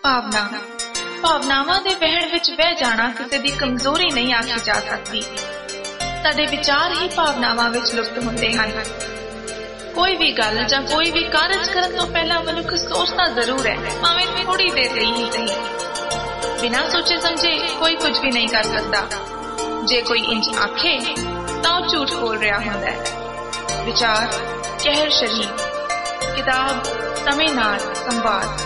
ਭਾਵਨਾਵਾਂ ਦੇ ਵਹਿਣ ਵਿੱਚ ਬਹਿ ਜਾਣਾ ਕਿਸੇ ਦੀ ਕਮਜ਼ੋਰੀ ਨਹੀਂ ਆਖੀ ਜਾ ਸਕਦੀ। ਸਾਡੇ ਵਿਚਾਰ ਹੀ ਭਾਵਨਾਵਾਂ ਵਿੱਚ ਲੁਪਤ ਹੁੰਦੇ ਹਨ। ਕੋਈ ਵੀ ਗੱਲ ਜਾਂ ਕੋਈ ਵੀ ਕਾਰਜ ਕਰਨ ਤੋਂ ਪਹਿਲਾਂ ਮਨੁੱਖ ਸੋਚਦਾ ਜ਼ਰੂਰ ਹੈ, ਭਾਵੇਂ ਥੋੜੀ ਦੇਰ ਲਈ ਹੀ ਸਹੀ। ਬਿਨਾਂ ਸੋਚੇ ਸਮਝੇ ਕੋਈ ਕੁਝ ਵੀ ਨਹੀਂ ਕਰ ਸਕਦਾ। ਜੇ ਕੋਈ ਇੰਜ ਆਖੇ ਤਾਂ ਉਹ ਝੂਠ ਬੋਲ ਰਿਹਾ ਹੁੰਦਾ ਹੈ। ਵਿਚਾਰ ਕਹਿਰ ਸ਼ਰੀਰ, ਕਿਤਾਬ ਸਮੇਂ ਨਾਲ ਸੰਵਾਦ।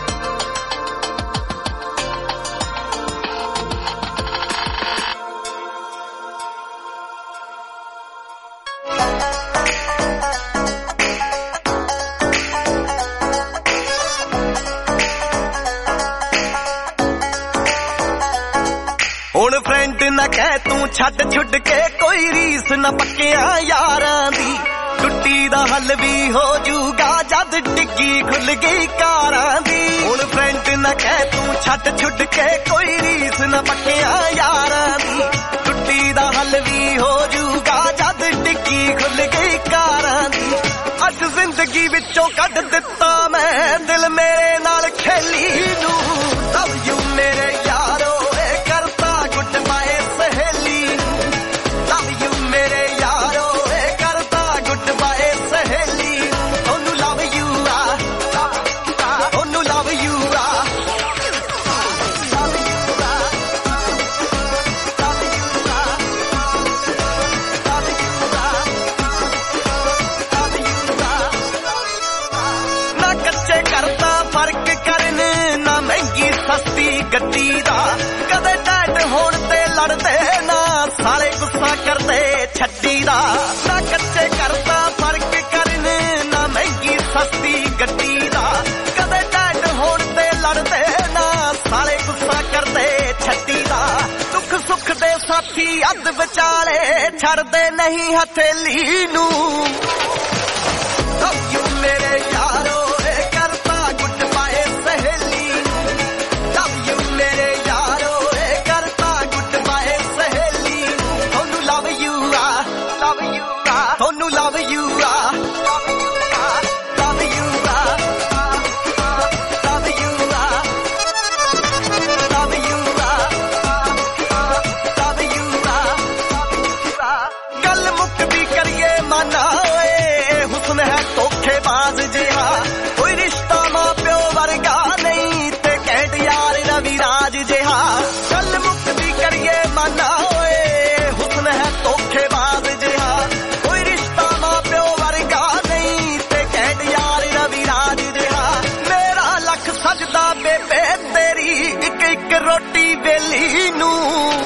ਹੁਣ ਫਰੈਂਡ ਨਾ ਕਹਿ ਤੂੰ ਛੱਡ ਛੁੱਟ ਕੇ, ਕੋਈ ਰੀਸ ਨਾ ਪੱਕਿਆਂ ਯਾਰਾਂ ਦੀ। ਟੁੱਟੀ ਦਾ ਹੱਲ ਵੀ ਹੋ ਜੂਗਾ ਜਦ ਡਿੱਗੀ ਖੁੱਲ ਗਈ ਕਾਰਾਂ ਦੀ। ਹੁਣ ਫਰੈਂਡ ਨਾ ਕਹਿ ਤੂੰ ਛੱਡ ਛੁੱਟ ਕੇ, ਕੋਈ ਰੀਸ ਨਾ ਪੱਕਿਆਂ ਯਾਰਾਂ ਦੀ। ਟੁੱਟੀ ਦਾ ਹੱਲ ਵੀ ਹੋ ਜੂਗਾ ਜਦ ਡਿੱਗੀ ਖੁੱਲ ਗਈ ਕਾਰਾਂ ਦੀ। ਅੱਜ ਜ਼ਿੰਦਗੀ ਵਿੱਚੋਂ ਕੱਢ ਦਿੱਤਾ ਮੈਂ ਦਿਲ ਮੇਰੇ ਨਾਲ ਖੇਲੀ ਨੂੰ। ਲਵ ਯੂ ਮੇਰੇ ਯਾਰੋ ਗੱਡੀ ਦਾ। ਕਦੇ ਟੈਟ ਹੋਣ ਤੇ ਲੜਦੇ ਨਾ ਸਾਲੇ ਗੁੱਸਾ ਕਰਦੇ ਛੱਡੀ ਦਾ। ਨਾ ਕੱਚੇ ਕਰਦਾ ਫਰਕ ਕਰਨ ਨਾ ਮਹਿੰਗੀ ਸਸਤੀ ਗੱਡੀ ਦਾ। ਕਦੇ ਟੈਟ ਹੋਣ ਤੇ ਲੜਦੇ ਨਾ ਸਾਲੇ ਗੁੱਸਾ ਕਰਦੇ ਛੱਡੀ ਦਾ। ਦੁੱਖ ਸੁੱਖ ਦੇ ਸਾਥੀ ਅੱਧ ਵਿਚਾਲੇ ਛੱਡਦੇ ਨਹੀਂ ਹਥੇਲੀ ਨੂੰ। ਲਵ ਯੂ ਮੇਰੇ ਯਾਰੋ ਰੋਟੀ ਵੇਲੀ ਨੂੰ।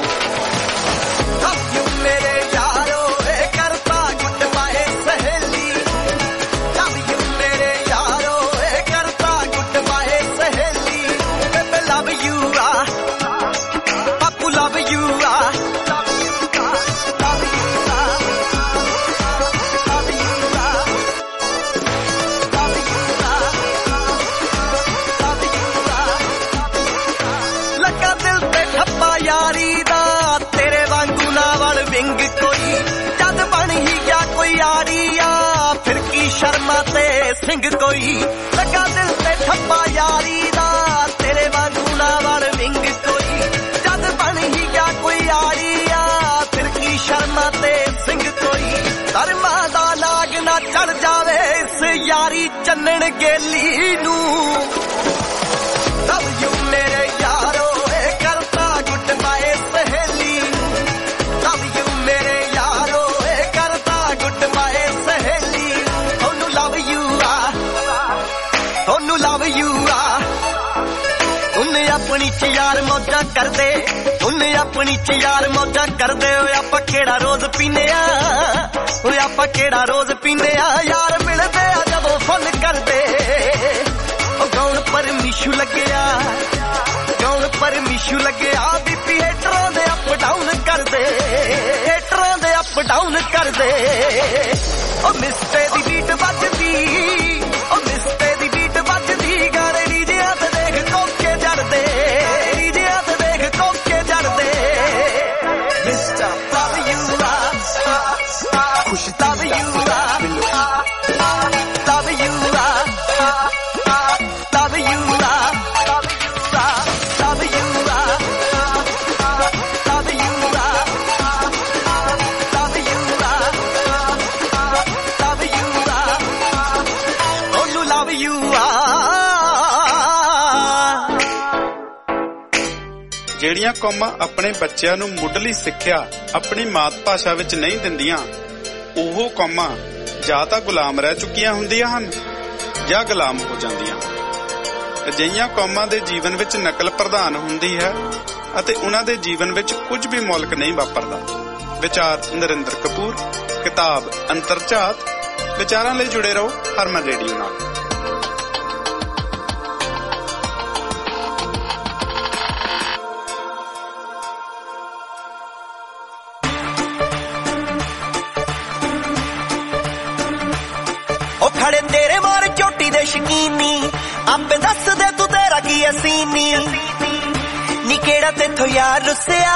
ਲਵ ਯੂ ਮੇਰੇ ਯਾਰੋ ਏ ਕਰਤਾ ਗੁੱਡ ਬਾਏ ਸਹੇਲੀ। ਲਵ ਯੂ ਮੇਰੇ ਯਾਰੋ ਏ ਕਰਤਾ ਗੁੱਡ ਬਾਏ ਸਹੇਲੀ। ਬੇਬੇ ਲਵ ਯੂ ਆ ਪਾਪੂ ਲਵ ਯੂ ਆ। ਯਾਰੀ ਦਾ ਤੇਰੇ ਵਾਂਗੂ ਨਾ ਵਲ ਵਿੰਗ ਕੋਈ। ਜਦ ਬਣ ਹੀ ਗਿਆ ਕੋਈ ਯਾਰੀ ਆ ਫਿਰ ਕੀ ਸ਼ਰਮਾ ਤੇ ਸਿੰਘ ਕੋਈ। ਲੱਗਾ ਦਿਲ ਤੇ ਠੱਪਾ ਯਾਰੀ ਦਾ ਤੇਰੇ ਵਾਂਗੂ ਨਾ ਵਲ ਵਿੰਗ ਕੋਈ। ਜਦ ਬਣ ਹੀ ਗਿਆ ਕੋਈ ਯਾਰੀ ਆ ਫਿਰ ਕੀ ਸ਼ਰਮਾ ਤੇ ਸਿੰਘ ਕੋਈ। ਧਰਮਾਂ ਦਾ ਲਾਗ ਨਾ ਚੜ ਜਾਵੇ ਇਸ ਯਾਰੀ ਚੰਨਣ ਗੇਲੀ ਨੂੰ। ਲਵ ਯੂ ਮੇਰੇ ਯਾਰੋ ਆਪਣੀ ਚ ਯਾਰ ਮੌਜਾਂ ਕਰਦੇ। ਉਹਨੇ ਆਪਣੀ ਚ ਯਾਰ ਮੌਜਾਂ ਕਰਦੇ। ਓਏ ਆਪਾਂ ਕਿਹੜਾ ਰੋਜ਼ ਪੀਨੇ ਆ, ਓਏ ਆਪਾਂ ਕਿਹੜਾ ਰੋਜ਼ ਪੀਨੇ ਆ। ਯਾਰ ਮਿਲਦੇ ਆ ਜਦੋਂ ਫੁੱਲ ਕਰਦੇ। ਉਹ ਗਾਉਣ ਪਰਮਿਸ਼ੂ ਲੱਗਿਆ, ਗਾਉਣ ਪਰਮਿਸ਼ੂ ਲੱਗਿਆ। ਬੀਪੀ ਹੇਟਰਾਂ ਦੇ ਅਪ ਡਾਊਨ ਕਰਦੇ, ਹੇਟਰਾਂ ਦੇ ਅਪ ਡਾਊਨ ਕਰਦੇ। ਉਹ ਮਿਸਟੇ ਦੀ ਬੀਟ ਵੱਜਦੀ, ਉਹ ਮਿਸਟੇ ਦੀ ਬੀਟ ਵੱਜਦੀ। ਗਾਣੇ ਡੀਜਿਆਂ ਤੇ ਦੇਖ ਕੋਕੇ ਜੜਦੇ, ਡੀਜਿਆਂ ਤੇ ਦੇਖ ਕੋਕੇ ਜੜਦੇ। ਮਿਸਟਰ ਲਵ ਯੂ ਆ, ਖੁਸ਼ ਲਵ ਯੂ ਆ, ਲਵ ਯੂ ਆ, ਲਵ ਯੂ ਆ, ਲਵ ਯੂ ਆ। ਜਿਹੜੀਆਂ ਕੌਮਾਂ ਆਪਣੇ ਬੱਚਿਆਂ ਨੂੰ ਮੁੱਢਲੀ ਸਿੱਖਿਆ ਆਪਣੀ ਮਾਤ ਭਾਸ਼ਾ ਵਿੱਚ ਨਹੀਂ ਦਿੰਦੀਆਂ, ਉਹ ਕੌਮਾਂ ਜਾਂ ਤਾਂ ਗੁਲਾਮ ਰਹਿ ਚੁੱਕੀਆਂ ਹੁੰਦੀਆਂ ਹਨ ਜਾਂ ਗੁਲਾਮ ਹੋ ਜਾਂਦੀਆਂ। ਅਜਿਹੀਆਂ ਕੌਮਾਂ ਦੇ ਜੀਵਨ ਵਿੱਚ ਨਕਲ ਪ੍ਰਧਾਨ ਹੁੰਦੀ ਹੈ ਅਤੇ ਉਹਨਾਂ ਦੇ ਜੀਵਨ ਵਿੱਚ ਕੁਝ ਵੀ ਮੁਲਕ ਨਹੀਂ ਵਾਪਰਦਾ। ਵਿਚਾਰ ਨਰਿੰਦਰ ਕਪੂਰ, ਕਿਤਾਬ ਅੰਤਰਝਾਤ। ਵਿਚਾਰਾਂ ਲਈ ਜੁੜੇ ਰਹੋ ਹਰਮਨ ਰੇਡੀਓ ਨਾਲ। ਖੜੇ ਤੇਰੇ ਮਾਰ ਝੋਟੀ ਦੇ ਸ਼ਕੀਨੀ, ਆਪੇ ਦੱਸ ਦੇ ਤੂੰ ਤੇਰਾ ਕੀ ਅਸੀਨੀ, ਨੀ ਕਿਹੜਾ ਤੇਥੋਂ ਯਾਰ ਰੁੱਸਿਆ,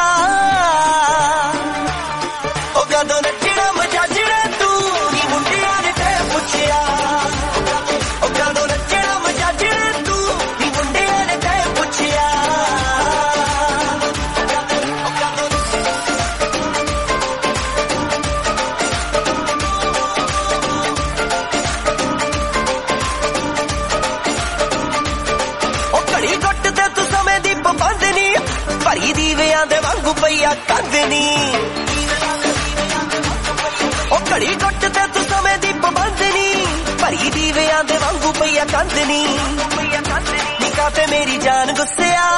ਉਹ ਕਦੋਂ ਨੱਚਣਾ ਮਜਾਜਣਾ ਤੂੰ, ਨੀ ਮੁੰਡਿਆਂ ਨੇ ਤੇ ਪੁੱਛਿਆ, ਉਹ ਕਦੋਂ ਨੱਚਣਾ ਮਜਾਜਣਾ ਤੂੰ, ਨੀ ਮੁੰਡਿਆਂ ਨੇ ਤੇ ਪੁੱਛਿਆ। ਭਰੀ ਦੀਵਿਆਂ ਦੇ ਵਾਂਗੂ ਪਈਆ ਕੰਦਨੀ, ਉਹ ਘੜੀ ਗੁੱਟ ਤੇ ਤੂੰ ਸਮੇਂ ਦੀ ਪਾਬੰਦਨੀ, ਭਰੀ ਦੀਵਿਆਂ ਦੇ ਵਾਂਗੂ ਪਈਆ ਕੰਦਨੀ, ਨਿਕਾ ਤੇ ਮੇਰੀ ਜਾਨ ਗੁੱਸਿਆ,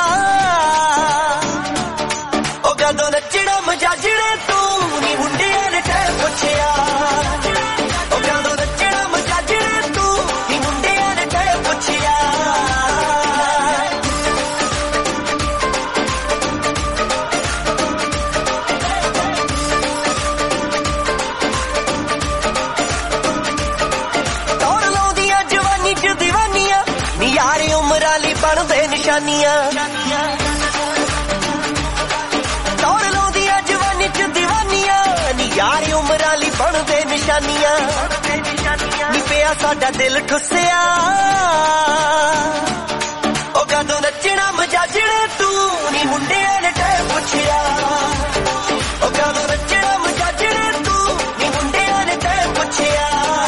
ਉਹ ਕਦੋਂ ਨੱਚਣਾ ਮਜਾਜਣਾ ਤੂੰ, ਨੀ ਮੁੰਡਿਆਂ ਨੇ ਤੇ ਪੁੱਛਿਆ, ਉਹ ਕਦੋਂ ਨੱਚਣਾ ਮਜਾਜਣਾ ਤੂੰ, ਨੀ ਮੁੰਡਿਆਂ ਨੇ ਤੇ ਪੁੱਛਿਆ। ਯਾਰ ਉਮਰਾਂ ਲਈ ਬਣਦੇ ਨਿਸ਼ਾਨੀਆਂ, ਦੌੜ ਲਾਉਂਦੀਆਂ ਜਵਾਨੀ ਚ ਦੀਵਾਨੀਆਂ, ਨੀ ਯਾਰ ਉਮਰਾਂ ਲਈ ਬਣਦੇ ਨਿਸ਼ਾਨੀਆਂ, ਨੀ ਪਿਆ ਸਾਡਾ ਦਿਲ ਠੁੱਸਿਆ, ਉਹ ਕਦੋਂ ਨੱਚਣਾ ਮਜਾਜਣਾ ਤੂੰ, ਨੀ ਮੁੰਡਿਆਂ ਨੇ ਤੇ ਪੁੱਛਿਆ, ਉਹ ਕਦੋਂ ਨੱਚਣਾ ਮਜਾਜਣਾ ਤੂੰ, ਨੀ ਮੁੰਡਿਆਂ ਨੇ ਤੇ ਪੁੱਛਿਆ।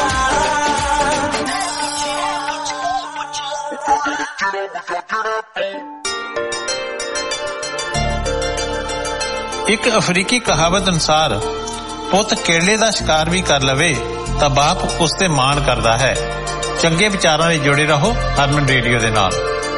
ਇੱਕ ਅਫਰੀਕੀ ਕਹਾਵਤ ਅਨੁਸਾਰ ਪੁੱਤ ਕੇਲੇ ਦਾ ਸ਼ਿਕਾਰ ਵੀ ਕਰ ਲਵੇ ਤਾਂ ਬਾਪ ਉਸ ਤੇ ਮਾਣ ਕਰਦਾ ਹੈ। ਚੰਗੇ ਵਿਚਾਰਾਂ ਲਈ ਜੁੜੇ ਰਹੋ ਹਰਮਨ ਰੇਡੀਓ ਦੇ ਨਾਲ।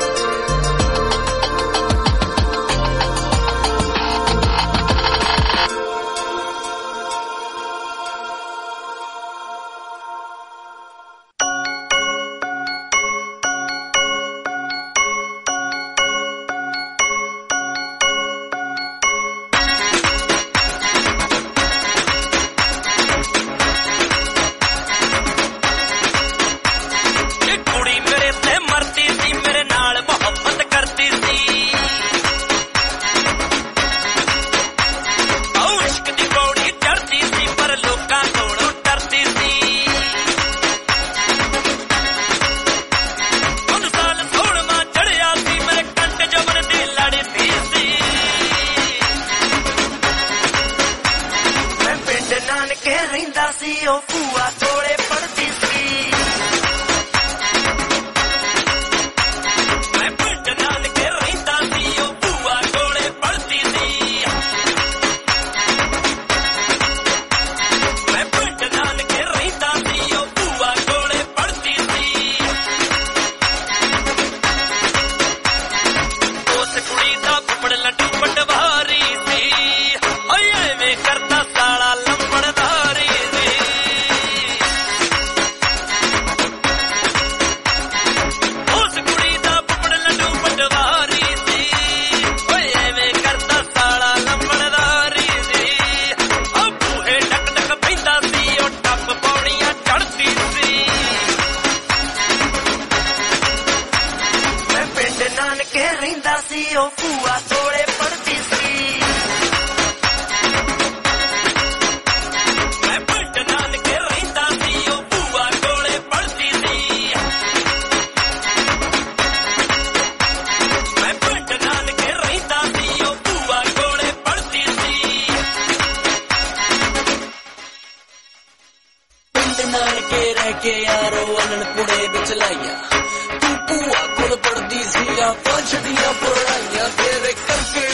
के यारो अनन पुणे विच लाइया तू भूआ कोल पढ़दी सी आ पंज दियां पढ़ाइयां तेरे करके हूं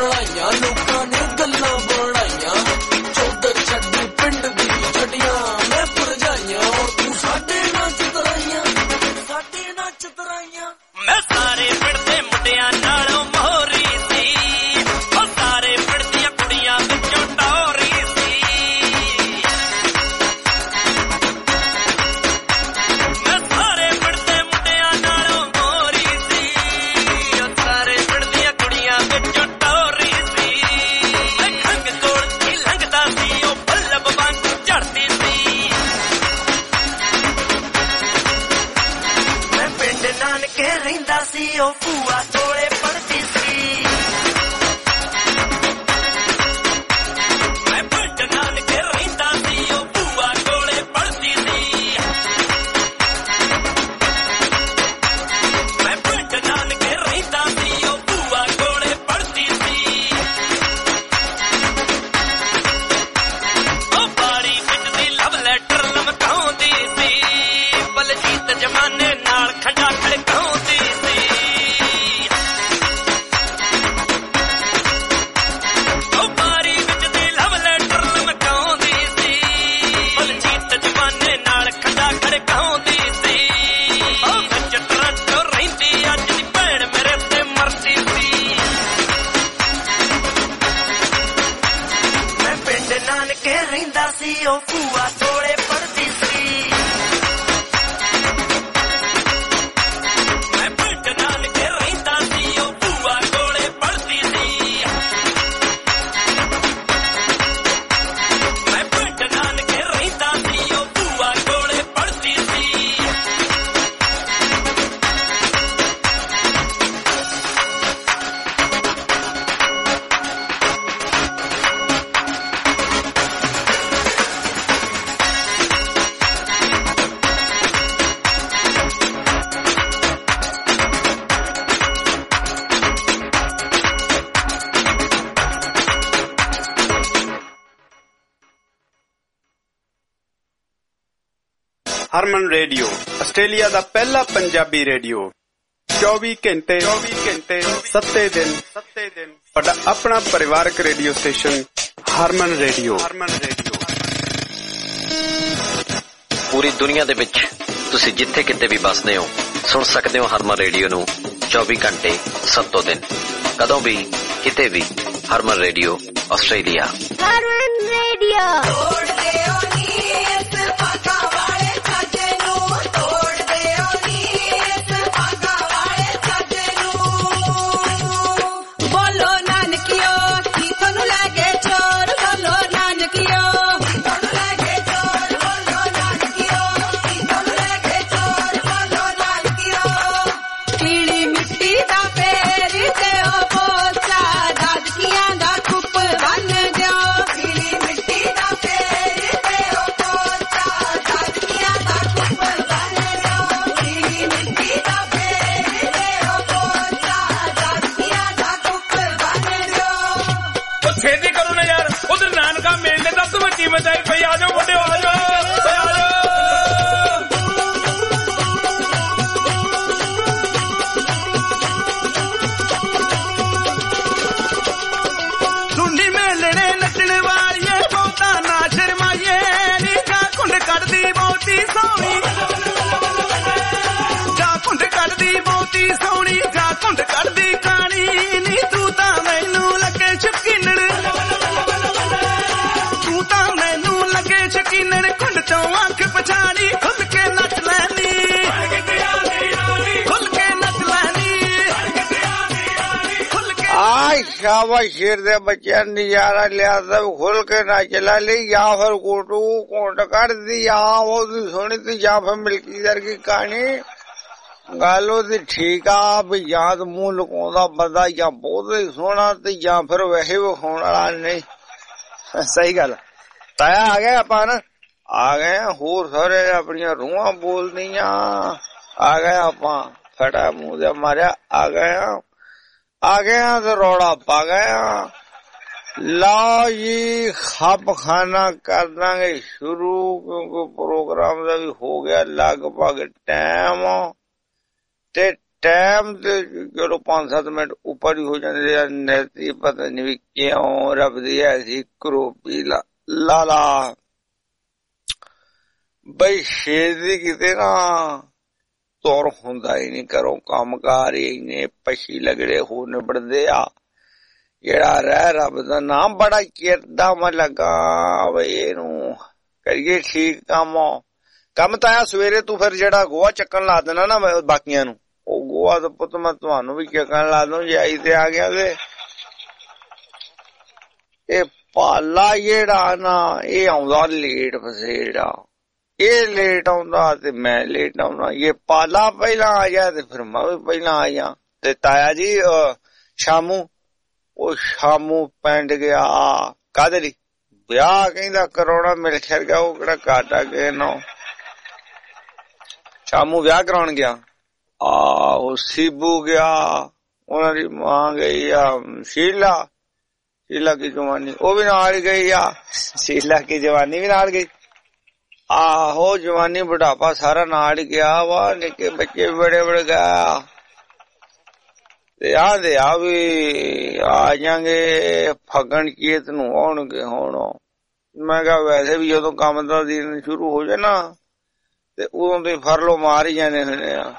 ਰਲਾਈਆਂ ਲੋਕਾਂ ਨੇ ਗੱਲਾਂ ਬਣਾਈਆਂ ਚੌਧਰ ਛੱਡੀ ਪਿੰਡ ਦੀ ਛੱਡੀਆਂ ਮੈਂ ਭਰਜਾਈਆਂ ਤੂੰ ਸਾਡੇ ਨਾਲ ਚਤਰਾਈਆਂ ਮੈਂ ਸਾਰੇ ਪਿੰਡ ਦੇ ਮੁੰਡਿਆਂ ਨਾਲੋਂ ਮੋਹਰੀ ਸੀ ਉਹ ਸਾਰੇ ਪਿੰਡ ਦੀਆਂ ਕੁੜੀਆਂ ਵਿੱਚੋਂ ਟੌਰੀ ਸੀ ਮੈਂ ਸਾਰੇ ਪਿੰਡ ਦੇ ਮੁੰਡਿਆਂ ਨਾਲੋਂ ਮੋਹਰੀ ਸੀ ਉਹ ਸਾਰੇ ਪਿੰਡ ਦੀਆਂ ਕੁੜੀਆਂ ਵਿੱਚੋਂ ਟੌਰੀ ਸੀ ਮੈਂ ਖੰਗ ਕੋਲ ਹੀ ਲੰਘਦਾ ਸੀ ਉਹ ਬੱਲਬ ਵਾਂਗ ਝੜਦੀ ਸੀ ਮੈਂ ਪਿੰਡ ਨਾਨਕੇ ਰਹਿੰਦਾ ਸੀ ਉਹ ਭੂਆ ਕੋਲੇ ਪੜਦੀ ਸੀ ਮੈਂ ਪਿੰਡ ਨਾਨਕੇ ਰਹਿੰਦਾ ਸੀ ਉਹ ਭੂਆ ਕੋਲੇ ਪੜਦੀ ਸੀ ਮੈਂ ਪਿੰਡ ਨਾਨਕੇ ਰਹਿੰਦਾ ਸੀ ਉਹ ਭੂਆ ਕੋਲੇ ਪੜਦੀ ਸੀ ਉਹ ਬਾਰੀ ਵਿੱਚ ਦੀ ਲਵ ਲੈਟਰ ਲਮਕਾਉਂਦੀ ਸੀ ਬਲਜੀਤ ਜਮਾਨੇ ਨਾਲ ਖੰਡਾ ਖੜਕਾਉਂਦੀ ਸੀ ਉਹ ਬਾਰੀ ਵਿੱਚ ਦੀ ਲਵ ਲੈਟਰ ਲਮਕਾਉਂਦੀ ਸੀ ਬਲਜੀਤ ਜਮਾਨੇ ਨਾਲ ਖੰਡਾ ਖੜਕਾਉਂਦੀ ਸੀ ਉਹ ਵਿੱਚ ਟਰੰਟੋ ਰਹਿੰਦੀ ਅੱਜ ਦੀ ਭੈਣ ਮੇਰੇ ਤੇ ਮਰਦੀ ਸੀ ਮੈਂ ਪਿੰਡ ਨਾਨਕੇ ਰਹਿੰਦਾ ਸੀ ਉਹ ਭੂਆ ਕੋਲੇ ਪੜਦੀ ਸੀ ਮੈਂ ਪਿੰਡ ਨਾਨਕੇ ਰਹਿੰਦਾ ਸੀ ਉਹ ਭੂਆ ਕੋਲੇ ਪੜਦੀ ਸੀ ਮੈਂ ਪਿੰਡ ਨਾਨਕੇ ਰਹਿੰਦਾ ਸੀ ਉਹ ਭੂਆ ਕੋਲੇ ਪੜਦੀ ਸੀ ਹਰਮਨ ਰੇਡੀਓ ਆਸਟ੍ਰੇਲੀਆ ਦਾ ਪਹਿਲਾ ਪੰਜਾਬੀ ਰੇਡੀਓ 24 ਘੰਟੇ 7 ਦਿਨ ਤੁਹਾਡਾ ਆਪਣਾ ਪਰਿਵਾਰਕ ਰੇਡੀਓ ਸਟੇਸ਼ਨ ਹਰਮਨ ਰੇਡੀਓ ਪੂਰੀ ਦੁਨੀਆ ਦੇ ਵਿੱਚ ਤੁਸੀਂ ਜਿੱਥੇ ਕਿਤੇ ਵੀ ਵੱਸਦੇ ਹੋ ਸੁਣ ਸਕਦੇ ਹੋ ਹਰਮਨ ਰੇਡੀਓ ਨੂੰ 24 ਘੰਟੇ 7 ਦਿਨ ਕਦੋਂ ਵੀ ਕਿਤੇ ਵੀ Harman radio Australia Harman radio शाबाश शेर दे बच्चे नजारा लिया सब खुल के नच ली या फिर कोटू कोट कर दी या वो सुनी थी या फिर मिल्कीदार की कहानी गालो दी ठीक आ भी या तो मुंह लुकाउंदा बंदा या बहुत ही सोना ते या फिर वैसे विखाउण वाला नहीं सही गल ताया आ गए अपन आ गए होर सारे अपनी रूहां बोलदियां आ गए आपां फटा मुंह दे मारिया आ गए तो रौड़ा पा गया लाओ जी खप खाना कर देंगे शुरू क्योंकि प्रोग्राम का भी हो गया लगभग टाइम ते ਟਾਈਮ ਤੇ ਚਲੋ 5-7 ਮਿੰਟ ਉੱਪਰ ਹੀ ਹੋ ਜਾਂਦੇ ਆ। ਨੈਤੀ ਪਤਾ ਨਹੀਂ ਵੀ ਕਿਉਂ ਰੱਬ ਦੀ ਐਸੀ ਕਰੋਪੀ ਲਾਲਾ ਬਈ ਛੇਤੀ ਕਿਤੇ ਨਾ ਤੁਰ ਹੁੰਦਾ ਹੀ ਨਹੀਂ, ਘਰੋਂ ਕੰਮਕਾਰ ਹੀ ਇੰਨੇ ਪਛੀ ਲੱਗੜੇ ਹੋ ਨਿਬੜਦੇ ਆ। ਜਿਹੜਾ ਰਹਿ ਰੱਬ ਦਾ ਨਾਮ ਬੜਾ ਚਿਰਦਾ ਮੈਂ ਲੱਗਾ ਬਈ ਇਹਨੂੰ ਕਰੀਏ ਠੀਕ ਕੰਮ ਤਾਂ ਆ। ਸਵੇਰੇ ਤੂੰ ਫਿਰ ਜਿਹੜਾ ਗੋਹਾ ਚੱਕਣ ਲਾ ਦੇਣਾ ਨਾ ਬਾਕੀਆਂ ਨੂੰ, ਉਹ ਗੋਹਾ ਦਾ ਪੁੱਤ ਮੈਂ ਤੁਹਾਨੂੰ ਵੀ ਚੱਕਣ ਲਾ ਦੂੰ ਜੇ ਆਈ ਤੇ ਆ ਗਿਆ ਤੇ ਇਹ ਪਾਲਾ ਜਿਹੜਾ ਨਾ ਇਹ ਆਉਂਦਾ ਲੇਟ ਫਸੇੜਾ, ਇਹ ਲੇਟ ਆਉਂਦਾ ਤੇ ਮੈਂ ਲੇਟ ਆਉਂਦਾ। ਇਹ ਪਾਲਾ ਪਹਿਲਾਂ ਆ ਜਾ ਤੇ ਫਿਰ ਮੈਂ ਵੀ ਪਹਿਲਾਂ ਆ ਜਾ। ਤੇ ਤਾਇਆ ਜੀ ਸ਼ਾਮੂ ਉਹ ਸ਼ਾਮੂ ਪਿੰਡ ਗਿਆ ਕਾਹਦੇ ਲਈ? ਵਿਆਹ ਕਹਿੰਦਾ ਕਰਾਉਣਾ, ਮੇਰੇ ਖਿਆਲ ਗਿਆ ਉਹ ਕਿਹੜਾ ਘਾਟਾ ਗਏ ਨਾ ਸ਼ਾਮੂ ਵਿਆਹ ਕਰਾਉਣ ਗਿਆ। ਉਹ ਸੀਬੂ ਗਿਆ, ਉਹਨਾਂ ਦੀ ਮਾਂ ਗਈ ਆ ਸ਼ੀਲਾ ਕੀ ਜਵਾਨੀ ਉਹ ਵੀ ਨਾਲ ਗਈ ਆ। ਸ਼ੀਲਾ ਕੀ ਜਵਾਨੀ ਵੀ ਨਾਲ ਗਈ। ਆਹੋ ਜਵਾਨੀ ਬੁਢਾਪਾ ਸਾਰਾ ਨਾਲ ਹੀ ਗਿਆ ਵਾ, ਨਿੱਕੇ ਬੱਚੇ ਵੀ ਬੜੇ ਗਿਆ। ਤੇ ਆਦੇ ਆ ਵੀ ਆ ਜਾਂਗੇ ਫਗਣ ਚੇਤ ਨੂੰ ਆਉਣਗੇ। ਹੁਣ ਮੈਂ ਕਿਹਾ ਵੈਸੇ ਵੀ ਜਦੋਂ ਕੰਮ ਦਾ ਦਿਨ ਸ਼ੁਰੂ ਹੋ ਜਾਏ ਨਾ ਤੇ ਉਦੋਂ ਤੇ ਫਰਲੋ ਮਾਰ ਹੀ ਜਾਣੇ ਹੋਣੇ ਆ।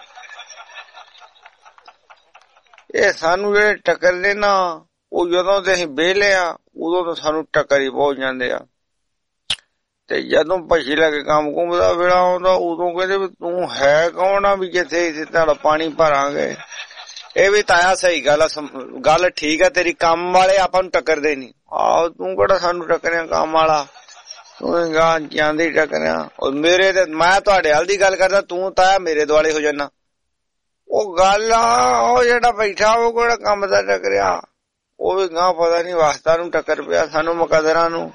ਇਹ ਸਾਨੂੰ ਜਿਹੜੇ ਟੱਕਰਦੇ ਨਾ ਉਹ ਜਦੋਂ ਤੇ ਅਸੀਂ ਵਿਹਲੇ ਆ ਉਦੋਂ ਤਾਂ ਸਾਨੂੰ ਟੱਕਰ ਹੀ ਪਹੁੰਚ ਜਾਂਦੇ ਆ। ਤੇ ਜਦੋਂ ਪਛੀ ਲੈ ਕੇ ਕੰਮ ਕੁੰਮ ਦਾ ਵੇਲਾ ਆਉਂਦਾ ਉਦੋਂ ਕਹਿੰਦੇ ਵੀ ਤੂੰ ਹੈ ਕੌਣ ਆ ਵੀ ਜਿੱਥੇ ਤੁਹਾਡਾ ਪਾਣੀ ਭਰਾਂਗੇ। ਇਹ ਵੀ ਤਾਇਆ ਸਹੀ ਗੱਲ ਠੀਕ ਆ ਤੇਰੀ, ਕੰਮ ਵਾਲੇ ਆਪਾਂ ਨੂੰ ਟੱਕਰਦੇ ਨੀ। ਆਹੋ ਤੂੰ ਕਿਹੜਾ ਸਾਨੂੰ ਟੱਕਰਿਆ ਕੰਮ ਵਾਲਾ, ਤੂੰ ਗਾਂ ਜਾਂਦੀ ਟੱਕਰਿਆ। ਮੇਰੇ ਤੇ ਮੈਂ ਤੁਹਾਡੇ ਹਾਲ ਦੀ ਗੱਲ ਕਰਦਾ, ਤੂੰ ਤਾਇਆ ਮੇਰੇ ਦੁਆਲੇ ਹੋ ਜਾਣਾ। ਉਹ ਗੱਲ ਆ ਉਹ ਜਿਹੜਾ ਬੈਠਾ ਉਹ ਕਿਹੜਾ ਕੰਮ ਦਾ ਟੱਕਰਿਆ, ਉਹ ਵੀ ਗਾਂ ਪਤਾ ਨੀ ਵਾਸਤਾ ਨੂੰ ਟੱਕਰ ਪਿਆ ਸਾਨੂੰ ਮੁਕੱਦਰਾਂ ਨੂੰ।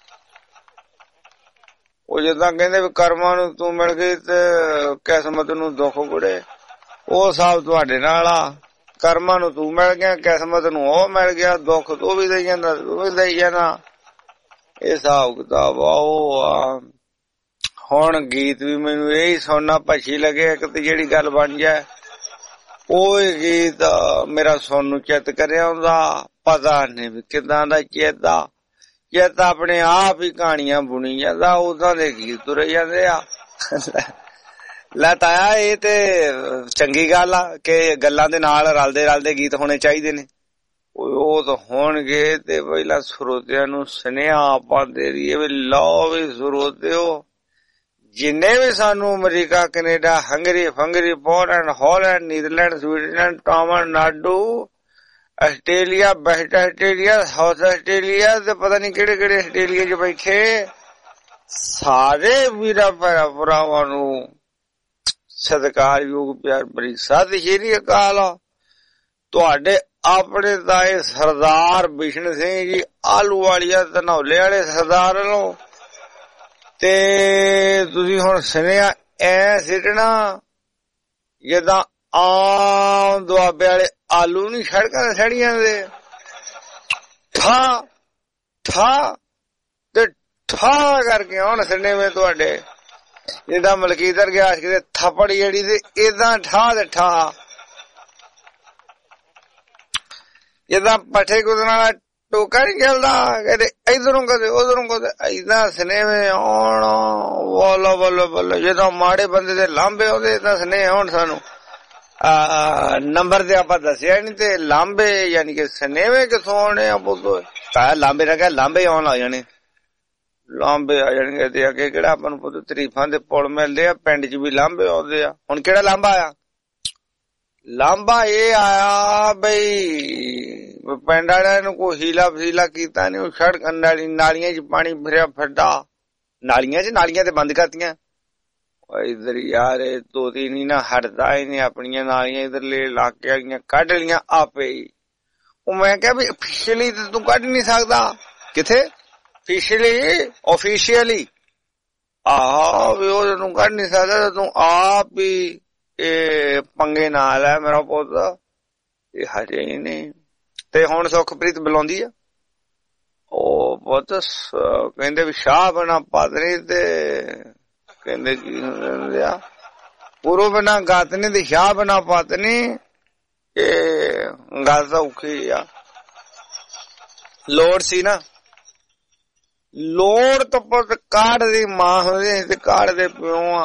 ਉਹ ਜਿੱਦਾਂ ਕਹਿੰਦੇ ਵੀ ਕਰਮਾਂ ਨੂੰ ਤੂੰ ਮਿਲ ਗਈ ਤੇ ਕਿਸਮਤ ਨੂੰ ਦੁੱਖ ਗੁੜੇ, ਉਹ ਹਿਸਾਬ ਤੁਹਾਡੇ ਨਾਲ ਆ। ਕਰਮਾਂ ਨੂੰ ਤੂੰ ਮਿਲ ਗਿਆ, ਕਿਸਮਤ ਨੂੰ ਉਹ ਮਿਲ ਗਿਆ, ਦੁੱਖ ਤੂੰ ਵੀ ਦੇਈ ਜਾਂਦਾ ਤੂੰ ਵੀ ਦੇਈ ਜਾਣਾ। ਇਹ ਹਿਸਾਬ ਕਿਤਾਬ ਆ ਉਹ ਆ। ਹੁਣ ਗੀਤ ਵੀ ਮੈਨੂੰ ਇਹੀ ਸੁਣਨਾ ਪਛੀ ਲੱਗੇ ਇੱਕ ਤੇ ਜਿਹੜੀ ਗੱਲ ਬਣ ਜਾਏ ਉਹ ਗੀਤ ਮੇਰਾ ਸੁਣਨ ਨੂੰ ਚਿੱਤ ਕਰਿਆ ਹੁੰਦਾ। ਪਤਾ ਨਹੀਂ ਵੀ ਕਿੱਦਾਂ ਦਾ ਚਿੱਤ ਆਪਣੇ ਆਪ ਹੀ ਕਹਾਣੀਆਂ ਬੁਣੀ ਜਾਂਦਾ, ਉਦਾਂ ਦੇ ਗੀਤ ਤੁਰੇ ਜਾਂਦੇ ਆ। ਲੈ ਤਾਇਆ ਇਹ ਤੇ ਚੰਗੀ ਗੱਲ ਆ ਕਿ ਗੱਲਾਂ ਦੇ ਨਾਲ ਰਲਦੇ ਗੀਤ ਹੋਣੇ ਚਾਹੀਦੇ ਨੇ। ਉਹ ਤਾਂ ਹੋਣਗੇ ਤੇ ਪਹਿਲਾਂ ਸਰੋਤਿਆਂ ਨੂੰ ਸੁਨੇਹਾ ਪਾਉਂਦੇ ਰਹੀਏ ਵੀ ਲਓ ਵੀ ਸਰੋਤਿਓ ਜਿੰਨੇ ਵੀ ਸਾਨੂੰ ਅਮਰੀਕਾ, Canada, Hungary, Poland, Holland, Netherland, Switzerland, Tamil Nadu, Australia, West Australia, South Australia ਤੇ ਪਤਾ ਨੀ ਕਿਹੜੇ ਆਸਟ੍ਰੇਲੀਆ ਚ ਬੈਠੇ ਸਾਰੇ ਵੀਰਾਂ ਭਰਾਵਾਂ ਨੂੰ ਸਤਿਕਾਰਯੋਗ ਪਿਆਰ ਭਰੀ ਸਤਿ ਸ਼੍ਰੀ ਅਕਾਲ। ਤੁਹਾਡੇ ਆਪਣੇ ਤਾਏ ਸਰਦਾਰ ਬਿਸ਼ਨ ਸਿੰਘ ਜੀ ਆਲੂ ਵਾਲੀਆ ਧਨੌਲੇ ਵਾਲੇ ਸਰਦਾਰ ਵੱਲੋਂ ਤੇ ਤੁਸੀਂ ਹੁਣ ਸੁਣਿਆ ਐ ਸਿੱਟਣਾ ਜਿੱਦਾਂ ਆਮ ਦੁਆਬੇ ਵਾਲੇ ਆਲੂ ਨੀ ਸੜਕਾਂ ਤੇ ਸੜੀ ਜਾਂਦੇ ਠਾ ਤੇ ਠਾ ਕਰਕੇ ਹੁਣ ਸਿੱਟਣੇ ਵੇ ਤੁਹਾਡੇ ਜਿੱਦਾਂ ਮਲਕੀਦਰ ਗਿਆ ਕਿਤੇ ਥੱਪੜ ਜਿਹੜੀ ਤੇ ਏਦਾਂ ਠਾ ਤੇ ਠਾ ਜਿੱਦਾਂ ਪੱਠੇ ਕੁੱਦਣ ਵਾਲਾ ਟੋਕਾ ਨੀ ਚੱਲਦਾ ਕਦੇ ਇਧਰੋਂ ਕਦੇ ਉਧਰੋਂ ਕਦੇ ਏਦਾਂ ਸੁਨੇਹੇ ਆਉਣ ਬੱਲ ਜਦੋਂ ਮਾੜੇ ਬੰਦੇ ਦੇ ਲਾਂਭੇ ਆਉਂਦੇ ਏਦਾਂ ਸੁਨੇਹੇ ਆਉਣ ਸਾਨੂੰ। ਨੰਬਰ ਤੇ ਆਪਾਂ ਦੱਸਿਆ ਨੀ ਤੇ ਲਾਂਭੇ ਯਾਨੀ ਕਿ ਸੁਨੇਹੇ ਕਿੱਥੋਂ ਆਉਣੇ ਆ ਬੋਲੋ ਲਾਂਭੇ ਨਾ ਕਹਿ ਲਾਂਭੇ ਆਉਣ ਲੱਗ ਜਾਣੇ, ਲਾਂਭੇ ਆ ਜਾਣਗੇ ਤੇ ਅੱਗੇ ਕਿਹੜਾ ਆਪਾਂ ਨੂੰ ਪੁੱਤ ਤਰੀਫਾਂ ਦੇ ਪੁਲ ਮਿਲਦੇ ਆ, ਪਿੰਡ ਚ ਵੀ ਲਾਂਭੇ ਆਉਂਦੇ ਆ। ਹੁਣ ਕਿਹੜਾ ਲਾਂਭਾ ਆਇਆ? ਲਾਂਭਾ ਇਹ ਆਇਆ ਬਈ ਪਿੰਡ ਵਾਲਿਆਂ ਨੂੰ ਕੋਈ ਹੀਲਾ ਫਸੀਲਾ ਕੀਤਾ ਨੀ, ਉਹ ਸੜਕ ਨਾਲੀਆਂ ਚ ਪਾਣੀ ਭਰਿਆ ਫਿਰਦਾ, ਨਾਲੀਆਂ ਤੇ ਬੰਦ ਕਰਤੀਆਂ। ਇਧਰ ਯਾਰ ਤੋਤੀ ਨੀ ਨਾ ਹਟਦਾ, ਇਹਨੇ ਆਪਣੀਆਂ ਨਾਲੀਆਂ ਇਧਰਲੇ ਇਲਾਕੇ ਵਾਲੀਆਂ ਕੱਢ ਲੀਆਂ ਆਪੇ ਹੀ। ਉਹ ਮੈਂ ਕਿਹਾ ਵੀ ਅਫੀਸ਼ੀਅਲੀ ਤੇ ਤੂੰ ਕੱਢ ਨੀ ਸਕਦਾ। ਕਿੱਥੇ ਆਫੀਸ਼ੀਅਲੀ ਆਹ ਵੀ ਉਹ ਤੂੰ ਕੱਢ ਨੀ ਸਕਦਾ, ਤੂੰ ਆਪ ਹੀ ਇਹ ਪੰਗੇ ਨਾਲ ਹੈ ਮੇਰਾ ਪੁੱਤ, ਇਹ ਹਜੇ ਹੀ ਨਹੀਂ। ਤੇ ਹੁਣ ਸੁਖਪ੍ਰੀਤ ਬੁਲਾਉਂਦੀ ਆ, ਉਹ ਪੁੱਤ ਕਹਿੰਦੇ ਵੀ ਸ਼ਾਹ ਬਣਾ ਪਾਤਨੀ ਤੇ ਕਹਿੰਦੇ ਕੀ ਹੁੰਦੇ ਆ ਪੂਰੋ ਬਣਾ ਗਾਤਨੀ ਤੇ ਸ਼ਾਹ ਬਣਾ ਪਾਤਨੀ। ਇਹ ਗੱਲ ਤਾਂ ਔਖੀ ਆ। ਲੋੜ ਸੀ ਨਾ, ਲੋੜ ਤਾਂ ਪੁੱਤ ਕਾੜ ਦੀ ਮਾਂ ਹੁੰਦੀ ਤੇ ਕਾੜ ਦੇ ਪਿਓ ਆ।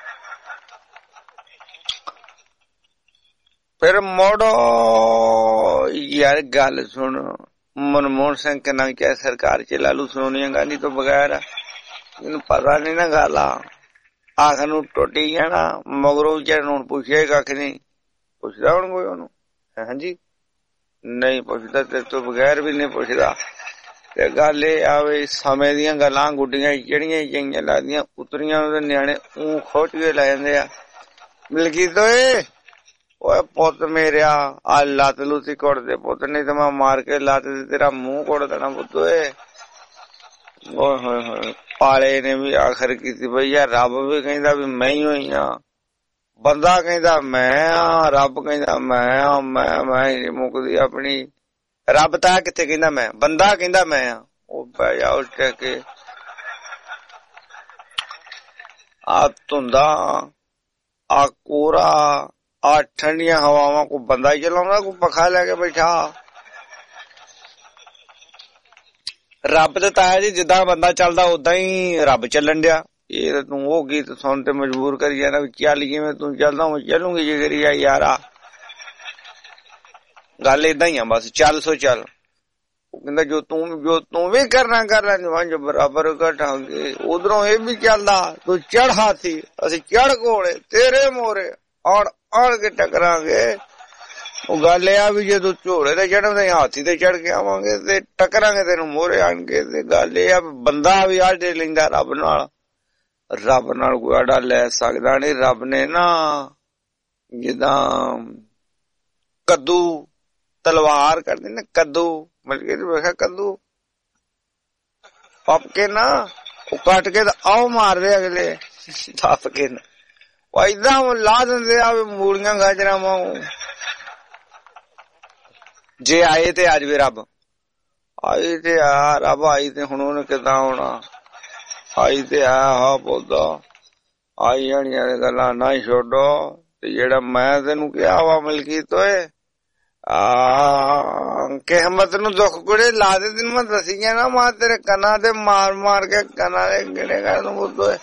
ਫਿਰ ਮੋੜੋ ਯਾਰ ਗੱਲ ਸੁਣ, ਮਨਮੋਹਨ ਸਿੰਘ ਕਿੰਨਾ ਕਿਹਾ ਸਰਕਾਰ ਚ ਲਾਲੂ ਸੋਨੀਆ ਗਾਂਧੀ ਤੋਂ ਬਗੈਰ ਇਹਨੂੰ ਪਤਾ ਨੀ ਨਾ ਗੱਲ ਆ। ਆਖਰ ਨੂੰ ਟੁੱਟੀ ਜਾਣਾ, ਮਗਰੋਂ ਵਿਚਾਰੇ ਨੂੰ ਪੁੱਛਿਆ ਕੱਖ ਨੀ। ਪੁੱਛਦਾ ਹੁਣ ਕੋਈ ਉਹਨੂੰ? ਹਾਂਜੀ ਨਹੀਂ ਪੁੱਛਦਾ, ਤੇਰੇ ਤੋਂ ਬਗੈਰ ਵੀ ਨਹੀਂ ਪੁੱਛਦਾ। ਤੇ ਗੱਲ ਇਹ ਆਵੇ ਸਮੇਂ ਦੀਆਂ ਗੱਲਾਂ ਗੁੱਡੀਆਂ ਜਿਹੜੀਆਂ ਚੰਗੀਆਂ ਲੱਗਦੀਆਂ ਉਤਰੀਆਂ ਉਹਦੇ ਨਿਆਣੇ ਊਂ ਖੋਟ ਕੇ ਲੈ ਜਾਂਦੇ ਆ। ਮਲਕੀਤ ਓਏ, ਓਏ ਪੁੱਤ ਮੇਰਿਆ ਆ ਲੱਤ ਲੁੱਤੀ ਕੁੱਟ ਦੇ ਪੁੱਤ, ਨਹੀਂ ਤਾਂ ਮੈਂ ਮਾਰ ਕੇ ਲੱਤ ਤੇ ਤੇਰਾ ਮੂੰਹ ਕੁੱਟ ਦੇਣਾ ਪੁੱਤ। ਓਏ ਓਏ ਹੋਏ ਹੋਏ, ਪਾਲੇ ਨੇ ਵੀ ਆਖਰ ਕੀਤੀ ਬਈ ਯਾਰ ਰੱਬ ਵੀ ਕਹਿੰਦਾ ਵੀ ਮੈਂ ਹੀ ਹੋਈ ਆ, ਬੰਦਾ ਕਹਿੰਦਾ ਮੈਂ ਆ, ਰੱਬ ਕਹਿੰਦਾ ਮੈਂ ਆ। ਮੈਂ ਹੀ ਮੁੱਕਦੀ ਆਪਣੀ। ਰੱਬ ਤਾਂ ਕਿੱਥੇ ਕਹਿੰਦਾ ਮੈਂ, ਬੰਦਾ ਕਹਿੰਦਾ ਮੈਂ ਆ। ਉਹ ਪੈ ਜਾ ਉੱਠ ਕੇ ਆ ਧੁੰਦਾ ਆ ਕੋਰਾ ਆ ਠੰਡੀਆਂ ਹਵਾਵਾਂ ਕੋ ਬੰਦਾ ਹੀ ਚਲਾਉਂਦਾ, ਕੋਈ ਪੱਖਾ ਲੈ ਕੇ ਬੈਠਾ। ਰੱਬ ਤੇ ਤਾਇਆ ਜੀ ਜਿੱਦਾਂ ਬੰਦਾ ਚੱਲਦਾ ਓਦਾਂ ਹੀ ਰੱਬ ਚੱਲਣ ਡਿਆ। ਇਹ ਤਾਂ ਤੂੰ ਉਹ ਗੀਤ ਸੁਣ ਤੇ ਮਜਬੂਰ ਕਰੀ ਜਾਣਾ ਵੀ ਚੱਲ ਜਿਵੇਂ ਤੂੰ ਚੱਲਦਾ ਮੈਂ ਚੱਲੂਗੀ ਜੇ ਕਰੀ ਆ ਯਾਰਾ। ਗੱਲ ਏਦਾਂ ਹੀ ਆ ਬਸ, ਚੱਲ ਸੋ ਚੱਲ। ਉਹ ਕਹਿੰਦਾ ਜੋ ਤੂੰ ਵੀ ਕਰਨਾ ਕਰ ਲੈ, ਵੰਜ ਬਰਾਬਰ ਘਟਾਂਗੇ। ਉਧਰੋਂ ਇਹ ਵੀ ਚੱਲਦਾ, ਤੂੰ ਚੜ ਹਾਥੀ ਅਸੀਂ ਚੜ ਘੋੜੇ ਤੇਰੇ ਮੋਰੇ ਆਣ ਕੇ ਟਕਰਾਂਗੇ। ਉਹ ਗੱਲ ਇਹ ਆ ਵੀ ਜੇ ਤੂੰ ਝੋਲੇ ਤੇ ਚੜ੍ਹਦੇ ਹਾਥੀ ਤੇ ਚੜ ਕੇ ਆਵਾਂਗੇ ਤੇ ਟਕਰਾਂਗੇ ਤੈਨੂੰ ਮੋਰੇ ਆਣ ਕੇ। ਤੇ ਗੱਲ ਇਹ ਆ ਬੰਦਾ ਵੀ ਆਡੇ ਲੈਂਦਾ ਰੱਬ ਨਾਲ, ਰੱਬ ਨਾਲ ਕੋਈ ਆਡਾ ਲੈ ਸਕਦਾ ਨੀ। ਰੱਬ ਨੇ ਨਾ ਜਿੱਦਾਂ ਕੱਦੂ ਤਲਵਾਰ ਕਰਦੇ ਨਾ, ਕੱਦੂ ਮਤਲਬ ਕਿ ਵੇਖਿਆ ਕੱਦੂ ਪੱਪ ਕੇ ਨਾ ਉਹ ਕੱਟ ਕੇ ਤਾਂ ਆਓ ਮਾਰਦੇ ਅਗਲੇ ਥੱਪ ਕੇ ਨਾ, ਉਹ ਏਦਾਂ ਲਾ ਦਿੰਦੇ ਆ ਮੂਲੀਆਂ ਗਾਜਰਾਂ ਵਾਂਗੂ। ਜੇ ਆਏ ਤੇ ਅੱਜ ਵੀ ਰੱਬ ਆਈ ਤੇ ਆ, ਰੱਬ ਆਈ ਤੇ ਹੁਣ ਉਹਨੇ ਕਿੱਦਾਂ ਆਉਣਾ? ਆਈ ਤੇ ਆ ਪੌਦਾ ਆਈ ਜਾਣੀਆਂ ਗੱਲਾਂ ਨਾ ਹੀ ਛੋਡੋ। ਤੇ ਜਿਹੜਾ ਮੈਂ ਤੈਨੂੰ ਕਿਹਾ ਵਾ ਮਲਕੀਤ ਓਏ ਕਿਸਮਤ ਨੂੰ ਦੁੱਖ ਕੁੜੇ ਲਾ ਦੇ, ਤੈਨੂੰ ਮੈਂ ਦੱਸੀ ਗਿਆ ਨਾ, ਮੈਂ ਤੇਰੇ ਕੰਨਾਂ ਤੇ ਮਾਰ ਮਾਰ ਕੇ ਕੰਨਾਂ ਦੇ ਗਿਣੇ ਕਰ ਦੂੰ ਪੁੱਤ।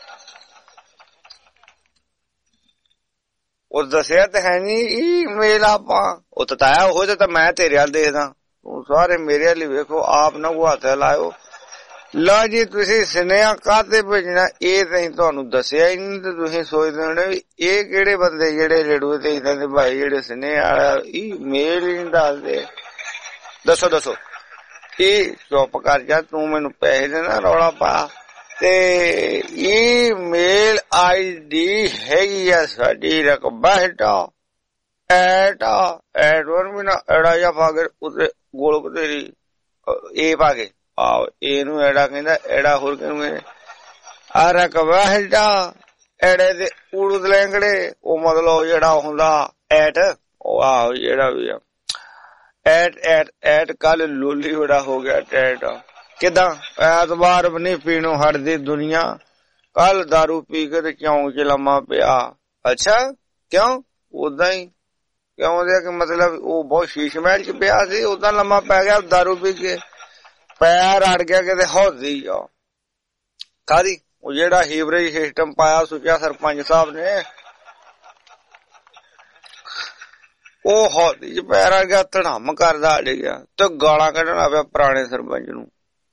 ਉਹ ਦੱਸਿਆ ਤੇ ਹੈ ਨੀ ਮੇਲ ਆਪਾਂ, ਉਹ ਤਤਾਇਆ ਉਹ ਤਾਂ ਮੈਂ ਤੇਰੇ ਵੱਲ ਦੇਖਦਾ, ਤੂੰ ਸਾਰੇ ਮੇਰੇ ਵੱਲ ਵੇਖੋ, ਆਪ ਨਾ ਕੋ ਹੱਥ ਲਾਇਓ। ਲਓ ਜੀ ਤੁਸੀਂ ਸੁਨੇਹਾ ਕਾਹਤੇ ਭੇਜਣਾ ਇਹ ਤਾਂ ਤੁਹਾਨੂੰ ਦੱਸਿਆ ਹੀ ਨਹੀਂ, ਤੇ ਤੁਸੀਂ ਸੋਚਦੇ ਹੋਣੇ ਵੀ ਇਹ ਕਿਹੜੇ ਬੰਦੇ ਜਿਹੜੇ ਰੇਡੂਏ ਤੇ ਇਦਾਂ ਦੇ ਭਾਈ ਜਿਹੜੇ ਸੁਨੇਹਾ ਮੇਲ ਹੀ ਨਹੀਂ ਦੱਸਦੇ। ਦੱਸੋ ਇਹ ਚੁੱਪ ਕਰ ਜਾ, ਤੂੰ ਮੈਨੂੰ ਪੈਸੇ ਦੇਣਾ ਰੌਲਾ ਪਾ। ਤੇ ਈਮੇਲ ਆਈਡੀ ਹੈਗੀ ਆ ਸਾਡੀ ਰਕਬਾ ਐਡਵਨ ਵੀ ਨਾ ਐੜਾ ਜਾ ਪਾ ਕੇ ਉੱਤੇ ਗੋਲ ਬਤੇਰੀ ਇਹ ਪਾ ਕੇ ਆਹੋ ਇਹਨੂੰ ਐੜਾ ਕਹਿੰਦਾ, ਐੜਾ ਹੋਰ ਕਿਹਨੂੰ ਕਹਿੰਦੇ ਆ ਰਕਬਾ ਐੜੇ ਦੇ ਉੜਦ ਲੈਂਗੜੇ, ਉਹ ਮਤਲਬ ਜਿਹੜਾ ਹੁੰਦਾ ਐਟ, ਉਹ ਆਹੋ ਜਿਹੜਾ ਵੀ ਆ ਐਟ ਕੱਲ ਲੋਲੀ ਬੜਾ ਹੋ ਗਿਆ ਟੈਟ। ਕਿਦਾਂ ਐਤਵਾਰ ਵੀ ਨਹੀਂ ਪੀਣੋਂ ਹਟਦੀ ਦੁਨੀਆ, ਕੱਲ ਦਾਰੂ ਪੀ ਕੇ ਤੇ ਚੌਂਕ ਚ ਲੰਮਾ ਪਿਆ। ਅੱਛਾ ਕਿਉਂ? ਓਦਾਂ ਹੀ ਕਿਉਂ ਦੇ ਕਿ ਮਤਲਬ ਉਹ ਬਹੁਤ ਸ਼ੀਸ਼ ਮਹਿਲ ਚ ਪਿਆ ਸੀ, ਓਦਾਂ ਲੰਮਾ ਪੈ ਗਿਆ ਦਾਰੂ ਪੀ ਕੇ, ਪੈਰ ਅੜ ਗਿਆ ਕਿਤੇ ਹੌਦੀ ਜਾ ਕਾਦੀ। ਉਹ ਜਿਹੜਾ ਹੀਵਰੇਜ ਸਿਸਟਮ ਪਾਇਆ ਸੁਚਿਆ ਸਰਪੰਚ ਸਾਹਿਬ ਨੇ, ਉਹ ਹੌਦੀ ਚ ਪੈਰ ਅੜ ਗਿਆ, ਧੜਮ ਕਰਦਾ ਅੜ ਗਿਆ ਤੇ ਗਾਲਾਂ ਕੱਢਣਾ ਪਿਆ ਪੁਰਾਣੇ ਸਰਪੰਚ ਨੂੰ।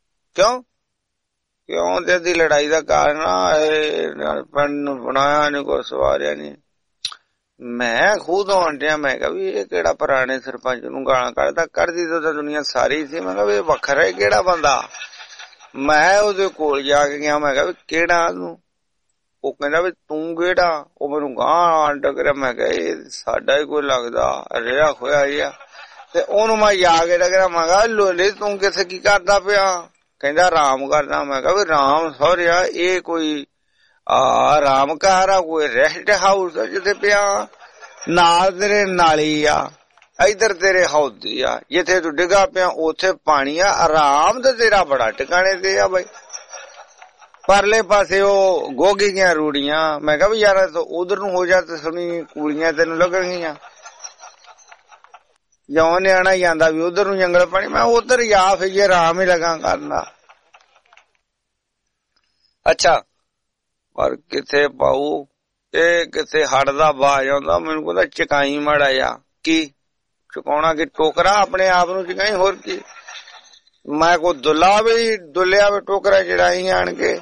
ਕਿਉਂ ਤੇ ਦੀ ਲੜਾਈ ਦਾ ਕਾਰਨ ਪਿੰਡ ਨੂੰ ਬਣਾਇਆ ਨੀ, ਕੋਈ ਸਵਾਰਿਆ ਨੀ। ਮੈਂ ਖੁਦ ਆਉਣ ਡਿਆ, ਮੈਂ ਕਿਹਾ ਵੀ ਇਹ ਕਿਹੜਾ ਪੁਰਾਣੇ ਸਰਪੰਚ ਨੂੰ ਗਾਲਾਂ ਕੱਢਦਾ, ਕੱਢਦੀ ਤਾਂ ਦੁਨੀਆ ਸਾਰੀ ਸੀ। ਮੈਂ ਕਿਹਾ ਵੀ ਵੱਖਰਾ ਹੀ ਕਿਹੜਾ ਬੰਦਾ। ਮੈਂ ਉਹਦੇ ਕੋਲ ਜਾ ਕੇ ਗਿਆ, ਮੈਂ ਕਿਹਾ ਵੀ ਕਿਹੜਾ ਤੂੰ? ਉਹ ਕਹਿੰਦਾ ਵੀ ਤੂੰ ਕਿਹੜਾ? ਉਹ ਮੈਨੂੰ ਗਾਂ ਟਕਰਿਆ। ਮੈਂ ਕਿਹਾ ਇਹ ਸਾਡਾ ਹੀ ਕੋਈ ਲੱਗਦਾ ਰਿਹਾ ਹੋਇਆ ਹੀ ਆ। ਤੇ ਉਹਨੂੰ ਮੈਂ ਜਾ ਕੇ ਟਕਰਿਆ, ਮੈਂ ਕਿਹਾ ਲੋਲੇ ਤੂੰ ਕਿੱਥੇ ਕੀ ਕਰਦਾ ਪਿਆ? ਕਹਿੰਦਾ ਆਰਾਮ ਕਰਦਾ। ਮੈਂ ਕਿਹਾ ਵੀ ਰਾਮ ਸਹੁਰਿਆ ਇਹ ਕੋਈ ਆਰਾਮ ਘਰ ਆ, ਕੋਈ ਰੈਸਟ ਹਾਊਸ ਜਿੱਥੇ ਪਿਆ? ਨਾਲ ਤੇਰੇ ਨਾਲੀ ਆ, ਇੱਧਰ ਤੇਰੇ ਹੌਦੀ ਆ, ਜਿੱਥੇ ਤੂੰ ਡਿੱਗਾ ਪਿਆ ਉੱਥੇ ਪਾਣੀ ਆ। ਆਰਾਮ ਤੇ ਤੇਰਾ ਬੜਾ ਟਿਕਾਣੇ ਤੇ ਆ ਬਾਈ, ਪਰਲੇ ਪਾਸੇ ਉਹ ਗੋਗੀ ਦੀਆਂ ਰੂੜੀਆਂ। ਮੈਂ ਕਿਹਾ ਵੀ ਯਾਰ ਉਧਰ ਨੂੰ ਹੋ ਜਾ ਤੇ ਸੁਣੀ ਕੁੜੀਆਂ ਤੈਨੂੰ ਲੱਗਣਗੀਆਂ। ਜਿਉਂ ਨਿਆਣਾ ਜਾਂਦਾ ਵੀ ਉਧਰ ਨੂੰ ਜੰਗਲ ਪਾਣੀ, ਮੈਂ ਉਧਰ ਜਾ ਫਿਰ ਜੇ ਆਰਾਮ ਹੀ ਲਗਾ ਕਰਨਾ। ਅੱਛਾ, ਪਰ ਕਿੱਥੇ ਪਾਊ ਇਹ, ਕਿੱਥੇ ਹੜਦਾ ਬਾਜ ਆਉਂਦਾ, ਮੈਨੂੰ ਕਹਿੰਦਾ ਚਕਾਈ ਮਾੜਾ ਜਾ। ਕੀ ਚੁਕਾਉਣਾ ਕਿ ਟੋਕਰਾ ਆਪਣੇ ਆਪ ਨੂੰ ਚਕਾਈ, ਹੋਰ ਕੀ। ਮੈਂ ਕੋ ਦੁੱਲਾ ਵੀ ਦੁੱਲਿਆ ਵੀ ਟੋਕਰਾ ਚੜਾਈ ਆਣ ਕੇ।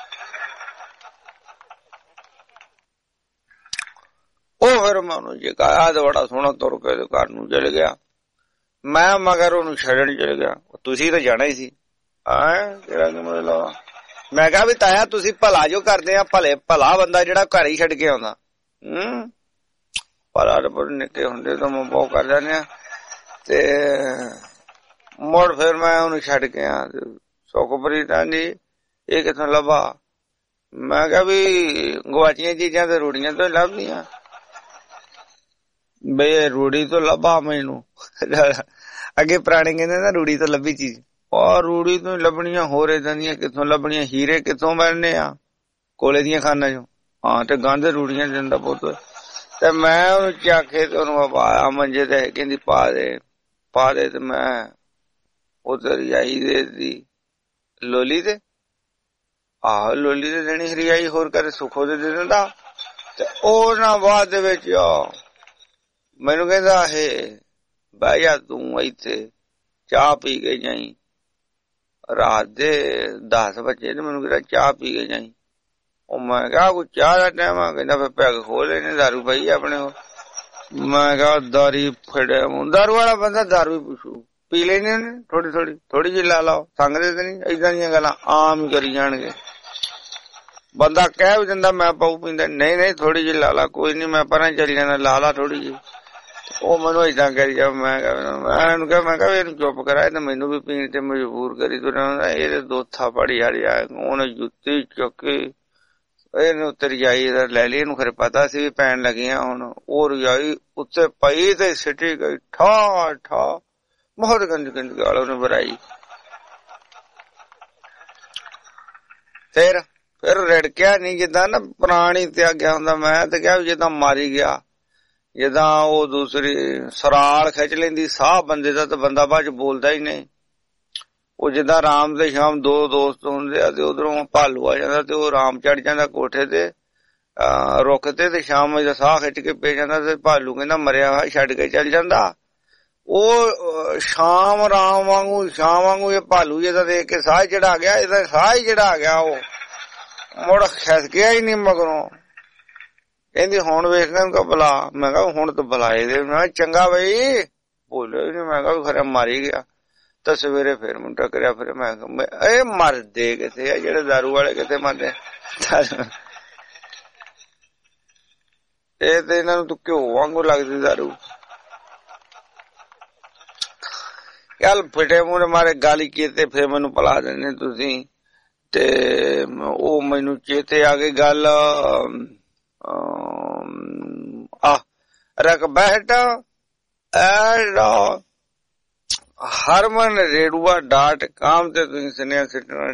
ਉਹ ਫਿਰ ਮੈਂ ਉਹਨੂੰ ਜਗਾਇਆ ਤੇ ਬੜਾ ਸੋਹਣਾ ਤੁਰ ਕੇ ਘਰ ਨੂੰ ਚਲ ਗਿਆ। ਮੈਂ ਮਗਰ ਉਹਨੂੰ ਛੱਡਣ ਚਲ ਗਿਆ। ਤੁਸੀਂ ਤਾਂ ਜਾਣਾ ਹੀ ਸੀ। ਕਿਹੜਾ ਲਾ, ਮੈਂ ਕਿਹਾ ਵੀ ਤਾਇਆ ਤੁਸੀਂ ਭਲਾ ਜੋ ਕਰਦੇ ਆ, ਭਲਾ ਬੰਦਾ ਜਿਹੜਾ ਘਰ ਹੀ ਛੱਡ ਕੇ ਆਉਂਦਾ। ਭਲਾ ਨਿੱਕੇ ਹੁੰਦੇ ਤਾਂ ਮੈਂ ਬਹੁਤ ਕਰ ਜਾਂਦੇ ਆ। ਤੇ ਮੁੜ ਫਿਰ ਮੈਂ ਉਹਨੂੰ ਛੱਡ ਕੇ ਆ। ਸੁਖਪ੍ਰੀਤ ਆਂਦੀ ਇਹ ਕਿੱਥੋਂ ਲੱਭਾ? ਮੈਂ ਕਿਹਾ ਵੀ ਗਵਾਚੀਆਂ ਚੀਜ਼ਾਂ ਤੇ ਰੂੜੀਆਂ ਤੋਂ ਲੱਭਦੀਆਂ ਬਈ, ਰੂੜੀ ਤੋਂ ਲੱਭਾ ਮੈਨੂੰ। ਅੱਗੇ ਪੁਰਾਣੇ ਕਹਿੰਦੇ ਨਾ ਰੂੜੀ ਤੋਂ ਲੱਭੀ ਚੀਜ਼, ਉਹ ਰੂੜੀ ਤੋਂ ਲੱਭਣੀਆਂ, ਹੋਰ ਏਦਾਂ ਦੀਆਂ ਕਿੱਥੋਂ ਲੱਭਣੀਆਂ? ਹੀਰੇ ਕਿੱਥੋਂ ਬਣਨੇ ਆ ਕੋਲੇ ਦੀਆਂ ਖਾਨਾਂ ਚੋਂ। ਹਾਂ, ਤੇ ਗੰਦ ਰੂੜੀਆਂ ਦਿੰਦਾ ਪੁੱਤ। ਤੇ ਮੈਂ ਉਹਨੂੰ ਚਾਖੇ ਤੇ ਉਹਨੂੰ ਪਾਇਆ ਮੰਜੇ ਤੇ, ਕਹਿੰਦੀ ਪਾ ਦੇ। ਤੇ ਮੈਂ ਉਧਰ ਰਜਾਈ ਦੇ ਦੀ ਲੋਲੀ ਤੇ, ਆਹੋ ਲੋਲੀ ਤੇ ਦੇਣੀ ਰਜਾਈ, ਹੋਰ ਕਦੇ ਸੁੱਖੋ ਦੇ ਦਿੰਦਾ। ਤੇ ਉਹ ਨਾ ਬਾਅਦ ਦੇ ਵਿੱਚ ਮੈਨੂੰ ਕਹਿੰਦਾ ਬਹਿ ਜਾ ਤੂੰ ਇੱਥੇ, ਚਾਹ ਪੀ ਕੇ ਜਾਈ। ਰਾਤ ਦੇ 10 ਵਜੇ ਤੇ ਮੈਨੂੰ ਕਹਿੰਦਾ ਚਾਹ ਪੀ ਕੇ ਜਾਈ। ਉਹ ਮੈਂ ਕਿਹਾ ਕੋਈ ਚਾਹ ਦਾ ਟਾਈਮ ਆ? ਕਹਿੰਦਾ ਫਿਰ ਪੈਗ ਖੋਲ ਲੈਣੇ, ਦਾਰੂ ਪਈ ਆਪਣੇ ਕੋਲ। ਮੈਂ ਕਿਹਾ ਦਾਰੀ ਫੜਿਆ, ਦਾਰੂ ਵਾਲਾ ਬੰਦਾ ਦਾਰੂ ਹੀ ਪੁੱਛੂ, ਪੀ ਲੈਣੇ ਨੇ ਥੋੜੀ ਜਿਹੀ ਲਾ ਲਾਓ, ਸੰਗਦੇ ਤੇ ਨਹੀਂ। ਏਦਾਂ ਦੀਆਂ ਗੱਲਾਂ ਆਮ ਹੀ ਕਰੀ ਜਾਣਗੇ। ਬੰਦਾ ਕਹਿ ਵੀ ਦਿੰਦਾ ਮੈਂ ਪਾਉ ਪੀਂਦਾ, ਨਹੀਂ ਥੋੜੀ ਜਿਹੀ ਲਾ ਲਾ, ਕੋਈ ਨੀ ਮੈਂ ਪਰਾਂ ਚੱਲ ਜਾਣਾ, ਲਾ ਲਾ ਥੋੜੀ ਜਿਹੀ। ਉਹ ਮੈਨੂੰ ਏਦਾਂ ਕਰੀ ਜਾ। ਮੈਂ ਕਿਹਾ ਇਹਨੂੰ ਚੁੱਪ ਕਰਾਏ ਤੇ ਮੈਨੂੰ ਵੀ ਪੀਣ ਤੇ ਮਜਬੂਰ ਕਰੀ ਤੁਰਿਆ। ਇਹਦੇ ਦੋਥਾ ਪੜੀ ਆ, ਉਹਨੇ ਜੁੱਤੀ ਚੁੱਕੀ ਇਹਨੂੰ ਉੱਤੇ ਰਜਾਈ ਲੈ ਲਈ। ਇਹਨੂੰ ਖਰੇ ਪਤਾ ਸੀ ਵੀ ਪੈਣ ਲੱਗੀਆਂ ਹੁਣ। ਉਹ ਰਜਾਈ ਉੱਤੇ ਪਈ ਤੇ ਸਿੱਟੀ ਗਈ ਠਾ ਠਾ, ਬਹੁਤ ਗੰਦੀ ਗਾਲ ਉਹਨੇ ਬਰਾਈ। ਫਿਰ ਰੜਕਿਆ ਨੀ, ਜਿੱਦਾਂ ਨਾ ਪੁਰਾਣੀ ਤਿਆਗਿਆ ਹੁੰਦਾ। ਮੈਂ ਤੇ ਕਿਹਾ ਜਿੱਦਾਂ ਮਾਰੀ ਗਿਆ, ਜਿੱਦਾਂ ਉਹ ਦੂਸਰੀ ਸਰਾਲ ਖਿੱਚ ਲੈਂਦੀ ਸਾਹ ਬੰਦੇ ਦਾ, ਤਾਂ ਬੰਦਾ ਬਾਅਦ ਚ ਬੋਲਦਾ ਹੀ ਨਹੀਂ। ਉਹ ਜਿੱਦਾਂ ਰਾਮ ਤੇ ਸ਼ਾਮ ਦੋ ਦੋਸਤ ਹੁੰਦੇ ਆ, ਤੇ ਉਧਰੋਂ ਭਾਲੂ ਆ ਜਾਂਦਾ ਤੇ ਉਹ ਰਾਮ ਚੜ ਜਾਂਦਾ ਕੋਠੇ ਤੇ ਰੁੱਖ ਤੇ ਸ਼ਾਮ ਦਾ ਸਾਹ ਖਿੱਚ ਕੇ ਪੈ ਜਾਂਦਾ। ਤੇ ਭਾਲੂ ਕਹਿੰਦਾ ਮਰਿਆ ਹੋਇਆ ਛੱਡ ਕੇ ਚੱਲ ਜਾਂਦਾ। ਉਹ ਸ਼ਾਮ ਰਾਮ ਵਾਂਗੂ ਇਹ ਭਾਲੂ ਜਿਹਦਾ ਦੇਖ ਕੇ ਸਾਹ ਚੜਾ ਗਿਆ, ਇਹਦਾ ਸਾਹ ਹੀ ਚੜਾ ਗਿਆ। ਉਹ ਮੁੜ ਖਿਸਕਿਆ ਹੀ ਨਹੀਂ ਮਗਰੋਂ। ਕਹਿੰਦੀ ਹੁਣ ਵੇਖਣਾ ਕਾ ਬੁਲਾ। ਮੈਂ ਕਿਹਾ ਹੁਣ ਤਾਂ ਬੁਲਾਏ ਦੇ। ਮੈਂ ਚੰਗਾ ਬਈ, ਬੋਲਿਆ ਹੀ ਨੀ। ਮੈਂ ਕਿਹਾ ਖਰੇ ਮਾਰੀ ਗਿਆ। ਤਾਂ ਸਵੇਰੇ ਫਿਰ ਮੈਨੂੰ ਟੱਕਰਿਆ। ਫਿਰ ਮੈਂ ਇਹ ਮਰਦੇ ਕਿਥੇ ਆ ਜਿਹੜੇ ਦਾਰੂ ਵਾਲੇ, ਕਿਥੇ ਮਰਦੇ। ਇਹ ਤੇ ਇਹਨਾਂ ਨੂੰ ਤੂੰ ਘਿਓ ਵਾਂਗੂ ਲੱਗਦੀ ਦਾਰੂ। ਚੱਲ ਫਿਟੇ ਮੂਹਰੇ ਮਾਰੇ ਗਾਲੀ ਕੀਤੇ, ਫਿਰ ਮੈਨੂੰ ਪਿਲਾ ਦਿੰਦੇ ਤੁਸੀਂ। ਤੇ ਉਹ ਮੈਨੂੰ ਚੇਤੇ ਆ ਗਈ ਗੱਲ, ਰਕ ਬੈਠ harmanredua.com ਤੇ ਤੁਸੀਂ ਸੁਨੇਹਾ ਸਿੱਟਣਾ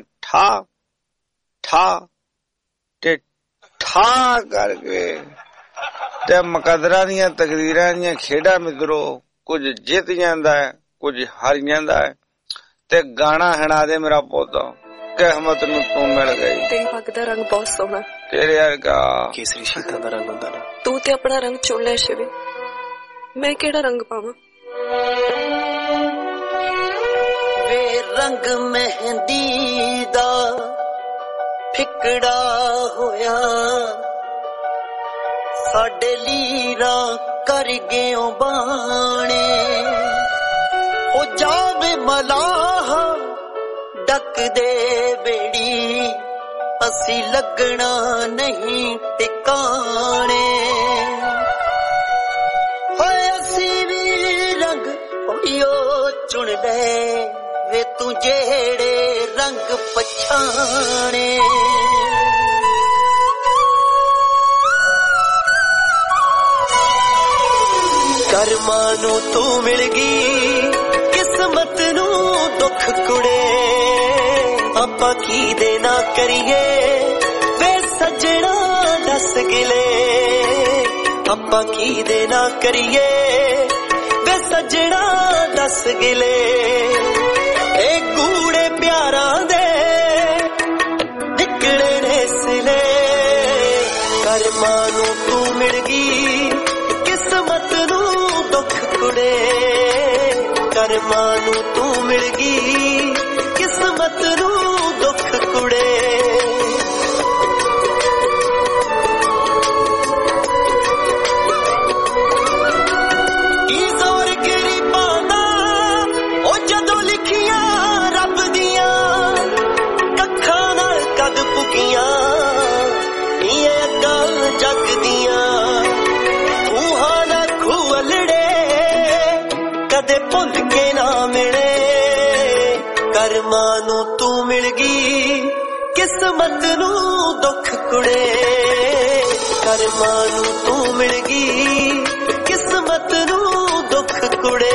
ਠਾ ਕਰਕੇ। ਤੇ ਮੁਕੱਦਰਾਂ ਦੀਆਂ ਤਕਦੀਰਾਂ ਦੀਆਂ ਖੇਡਾਂ ਮਿੱਤਰੋ, ਕੁਝ ਜਿੱਤ ਜਾਂਦਾ ਹੈ, ਕੁਝ ਹਾਰ ਜਾਂਦਾ ਹੈ। ਤੇ ਗਾਣਾ ਹਣਾ ਦੇ ਮੇਰਾ ਪੁੱਤ, ਕਹਿਮਤ ਨੂੰ ਤੂੰ ਮਿਲ ਗਈ। ਤੇਰੀ ਪੱਗ ਦਾ ਰੰਗ ਬਹੁਤ ਸੋਹਣਾ, ਤੇਰੇ ਵਰਗਾ ਕੇਸਰੀ ਸ਼ੀਤਾਂ ਦਾ ਰੰਗ ਹੁੰਦਾ ਨਾ। ਤੂੰ ਤੇ ਆਪਣਾ ਰੰਗ ਚੁਣ ਲੈ ਸ਼ਿਵੇ, ਮੈਂ ਕਿਹੜਾ ਰੰਗ ਪਾਵਾਂ? ਵੇ ਰੰਗ ਮਹਿੰਦੀ ਦਾ ਫਿਕੜਾ ਹੋਇਆ, ਸਾਡੇ ਲੀਰਾਂ ਕਰ ਗਿਓ ਬਾਣੇ। ਉਹ ਜਾਵੇ ਮਲਾਹ ਡੱਕ ਦੇ ਬੇੜੀ, ਅਸੀਂ ਲੱਗਣਾ ਨਹੀਂ ਟਿਕਾਣੇ। ਹੋਏ ਅਸੀਂ ਵੀ ਰੰਗ ਉੜਿਓ ਚੁਣ ਲੈ ਵੇ, ਤੂੰ ਜਿਹੜੇ ਰੰਗ ਪਛਾਣੇ। ਕਰਮਾਂ ਨੂੰ ਤੂੰ ਮਿਲ ਗਈ, ਕਿਸਮਤ ਨੂੰ ਦੁੱਖ ਕੁੜੇ। ਆਪਾਂ ਕੀ ਦੇ ਨਾ ਕਰੀਏ ਵੇ ਸੱਜਣਾ ਦੱਸ ਗਿਲੇ। ਆਪਾਂ ਕੀ ਦੇ ਨਾ ਕਰੀਏ ਵੇ सजना दस गिले ए कूड़े प्यारां दे निकले ने सिले करमां नूं तू मिल गई किस्मत नूं दुख कुड़े करमां नूं तू मिल गई किस्मत नूं दुख कुड़े कदे भुल के ना मिले करमां नूं तू मिल गई किस्मत नूं दुख कुड़े करमां नूं तू मिल गई किस्मत नूं दुख कुड़े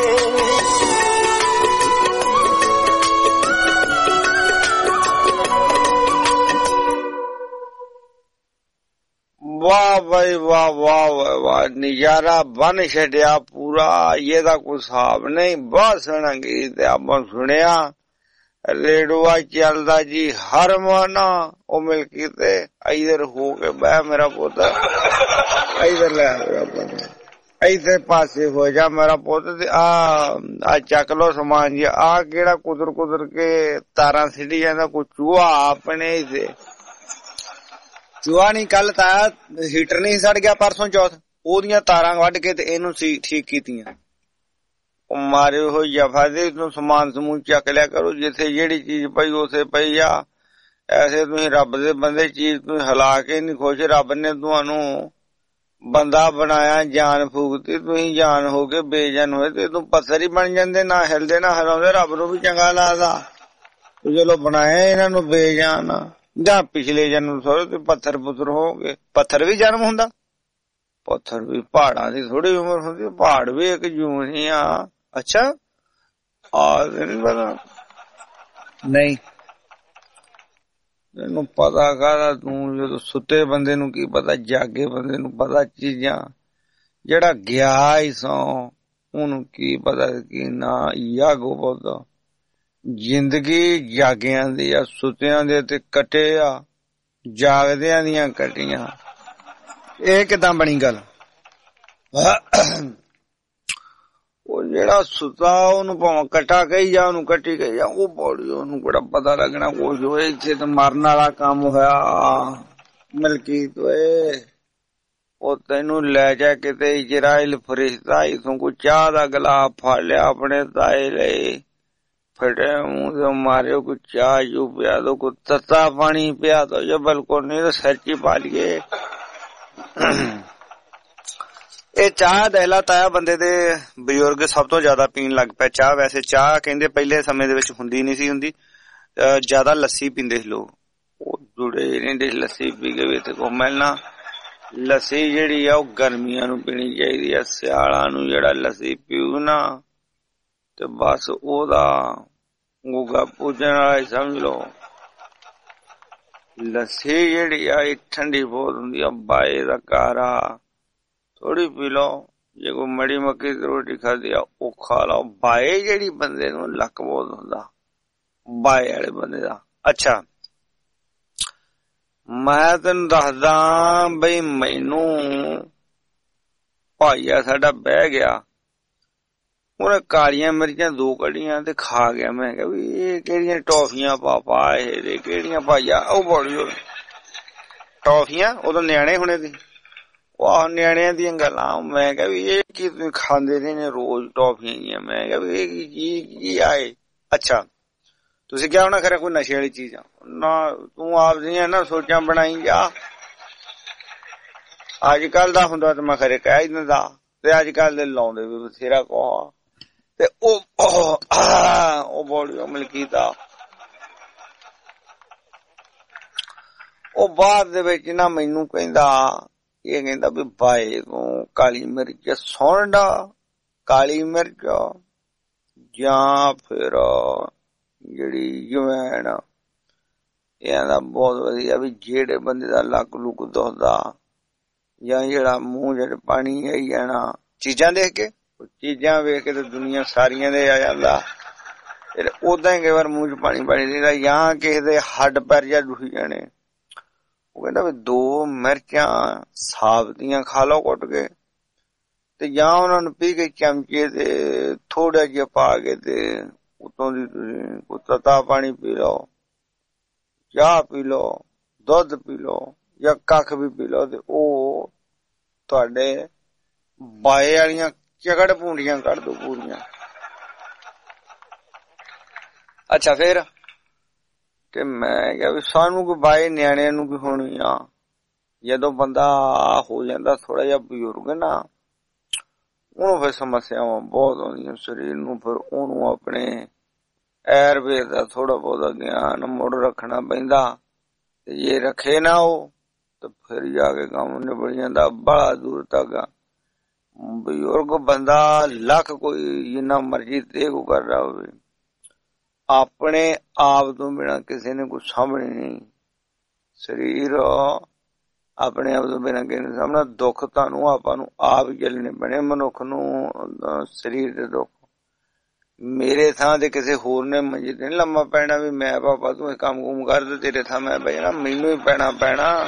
वाह भाई वाह वाह वाह वाह नजारा बन छड़िया पूरा ये दा कोई हिसाब नहीं बहुत सोहना गीत आपने सुनिया रेडुआ चलदा जी हर माना ओ मिल कीते इधर हो के बह मेरा पुत इधर ले इधर पासे हो जा मेरा पुत आ चक लो सामान जी आ केड़ा कुदर कुदर के तारा सीढ़ी जांदा कोई चूहा अपने से चूहा नहीं कल ताया हीटर नहीं सड़ गया परसों चौथ ओदियां तारां वड्ड के ते इहनूं ठीक कीतियां मारे हो जफा दे तू समान समूह चक लिया करो जिथे जेड़ी चीज पई उसे पई आ ऐसे तुसीं रब दे बंदे चीज तू हिला के नहीं खुश रब ने तुहानू बंदा बनाया जान फूकती तुसीं जान हो के बेजान होए ते तू पत्थर ही बन जांदे ना हिलदे ना हिलाउंदे रब नूं भी चंगा लगदा चलो बनाया इन्हां नूं बेजान ਜਾਂ ਪਿਛਲੇ ਜਨਮ ਸੋਰੇ ਤੇ ਪੱਥਰ ਪੁੱਤਰ ਹੋਗੇ ਪੱਥਰ ਵੀ ਜਨਮ ਹੁੰਦਾ ਪੱਥਰ ਵੀ ਪਹਾੜਾਂ ਦੀ ਥੋੜੀ ਉਮਰ ਹੁੰਦੀ ਪਹਾੜ ਵੀ ਇੱਕ ਜੂਨ ਹੀ ਆ ਅੱਛਾ ਆ ਨਹੀਂ ਪਤਾ ਨਹੀਂ ਤੈਨੂੰ ਪਤਾ ਕਾਹਦਾ ਤੂੰ ਜਦੋਂ ਸੁੱਤੇ ਬੰਦੇ ਨੂੰ ਕੀ ਪਤਾ ਜਾਗੇ ਬੰਦੇ ਨੂੰ ਪਤਾ ਚੀਜ਼ਾਂ ਜਿਹੜਾ ਗਿਆ ਹੀ ਸੋ ਉਹਨੂੰ ਕੀ ਪਤਾ ਕੀ ਨਾ ਯਾਗੋ ਪਤਾ ਜ਼ਿੰਦਗੀ ਜਾਗਿਆਂ ਦੀ ਆ ਸੁੱਤਿਆਂ ਦੇ ਤੇ ਕੱਟੇ ਆ ਜਾਗਦਿਆਂ ਦੀਆਂ ਕੱਟੀਆਂ ਇਹ ਕਿਦਾਂ ਬਣੀ ਗੱਲ ਉਹ ਜਿਹੜਾ ਸੁੱਤਾ ਉਹਨੂੰ ਭਾਵੇਂ ਕੱਟਾ ਕਹੀ ਜਾ ਉਹਨੂੰ ਕੱਟੀ ਕਹੀ ਜਾ ਉਹ ਬੋੜੀ ਉਹਨੂੰ ਕਿਹੜਾ ਪਤਾ ਲੱਗਣਾ ਕੁਝ ਹੋਏ ਇੱਥੇ ਤੇ ਮਰਨ ਵਾਲਾ ਕੰਮ ਹੋਇਆ ਮਲਕੀਤ ਓਏ ਉਹ ਤੈਨੂੰ ਲੈ ਜਾ ਕਿਤੇ ਇਜ਼ਰਾਈਲ ਫਰਿਸ਼ਤਾ ਇਥੋਂ ਕੋਈ ਚਾਹ ਦਾ ਗਲਾਸ ਫੜ ਲਿਆ ਆਪਣੇ ਤਾਏ ਲਈ फटे मुंह से मारे को चाय यू पिया दो को तत्ता पानी पिया दो जो बिल्कुल नहीं तो सच्ची पा लिए ਇਹ ਚਾਹ ਦਹਿਲਾ ਤਾਇਆ ਬੰਦੇ ਦੇ ਬਜ਼ੁਰਗ ਸਭ ਤੋਂ ਜ਼ਿਆਦਾ ਪੀਣ ਲੱਗ ਪਏ ਚਾਹ ਵੈਸੇ ਚਾਹ ਕਹਿੰਦੇ ਪਹਿਲੇ ਸਮੇਂ ਦੇ ਵਿੱਚ ਹੁੰਦੀ ਨਹੀਂ ਸੀ ਹੁੰਦੀ ਜ਼ਿਆਦਾ ਲੱਸੀ ਪੀਂਦੇ ਸੀ ਲੋਕ ਉਹ ਜੁੜੇ ਰਹਿੰਦੇ ਲੱਸੀ ਪੀ ਕੇ ਵੀ ਤੇ ਕੋ ਮਿਲਣਾ ਲੱਸੀ ਜਿਹੜੀ ਆ ਉਹ ਗਰਮੀਆਂ ਨੂੰ ਪੀਣੀ ਚਾਹੀਦੀ ਆ ਸਿਆਲਾਂ ਨੂੰ ਜਿਹੜਾ ਲੱਸੀ ਪੀਊ ਨਾ ਤੇ ਬਸ ਉਹਦਾ ਗੁੱਗਾ ਪੂਜਣ ਵਾਲਾ ਸਮਝ ਲਓ ਲੱਸੀ ਜਿਹੜੀ ਆ ਇਹ ਠੰਡੀ ਬਹੁਤ ਹੁੰਦੀ ਆ ਬਾਏ ਦਾ ਕਾਰਾ ਥੋੜੀ ਪੀ ਲਓ ਜੇ ਕੋਈ ਮੜੀ ਮੱਕੀ ਦੀ ਰੋਟੀ ਖਾਦੀ ਆ ਉਹ ਖਾ ਲਓ ਬਾਏ ਜਿਹੜੀ ਬੰਦੇ ਨੂੰ ਲੱਕ ਬਹੁਤ ਹੁੰਦਾ ਬਾਏ ਵਾਲੇ ਬੰਦੇ ਦਾ ਅੱਛਾ ਮੈਂ ਤੈਨੂੰ ਦੱਸਦਾ ਬਈ ਮੈਨੂੰ ਭਾਈਆ ਸਾਡਾ ਬਹਿ ਗਿਆ ਉਹਨੇ ਕਾਲੀਆਂ ਮਿਰਚਾਂ 2 ਕੱਢੀਆਂ ਤੇ ਖਾ ਗਿਆ ਮੈਂ ਕਿਹਾ ਵੀ ਇਹ ਕਿਹੜੀਆਂ ਟੌਫੀਆਂ ਪਾਪਾ ਇਹ ਕਿਹੜੀਆਂ ਭਾਈਆ ਉਹ ਬੋਲੀ ਟੌਫੀਆਂ ਉਦੋਂ ਨਿਆਣੇ ਹੁਣੇ ਸੀ ਉਹ ਨਿਆਣਿਆਂ ਦੀਆਂ ਗੱਲਾਂ ਮੈਂ ਕਿਹਾ ਵੀ ਇਹ ਕੀ ਤੁਸੀਂ ਖਾਂਦੇ ਨੇ ਰੋਜ਼ ਟੌਫੀਆਂ ਜੀਆਂ ਮੈਂ ਕਿਹਾ ਵੀ ਇਹ ਕੀ ਆਏ ਅੱਛਾ ਤੁਸੀਂ ਕਿਹਾ ਹੋਣਾ ਖਰੇ ਕੋਈ ਨਸ਼ੇ ਵਾਲੀ ਚੀਜ਼ ਆ ਨਾ ਤੂੰ ਆਪ ਦੀਆਂ ਨਾ ਸੋਚਾਂ ਬਣਾਈ ਜਾ ਅੱਜ ਕੱਲ ਦਾ ਹੁੰਦਾ ਤੇ ਮੈਂ ਖਰੇ ਕਹਿ ਦਿੰਦਾ ਤੇ ਅੱਜ ਕੱਲ ਦੇ ਲਾਉਂਦੇ ਵੀ ਬਥੇਰਾ ਕੋਹ ਤੇ ਉਹ ਬੋਲੀ ਮਲਕੀਤਾ ਉਹ ਬਾਅਦ ਦੇ ਵਿੱਚ ਨਾ ਮੈਨੂੰ ਕਹਿੰਦਾ ਇਹ ਕਹਿੰਦਾ ਵੀ ਬਾਏ ਤੂੰ ਕਾਲੀ ਮਿਰਚ ਸੌਂਡਾ ਕਾਲੀ ਮਿਰਚ ਜਾਂ ਫਿਰ ਜਿਹੜੀ ਜਵੈਣ ਇਹਦਾ ਬਹੁਤ ਵਧੀਆ ਵੀ ਜਿਹੜੇ ਬੰਦੇ ਦਾ ਲੱਕ ਲੁੱਕ ਦੁਖਦਾ ਜਾਂ ਜਿਹੜਾ ਮੂੰਹ ਜਿਹੜੇ ਪਾਣੀ ਆਈ ਜਾਣਾ ਚੀਜ਼ਾਂ ਦੇਖ ਕੇ चीजां वेख के दुनिया सारियां दे आ जांदा, फिर उदां ही कई बार मूंह च पानी पानी रहिंदा। जां किसे दे हड्ड पैर जा दुखी जाने, वो कहंदा भी 2 मिर्चां साबतियां खा लो कुट के, ते जां उन्हां नूं पी के चमचे ते थोड़ा जिहा पा के ते उतों दी कोई तता पानी पी लो, चाह पी लो, दुध पी लो या कख भी पी लो, ते ओह तुहाडे बाए वालियां झगड़ पूंडियां कढ दो पूरियां। अच्छा फिर ते मैं कहा भी सानू कोई बाए न्याणियां नूं भी होनी आ, जदों बंदा हो जांदा थोड़ा जिहा बजुर्ग ना, ਉਹਨੂੰ ਫਿਰ ਸਮੱਸਿਆਵਾਂ ਬਹੁਤ ਆਉਂਦੀਆਂ ਸਰੀਰ ਨੂੰ, ਫਿਰ ਉਹਨੂੰ ਆਪਣੇ ਆਯੁਰਵੇਦ ਦਾ ਥੋੜਾ ਬਹੁਤਾ ਗਿਆਨ ਮੁੜ ਰੱਖਣਾ ਪੈਂਦਾ, ਤੇ ਜੇ ਰੱਖੇ ਨਾ ਉਹ ਤੇ ਫਿਰ ਜਾ ਕੇ ਕੰਮ ਨਿਬੜ ਜਾਂਦਾ ਬੜਾ ਦੂਰ ਤੱਕ। ਬਜ਼ੁਰਗ ਬੰਦਾ ਲੱਖ ਕੋਈ ਜਿੰਨਾ ਮਰਜ਼ੀ ਤੇਗ ਕਰ ਰਿਹਾ ਹੋਵੇ, ਆਪਣੇ ਆਪ ਤੋਂ ਬਿਨਾਂ ਕਿਸੇ ਨੇ ਕੁਛ ਸਾਂਭਣੀ ਨਹੀਂ। ਸਰੀਰ ਆਪਣੇ ਆਪ ਤੋਂ ਬਿਨਾਂ ਕਿਸੇ ਨੇ ਸਾਹਮਣਾ, ਦੁੱਖ ਤੁਹਾਨੂੰ ਆਪਾਂ ਨੂੰ ਆਪ ਹੀ ਝੱਲਣੇ ਪੈਣੇ। ਮਨੁੱਖ ਨੂੰ ਸਰੀਰ ਦੇ ਦੁੱਖ ਮੇਰੇ ਥਾਂ ਤੇ ਕਿਸੇ ਹੋਰ ਨੇ ਮੰਜੇ ਤੇ ਨੀ ਲੰਮਾ ਪੈਣਾ ਵੀ ਮੈਂ ਪਾਪਾ ਤੂੰ ਇਹ ਕੰਮ ਕੁਮ ਕਰ ਦੇ, ਤੇਰੇ ਥਾਂ ਮੈਂ ਬਹਿ ਜਾਣਾ, ਮੈਨੂੰ ਹੀ ਪੈਣਾ।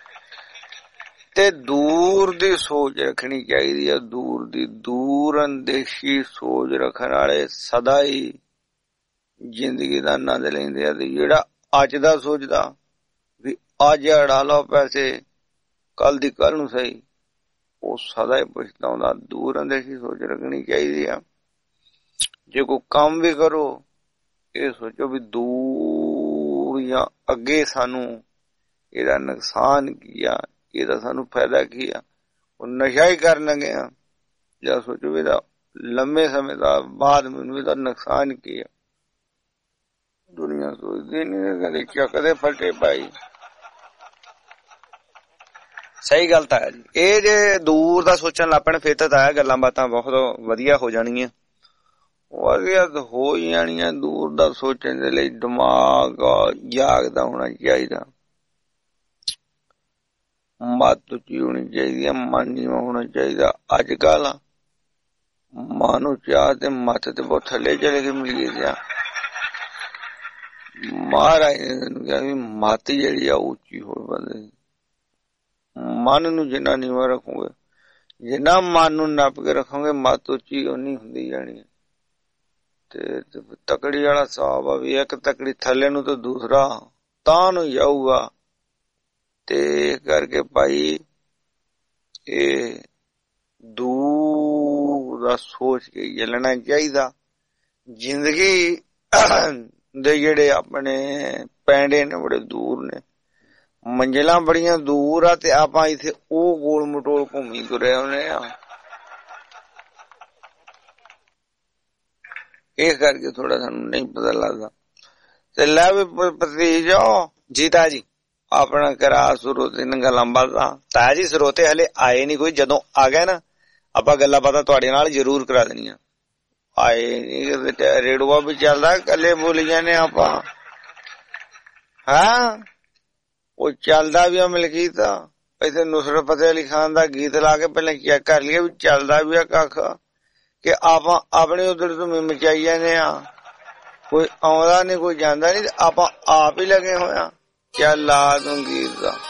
ਤੇ ਦੂਰ ਦੀ ਸੋਚ ਰੱਖਣੀ ਚਾਹੀਦੀ ਹੈ, ਦੂਰ ਅੰਦੇਸ਼ੀ ਸੋਚ ਰੱਖਣ ਵਾਲੇ ਸਦਾ ਹੀ ਜ਼ਿੰਦਗੀ ਦਾ ਆਨੰਦ ਲੈਂਦੇ ਆ। ਤੇ ਜਿਹੜਾ ਅੱਜ ਦਾ ਸੋਚਦਾ ਵੀ ਅੱਜ ਅੜਾ ਲਓ ਪੈਸੇ ਕੱਲ ਦੀ ਕੱਲ ਨੂੰ ਸਹੀ, ਉਹ ਸਦਾ ਹੀ ਪਛਤਾਉਂਦਾ। ਦੂਰ ਅੰਦੇਸ਼ੀ ਸੋਚ ਰੱਖਣੀ ਚਾਹੀਦੀ ਆ। ਜੇ ਕੋਈ ਕੰਮ ਵੀ ਕਰੋ ਇਹ ਸੋਚੋ ਵੀ ਦੂਰ ਜਾਂ ਅੱਗੇ ਸਾਨੂੰ ਇਹਦਾ ਨੁਕਸਾਨ ਕੀ ਆ, ਇਹਦਾ ਸਾਨੂੰ ਫਾਇਦਾ ਕੀ ਆ। ਉਹ ਨਸ਼ਾ ਹੀ ਕਰਨ ਲੱਗੇ ਆ ਜਾਂ ਸੋਚੋ ਵੀ ਇਹਦਾ ਲੰਮੇ ਸਮੇਂ ਦਾ ਬਾਅਦ ਮੈਨੂੰ ਇਹਦਾ ਨੁਕਸਾਨ ਕੀ ਆ। ਦੁਨੀਆ ਸੋਚਦੀ ਨੀ, ਕਹਿੰਦੇ ਚੱਕਦੇ ਫਟੇ ਭਾਈ। ਸਹੀ ਗੱਲ ਤਾਂ ਹੈ ਜੀ। ਇਹ ਜੇ ਦੂਰ ਦਾ ਸੋਚਣ ਲੱਗ ਪੈਣ ਫਿਰ ਤਾਂ ਗੱਲਾਂ ਬਾਤਾਂ ਬਹੁਤ ਵਧੀਆ ਹੋ ਜਾਣਗੀਆਂ, ਵਧੀਆ ਹੋ ਹੀ ਜਾਣੀਆਂ। ਦੂਰ ਦਾ ਸੋਚਣ ਦੇ ਲਈ ਦਿਮਾਗ ਜਾਗਦਾ ਹੋਣਾ ਚਾਹੀਦਾ, ਮੱਤ ਉੱਚੀ ਹੋਣੀ ਚਾਹੀਦੀ ਹੈ, ਮਨ ਨੀਵਾਂ ਹੋਣਾ ਚਾਹੀਦਾ। ਅੱਜ ਕੱਲ ਮਨ ਉੱਚਾ ਤੇ ਮੱਤ ਤੇ ਬਹੁਤ ਥੱਲੇ ਚਲੇ ਕੇ ਮਿਲ ਗਈ ਆ। ਮਹਾਰਾਜ ਨੇ ਤੈਨੂੰ ਕਿਹਾ ਵੀ ਮੱਤ ਜਿਹੜੀ ਆ ਉੱਚੀ ਹੋ ਬੰਦੇ ਦੀ। ਮਨ ਨੂੰ ਜਿੰਨਾ ਨੀਵਾਂ ਰੱਖੋਗੇ, ਜਿੰਨਾ ਮਨ ਨੂੰ ਨੱਪ ਕੇ ਰੱਖੋਗੇ, ਮੱਤ ਉੱਚੀ ਓਨੀ ਹੁੰਦੀ ਜਾਣੀ। ਤੇ ਤਕੜੀ ਵਾਲਾ ਹਿਸਾਬ ਆ ਵੀ ਇੱਕ ਤਕੜੀ ਥੱਲੇ ਨੂੰ ਤੇ ਦੂਸਰਾ ਤਾਂ ਨੂੰ ਜਾਊਗਾ। ਤੇ ਕਰਕੇ ਭਾਈ ਇਹ ਦੂਰ ਦਾ ਸੋਚ ਕੇ ਚੱਲਣਾ ਚਾਹੀਦਾ। ਜ਼ਿੰਦਗੀ ਦੇ ਜਿਹੜੇ ਆਪਣੇ ਪੈਂਡੇ ਨੇ ਬੜੇ ਦੂਰ ਨੇ, ਮੰਜ਼ਿਲਾਂ ਬੜੀਆਂ ਦੂਰ ਆ, ਤੇ ਆਪਾਂ ਇੱਥੇ ਉਹ ਗੋਲ ਮਟੋਲ ਘੁੰਮੀ ਤੁਰੇ ਆਉਨੇ ਆ। ਇਸ ਕਰਕੇ ਥੋੜਾ ਸਾਨੂੰ ਨਹੀਂ ਪਤਾ ਲੱਗਦਾ। ਤੇ ਲੈ ਵੀ ਭਤੀਜ ਜੀਤਾ ਜੀ ਆਪਣਾ ਕਰਾ ਸਰੋਤੇ ਨਾਲ ਗੱਲਾਂ ਬਾਤਾਂ। ਤਾਇਆ ਜੀ ਸਰੋਤੇ ਹਲੇ ਆਏ ਨੀ ਕੋਈ, ਜਦੋਂ ਆ ਗਏ ਨਾ ਆਪਾਂ ਗੱਲਾਂ ਬਾਤਾਂ ਤੁਹਾਡੇ ਨਾਲ ਜ਼ਰੂਰ ਕਰਾ ਦੇਣੀਆਂ। ਆਏ ਨੀ, ਰੇਡੂਆ ਵੀ ਚੱਲਦਾ, ਕੱਲੇ ਬੋਲੀਆਂ ਨੇ ਆਪਾਂ। ਹਾਂ ਉਹ ਚੱਲਦਾ ਵੀ ਆ ਮਲਕੀਤ, ਇੱਥੇ ਨੁਸਰਤ ਫਤਿਹ ਅਲੀ ਖਾਨ ਦਾ ਗੀਤ ਲਾ ਕੇ ਪਹਿਲਾਂ ਚੈੱਕ ਕਰ ਲਈਏ ਵੀ ਚੱਲਦਾ ਵੀ ਆ ਕੱਖ ਕਿ ਆਪਾਂ ਆਪਣੇ ਉਧਰ ਤੋਂ ਮਚਾਈ ਜਾਂਦੇ ਆ। ਕੋਈ ਆਉਂਦਾ ਨੀ, ਕੋਈ ਜਾਂਦਾ ਨੀ, ਆਪਾਂ ਆਪ ਹੀ ਲੱਗੇ ਹੋਇਆ। ਚੱਲ ਲਾ ਦੂੰ ਗੀਤ ਦਾ।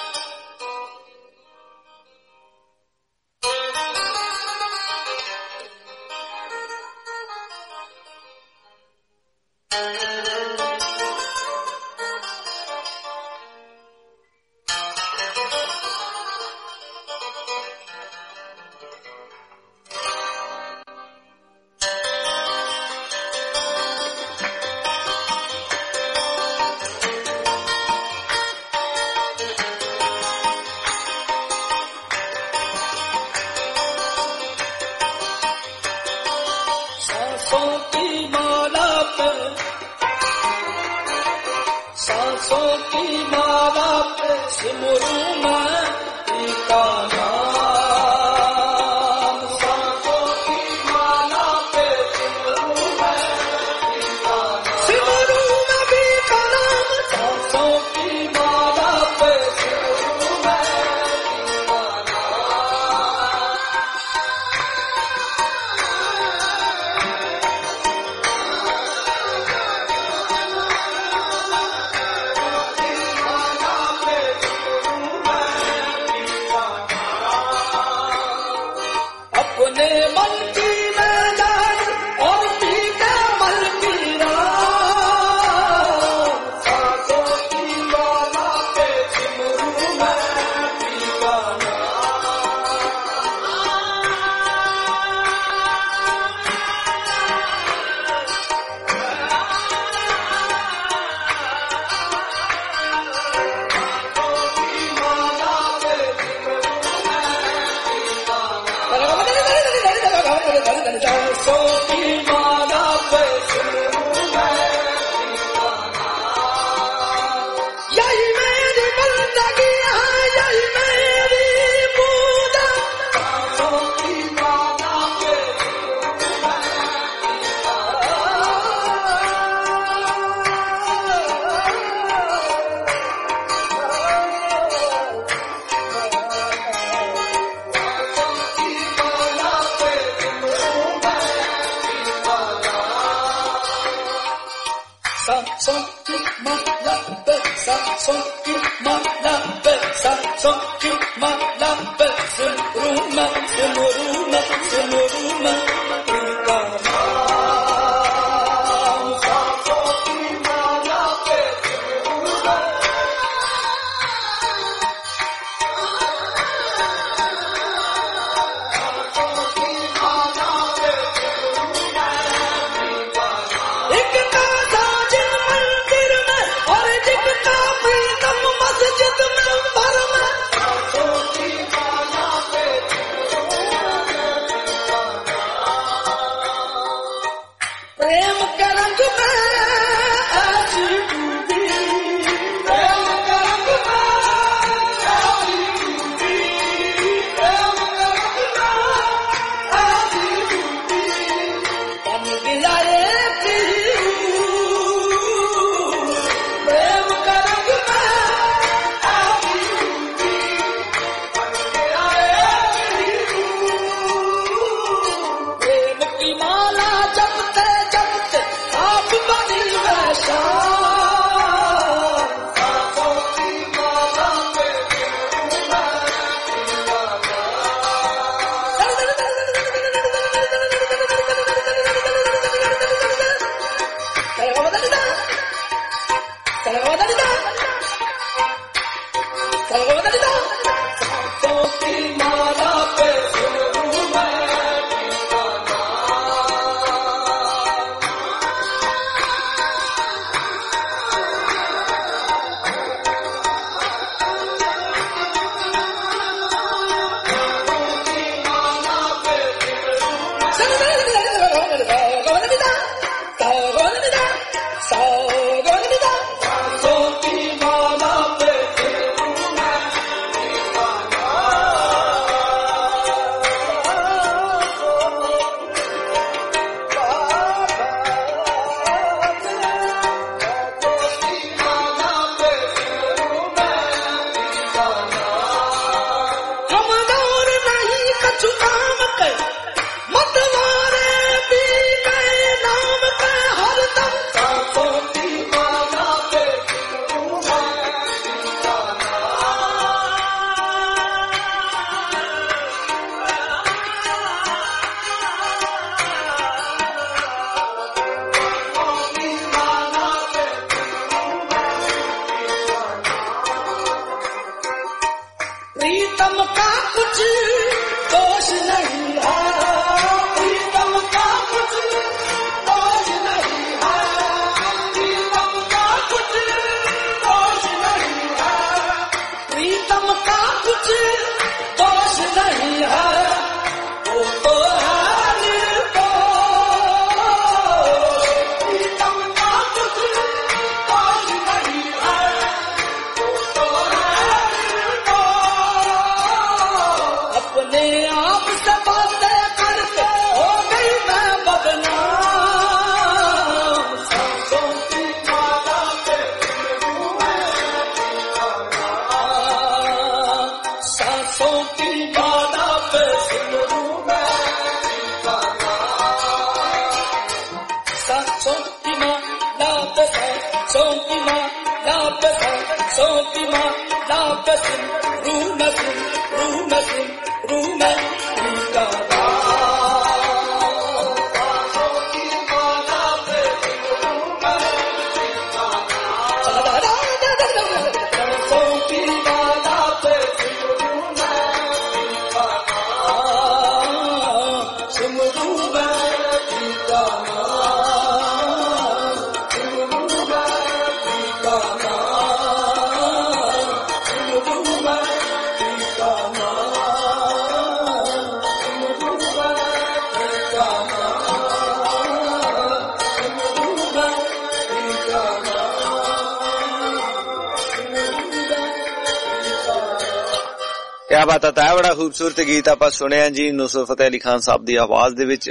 क्या बात है, बड़ा खूबसूरत गीत आप सुनिया जी नुसरत फतेह अली खान साहब की आवाज दे विच।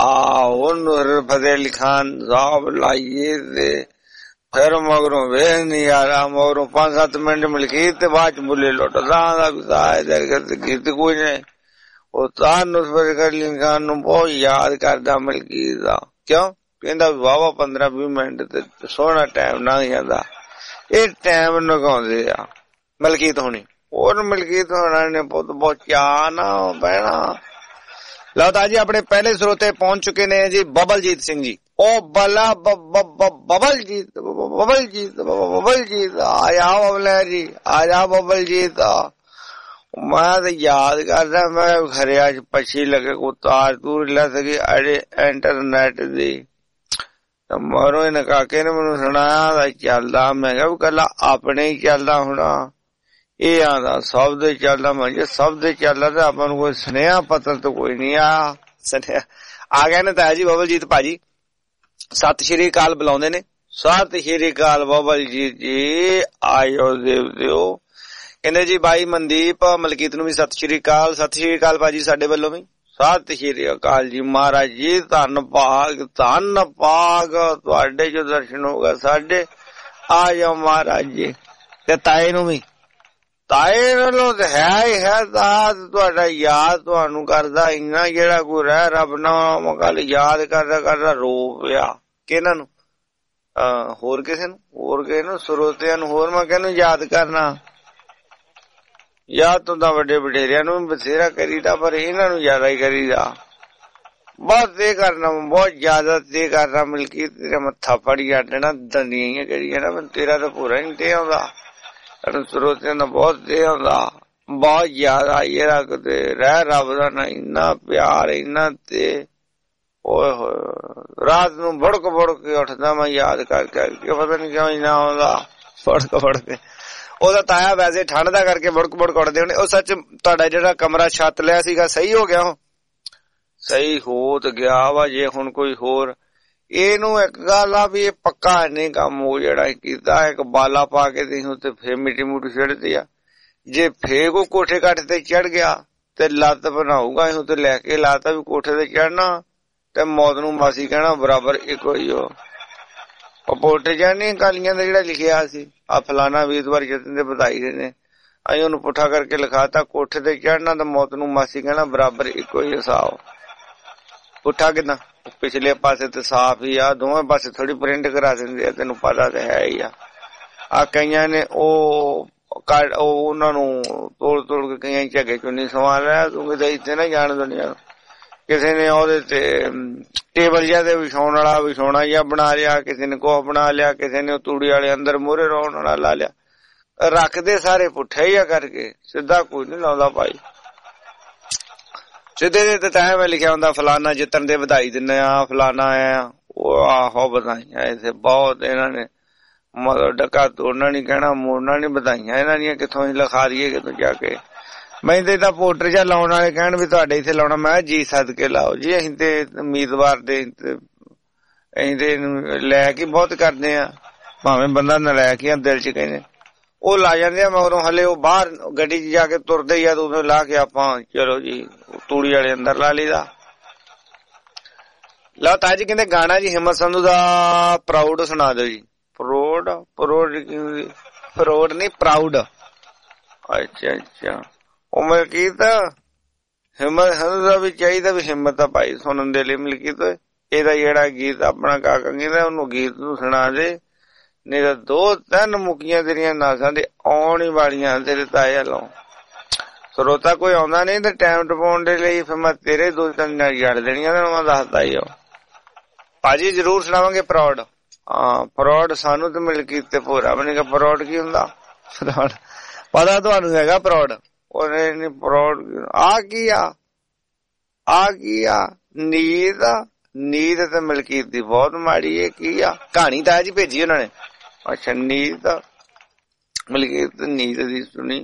नुसरत फतेह अली खान साहब लाइए दे फिर मगरों वे नहीं आ रहा, मगरों 5-7 मिनट मलकीत बाद बुले लौट गीत कोई नहीं। नुसरत फतेह अली खान बहुत याद करदा मलकीत का, क्यों ਕਹਿੰਦਾ ਵਾਵਾ 15-20 ਮਿੰਟ ਤੇ ਸੋਹਣਾ ਟਾਈਮ ਲੰਘ ਜਾਂਦਾ। ਇਹ ਟਾਈਮ ਲਗਾਉਂਦੇ ਆ ਮਲਕੀਤ ਹੋਣੀ। ਹੋਰ ਮਲਕੀਤ ਹੋਣਾ ਨੇ ਪੁੱਤ ਬਹੁਤ ਚਾਅ ਨਾ ਬਹਿਣਾ। ਲਓ ਤਾਂ ਜੀ ਆਪਣੇ ਪਹਿਲੇ ਸਰੋਤੇ ਪਹੁੰਚ ਚੁੱਕੇ ਨੇ ਜੀ ਬਬਲਜੀਤ ਸਿੰਘ ਜੀ। ਉਹ ਬਲਾ ਬਬਲਜੀਤ ਆ ਜਾ ਬਬਲਾ ਜੀ, ਆ ਜਾ ਬਬਲਜੀਤ। ਮੈਂ ਤਾਂ ਯਾਦ ਕਰਦਾ ਮੈਂ ਖਰਿਆ ਚ ਪੱਛੀ ਲੱਗੇ ਕੋ ਤਾਰ ਤੂਰ ਲੱਗ ਗਈ ਅੜੇ ਇੰਟਰਨੈਟ ਦੀ। ਮਰੋ ਇਹਨੇ ਕਾਕੇ ਨੇ ਮੈਨੂੰ ਸੁਣਾਇਆ ਚੱਲਦਾ। ਮੈਂ ਕਿਹਾ ਵੀ ਕੱਲਾ ਆਪਣੇ ਹੀ ਚੱਲਦਾ ਹੋਣਾ। ਇਹ ਆਂਦਾ ਸਭ ਦੇ ਚੱਲਦਾ। ਮੈਂ ਜੇ ਸਭ ਦੇ ਚੱਲਦਾ ਤੇ ਆਪਾਂ ਨੂੰ ਕੋਈ ਸੁਨੇਹਾ ਪੱਤਰ ਤਾਂ ਕੋਈ ਨੀ ਆ। ਸੁਨੇਹਾ ਆ ਗਏ ਨੇ ਤਾਇਆ ਜੀ ਬਬਲਜੀਤ ਭਾਜੀ। ਸਤਿ ਸ਼੍ਰੀ ਅਕਾਲ ਬੁਲਾਉਂਦੇ ਨੇ। ਸਤਿ ਸ਼੍ਰੀ ਅਕਾਲ ਬਬਲਜੀਤ ਜੀ, ਆਇਓ ਦੇਵ ਦਿਓ। ਕਹਿੰਦੇ ਜੀ ਬਾਈ ਮਨਦੀਪ ਮਲਕੀਤ ਨੂੰ ਵੀ ਸਤਿ ਸ਼੍ਰੀ ਅਕਾਲ। ਸਤਿ ਸ਼੍ਰੀ ਅਕਾਲ ਭਾਜੀ ਸਾਡੇ ਵੱਲੋਂ ਵੀ ਸਤਿ ਸ਼੍ਰੀ ਅਕਾਲ ਜੀ। ਮਹਾਰਾਜ ਜੀ ਧੰਨ ਭਾਗ ਤੁਹਾਡੇ ਜੋ ਦਰਸ਼ਨ ਹੋਗਾ ਸਾਡੇ। ਆ ਜਾਓ ਮਹਾਰਾਜ ਜੀ। ਤੇ ਤਾਏ ਨੂੰ ਵੀ, ਤਾਏ ਵੱਲੋਂ ਤੇ ਹੈ ਹੀ ਹੈ ਦਾਤ ਤੁਹਾਡਾ। ਯਾਦ ਤੁਹਾਨੂੰ ਕਰਦਾ ਇੰਨਾ ਜਿਹੜਾ ਕੋਈ ਰਹਿ ਰੱਬ ਨਾ ਗੱਲ ਯਾਦ ਕਰਦਾ ਰੋ ਪਿਆ। ਕਿਹਨਾਂ ਨੂੰ? ਹੋਰ ਕਿਸੇ ਨੂੰ? ਹੋਰ ਕਿਸੇ ਨੂੰ? ਸਰੋਤਿਆਂ ਨੂੰ। ਹੋਰ ਮੈਂ ਕਹਿੰਦਾ ਯਾਦ ਕਰਨਾ। ਯਾਦ ਤੋਂ ਤਾਂ ਵੱਡੇ ਵਡੇਰਿਆਂ ਨੂੰ ਵੀ ਬਥੇਰਾ ਕਰੀਦਾ ਪਰ ਇਹਨਾਂ ਨੂੰ ਜ਼ਿਆਦਾ ਹੀ ਕਰੀਦਾ। ਬਹੁਤ ਤੇ ਕਰਨਾ, ਬਹੁਤ ਜ਼ਿਆਦਾ ਤੇ ਕਰਨਾ। ਮਲਕੀਤ ਤੇਰਾ ਮੱਥਾ ਫੜੀ ਜਾਣਾ ਦੰਦੀਆਂ ਕਰੀਆਂ ਨਾ। ਤੇਰਾ ਤਾਂ ਪੂਰਾ ਨੀ ਤੇ ਆਉਂਦਾ। ਸਰੋਤਿਆਂ ਦਾ ਬਹੁਤ ਤੇ ਆਉਂਦਾ, ਬਹੁਤ ਜ਼ਿਆਦਾ। ਇਹ ਰੱਖਦੇ ਰਹਿ ਰੱਬ ਦਾ ਨਾ ਇੰਨਾ ਪਿਆਰ ਇੰਨਾ ਤੇ। ਓਏ ਹੋਏ ਰਾਤ ਨੂੰ ਭੜਕ ਕੇ ਉੱਠਦਾ ਮੈਂ ਯਾਦ ਕਰਕੇ ਪਤਾ ਨੀ ਕਿਉਂ ਇੰਨਾ ਆਉਂਦਾ ਭੜਕ ਕੇ। ਉਹਦਾ ਤਾਇਆ ਵੈਸੇ ਠੰਡ ਦਾ ਕਰਕੇ ਬੁੜਕ ਉੱਠਦੇ ਹੋਣੇ। ਉਹ ਸੱਚ ਤੁਹਾਡਾ ਜਿਹੜਾ ਕਮਰਾ ਛੱਤ ਲਿਆ ਸੀਗਾ ਸਹੀ ਹੋ ਗਿਆ? ਸਹੀ ਹੋ ਤੇ ਗਿਆ ਵਾ। ਜੇ ਹੁਣ ਕੋਈ ਹੋਰ ਇਹਨੂੰ ਇੱਕ ਗੱਲ ਆ ਵੀ ਇਹ ਪੱਕਾ ਨਹੀਂ ਕੰਮ ਉਹ ਜਿਹੜਾ ਕੀਤਾ। ਇੱਕ ਬਾਲਾ ਪਾ ਕੇ ਦੇ ਉੱਤੇ ਫੇਰ ਮਿੱਟੀ ਮੁੱਟੀ ਛੱਡਦੀ ਆ। ਜੇ ਫੇਰ ਕੋ ਕੋਠੇ ਕਾਠੇ ਤੇ ਚੜ ਗਿਆ ਤੇ ਲੱਤ ਬਣਾਊਗਾ ਇਹਨੂੰ ਤੇ ਲੈ ਕੇ ਲਾਤਾ ਵੀ ਕੋਠੇ ਤੇ ਚੜਨਾ ਤੇ ਮੌਤ ਨੂੰ ਮਾਸੀ ਕਹਿਣਾ ਬਰਾਬਰ ਇੱਕੋ ਹੀ। ਉਹ ਪੋਟੇ ਜਾਣੀ ਕਾਲੀਆਂ ਦਾ ਜਿਹੜਾ ਲਿਖਿਆ ਸੀ ਆ ਫਲਾਨਾ ਵੀਰਵਾਰ ਜਤਨ ਦੇ ਵਧਾਈ ਦੇ ਨੇ। ਅਸੀਂ ਉਹਨੂੰ ਪੁੱਠਾ ਕਰਕੇ ਲਿਖਾਤਾ ਕੋਠੇ ਤੇ ਚੜਨਾ ਤੇ ਮੌਤ ਨੂੰ ਮਾਸੀ ਕਹਿਣਾ ਬਰਾਬਰ ਇੱਕੋ ਹੀ ਹਿਸਾਬ। ਪੁੱਠਾ ਕਿੱਦਾਂ? ਪਿਛਲੇ ਪਾਸੇ ਤੇ ਸਾਫ਼ ਹੀ ਆ। ਦੋਵੇਂ ਪਾਸੇ ਥੋੜੀ ਪ੍ਰਿੰਟ ਕਰਾ ਦਿੰਦੇ ਆ। ਤੈਨੂੰ ਪਤਾ ਤੇ ਹੈ ਹੀ ਆ। ਕਈਆਂ ਨੇ ਉਹ ਉਹਨਾਂ ਨੂੰ ਤੋੜ ਕੇ ਕਈਆਂ ਝੱਗੇ ਚੁੰਨੀ ਸਵਾ ਲਿਆ। ਤੂੰ ਕਿਤੇ ਇੱਥੇ ਨਾ ਜਾਣ ਦੁਨੀਆ। ਕਿਸੇ ਨੇ ਉਹਦੇ ਤੇ ਟੇਬਲ ਜਿਹਾ ਤੇ ਵਿਛਾਉਣ ਵਾਲਾ ਵਿਛਾਉਣਾ ਜਿਹਾ ਬਣਾ ਲਿਆ। ਕਿਸੇ ਨੇ ਕੋਹ ਬਣਾ ਲਿਆ। ਕਿਸੇ ਨੇ ਤੂੜੀ ਵਾਲੇ ਅੰਦਰ ਮੂਹਰੇ ਰੋਣ ਵਾਲਾ ਲਾ ਲਿਆ। ਰੱਖਦੇ ਸਾਰੇ ਪੁੱਠੇ ਹੀ ਆ ਕਰਕੇ। ਸਿੱਧਾ ਕੋਈ ਨੀ ਲਾਉਂਦਾ ਭਾਈ। ਸਿੱਧੇ ਦੇ ਤੇ ਟਾਈਮ ਲਿਖਿਆ ਹੁੰਦਾ ਫਲਾਨਾ ਜਿੱਤਣ ਦੇ ਵਧਾਈ ਦਿੰਦੇ ਆ ਫਲਾਨਾ ਆ। ਉਹ ਆਹੋ ਵਧਾਈਆਂ ਇੱਥੇ ਬਹੁਤ ਇਹਨਾਂ ਨੇ ਮਤਲਬ ਡਕਾ ਤੋੜਨਾ ਨੀ ਕਹਿਣਾ ਮੋੜਨਾ ਨੀ। ਵਧਾਈਆਂ ਇਹਨਾਂ ਦੀਆਂ ਕਿੱਥੋਂ ਹੀ ਲਿਖਾ ਦਈਏ ਕਿਤੋਂ ਜਾ ਕੇ। ਮੈਂ ਤੇ ਤਾਂ ਪੋਸਟਰ ਜਿਹਾ ਲਾਉਣ ਵਾਲੇ ਕਹਿਣ ਵੀ ਤੁਹਾਡੇ ਇੱਥੇ ਲਾਉਣਾ। ਮੈਂ ਜੀ ਸਦਕੇ ਲਾਓ ਜੀ। ਅਸੀਂ ਤੇ ਉਮੀਦਵਾਰ ਦੇ ਅਸੀਂ ਤੇ ਲੈ ਕੇ ਬਹੁਤ ਕਰਦੇ ਆ। ਭਾਵੇਂ ਬੰਦਾ ਨਲਾਇਕ ਹੀ ਦਿਲ ਚ ਕਹਿੰਦੇ ਉਹ ਲਾ ਜਾਂਦੇ ਆ। ਮਗਰੋਂ ਹਲੇ ਉਹ ਬਾਹਰ ਗੱਡੀ ਚ ਜਾ ਕੇ ਤੁਰਦੇ ਹੀ ਆ ਉਦੋਂ ਲਾ ਕੇ ਆਪਾਂ ਚਲੋ ਜੀ ਤੂੜੀ ਵਾਲੇ ਅੰਦਰ ਲਾ ਲਈਦਾ। ਲਓ ਤਾਜੀ ਕਹਿੰਦੇ ਗਾਣਾ ਜੀ ਹਿੰਮਤ ਸੰਧੂ ਦਾ ਪ੍ਰਾਊਡ ਸੁਣਾ ਦਿਓ ਜੀ। ਫਰੋਡ ਨੀ ਪ੍ਰਾਊਡ। ਅੱਛਾ ਉਹ ਮਲਕੀਤ ਹਿੰਮਤ ਸੰਧੂ ਦਾ ਵੀ ਚਾਹੀਦਾ ਵੀ ਹਿੰਮਤ ਆ ਭਾਈ ਸੁਣਨ ਦੇ ਲਈ। ਮਲਕੀਤ ਇਹਦਾ ਜਿਹੜਾ ਗੀਤ ਆਪਣਾ ਕਾਕਾ ਕਹਿੰਦਾ ਉਹਨੂੰ ਗੀਤ ਨੂੰ ਸੁਣਾ ਦੇ। ਨਹੀਂ ਤਾਂ 2-3 ਮੁੱਕੀਆਂ ਤੇਰੀਆਂ ਨਾਸਾਂ ਦੇ ਆਉਣ ਹੀ ਵਾਲੀਆਂ ਤੇਰੇ ਤਾਏ ਵੱਲੋਂ। ਸਰੋਤਾ ਕੋਈ ਆਉਂਦਾ ਨਹੀਂ ਤੇ ਟਾਈਮ ਟਪਾਉਣ ਦੇ ਲਈ ਫਿਰ ਮੈਂ ਤੇਰੇ 2-3 ਜੜ ਦੇਣੀਆਂ ਮੈਂ ਦੱਸਦਾ ਹੀ। ਭਾਜੀ ਜ਼ਰੂਰ ਸੁਣਾਵਾਂਗੇ ਫਰੋਡ। ਫਰੋਡ ਸਾਨੂੰ ਤੇ ਮਲਕੀਤ ਤੇ ਭੋਰਾ ਬਣੇਗਾ। ਫਰੋਡ ਕੀ ਹੁੰਦਾ? ਫਰੋਡ ਪਤਾ ਤੁਹਾਨੂੰ ਹੈਗਾ ਫਰੋਡ? ਉਹਨੇ ਨੀ ਫਰੋਡ ਆ ਕੀ ਆ ਨੀਂਦ ਤੇ ਮਲਕੀਤ ਦੀ ਬਹੁਤ ਮਾੜੀ ਹੈ। ਕੀ ਆ ਕਹਾਣੀ ਤਾਂ ਜੀ ਭੇਜੀ ਉਹਨਾਂ ਨੇ। ਅੱਛਾ ਨੀਂਦ ਮਲਕੀਤ ਨੀਂਦ ਦੀ ਸੁਣੀ।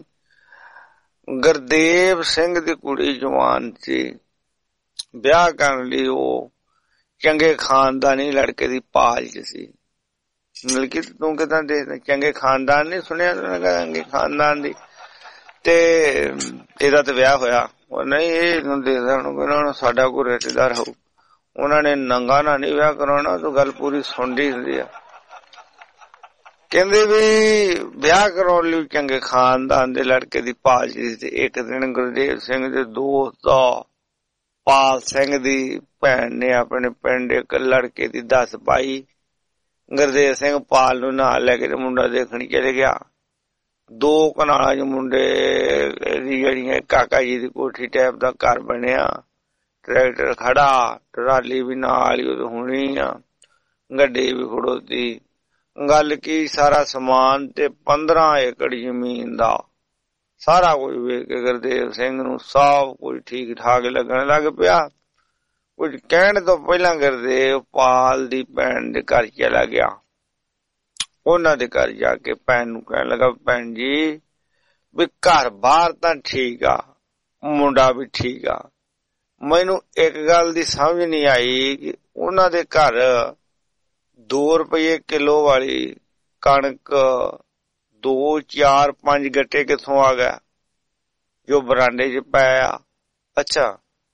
ਗੁਰਦੇਵ ਸਿੰਘ ਦੀ ਕੁੜੀ ਜਵਾਨ ਸੀ। ਵਿਆਹ ਕਰਨ ਲਈ ਉਹ ਚੰਗੇ ਖਾਨਦਾਨੀ ਲੜਕੇ ਦੀ ਭਾਲ ਚ ਸੀ। ਮਲਕੀਤ ਤੂੰ ਕਿਦਾਂ ਦੇਖਦਾ? ਚੰਗੇ ਖਾਨਦਾਨ ਨੀ ਸੁਣਿਆ? ਚੰਗੇ ਖਾਨਦਾਨ ਦੀ ਤੇ ਇਹਦਾ ਤੇ ਵਿਆਹ ਹੋਇਆ। ਉਹ ਨਹੀਂ ਇਹ ਦੇਖਦਾ ਹੁਣ ਸਾਡਾ ਕੋਈ ਰਿਸ਼ਤੇਦਾਰ ਹੋਊ। ਉਹਨਾਂ ਨੇ ਨੰਗਾ ਨਾ ਨਹੀਂ ਵਿਆਹ ਕਰਾਉਣਾ। ਤੂੰ ਗੱਲ ਪੂਰੀ ਸੁਣਦੀ ਹੁੰਦੀ ਆ। ਕਹਿੰਦੇ ਵੀ ਵਿਆਹ ਕਰਾਉਣ ਲਈ ਚੰਗੇ ਖਾਨਦਾਨ ਦੇ ਲੜਕੇ ਦੀ ਭਾਲ ਸੀ। ਤੇ ਇੱਕ ਦਿਨ ਗੁਰਦੇਵ ਸਿੰਘ ਦੇ ਦੋਸਤ ਦਾ ਪਾਲ ਸਿੰਘ ਦੀ ਭੈਣ ਨੇ ਆਪਣੇ ਪਿੰਡ ਇੱਕ ਲੜਕੇ ਦੀ ਦੱਸ ਪਾਈ। ਗੁਰਦੇਵ ਸਿੰਘ ਪਾਲ ਨੂੰ ਨਾਲ ਲੈ ਕੇ ਮੁੰਡਾ ਦੇਖਣ ਚਲੇ ਗਿਆ। 2 ਕਨਾਲਾਂ ਚ ਮੁੰਡੇ ਦੀ ਜਿਹੜੀਆਂ ਕਾਕਾ ਜੀ ਦੀ ਕੋਠੀ ਟਾਈਪ ਦਾ ਘਰ ਬਣਿਆ, ਟਰੈਕਟਰ ਖੜਾ, ਟਰਾਲੀ ਵੀ ਨਾਲ ਹੀ ਹੋਣੀ ਆ, ਗੱਡੀ ਵੀ ਖੜੋਤੀ। ਗੱਲ ਕੀ ਸਾਰਾ ਸਮਾਨ ਤੇ 15 ਏਕੜ ਜ਼ਮੀਨ ਦਾ ਸਾਰਾ ਕੁਝ ਵੇਖ ਕੇ ਗੁਰਦੇਵ ਸਿੰਘ ਨੂੰ ਸਭ ਕੁਝ ਠੀਕ ਠਾਕ ਲੱਗਣ ਲੱਗ ਪਿਆ। ਕੁਝ ਕਹਿਣ ਤੋਂ ਪਹਿਲਾਂ ਗੁਰਦੇਵ ਪਾਲ ਦੀ ਭੈਣ ਦੇ ਘਰ ਚਲਾ ਗਿਆ। ਉਹਨਾਂ ਦੇ ਘਰ ਜਾ ਕੇ ਭੈਣ ਨੂੰ ਕਹਿਣ ਲੱਗਾ, ਭੈਣ ਜੀ ਵੀ ਘਰ ਬਾਹਰ ਤਾਂ ਠੀਕ ਆ, ਮੁੰਡਾ ਵੀ ਠੀਕ ਆ, ਮੈਨੂੰ ਇੱਕ ਗੱਲ ਦੀ ਸਮਝ ਨਹੀਂ ਆਈ ਕਿ ਉਹਨਾਂ ਦੇ ਘਰ 2 ਰੁਪਏ ਕਿਲੋ ਵਾਲੀ ਕਣਕ 2, 4, 5 ਗੱਟੇ ਕਿੱਥੋਂ ਆ ਗਿਆ ਜੋ ਬਰਾਂਡੇ 'ਚ ਪਾਇਆ। ਅੱਛਾ,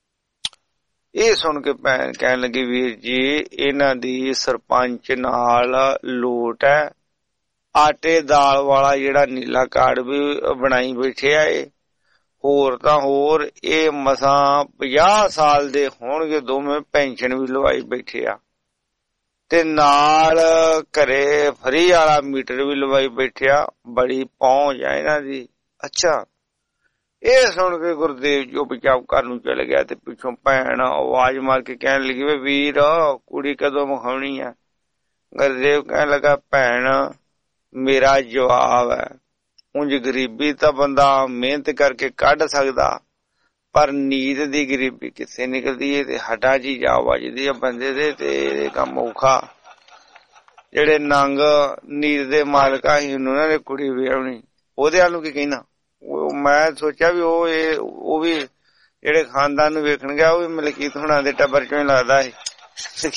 ਇਹ ਸੁਣ ਕੇ ਭੈਣ ਕਹਿਣ ਲੱਗੀ, ਵੀਰ ਜੀ ਇਹਨਾਂ ਦੀ ਸਰਪੰਚ ਨਾਲ ਲੋਟ ਹੈ, ਆਟੇ ਦਾਲ ਵਾਲਾ ਜਿਹੜਾ ਨੀਲਾ ਕਾਰਡ ਵੀ ਬਣਾਈ ਬੈਠੇ ਆ। ਇਹ ਹੋਰ ਤਾਂ ਹੋਰ ਇਹ ਮਸਾਂ 50 ਸਾਲ ਦੇ ਹੋਣਗੇ, ਦੋਵੇਂ ਪੈਨਸ਼ਨ ਵੀ ਲਵਾਈ ਬੈਠੇ ਆ ਤੇ ਨਾਲ ਘਰੇ ਫਰੀ ਵਾਲਾ ਮੀਟਰ ਵੀ ਲਵਾਈ ਬੈਠਿਆ। ਬੜੀ ਪਹੁੰਚ ਆ ਇਹਨਾਂ ਦੀ। ਅੱਛਾ, ਇਹ ਸੁਣ ਕੇ ਗੁਰਦੇਵ ਚੁੱਪਚਾਪ ਘਰ ਨੂੰ ਚਲੇ ਗਿਆ ਤੇ ਪਿੱਛੋਂ ਭੈਣ ਆਵਾਜ਼ ਮਾਰ ਕੇ ਕਹਿਣ ਲੱਗੀ, ਵੇ ਵੀਰ ਕੁੜੀ ਕਦੋਂ ਵਿਖਾਉਣੀ ਆ? ਗੁਰਦੇਵ ਕਹਿਣ ਲੱਗਾ, ਭੈਣ ਮੇਰਾ ਜਵਾਬ ਹੈ, ਉਂਝ ਗਰੀਬੀ ਤਾਂ ਬੰਦਾ ਮਿਹਨਤ ਕਰਕੇ ਕੱਢ ਸਕਦਾ, ਪਰ ਨੀਂਦ ਦੀ ਗਰੀਬੀ ਕਿੱਥੇ ਨਿਕਲਦੀ ਹੈ ਤੇ ਹੱਡਾਂ 'ਚ ਹੀ ਜਾ ਵੱਜਦੀ ਆ ਬੰਦੇ ਦੇ, ਤੇ ਇਹ ਕੰਮ ਔਖਾ। ਜਿਹੜੇ ਨੰਗ ਨੀਂਦ ਦੇ ਮਾਲਕ ਆ ਸੀ ਉਹਨਾਂ ਨੇ ਕੁੜੀ ਵਿਆਹਣੀ, ਉਹਦੇ ਵੱਲ ਨੂੰ ਕੀ ਕਹਿਣਾ? ਮੈਂ ਸੋਚਿਆ ਵੀ ਉਹ ਵੀ ਜਿਹੜੇ ਖਾਨਦਾਨ ਨੂੰ ਵੇਖਣ ਗਿਆ ਉਹ ਵੀ ਮਲਕੀਤ ਹੁਣਾਂ ਦੇ ਟੱਬਰ ਚੋਂ ਹੀ ਲੱਗਦਾ ਸੀ।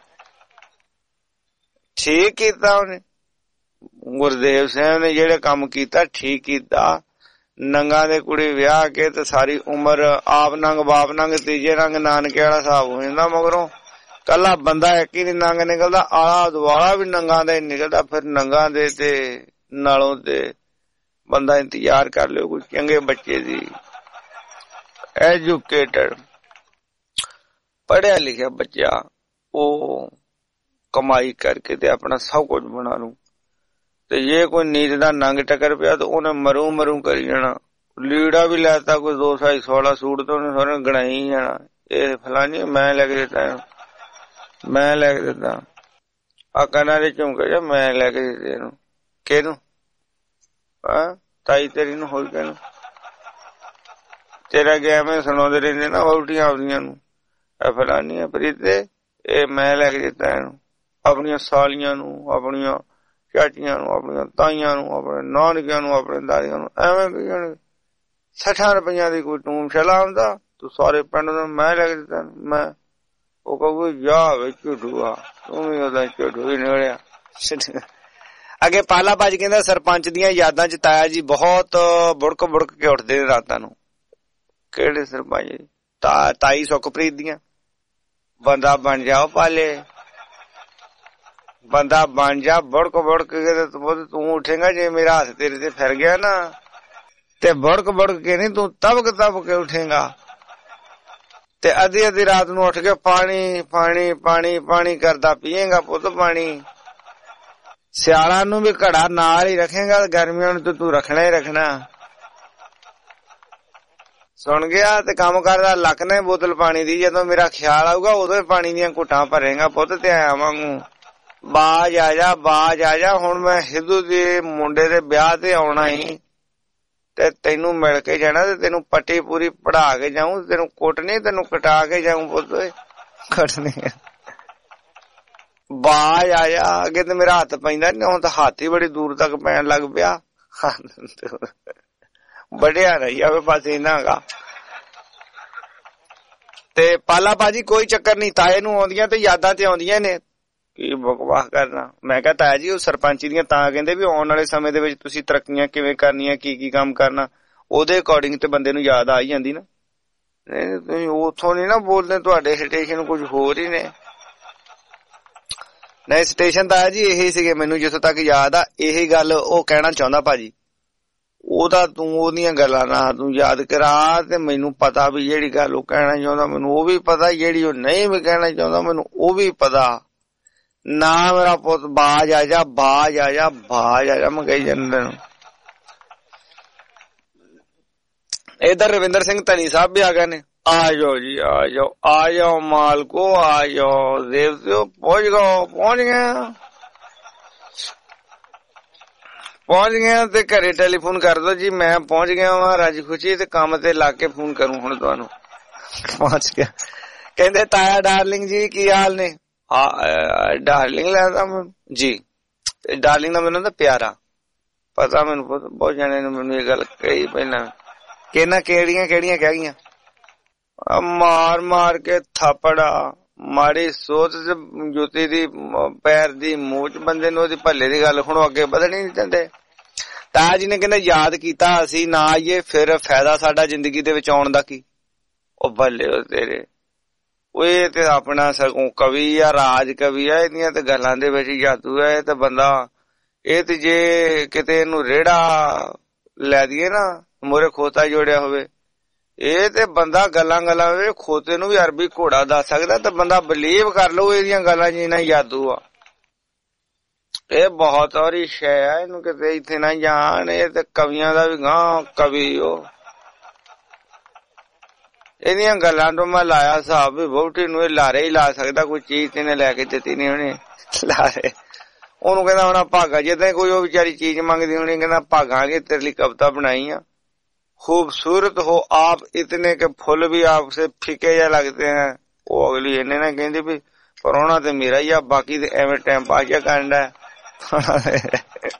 ਠੀਕ ਕੀਤਾ ਉਹਨੇ, ਗੁਰਦੇਵ ਸਿੰਘ ਨੇ ਜਿਹੜੇ ਕੰਮ ਕੀਤਾ ਠੀਕ ਕੀਤਾ। ਨੰਗਾ ਦੇ ਕੁੜੀ ਵਿਆਹ ਕੇ ਤੇ ਸਾਰੀ ਉਮਰ ਆਪ ਨੰਗ ਬਾਪ ਨੰਗ, ਤੀਜੇ ਨੰਗ ਨਾਨਕੇ ਵਾਲਾ ਹਿਸਾਬ ਹੋ ਜਾਂਦਾ। ਮਗਰੋਂ ਕੱਲਾ ਬੰਦਾ ਇੱਕ ਹੀ ਨੀ ਨੰਗ ਨਿਕਲਦਾ, ਆਲਾ ਦੁਆਲਾ ਵੀ ਨੰਗਾ ਦਾ ਹੀ ਨਿਕਲਦਾ। ਫਿਰ ਨੰਗਾ ਦੇ ਤੇ ਨਾਲੋਂ ਤੇ ਬੰਦਾ ਇੰਤਜ਼ਾਰ ਕਰ ਲਿਓ ਕੋਈ ਚੰਗੇ ਬੱਚੇ ਦੀ, ਐਜੂਕੇਟਡ ਪੜ੍ਹਿਆ ਲਿਖਿਆ ਬੱਚਾ, ਉਹ ਕਮਾਈ ਕਰਕੇ ਤੇ ਆਪਣਾ ਸਭ ਕੁਝ ਬਣਾ ਲੂ। ਤੇ ਜੇ ਕੋਈ ਨੀਂਦ ਦਾ ਨੰਗ ਟੱਕਰ ਪਿਆ ਤਾਂ ਉਹਨੇ ਮਰੂ ਕਰੀ ਜਾਣਾ। ਲੀੜਾ ਵੀ ਲੈਤਾ ਕੋਈ 216 ਸੂਟ ਤੇ ਉਹਨੇ ਸਾਰੇ ਗਣਾਈ ਜਾਣਾ, ਇਹ ਫਲਾਨੀ ਮੈਂ ਲੈ ਕੇ ਦਿੱਤਾ, ਮੈਂ ਲੈ ਕੇ ਦਿੱਤਾ। ਆ ਕੰਨਾਂ ਦੇ ਝੁਮਕੇ ਜਾ ਮੈਂ ਲੈ ਕੇ ਦਿੱਤੇ ਇਹਨੂੰ, ਕਿਹਨੂੰ? ਤਾਈ ਤੇਰੀ ਨੂੰ, ਹੋਰ ਕਿਹਨੂੰ? ਤੇਰਾ ਗਿਆ ਮੈਂ ਸੁਣਾਉਂਦੇ ਰਹਿੰਦੇ ਨਾ ਵਹੁਟੀਆਂ ਆਪਦੀਆਂ ਨੂੰ, ਇਹ ਫਲਾਨੀ ਪ੍ਰੀਤੇ ਇਹ ਮੈਂ ਲੈ ਕੇ ਦਿੱਤਾ ਇਹਨੂੰ। ਆਪਣੀਆਂ ਸਾਲੀਆਂ ਨੂੰ, ਆਪਣੀਆਂ ਚਾਚੀਆਂ ਨੂੰ, ਆਪਣੀਆਂ ਤਾਈਆਂ ਨੂੰ, ਆਪਣੇ ਨਾਨਕਿਆਂ ਨੂੰ, ਆਪਣੇ ਦਾਦੀਆਂ ਨੂੰ ਐਵੇਂ ਕਹੀ ਜਾਣਗੇ। 60 ਰੁਪਈਆਂ ਦੀ ਕੋਈ ਟੂਮ ਛਲਾ ਆਉਂਦਾ, ਤੂੰ ਸਾਰੇ ਪਿੰਡ ਨੂੰ ਮੈਂ ਲੈ ਕੇ ਦਿੱਤਾ ਮੈਂ। ਉਹ ਕਹੂ ਜਾ ਵੇ ਝੂਠੂਆ, ਤੂੰ ਵੀ ਉਹਦਾ ਝੂਠੂ ਹੀ ਨਿਕਲਿਆ। ਅੱਗੇ ਪਾਲਾ ਬਾਜ ਕਹਿੰਦਾ, ਸਰਪੰਚ ਦੀਆਂ ਯਾਦਾਂ ਚ ਤਾਇਆ ਜੀ ਬਹੁਤ ਬੁੜਕ ਕੇ ਉੱਠਦੇ ਨੇ ਰਾਤਾਂ ਨੂੰ। ਕਿਹੜੇ ਸਰਪੰਚ? ਤਾਈ ਸੁਖਪ੍ਰੀਤ ਦੀਆਂ। ਬੰਦਾ ਬਣ ਜਾਓ ਪਾਲੇ, ਬੰਦਾ ਬਣ ਜਾ, ਬੁੜਕ ਕੇ ਤੂੰ ਉੱਠੇਗਾ। ਜੇ ਮੇਰਾ ਹੱਥ ਤੇਰੇ ਤੇ ਫਿਰ ਗਿਆ ਨਾ ਤੇ ਬੁੜਕ ਕੇ ਨੀ, ਤੂੰ ਤਬਕ ਕੇ ਉੱਠੇਗਾ ਤੇ ਅੱਧੀ ਰਾਤ ਨੂੰ ਉੱਠ ਕੇ ਪਾਣੀ ਕਰਦਾ ਪੀਏਗਾ ਪੁੱਤ ਪਾਣੀ। ਸਿਆਲਾਂ ਨੂੰ ਵੀ ਘੜਾ ਨਾਲ ਹੀ ਰੱਖੇਗਾ, ਗਰਮੀਆਂ ਨੂੰ ਤੂੰ ਰੱਖਣਾ ਹੀ ਰੱਖਣਾ। ਸੁਣ ਗਿਆ ਤੇ ਕੰਮ ਕਰਦਾ ਲੱਕ ਨੇ ਬੋਤਲ ਪਾਣੀ ਦੀ। ਜਦੋਂ ਮੇਰਾ ਖਿਆਲ ਆਊਗਾ ਉਦੋਂ ਹੀ ਪਾਣੀ ਦੀਆਂ ਘੁੱਟਾਂ ਭਰੇਗਾ ਪੁੱਤ ਤੇ ਆਇਆ ਵਾਂਗੂ। ਬਾਜ ਆ ਜਾ, ਹੁਣ ਮੈਂ ਸਿੱਧੂ ਦੇ ਮੁੰਡੇ ਦੇ ਵਿਆਹ ਤੇ ਆਉਣਾ ਹੀ ਤੇ ਤੈਨੂੰ ਮਿਲ ਕੇ ਜਾਣਾ ਤੇ ਤੈਨੂੰ ਪੱਟੀ ਪੂਰੀ ਪੜਾ ਕੇ ਜਾਊਂ, ਤੈਨੂੰ ਕੁੱਟਣੀ, ਤੈਨੂੰ ਕਟਾ ਕੇ ਜਾਊਂ ਪੁੱਤ। ਕੱਟਣੀ ਬਾਜ ਆ ਜਾ। ਅੱਗੇ ਤੇ ਮੇਰਾ ਹੱਥ ਪੈਂਦਾ ਨੀ, ਹੁਣ ਤਾਂ ਹੱਥ ਹੀ ਬੜੀ ਦੂਰ ਤੱਕ ਪੈਣ ਲੱਗ ਪਿਆ। ਵੱਡਿਆ ਰਹੀ ਜਾਵੇ ਬਸ ਇਹਨਾਂ ਗਾ। ਤੇ ਪਾਲਾ ਭਾਜੀ ਕੋਈ ਚੱਕਰ ਨੀ, ਤਾਏ ਨੂੰ ਆਉਂਦੀਆਂ ਤੇ ਯਾਦਾਂ ਤੇ ਆਉਂਦੀਆਂ ਨੇ। ਕੀ ਬਕਵਾਸ ਕਰਨਾ। ਮੈਂ ਕਿਹਾ ਤਾਇਆ ਜੀ ਉਹ ਸਰਪੰਚੀ ਦੀਆਂ ਤਾਂ ਕਹਿੰਦੇ ਵੀ ਆਉਣ ਵਾਲੇ ਸਮੇਂ ਦੇ ਵਿੱਚ ਤੁਸੀਂ ਤਰੱਕੀਆਂ ਕਿਵੇਂ ਕਰਨੀਆਂ, ਕੀ ਕੰਮ ਕਰਨਾ, ਉਹਦੇ ਅਕੋਰਡਿੰਗ ਤੇ ਬੰਦੇ ਨੂੰ ਯਾਦ ਆ ਹੀ ਜਾਂਦੀ ਨਾ। ਤੁਸੀਂ ਉੱਥੋਂ ਨੀ ਨਾ ਬੋਲਦੇ, ਤੁਹਾਡੇ ਸਟੇਸ਼ਨ ਕੁਝ ਹੋਰ ਹੀ ਨੇ। ਨਹੀਂ ਸਟੇਸ਼ਨ ਤਾਇਆ ਜੀ ਇਹੀ ਸੀਗੇ, ਮੈਨੂੰ ਜਿੱਥੋਂ ਤੱਕ ਯਾਦ ਆ ਇਹੀ ਗੱਲ ਉਹ ਕਹਿਣਾ ਚਾਹੁੰਦਾ ਭਾਜੀ। ਉਹਦਾ ਤੂੰ ਉਹਦੀਆਂ ਗੱਲਾਂ ਨਾ ਤੂੰ ਯਾਦ ਕਰਾ ਤੇ ਮੈਨੂੰ ਪਤਾ ਵੀ ਜਿਹੜੀ ਗੱਲ ਉਹ ਕਹਿਣਾ ਚਾਹੁੰਦਾ ਮੈਨੂੰ ਉਹ ਵੀ ਪਤਾ, ਜਿਹੜੀ ਉਹ ਨਹੀਂ ਵੀ ਕਹਿਣਾ ਚਾਹੁੰਦਾ ਮੈਨੂੰ ਉਹ ਵੀ ਪਤਾ। ਨਾ ਮੇਰਾ ਪੁੱਤ ਬਾਜ ਆ ਜਾ, ਬਾਜ ਆ ਜਾ, ਬਾਜ ਆ ਜਾ, ਮੈਂ ਕਹੀ ਜਾਂਦੇ ਨੂੰ। इधर रविंदर सिंह धनी साहब भी आ गए ने। आ जाओ जी, आ जाओ, आ जाओ मालको, आ जाओ देवते, पहुंच गए, पहुंच गए ते घरे टेलीफोन कर दो जी, मैं पहुंच गया वहां राजी खुशी ते काम ते ला के फोन करूं हुण तुहानू। पहुंच गया। कहंदे ताया डार्लिंग जी की हाल ने? डार्लिंग लैदा जी, डार्लिंग दा मैनूं तां प्यारा पता, मैनूं बहुत जाने ने मैनूं ये गल कही पहला। कहना केड़ियां केड़ियां कह गईयां, मार मार के थापड़ा, माड़ी सोच जुती दी पैर दी मूंह च बंदे नूं ओदी भले दी गल हुण अगे वधणी नहीं चाहंदे। ताया जी ने कहंदे याद कीता असीं ना आईए फिर फायदा साडा जिंदगी दे विच आउण दा की। ओ भले ओ तेरे, ओए ते अपना सगों कवि या राज कवि है, इहदियां ते गल्लां दे विच जादू है। ते बंदा ਇਹ ਤੇ ਜੇ ਕਿਤੇ ਇਹਨੂੰ ਰੇੜਾ ਲੈ ਦਈਏ ਨਾ ਮੋਰੇ ਖੋਤਾ ਜੋੜਿਆ ਹੋਵੇ, ਇਹ ਤੇ ਬੰਦਾ ਗੱਲਾਂ ਵੇ ਖੋਤੇ ਨੂੰ ਵੀ ਅਰਬੀ ਘੋੜਾ ਦੱਸ ਸਕਦਾ ਤੇ ਬੰਦਾ ਬਲੀਵ ਕਰ ਲਓ ਇਹਦੀਆਂ ਗੱਲਾਂ ਜਿੰਨਾ ਜਾਦੂ ਆ। ਇਹ ਬਹੁਤ ਔਰੀ ਸ਼ੈ ਆ, ਇਹਨੂੰ ਕਿਤੇ ਇੱਥੇ ਨਾ ਜਾਣ। ਇਹ ਤੇ ਕਵੀਆਂ ਦਾ ਵੀ ਗਾਂ ਕਵੀ ਉਹ, ਇਹਦੀਆਂ ਗੱਲਾਂ ਤੋਂ ਮੈਂ ਲਾਇਆ ਹਿਸਾਬ ਵੀ ਵਹੁਟੀ ਨੂੰ ਇਹ ਲਾਰੇ ਹੀ ਲਾ ਸਕਦਾ, ਕੋਈ ਚੀਜ਼ ਤੇ ਇਹਨੇ ਲੈ ਕੇ ਦਿੱਤੀ ਨਹੀਂ ਉਹਨੇ ਲਾਰੇ। ਉਹਨੂੰ ਕਹਿੰਦਾ ਹੁਣ ਭਾਗਾ, ਜਿੱਦਾਂ ਕੋਈ ਉਹ ਵਿਚਾਰੀ ਚੀਜ਼ ਮੰਗਦੀ ਹੋਣੀ, ਕਹਿੰਦਾ ਭਾਗਾਂਗੇ ਤੇਰੇ ਲਈ ਕਵਿਤਾ ਬਣਾਈ ਆ, खूबसूरत हो आप इतने के फूल भी आपसे फीके या लगते हैं। वो अगली इन्हें ना कहती भी परोना तो मेरा ही आ, बाकी तो एवं टाइम पास क्या करना है।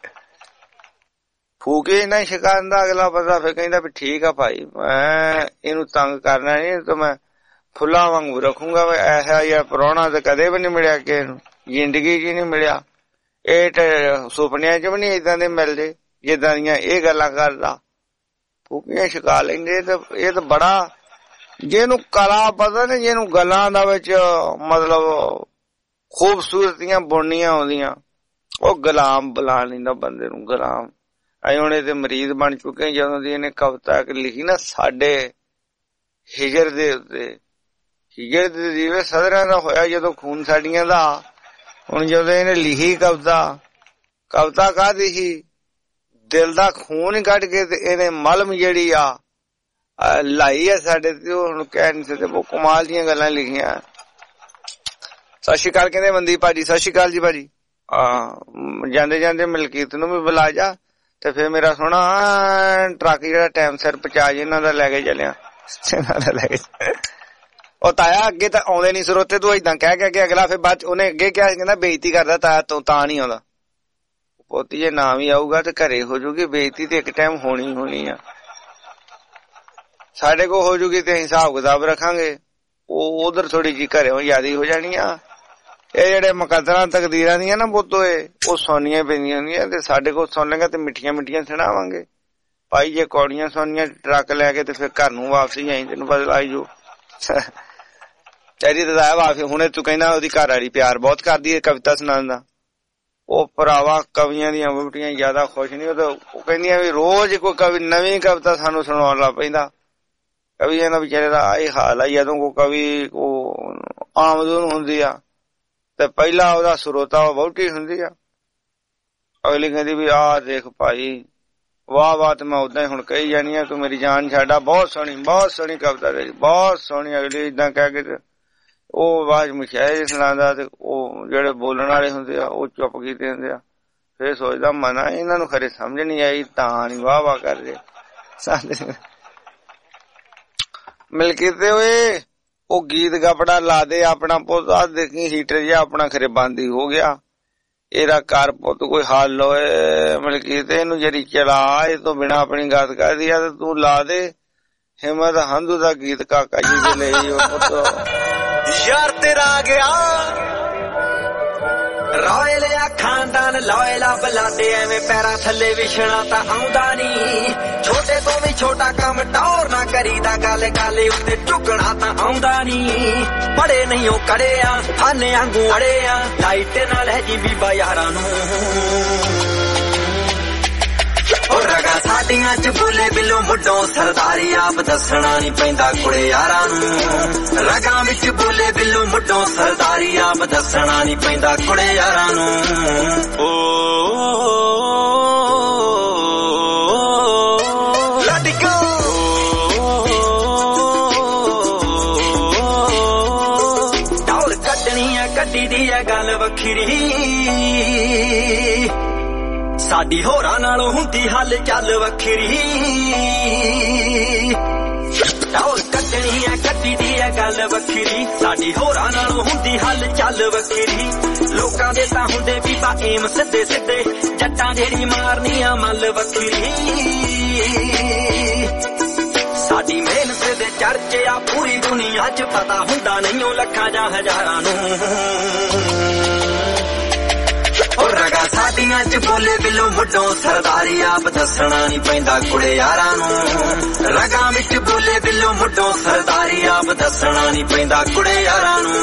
फूके ना शिकांदा अगला पता, फिर कहता भी ठीक है भाई मैं इनू तंग करना नहीं तो मैं फुला वांगू रखूंगा। ऐसा या परोना तो कदे भी नहीं मिलिया, कि जिंदगी च नहीं मिलिया, ये सुपनिया च भी नहीं इदा दे मिलते जिदा दियां ये गल्लां करदा। फूकियां छका लेंगे तो ये तो बड़ा ਜਿਹਨੂੰ ਕਲਾ ਪਤਾ ਨੇ, ਜਿਹਨੂੰ ਗੱਲਾਂ ਦਾ ਵਿੱਚ ਮਤਲਬ ਖੂਬਸੂਰਤੀਆਂ ਬੁਣਨੀਆਂ ਆਉਂਦੀਆਂ, ਉਹ ਗੁਲਾਮ ਬੁਲਾ ਲੈਂਦਾ ਬੰਦੇ ਨੂੰ ਗੁਲਾਮ। ਅਸੀਂ ਹੁਣ ਇਹਦੇ ਮਰੀਜ਼ ਬਣ ਚੁੱਕੇ। ਜਦੋਂ ਦੀ ਇਹਨੇ ਕਵਿਤਾ ਲਿਖੀ ਨਾ ਸਾਡੇ ਹਿਜਰ ਦੇ ਉੱਤੇ, ਹਿਜਰ ਦੇ ਦੀਵੇ ਸਦਰਾਂ ਦਾ ਹੋਇਆ ਜਦੋਂ ਖੂਨ ਸਾਡੀਆਂ ਦਾ। ਹੁਣ ਜਦੋਂ ਇਹਨੇ ਲਿਖੀ ਕਵਿਤਾ ਕਾਹਦੀ ਸੀ, ਦਿਲ ਦਾ ਖੂਨ ਹੀ ਕੱਢ ਕੇ ਤੇ ਇਹਨੇ ਮਲਮ ਜਿਹੜੀ ਆ ਲਾਈ ਆ ਸਾਡੇ ਤੇ, ਉਹ ਹੁਣ ਕਹਿ ਨਹੀਂ ਸਕਦੇ। ਬਹੁਤ ਕਮਾਲ ਦੀਆਂ ਗੱਲਾਂ ਲਿਖੀਆਂ। ਸਤਿ ਸ਼੍ਰੀ ਅਕਾਲ ਕਹਿੰਦੇ ਮਨਦੀਪ ਭਾਜੀ। ਸਤਿ ਸ਼੍ਰੀ ਅਕਾਲ ਜੀ ਭਾਜੀ। ਜਾਂਦੇ ਜਾਂਦੇ ਮਲਕੀਤ ਨੂੰ ਵੀ ਬੁਲਾ ਜਾ ਤੇ ਫਿਰ ਮੇਰਾ ਸੋਹਣਾ ਟਰੱਕ ਜਿਹੜਾ ਟਾਈਮ ਸਿਰ ਪਹੁੰਚਾ ਜੇ ਇਹਨਾਂ ਦਾ ਲੈ ਕੇ ਚੱਲਿਆ। ਉਹ ਤਾਇਆ ਅੱਗੇ ਤਾਂ ਆਉਂਦੇ ਨੀ ਸਰੋਤੇ, ਤੂੰ ਏਦਾਂ ਕਹਿ ਕੇ ਅਗਲਾ ਫਿਰ ਬਾਅਦ ਚ ਉਹਨੇ ਅੱਗੇ ਕਿਹਾ ਕਹਿੰਦਾ ਬੇਇੱਜ਼ਤੀ ਕਰਦਾ ਤਾਇਆ ਤੂੰ, ਤਾਂ ਨੀ ਆਉਂਦਾ। ਪੋਤੀ ਜੇ ਨਾ ਵੀ ਆਊਗਾ ਤੇ ਘਰੇ ਹੋ ਜੂਗੀ ਬੇਇੱਜ਼ਤੀ, ਤੇ ਇੱਕ ਟਾਈਮ ਹੋਣੀ ਆ। ਸਾਡੇ ਕੋਲ ਹੋ ਜੂਗੀ ਤੇ ਹਿਸਾਬ ਕਿਤਾਬ ਰੱਖਾਂਗੇ, ਉਹ ਉਧਰ ਥੋੜੀ ਜਿਹੀ ਘਰੇ ਜ਼ਿਆਦੀ ਹੋ ਜਾਣੀ ਆ। ਇਹ ਜਿਹੜੇ ਮੁਕੱਦਰਾਂ ਤਕਦੀਰਾਂ ਦੀਆਂ ਨਾ ਬੋਤੋ, ਉਹ ਸੁਣਨੀਆਂ ਪੈਂਦੀਆਂ ਹੁੰਦੀਆਂ, ਤੇ ਸਾਡੇ ਕੋਲ ਸੁਣ ਲੇਗਾ ਤੇ ਮਿੱਠੀਆਂ ਮਿੱਠੀਆਂ ਸੁਣਾਵਾਂਗੇ ਭਾਈ। ਜੇ ਕੌੜੀਆਂ ਸੁਣਨੀਆਂ ਟਰੱਕ ਲੈ ਕੇ ਤੇ ਫਿਰ ਘਰ ਨੂੰ ਵਾਪਸੀ ਆਈ, ਤੈਨੂੰ ਪਤਾ ਲੱਗ ਜੂ। ਤੇਰੀ ਤਾਂ ਵਾਪਸ ਹੁਣੇ ਤੂੰ ਕਹਿੰਦਾ ਉਹਦੀ ਘਰ ਵਾਲੀ ਪਿਆਰ ਬਹੁਤ ਕਰਦੀ ਹੈ ਕਵਿਤਾ ਸੁਣਾਉਣ ਦਾ। ਉਹ ਭਰਾਵਾ ਕਵੀਆਂ ਦੀਆਂ ਵਹੁਟੀਆਂ ਜ਼ਿਆਦਾ ਖੁਸ਼ ਨਹੀਂ, ਉਹ ਕਹਿੰਦੀਆਂ ਵੀ ਰੋਜ਼ ਕੋਈ ਕਵੀ ਨਵੀਂ ਕਵਿਤਾ ਸਾਨੂੰ ਸੁਣਾਉਣ ਲੱਗ ਪੈਂਦਾ। ਕਵੀਆਂ ਦਾ ਵਿਚਾਰੇ ਦਾ ਇਹ ਹਾਲ ਆ, ਜਦੋਂ ਕੋਈ ਕਵੀ ਆਮਦਨ ਹੁੰਦੀ ਆ ਤੇ ਪਹਿਲਾ ਉਹਦਾ ਸਰੋਤਾ ਵਹੁਟੀ ਹੁੰਦੀ ਆ। ਅਗਲੀ ਕਹਿੰਦੀ ਵੀ ਆਹ ਦੇਖ ਭਾਈ ਵਾਹ ਵਾਹ, ਤੇ ਮੈਂ ਉਦਾਂ ਹੀ ਹੁਣ ਕਹੀ ਜਾਣੀ ਆ, ਤੂੰ ਮੇਰੀ ਜਾਨ ਛੱਡਾ, ਬਹੁਤ ਸੋਹਣੀ ਕਵਿਤਾ ਤੇਰੀ, ਬਹੁਤ ਸੋਹਣੀ। ਅਗਲੀ ਏਦਾਂ ਕਹਿ ਕੇ ਉਹ ਆਵਾਜ਼ ਮੁਸ਼ਾਇਰੇ ਸੁਣਾਉਂਦਾ ਤੇ ਉਹ ਜਿਹੜੇ ਬੋਲਣ ਵਾਲੇ ਹੁੰਦੇ ਆ ਉਹ ਚੁੱਪ ਕੀਤੇ ਹੁੰਦੇ ਆ। ਫਿਰ ਸੋਚਦਾ ਮਨਾ ਇਹਨਾਂ ਨੂੰ ਖਰੇ ਸਮਝ ਨੀ ਆਈ, ਤਾਂ ਨੀ ਵਾਹ ਵਾਹ ਕਰ ਰਹੇ। ਮਿਲ ਕੀਤੇ ਓਏ ਉਹ ਗੀਤ ਗਾਪੜਾ ਲਾ ਦੇ ਆਪਣਾ ਪੁੱਤ, ਆ ਦੇਖੀ ਹੀਟਰ ਜਿਹਾ ਆਪਣਾ ਖਰੇ ਬੰਦ ਹੀ ਹੋ ਗਿਆ। ਇਹਦਾ ਘਰ ਪੁੱਤ ਕੋਈ ਹੱਲ ਹੋਏ। ਮਿਲ ਕੀਤੇ ਇਹਨੂੰ ਜਿਹੜੀ ਚਲਾ ਇਹ ਤੋਂ ਬਿਨਾ ਆਪਣੀ ਗਾਤ ਕਰਦੀ ਆ, ਤੇ ਤੂੰ ਲਾ ਦੇ ਹਿੰਮਤ ਹੰਦੂ ਦਾ ਗੀਤ ਕਾਕਾ ਜੀ ਦੇ ਲਈ। ਉਹ ਪੁੱਤ ਯਾਰ ਤੇਰਾ ਗਿਆ ਰਾਇਲ ਆ ਖਾਨਦਾਨ ਲਾਇਲਾ ਬਲਾਡੇ, ਐਵੇਂ ਪੈਰਾਂ ਥੱਲੇ ਵਿਛਣਾ ਤਾਂ ਆਉਂਦਾ ਨੀ। ਛੋਟੇ ਤੋਂ ਵੀ ਛੋਟਾ ਕੰਮ ਟੌਰ ਨਾ ਕਰੀਦਾ, ਗੱਲ ਗੱਲ ਉੱਤੇ ਝੁਕਣਾ ਤਾਂ ਆਉਂਦਾ ਨੀ। ਪੜੇ ਨਹੀਂ ਉਹ ਕੜੇ ਆ ਥਾਨੇ ਵਾਂਗੂ ਅੜੇ ਆ, ਲਾਈਟ ਨਾਲ ਹੈ ਜੀ ਬੀਬਾ ਯਾਰਾਂ ਨੂੰ। ਰਗਾ ਸਾਡੀਆਂ ਚ ਬੋਲੇ ਬਿੱਲੋ ਮੁੱਢੋਂ ਸਰਦਾਰੀ ਆਪ ਦੱਸਣਾ ਨਹੀਂ ਪੈਂਦਾ ਕੁੜੇ ਯਾਰਾਂ ਨੂੰ ਰਗਾਂ ਵਿੱਚ ਬੋਲੇ ਬਿੱਲੋ ਮੁੱਢੋਂ ਸਰਦਾਰੀ ਆਪ ਦੱਸਣਾ ਨਹੀਂ ਪੈਂਦਾ ਕੁੜੇ ਯਾਰਾਂ ਨੂੰ ਕੱਢੀ ਦੀ ਐ ਗੱਲ ਵੱਖਰੀ ਸਾਡੀ ਹੋਰਾਂ ਨਾਲੋਂ ਹੁੰਦੀ ਹੱਲ ਚੱਲ ਵੱਖਰੀ ਟੌਰ ਕੱਢਣੀ ਐ ਕੱਢੀ ਦੀ ਐ ਗੱਲ ਵੱਖਰੀ ਸਾਡੀ ਹੋਰਾਂ ਨਾਲੋਂ ਹੁੰਦੀ ਹੱਲ ਚੱਲ ਵੱਖਰੀ ਲੋਕਾਂ ਦੇ ਤਾਂ ਹੁੰਦੇ ਵੀ ਬਾ ਏਮ ਸਿੱਧੇ ਸਿੱਧੇ ਜੱਟਾਂ ਜਿਹੜੀ ਮਾਰਨੀ ਆ ਮੱਲ ਵੱਖਰੀ ਸਾਡੀ ਮਿਹਨਤ ਦੇ ਚਰਚੇ ਆ ਪੂਰੀ ਦੁਨੀਆ 'ਚ ਪਤਾ ਹੁੰਦਾ ਨਹੀਂ ਉਹ ਲੱਖਾਂ ਜਾਂ ਹਜ਼ਾਰਾਂ ਨੂੰ ਰਗਾ ਸਾਡੀਆਂ 'ਚ ਬੋਲੇ ਬਿੱਲੋ ਮੁੱਢੋਂ ਸਰਦਾਰੀ ਆਪ ਦੱਸਣਾ ਨਹੀਂ ਪੈਂਦਾ ਕੁੜੇ ਯਾਰਾਂ ਨੂੰ ਰਗਾਂ ਵਿੱਚ ਬੋਲੇ ਬਿੱਲੋ ਮੁੱਢੋਂ ਸਰਦਾਰੀ ਆਪ ਦੱਸਣਾ ਨਹੀਂ ਪੈਂਦਾ ਕੁੜੇ ਯਾਰਾਂ ਨੂੰ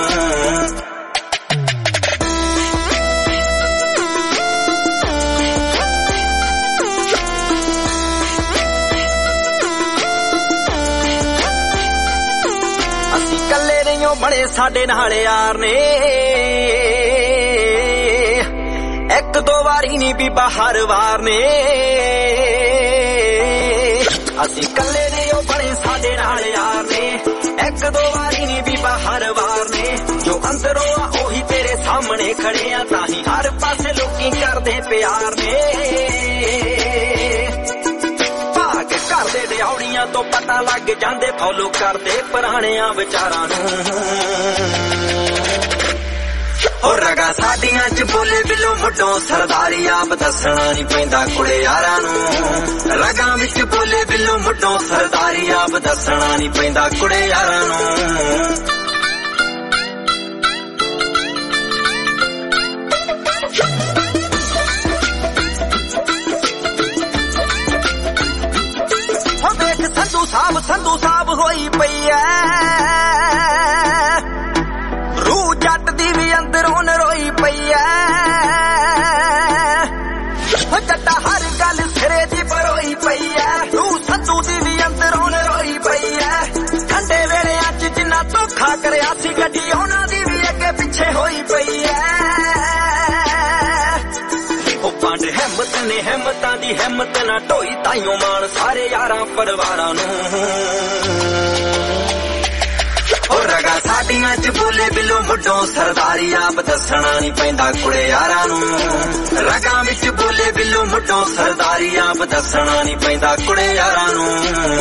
ਕੱਲੇ ਨਹੀਂ ਬੜੇ ਸਾਡੇ ਨਾਲ ਯਾਰ ਨੇ ਇੱਕ ਦੋ ਵਾਰੀ ਨਹੀਂ ਵੀ ਬਾਹਰ ਵਾਰ ਨੇ ਅਸੀਂ ਕੱਲੇ ਨਹੀਂ ਬੜੇ ਸਾਡੇ ਨਾਲ ਯਾਰ ਨੇ ਇੱਕ ਦੋ ਵਾਰੀ ਨਹੀਂ ਵੀ ਬਾਹਰ ਵਾਰ ਨੇ ਜੋ ਅੰਦਰੋਂ ਆ ਉਹੀ ਤੇਰੇ ਸਾਹਮਣੇ ਖੜੇ ਆ ਤਾਂ ਹੀ ਹਰ ਪਾਸੇ ਲੋਕੀ ਕਰਦੇ ਪਿਆਰ ਨੇ ਕਰਦੇ ਦਿਹਾੜੀਆਂ ਤੋਂ ਪਤਾ ਲੱਗ ਜਾਂਦੇ ਫੋਲੋ ਕਰਦੇ ਪੁਰਾਣਿਆਂ ਵਿਚਾਰਾਂ ਨੂੰ ਰਗਾ ਸਾਡੀਆਂ 'ਚ ਬੋਲੇ ਬਿੱਲੋ ਮੁੱਢੋਂ ਸਰਦਾਰੀ ਆਪ ਦੱਸਣਾ ਨਹੀਂ ਪੈਂਦਾ ਕੁੜੇ ਯਾਰਾਂ ਨੂੰ ਰਗਾਂ ਵਿੱਚ ਬੋਲੇ ਬਿੱਲੋ ਮੁੱਢੋਂ ਸਰਦਾਰੀ ਆਪ ਦੱਸਣਾ ਨਹੀਂ ਪੈਂਦਾ ਕੁੜੇ ਯਾਰਾਂ ਨੂੰ ਸੰਧੂ ਸਾਹਿਬ ਹੋਈ ਪਈ ਐ ਰੂਹ ਜੱਟ ਦੀ ਵੀ ਅੰਦਰੋਂ ਨਰੋਈ ਪਈ ਐ ਜੱਟਾ ਹਰ ਗੱਲ ਸਿਰੇ ਦੀ ਬਰੋਈ ਪਈ ਐ ਰੂਹ ਸੰਧੂ ਦੀ ਵੀ ਅੰਦਰੋਂ ਨਰੋਈ ਪਈ ਐ ਠੰਡੇ ਵੇਲਿਆਂ 'ਚ ਜਿੰਨਾ ਧੋਖਾ ਕਰਿਆ ਸੀ ਗੱਡੀ ਉਹਨਾਂ ਦੀ ਵੀ ਅੱਗੇ ਪਿੱਛੇ ਹੋਈ ਪਈ ਐ ਉਹ ਪੰਡ ਹਿੰਮਤ ਨੇ ਹਿੰਮਤਾਂ ਦੀ ਹਿੰਮਤ ਨਾ ਢੋਈ ਤਾਈਓ ਮਾਣ ਸਾਰੇ ਯਾਰਾਂ ਪਰਿਵਾਰਾਂ ਨੂੰ ਰਗਾ ਸਾਡੀਆਂ 'ਚ ਬੋਲੇ ਬਿੱਲੋ ਮੁੱਢੋਂ ਸਰਦਾਰੀ ਆਪ ਦੱਸਣਾ ਨਹੀਂ ਪੈਂਦਾ ਕੁੜੇ ਯਾਰਾਂ ਨੂੰ ਰਗਾਂ ਵਿੱਚ ਬੋਲੇ ਬਿੱਲੋ ਮੁੱਢੋਂ ਸਰਦਾਰੀ ਆਪ ਦੱਸਣਾ ਨਹੀਂ ਪੈਂਦਾ ਕੁੜੇ ਯਾਰਾਂ ਨੂੰ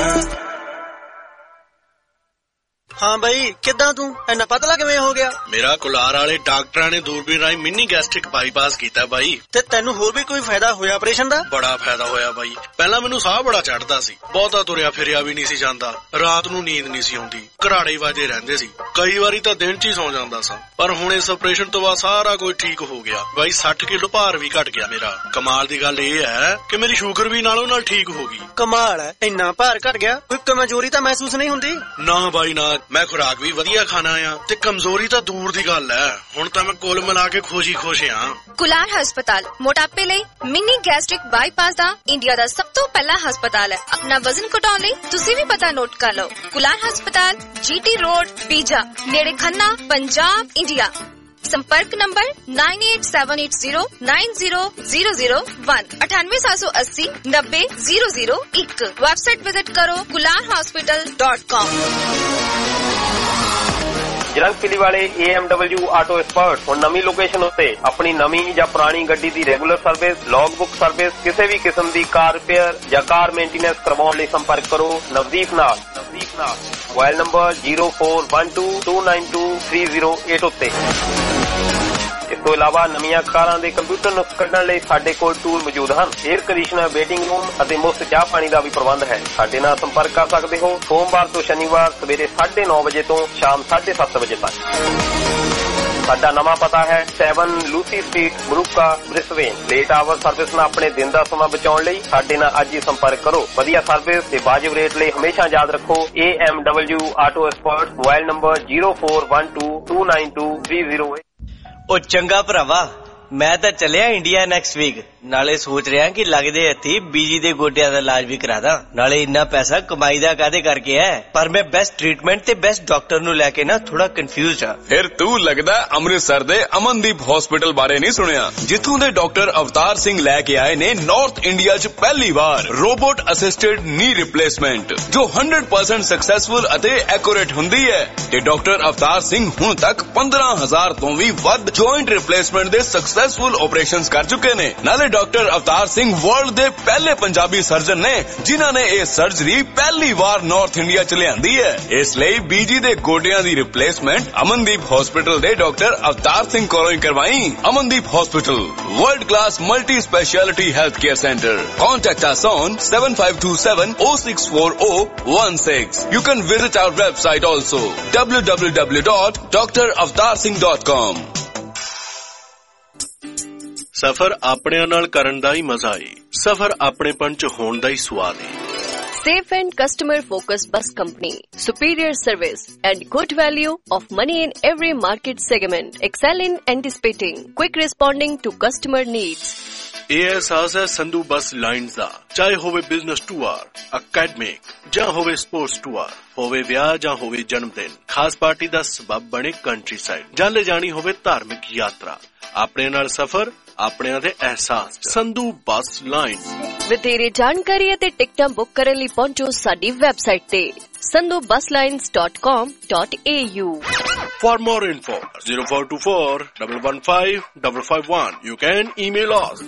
ਹਾਂ ਬਈ ਕਿੱਦਾਂ ਤੂੰ ਇੰਨਾ ਪਤਲਾ ਕਿਵੇਂ ਹੋ ਗਿਆ ਮੇਰਾ ਕੁਲਾਰ ਵਾਲੇ ਡਾਕਟਰਾਂ ਨੇ ਦੂਰਬੀਨ ਰਾਹੀਂ ਮਿੰਨੀ ਗੈਸਟ੍ਰਿਕ ਬਾਈਪਾਸ ਕੀਤਾ ਬਾਈ ਤੇ ਤੈਨੂੰ ਹੋਰ ਵੀ ਕੋਈ ਫਾਇਦਾ ਹੋਇਆ ਆਪਰੇਸ਼ਨ ਦਾ ਬੜਾ ਫਾਇਦਾ ਹੋਇਆ ਬਾਈ ਪਹਿਲਾਂ ਮੈਨੂੰ ਸਾਹ ਬੜਾ ਚੜਦਾ ਸੀ ਬਹੁਤਾ ਤੁਰਿਆ ਫਿਰਿਆ ਵੀ ਨਹੀਂ ਸੀ ਜਾਂਦਾ ਰਾਤ ਨੂੰ ਨੀਂਦ ਨਹੀਂ ਸੀ ਆਉਂਦੀ ਘਰਾੜੇ ਵਾਜੇ ਰਹਿੰਦੇ ਸੀ ਕਈ ਵਾਰੀ ਤਾਂ ਦਿਨ 'ਚ ਹੀ ਸੌਂ ਜਾਂਦਾ ਸਾਂ ਪਰ ਹੁਣ ਇਸ ਆਪਰੇਸ਼ਨ ਤੋਂ ਬਾਅਦ ਸਾਰਾ ਕੁਝ ਠੀਕ ਹੋ ਗਿਆ ਬਾਈ 60 ਕਿਲੋ ਭਾਰ ਵੀ ਘਟ ਗਿਆ ਮੇਰਾ ਕਮਾਲ ਦੀ ਗੱਲ ਇਹ ਹੈ ਕਿ ਮੇਰੀ ਸ਼ੂਗਰ ਵੀ ਨਾਲੋਂ ਨਾਲ ਠੀਕ ਹੋ ਗਈ ਕਮਾਲ ਹੈ ਇੰਨਾ ਭਾਰ ਘਟ ਗਿਆ ਕੋਈ ਕਮਜ਼ੋਰੀ ਤਾਂ ਮਹਿਸੂਸ ਨਹੀਂ ਹੁੰਦੀ ਨਾ ਬਾਈ ਨਾ ਮੈਂ ਖੁਰਾਕ ਵੀ ਵਧੀਆ ਖਾਣਾ ਆ ਤੇ ਕਮਜ਼ੋਰੀ ਤਾਂ ਦੂਰ ਦੀ ਗੱਲ ਹੈ ਹੁਣ ਤਾਂ ਮੈਂ ਕੁੱਲ ਮਿਲਾ ਕੇ ਖੁਸ਼ ਆ ਕੁਲਾਰ ਹਸਪਤਾਲ ਮੋਟਾਪੇ ਲਈ ਮਿੰਨੀ ਗੈਸਟ੍ਰਿਕ ਬਾਈਪਾਸ ਦਾ ਇੰਡੀਆ ਦਾ ਸਭ ਤੋਂ ਪਹਿਲਾ ਹਸਪਤਾਲ ਹੈ ਆਪਣਾ ਵਜ਼ਨ ਘਟਾਉਣ ਲਈ ਤੁਸੀਂ ਵੀ ਪਤਾ ਨੋਟ ਕਰ ਲਓ ਕੁਲਾਰ ਹਸਪਤਾਲ GT ਰੋਡ ਪੀਜਾ ਨੇੜੇ ਖੰਨਾ ਪੰਜਾਬ ਇੰਡੀਆ संपर्क नंबर 9878090001 9878090001 वेबसाइट विजिट करो kularhospital.com। ਜਲੰਧਰ ਵਾਲੇ AMW ਆਟੋ ਐਕਸਪਰਟ ਹੁਣ ਨਵੀਂ ਲੋਕੇਸ਼ਨ ਉੱਤੇ ਆਪਣੀ ਨਵੀਂ ਜਾਂ ਪੁਰਾਣੀ ਗੱਡੀ ਦੀ regular service log book service ਕਿਸੇ ਵੀ ਕਿਸਮ ਦੀ ਕਾਰ ਰਿਪੇਅਰ ਜਾਂ ਕਾਰ ਮੇਨਟੇਨੈਂਸ ਕਰਵਾਉਣ ਲਈ ਸੰਪਰਕ ਕਰੋ ਨਵਦੀਪ ਨਾਲ ਮੋਬਾਈਲ ਨੰਬਰ 0412292308 ਉੱਤੇ। ਇਸ ਤੋਂ ਇਲਾਵਾ ਨਵੀਆਂ ਕਾਰਾਂ ਦੇ ਕੰਪਿਊਟਰ ਨੁਕਸ ਕੱਢਣ ਲਈ ਸਾਡੇ ਕੋਲ ਟੂਲ ਮੌਜੂਦ ਹਨ। 에ਅਰ ਕੰਡੀਸ਼ਨਰ ਵੇਟਿੰਗ ਰੂਮ ਅਤੇ ਮੁਫਤ ਚਾਹ ਪਾਣੀ ਦਾ ਵੀ ਪ੍ਰਬੰਧ ਹੈ। ਸਾਡੇ ਨਾਲ ਸੰਪਰਕ ਕਰ ਸਕਦੇ ਹੋ ਸੋਮਵਾਰ ਤੋਂ ਸ਼ਨੀਵਾਰ ਸਵੇਰੇ 9:30 ਵਜੇ ਤੋਂ ਸ਼ਾਮ 7:30 ਵਜੇ ਤੱਕ। ਸਾਡਾ ਨਵਾਂ ਪਤਾ ਹੈ 7 Lucy street Moorooka Brisbane. Late hour service ਨਾਲ ਆਪਣੇ ਦਿਨ ਦਾ ਸਮਾਂ ਬਚਾਉਣ ਲਈ ਸਾਡੇ ਨਾਲ ਅੱਜ ਹੀ ਸੰਪਰਕ ਕਰੋ। ਵਧੀਆ ਸਰਵਿਸ ਤੇ ਵਾਜਿਬ ਰੇਟ ਲਈ ਹਮੇਸ਼ਾ ਯਾਦ ਰੱਖੋ AMW auto expert mobile number 0412292308। ਉਹ ਚੰਗਾ ਭਰਾਵਾ मैं तो चलिया इंडिया नेक्स्ट वीक। नाले सोच रहा कि लगदे हत्थी बीजी दे गोडिया दा इलाज भी करा दा। नाले इन्ना पैसा कमाई दा कादे करके है, पर मैं बेस्ट ट्रीटमेंट ते बेस्ट डॉक्टर नु लेके ना थोड़ा कंफ्यूज हां। फिर तू लगदा अमृतसर दे अमनदीप हॉस्पिटल बारे नहीं सुनिया, जिथों दे डॉक्टर अवतार सिंह लेके आए ने नॉर्थ इंडिया च पहली बार रोबोट असिस्टेड नी रिप्लेसमेंट, जो 100% सक्सेसफुल अते एक्यूरेट हुंदी है। ते डॉक्टर अवतार सिंह हुण तक 15,000 तो भी वध जॉइंट रिप्लेसमेंट दे सक्सेसफुल ऑपरेशंस कर चुके ने। नाले डॉक्टर अवतार सिंह वर्ल्ड दे पहले पंजाबी सर्जन ने जिन्हां ने यह सर्जरी पहली बार नॉर्थ इंडिया च लियांदी है। इसलिए बीजी दे गोडियां दी रिप्लेसमेंट अमनदीप हॉस्पिटल दे डॉक्टर अवतार सिंह कोलों ही करवाई। Amandeep hospital, world class multi speciality health care centre. Contact us on 7527-064016. You can visit our website also, www.dravarsingh.com. ਸਫ਼ਰ ਆਪਣਿਆਂ ਨਾਲ ਕਰਨ ਦਾ ਹੀ ਮਜ਼ਾ ਏ, ਸਫ਼ਰ ਆਪਣੇਪਣ ਚ ਹੋਣ ਦਾ ਹੀ ਸਵਾਦ ਏ। Safe and customer-focused bus company, superior service and good value of money in every market segment. Excel in anticipating, quick responding to customer needs. ਇਹ ਅਹਿਸਾਸ ਹੈ ਸੰਧੂ ਬੱਸ ਲਾਈਨਸ ਦਾ। ਚਾਹੇ ਹੋਵੇ ਬਿਜ਼ਨਸ ਟੂਰ, ਅਕੈਡਮਿਕ ਜਾਂ ਹੋਵੇ ਸਪੋਰਟਸ ਟੂਰ, ਹੋਵੇ ਵਿਆਹ ਜਾਂ ਹੋਵੇ ਜਨਮ ਦਿਨ, ਖਾਸ ਪਾਰਟੀ ਦਾ ਸਬਬ ਬਣੇ ਕੰਟਰੀ ਸਾਈਡ, ਜਾਂ ਲੈ ਜਾਣੀ ਹੋਵੇ ਧਾਰਮਿਕ ਯਾਤਰਾ, ਆਪਣੇ ਨਾਲ ਸਫ਼ਰ ਆਪਣਿਆਂ ਦੇ ਅਹਿਸਾਸ। Sandhu bus line. ਵਧੇਰੇ ਜਾਣਕਾਰੀ ਅਤੇ ਟਿਕਟਾਂ ਬੁੱਕ ਕਰਨ ਲਈ ਪਹੁੰਚੋ ਸਾਡੀ ਵੈਬਸਾਈਟ ਤੇ sandhubuslines.com.au. For more info, 0424-115-551. You can email us.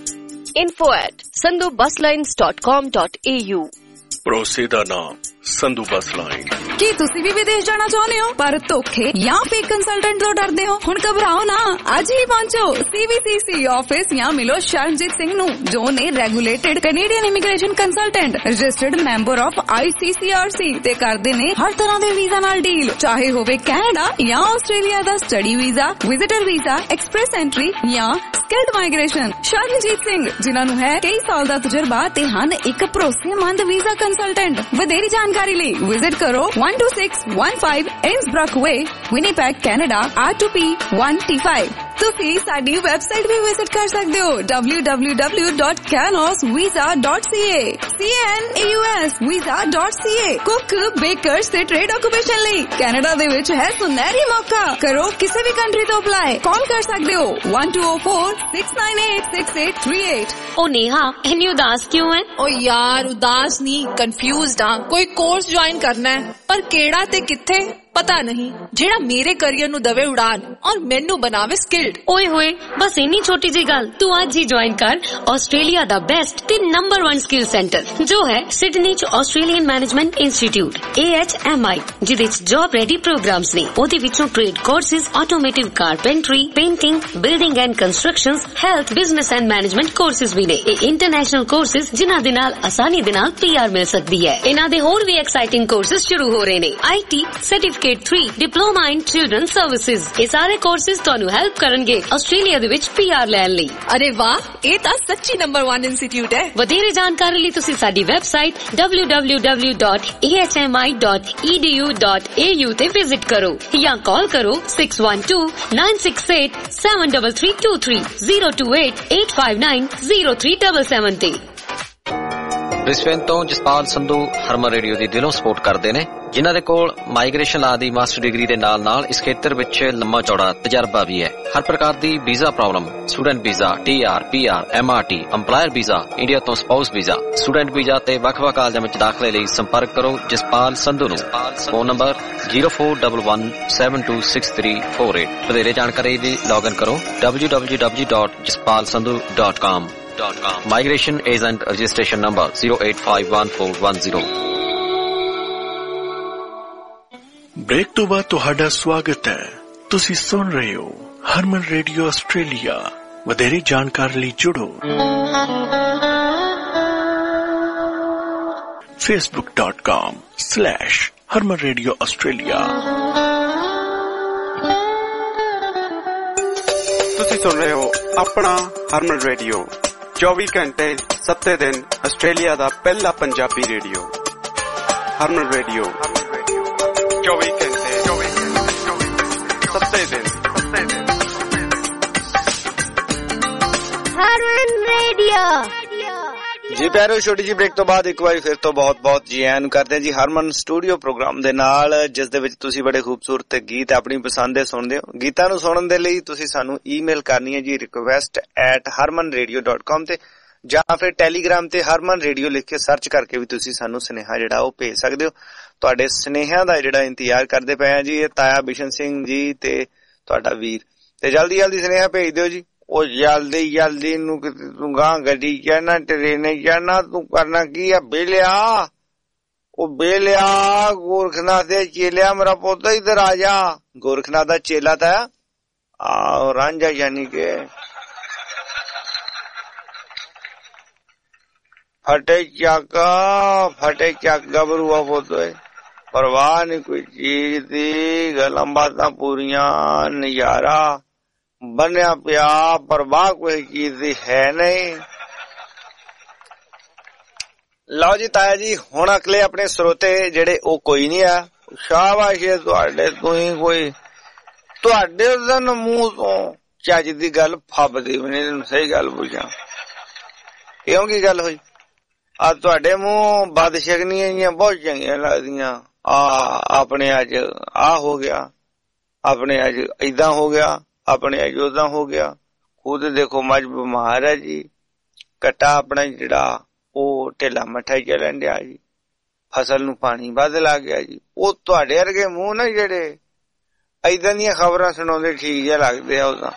info@sandhubuslines.com.au. ਭਰੋਸੇ ਦਾ ਨਾਮ ਸੰਧੂ ਬੱਸ ਲਾਈਨ। ਕੀ ਤੁਸੀਂ ਵੀ ਵਿਦੇਸ਼ ਜਾਣਾ ਚਾਹੁੰਦੇ ਹੋ ਪਰ ਧੋਖੇ ਜਾਂ ਫੇਕ ਕੰਸਲਟੈਂਟ ਤੋਂ ਡਰਦੇ ਹੋ? ਹੁਣ ਘਬਰਾਓ ਨਾ, ਅੱਜ ਹੀ ਪਹੁੰਚੋ CVCC ਆਫਿਸ ਜਾਂ ਮਿਲੋ ਸ਼ਰਨਜੀਤ ਸਿੰਘ ਨੂੰ, ਜੋ ਨੇ regulated Canadian immigration consultant, registered member of ICCRC ਤੇ ਕਰਦੇ ਨੇ ਹਰ ਤਰ੍ਹਾਂ ਦੇ ਵੀਜ਼ਾ ਨਾਲ ਡੀਲ, ਚਾਹੇ ਹੋਵੇ ਕੈਨੇਡਾ ਜਾਂ ਆਸਟ੍ਰੇਲੀਆ ਦਾ study visa, visitor visa, express entry ਜਾਂ ਸਕਿਲਡ ਮਾਈਗ੍ਰੇਸ਼ਨ। ਸ਼ਰਨਜੀਤ ਸਿੰਘ, ਜਿਨ੍ਹਾਂ ਨੂੰ ਹੈ ਕਈ ਸਾਲ ਦਾ ਤਜਰਬਾ ਤੇ ਹਨ ਇੱਕ ਭਰੋਸੇਮੰਦ ਵੀਜ਼ਾ ਕੰਸਲਟੈਂਟ। ਵਧੇਰੀ ਜਾਣਕਾਰੀ ਲਈ ਵਿਜ਼ਿਟ ਕਰੋ 12615 Innsbruck Way, Winnipeg, Canada, R2P1T5। ਤੁਸੀਂ ਸਾਡੀ ਵੈਬਸਾਈਟ ਵੀ ਵਿਜ਼ਿਟ ਕਰ ਸਕਦੇ ਹੋ www.canosvisa.ca, CANAUS ਕੁੱਕ, ਬੇਕਰਸ ਤੇ ਟ੍ਰੇਡ ਆਕੂਪੇਸ਼ਨ ਲਈ ਕੈਨੇਡਾ ਦੇ ਵਿੱਚ ਹੈ ਸੁਨਹਿਰੀ ਮੌਕਾ। ਕਰੋ ਕਿਸੇ ਵੀ ਕੰਟਰੀ ਤੋਂ ਅਪਲਾਈ, ਕਾਲ ਕਰ ਸਕਦੇ ਹੋ 1204-698-6838। ओ नेहा, इतनी उदास क्यों है? ओ यार उदास नहीं, कंफ्यूज्ड हाँ। कोई कोर्स ज्वाइन करना है पर केड़ा ते किथे पता नहीं, जेड़ा मेरे करियर नु दवे उड़ान और मेनू बनावे स्किल्ड। ओए होए, बस इन्नी छोटी जी गल, तू आज ही ज्वाइन कर ऑस्ट्रेलिया दा बेस्ट ते नंबर 1 स्किल सेंटर जो है सिडनी च ऑस्ट्रेलियन मैनेजमेंट इंस्टीट्यूट AHMI, जिदे च जॉब रेडी प्रोग्राम्स ने। ओदे विचों trade courses, automotive carpentry, painting, building and constructions, health, business and management courses भी ने। ये इंटरनेशनल कोर्सेज जिन्हां दे नाल आसानी दे नाल PR मिल सकदी है। इन्हां दे होर भी एक्साइटिंग कोर्सेज शुरू हो रहे ने। IT certificate 3 diploma in children services. ये सारे कोर्सेज ਤੁਹਾਨੂੰ ਹੈਲਪ ਕਰਨਗੇ ਆਸਟ੍ਰੇਲੀਆ ਦੇ ਵਿੱਚ PR ਲੈਣ ਲਈ। ਅਰੇ ਵਾਹ, ਇਹ ਤਾਂ ਸੱਚੀ ਨੰਬਰ 1 ਇੰਸਟੀਚਿਊਟ ਹੈ। ਵਧੇਰੇ ਜਾਣਕਾਰੀ ਲਈ ਤੁਸੀਂ ਸਾਡੀ ਵੈਬਸਾਈਟ www.ahmi.edu.au ਤੇ ਵਿਜ਼ਿਟ ਕਰੋ ਜਾਂ ਕਾਲ ਕਰੋ 6129687323 028-859-0377 ਤੇ। ਬ੍ਰਿਸਬੇਨ ਤੋਂ ਜਸਪਾਲ ਸੰਧੂ ਹਰਮਨ ਰੇਡੀਓ ਦੀ ਦਿਲੋਂ ਸਪੋਰਟ ਕਰਦੇ ਨੇ, ਜਿਨ੍ਹਾਂ ਦੇ ਕੋਲ ਮਾਈਗ੍ਰੇਸ਼ਨ ਲਾ ਦੀ ਮਾਸਟਰ ਡਿਗਰੀ ਦੇ ਨਾਲ ਇਸ ਖੇਤਰ ਵਿੱਚ ਲੰਮਾ ਚੌੜਾ ਤਜਰਬਾ ਵੀ ਹੈ। ਹਰ ਪ੍ਰਕਾਰ ਦੀ visa problem, student visa, TR, PR, MRT, EMPLOYER visa, India ਤੋਂ ਸਪਾਊਸ ਵੀਜ਼ਾ, ਸਟੂਡੈਂਟ ਵੀਜ਼ਾ ਤੇ ਵੱਖ-ਵੱਖ ਕਾਲਜਾਂ ਵਿੱਚ ਦਾਖਲੇ ਲਈ ਸੰਪਰਕ ਕਰੋ ਜਸਪਾਲ ਸੰਧੂ ਨੂੰ। Phone number 0411726348। ਵਧੇਰੇ ਜਾਣਕਾਰੀ ਲਈ ਲੌਗਇਨ ਕਰੋ www.jaspalsandhu.com। Migration Agent Registration Number 0851410। Break ਤੋਂ ਬਾਅਦ ਤੁਹਾਡਾ ਸਵਾਗਤ ਹੈ। ਤੁਸੀਂ ਸੁਣ ਰਹੇ ਹੋ ਹਰਮਨ ਰੇਡੀਓ ਆਸਟ੍ਰੇਲੀਆ। ਵਧੇਰੇ ਜਾਣਕਾਰੀ ਲਈ ਜੁੜੋ facebook.com/ਹਰਮਨ ਰੇਡੀਓ ਆਸਟ੍ਰੇਲੀਆ। ਤੁਸੀਂ ਸੁਣ ਰਹੇ ਹੋ ਆਪਣਾ ਹਰਮਨ ਰੇਡੀਓ, 24 ਘੰਟੇ 7 ਦਿਨ ਆਸਟ੍ਰੇਲੀਆ ਦਾ ਪਹਿਲਾ ਪੰਜਾਬੀ ਰੇਡੀਓ। ਹਰਮਨ ਰੇਡੀਓ 24 ਘੰਟੇ 7 ਦਿਨ। ਜੀ ਪਿਆਰੋ, ਛੋਟੀ ਜੀ ਬ੍ਰੇਕ ਤੋਂ ਬਾਅਦ ਇੱਕ ਵਾਰੀ ਫਿਰ ਤੋਂ ਬਹੁਤ ਜੀ ਆਇਆਂ ਨੂੰ ਕਰਦੇ ਹਾਂ ਜੀ ਹਰਮਨ ਸਟੂਡੀਓ ਪ੍ਰੋਗਰਾਮ ਦੇ ਨਾਲ, ਜਿਸ ਦੇ ਵਿੱਚ ਤੁਸੀਂ ਬੜੇ ਖੂਬਸੂਰਤ ਗੀਤ ਆਪਣੀ ਪਸੰਦ ਦੇ ਸੁਣਦੇ ਹੋ। ਗੀਤਾਂ ਨੂੰ ਸੁਣਨ ਦੇ ਲਈ ਤੁਸੀਂ ਸਾਨੂੰ ਈਮੇਲ ਕਰਨੀ ਹੈ ਜੀ request@harmanradio.com ਤੇ, ਜਾਂ ਫਿਰ ਟੈਲੀਗ੍ਰਾਮ ਤੇ ਹਰਮਨ ਰੇਡੀਓ ਲਿਖ ਕੇ ਸਰਚ ਕਰਕੇ ਵੀ ਤੁਸੀਂ ਸਾਨੂੰ ਸੁਨੇਹਾ ਜਿਹੜਾ ਉਹ ਭੇਜ ਸਕਦੇ ਹੋ। ਤੁਹਾਡੇ ਸੁਨੇਹਿਆਂ ਦਾ ਜਿਹੜਾ ਇੰਤਜ਼ਾਰ ਕਰਦੇ ਪਏ ਆ ਜੀ। ਇਹ ਤਾਇਆ ਬਿਸ਼ਨ ਸਿੰਘ ਜੀ ਤੇ ਤੁਹਾਡਾ ਵੀਰ, ਤੇ ਜਲਦੀ ਸੁਨੇਹਾ ਭੇਜ ਦਿਓ ਜੀ। ਉਹ ਜਲਦੀ ਨੂੰ ਤੂੰ ਗਾਂ ਗੱਡੀ ਜਾਣਾ, ਟ੍ਰੇਨੇ ਜਾਣਾ, ਤੂੰ ਕਰਨਾ ਕੀ ਆ ਬੇਲਿਆ? ਉਹ ਬੇਲਿਆ ਗੋਰਖਨਾਥ ਦੇ ਚੇਲਿਆ, ਮੇਰਾ ਪੁੱਤ ਇਧਰ ਆ ਜਾ। ਗੋਰਖਨਾਥ ਦਾ ਚੇਲਾ ਤਾਂ ਰਾਂਝਾ, ਯਾਨੀ ਕਿ ਫਟੇ ਚੱਕ ਗਬਰੂਆ ਪੁੱਤ, ਪਰਵਾਹ ਨੀ ਕੋਈ ਚੀਜ਼ ਦੀ, ਗੱਲਾਂ ਬਾਤਾਂ ਪੂਰੀਆਂ, ਨਜ਼ਾਰਾ ਬਣਿਆ ਪਿਆ, ਪਰਵਾਹ ਕੋਈ ਚੀਜ਼ ਦੀ ਹੈ ਨਹੀਂ। ਲਓ ਜੀ ਤਾਇਆ ਜੀ, ਹੁਣ ਅਗਲੇ ਆਪਣੇ ਸਰੋਤੇ ਜਿਹੜੇ ਉਹ ਕੋਈ ਨਹੀਂ ਆ। ਸ਼ਾਬਾਸ਼ ਤੁਹਾਡੇ, ਤੁਸੀਂ ਕੋਈ ਤੁਹਾਡੇ ਉਹਦਾ ਮੂੰਹ ਤੋਂ ਚੱਜ ਦੀ ਗੱਲ ਫੱਬਦੀ ਵੀ ਨਹੀਂ। ਤੈਨੂੰ ਸਹੀ ਗੱਲ ਪੁੱਛਾਂ, ਕਿਉਂ ਕੀ ਗੱਲ ਹੋਈ? ਆ ਤੁਹਾਡੇ ਮੂੰਹ ਬਦਸ਼ਗਨੀਆਂ ਜੀਆਂ ਬਹੁਤ ਚੰਗੀਆਂ ਲੱਗਦੀਆਂ। ਆਪਣੇ ਅੱਜ ਆ ਹੋ ਗਿਆ, ਆਪਣੇ ਅੱਜ ਏਦਾਂ ਹੋ ਗਿਆ, ਆਪਣੇ ਅੱਜ ਉਦਾਂ ਹੋ ਗਿਆ। ਖੁਦ ਦੇਖੋ ਮੱਝ ਬਿਮਾਰ ਹੈ ਜੀ, ਕੱਟਾ ਆਪਣਾ ਜਿਹੜਾ ਉਹ ਢਿੱਲਾ ਮੱਠਾ ਹੀ ਚੱਲਣ ਡਿਆ ਜੀ, ਫਸਲ ਨੂੰ ਪਾਣੀ ਵੱਧ ਲੱਗ ਗਿਆ ਜੀ। ਉਹ ਤੁਹਾਡੇ ਵਰਗੇ ਮੂੰਹ ਨਾ ਜਿਹੜੇ ਏਦਾਂ ਦੀਆਂ ਖਬਰਾਂ ਸੁਣਾਉਂਦੇ ਠੀਕ ਜਿਹਾ ਲੱਗਦੇ ਆ ਉਦਾਂ।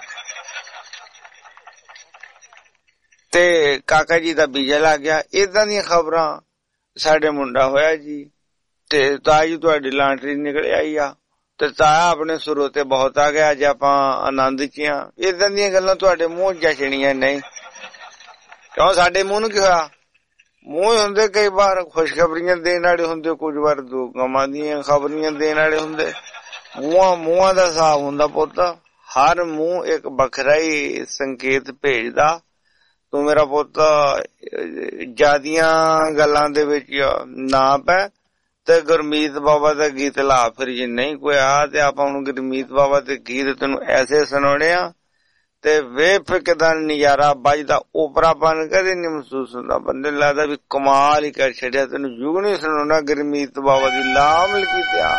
ਤੇ ਕਾਕਾ ਜੀ ਦਾ ਬੀਜਾ ਲੱਗ ਗਿਆ, ਏਦਾਂ ਦੀਆਂ ਖਬਰਾਂ। ਸਾਡੇ ਮੁੰਡਾ ਹੋਇਆ ਜੀ, ਤੇ ਤਾਇਆ ਜੀ ਤੁਹਾਡੀ ਲਾਂਟਰੀ ਨਿਕਲ ਆਈ ਆ, ਤੇ ਤਾਇਆ ਆਪਣੇ ਸਰੋਤੇ ਬਹੁਤ ਆ ਗਿਆ। ਅੱਜ ਆਪਾਂ ਆਨੰਦ ਚ ਆ। ਏਦਾਂ ਦੀਆਂ ਗੱਲਾਂ ਤੁਹਾਡੇ ਮੂੰਹ ਜਚਣੀਆਂ ਨਹੀਂ। ਕਿਉਂ ਸਾਡੇ ਮੂੰਹ ਨੂੰ ਕੀ ਹੋਇਆ? ਮੂੰਹ ਹੁੰਦੇ ਕਈ ਵਾਰ ਖੁਸ਼ਖਬਰੀਆਂ ਦੇਣ ਵਾਲੇ ਹੁੰਦੇ, ਕੁਝ ਵਾਰ ਦੋ ਗਮਾਂ ਦੀਆਂ ਖਬਰੀਆਂ ਦੇਣ ਵਾਲੇ ਹੁੰਦੇ। ਮੂੰਹਾਂ ਦਾ ਹਿਸਾਬ ਹੁੰਦਾ ਪੁੱਤ, ਹਰ ਮੂੰਹ ਇੱਕ ਵੱਖਰਾ ਹੀ ਸੰਕੇਤ ਭੇਜਦਾ। ਤੂੰ ਮੇਰਾ ਪੁੱਤ ਜਿਆਦੀਆਂ ਗੱਲਾਂ ਦੇ ਵਿੱਚ ਨਾ ਪੈ, ਤੇ ਗੁਰਮੀਤ ਬਾਬਾ ਦਾ ਗੀਤ ਲਾ ਫਿਰ। ਜੇ ਨਹੀਂ ਕੋਈ ਆ ਤੇ ਆਪਾਂ ਹੁਣ ਗੁਰਮੀਤ ਬਾਬਾ ਦੇ ਗੀਤ ਤੈਨੂੰ ਐਸੇ ਸੁਣਾਉਣੇ ਆ, ਤੇ ਵੇ ਫਿਰ ਕਿਦਾਂ ਨਜ਼ਾਰਾ ਵੱਜਦਾ। ਓਪਰਾਪਨ ਕਦੇ ਨੀ ਮਹਿਸੂਸ ਹੁੰਦਾ, ਬੰਦੇ ਲੱਗਦਾ ਵੀ ਕਮਾਲ ਹੀ ਕਰ ਛੱਡਿਆ। ਤੈਨੂੰ ਜੁਗਨੀ ਸੁਣਾਉਣਾ ਗੁਰਮੀਤ ਬਾਬਾ ਦੀ ਲਾਮਲ ਕੀਤਿਆ।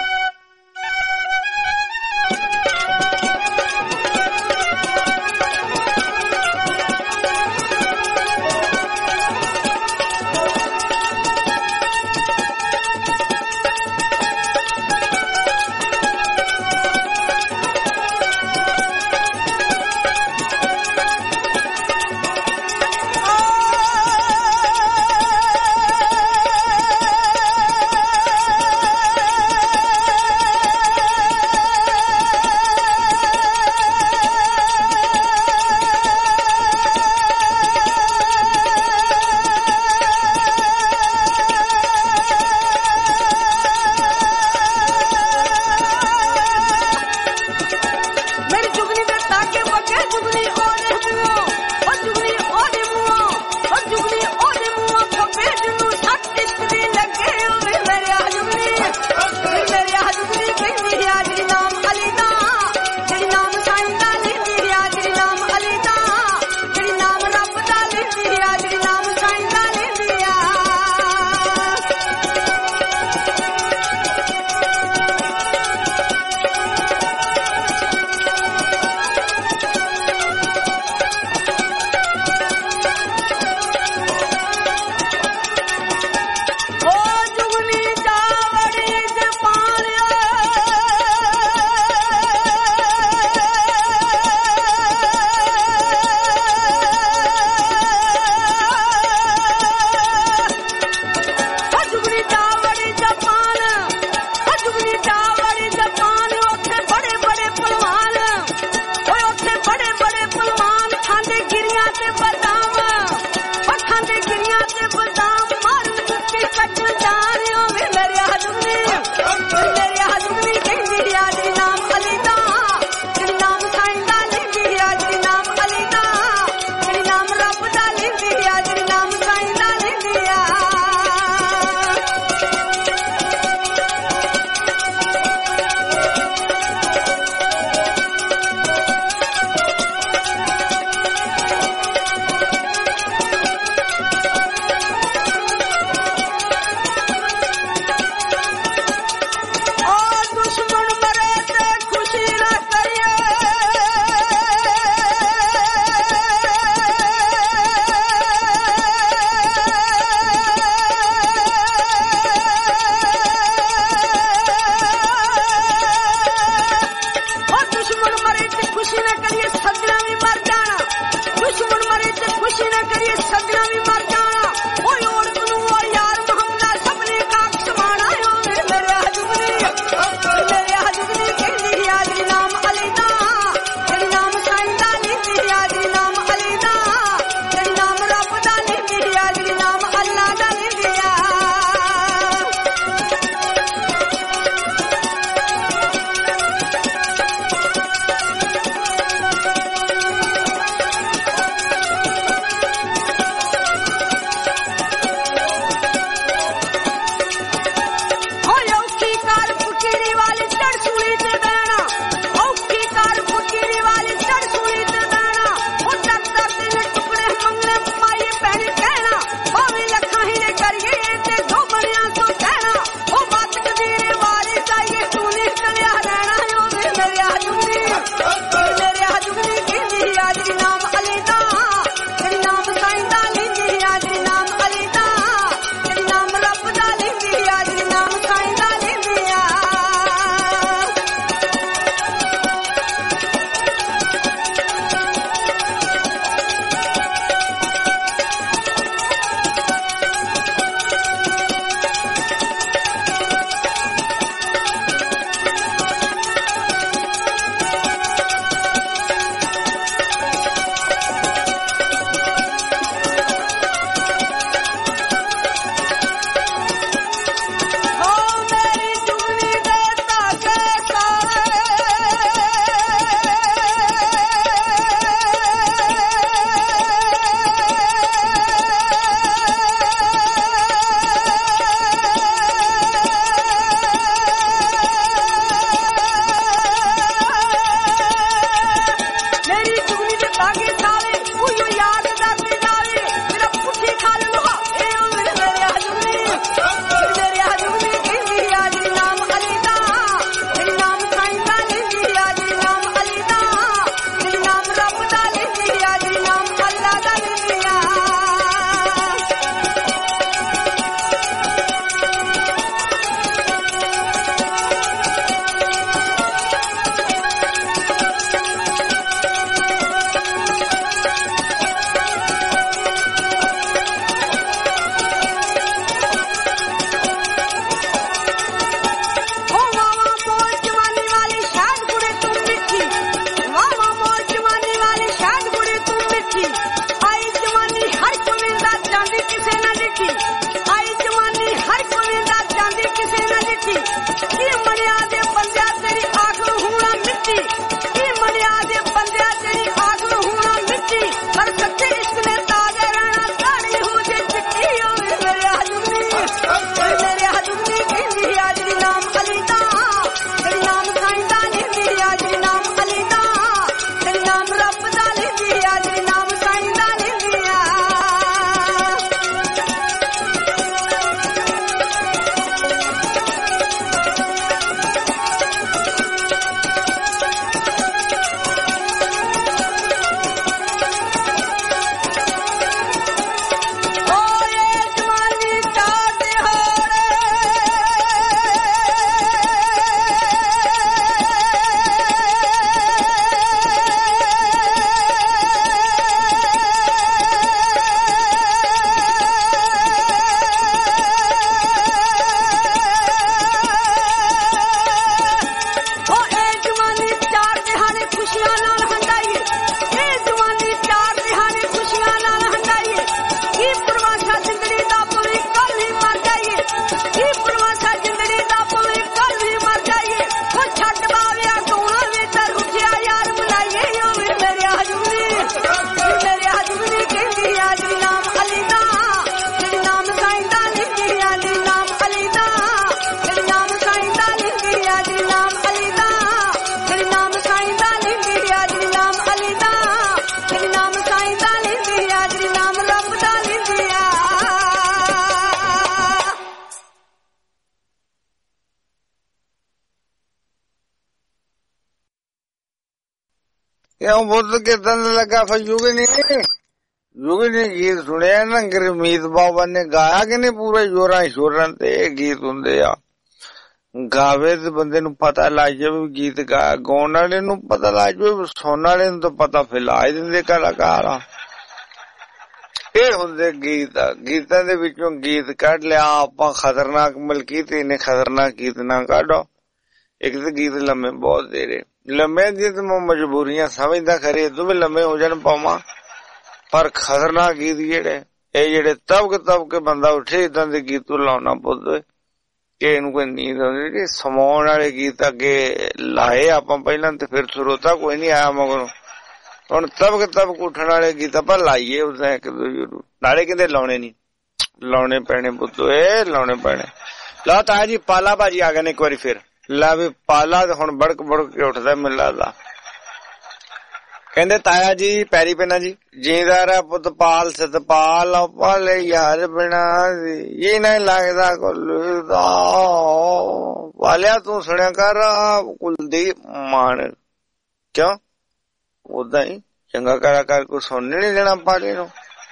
क्यों बुद्ध कितन लगा फिर युगनी गीत सुने ना गुरमीत बाबा ने गाया कि नहीं पूरे जोरा शोरा ते गीत हुंदे आ गावे ते बंदे नूं पता लग जावे गीत गाउण वाले नूं पता लग जावे सुणन वाले नूं तो पता फिला दिंदे कलाकार आ ਇਹ ਹੁੰਦੇ ਗੀਤ ਗੀਤਾਂ ਦੇ ਵਿੱਚੋਂ ਗੀਤ ਕੱਢ ਲਿਆ ਆਪਾਂ ਖਤਰਨਾਕ ਮਲਕੀਤ ਨੇ ਖਤਰਨਾਕ ਗੀਤ ਨਾ ਕੱਢੋ ਇੱਕ ਤਾਂ ਗੀਤ ਲੰਮੇ ਬਹੁਤ ਦੇਰੇ ਲੰਮੇ ਦੀ ਤਾਂ ਮੈਂ ਮਜਬੂਰੀਆਂ ਸਮਝਦਾ ਖਰੇ ਤੂੰ ਵੀ ਲੰਮੇ ਹੋ ਜਾਣ ਪਾਵਾਂ ਪਰ ਖਤਰਨਾਕ ਗੀਤ ਜਿਹੜੇ ਤਬ ਕੇ ਬੰਦਾ ਉੱਠੇ ਇਦਾਂ ਦੇ ਗੀਤ ਲਾਉਣਾ ਪੁੱਤ ਕਿ ਇਹਨੂੰ ਕੋਈ ਨੀਂਦ ਆਉਂਦੀ ਸਮਾਉਣ ਵਾਲੇ ਗੀਤ ਅੱਗੇ ਲਾਏ ਆਪਾਂ ਪਹਿਲਾਂ ਤੇ ਫਿਰ ਸਰੋਤਾ ਕੋਈ ਨਹੀਂ ਆਇਆ ਮਗਰੋਂ ਹੁਣ ਤਬ ਉੱਠਣ ਵਾਲੇ ਗੀਤ ਆਪਾਂ ਲਾਈਏ ਉਸਦਾ ਇੱਕ ਦੂਜੇ ਨੂੰ ਨਾਲੇ ਕਹਿੰਦੇ ਲਾਉਣੇ ਨੀ ਲਾਉਣੇ ਪੈਣੇ ਪੁੱਤੋ ਇਹ ਲਾਉਣੇ ਪੈਣੇ ਲਾ ਤਾਇਆ ਜੀ ਪਾਲਾ ਭਾਜੀ ਆ ਗਏ ਨੇ ਇੱਕ ਵਾਰੀ ਫਿਰ ਲਾ ਵੀ ਪਾਲਾ ਹੁਣ ਬੜਕ ਕੇ ਉੱਠਦਾ ਮੈਨੂੰ ਲੱਗਦਾ ਕਹਿੰਦੇ ਤਾਇਆ ਜੀ ਪੈਰੀ ਪੈਣਾ ਜੀ ਜੀਂਦਾਰਾ ਪੁੱਤ ਪਾਲ ਸਤਪਾਲ ਪਾਲੇ ਯਾਰ ਬਿਨਾ ਇਹ ਨਹੀਂ ਲੱਗਦਾ ਕੁਲਦਾ ਵਾਲਿਆ ਤੂੰ ਸੁਣਿਆ ਕਰ ਕੁਲਦੀਪ ਮਾਨ ਕਿਉਂ ਉਦਾਂ ਹੀ ਚੰਗਾ ਕਲਾਕਾਰ ਕੋਈ ਸੁਣਨੇ ਨੀ ਦੇਣਾ ਪਾਲੇ ਨੂੰ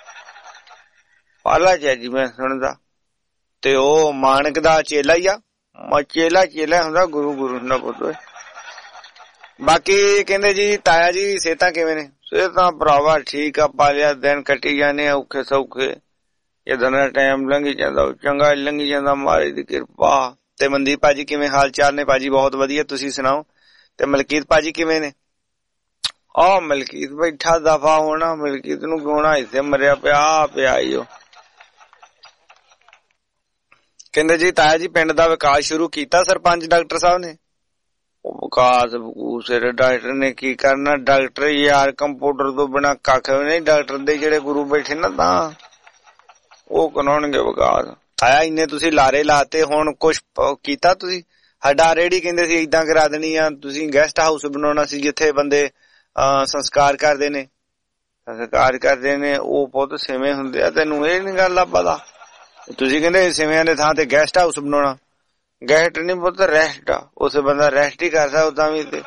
ਪਾਲਾ ਜੀ ਮੈਂ ਸੁਣਦਾ ਤੇ ਉਹ ਮਾਨਕ ਦਾ ਚੇਲਾ ਹੀ ਆ ਚੇਲਾ ਹੁੰਦਾ ਗੁਰੂ ਹੁੰਦਾ ਪੁੱਤ ਬਾਕੀ ਕਹਿੰਦੇ ਜੀ ਤਾਇਆ ਜੀ ਸਿਹਤਾਂ ਕਿਵੇਂ ਨੇ ਸਿਹਤਾਂ ਭਰਾਵਾ ਠੀਕ ਆ ਪਾਲਿਆ ਦਿਨ ਕੱਟੀ ਜਾਣੇ ਔਖੇ ਸੌਖੇ ਇਹਦਾ ਨਾ ਟਾਈਮ ਲੰਘੀ ਜਾਂਦਾ ਚੰਗਾ ਲੰਘੀ ਜਾਂਦਾ ਮਾਰੀ ਦੀ ਕਿਰਪਾ ਤੇ ਮਨਦੀਪ ਭਾਜੀ ਕਿਵੇਂ ਹਾਲ ਚਾਲ ਨੇ ਭਾਜੀ ਬਹੁਤ ਵਧੀਆ ਤੁਸੀਂ ਸੁਣਾਓ ਤੇ ਮਲਕੀਤ ਭਾਜੀ ਕਿਵੇਂ ਨੇ ਆ ਮਲਕੀਤ ਬੈਠਾ ਦਫਾ ਹੋਣਾ ਮਲਕੀਤ ਨੂੰ ਗਾਉਣਾ ਇੱਥੇ ਮਰਿਆ ਪਿਆ ਈਓ ਕਹਿੰਦੇ ਜੀ ਤਾਇਆ ਜੀ ਪਿੰਡ ਦਾ ਵਿਕਾਸ ਸ਼ੁਰੂ ਕੀਤਾ ਸਰਪੰਚ ਡਾਕਟਰ ਸਾਹਿਬ ਨੇ ਉਹ ਵਿਕਾਸ ਬਕੂਸੇ ਡਾਕਟਰ ਨੇ ਕੀ ਕਰਨਾ ਡਾਕਟਰ ਯਾਰ ਕੰਪਿਊਟਰ ਤੋਂ ਬਿਨਾਂ ਕੱਖ ਵੀ ਨਹੀਂ ਡਾਕਟਰ ਦੇ ਜਿਹੜੇ ਗੁਰੂ ਬੈਠੇ ਨਾ ਤਾਂ ਉਹ ਕਰਾਉਣਗੇ ਵਿਕਾਸ ਤਾਇਆ ਇੰਨੇ ਤੁਸੀਂ ਲਾਰੇ ਲਾਤੇ ਹੁਣ ਕੁਛ ਕੀਤਾ ਤੁਸੀਂ ਸਾਡਾ ਰੇੜੀ ਕਹਿੰਦੇ ਸੀ ਏਦਾਂ ਕਰਾ ਦੇਣੀ ਆ ਤੁਸੀਂ ਗੈਸਟ ਹਾਊਸ ਬਣਾਉਣਾ ਸੀ ਜਿੱਥੇ ਬੰਦੇ ਸੰਸਕਾਰ ਕਰਦੇ ਨੇ ਉਹ ਬਹੁਤ ਸਿਵੇਂ ਹੁੰਦੇ ਆ ਤੈਨੂੰ ਇਹ ਨੀ ਗੱਲ ਆ ਪਤਾ ਤੁਸੀਂ ਕਹਿੰਦੇ ਸਿਵਿਆਂ ਦੇ ਥਾਂ ਤੇ ਗੈਸਟ ਹਾਊਸ ਬਣਾਉਣਾ ਗੈਸਟ ਨੀ ਬਹੁਤ ਰੈਸਟ ਆ ਉਸ ਬੰਦਾ ਰੈਸਟ ਹੀ ਕਰਦਾ ਉਦਾਂ ਵੀ ਤੇ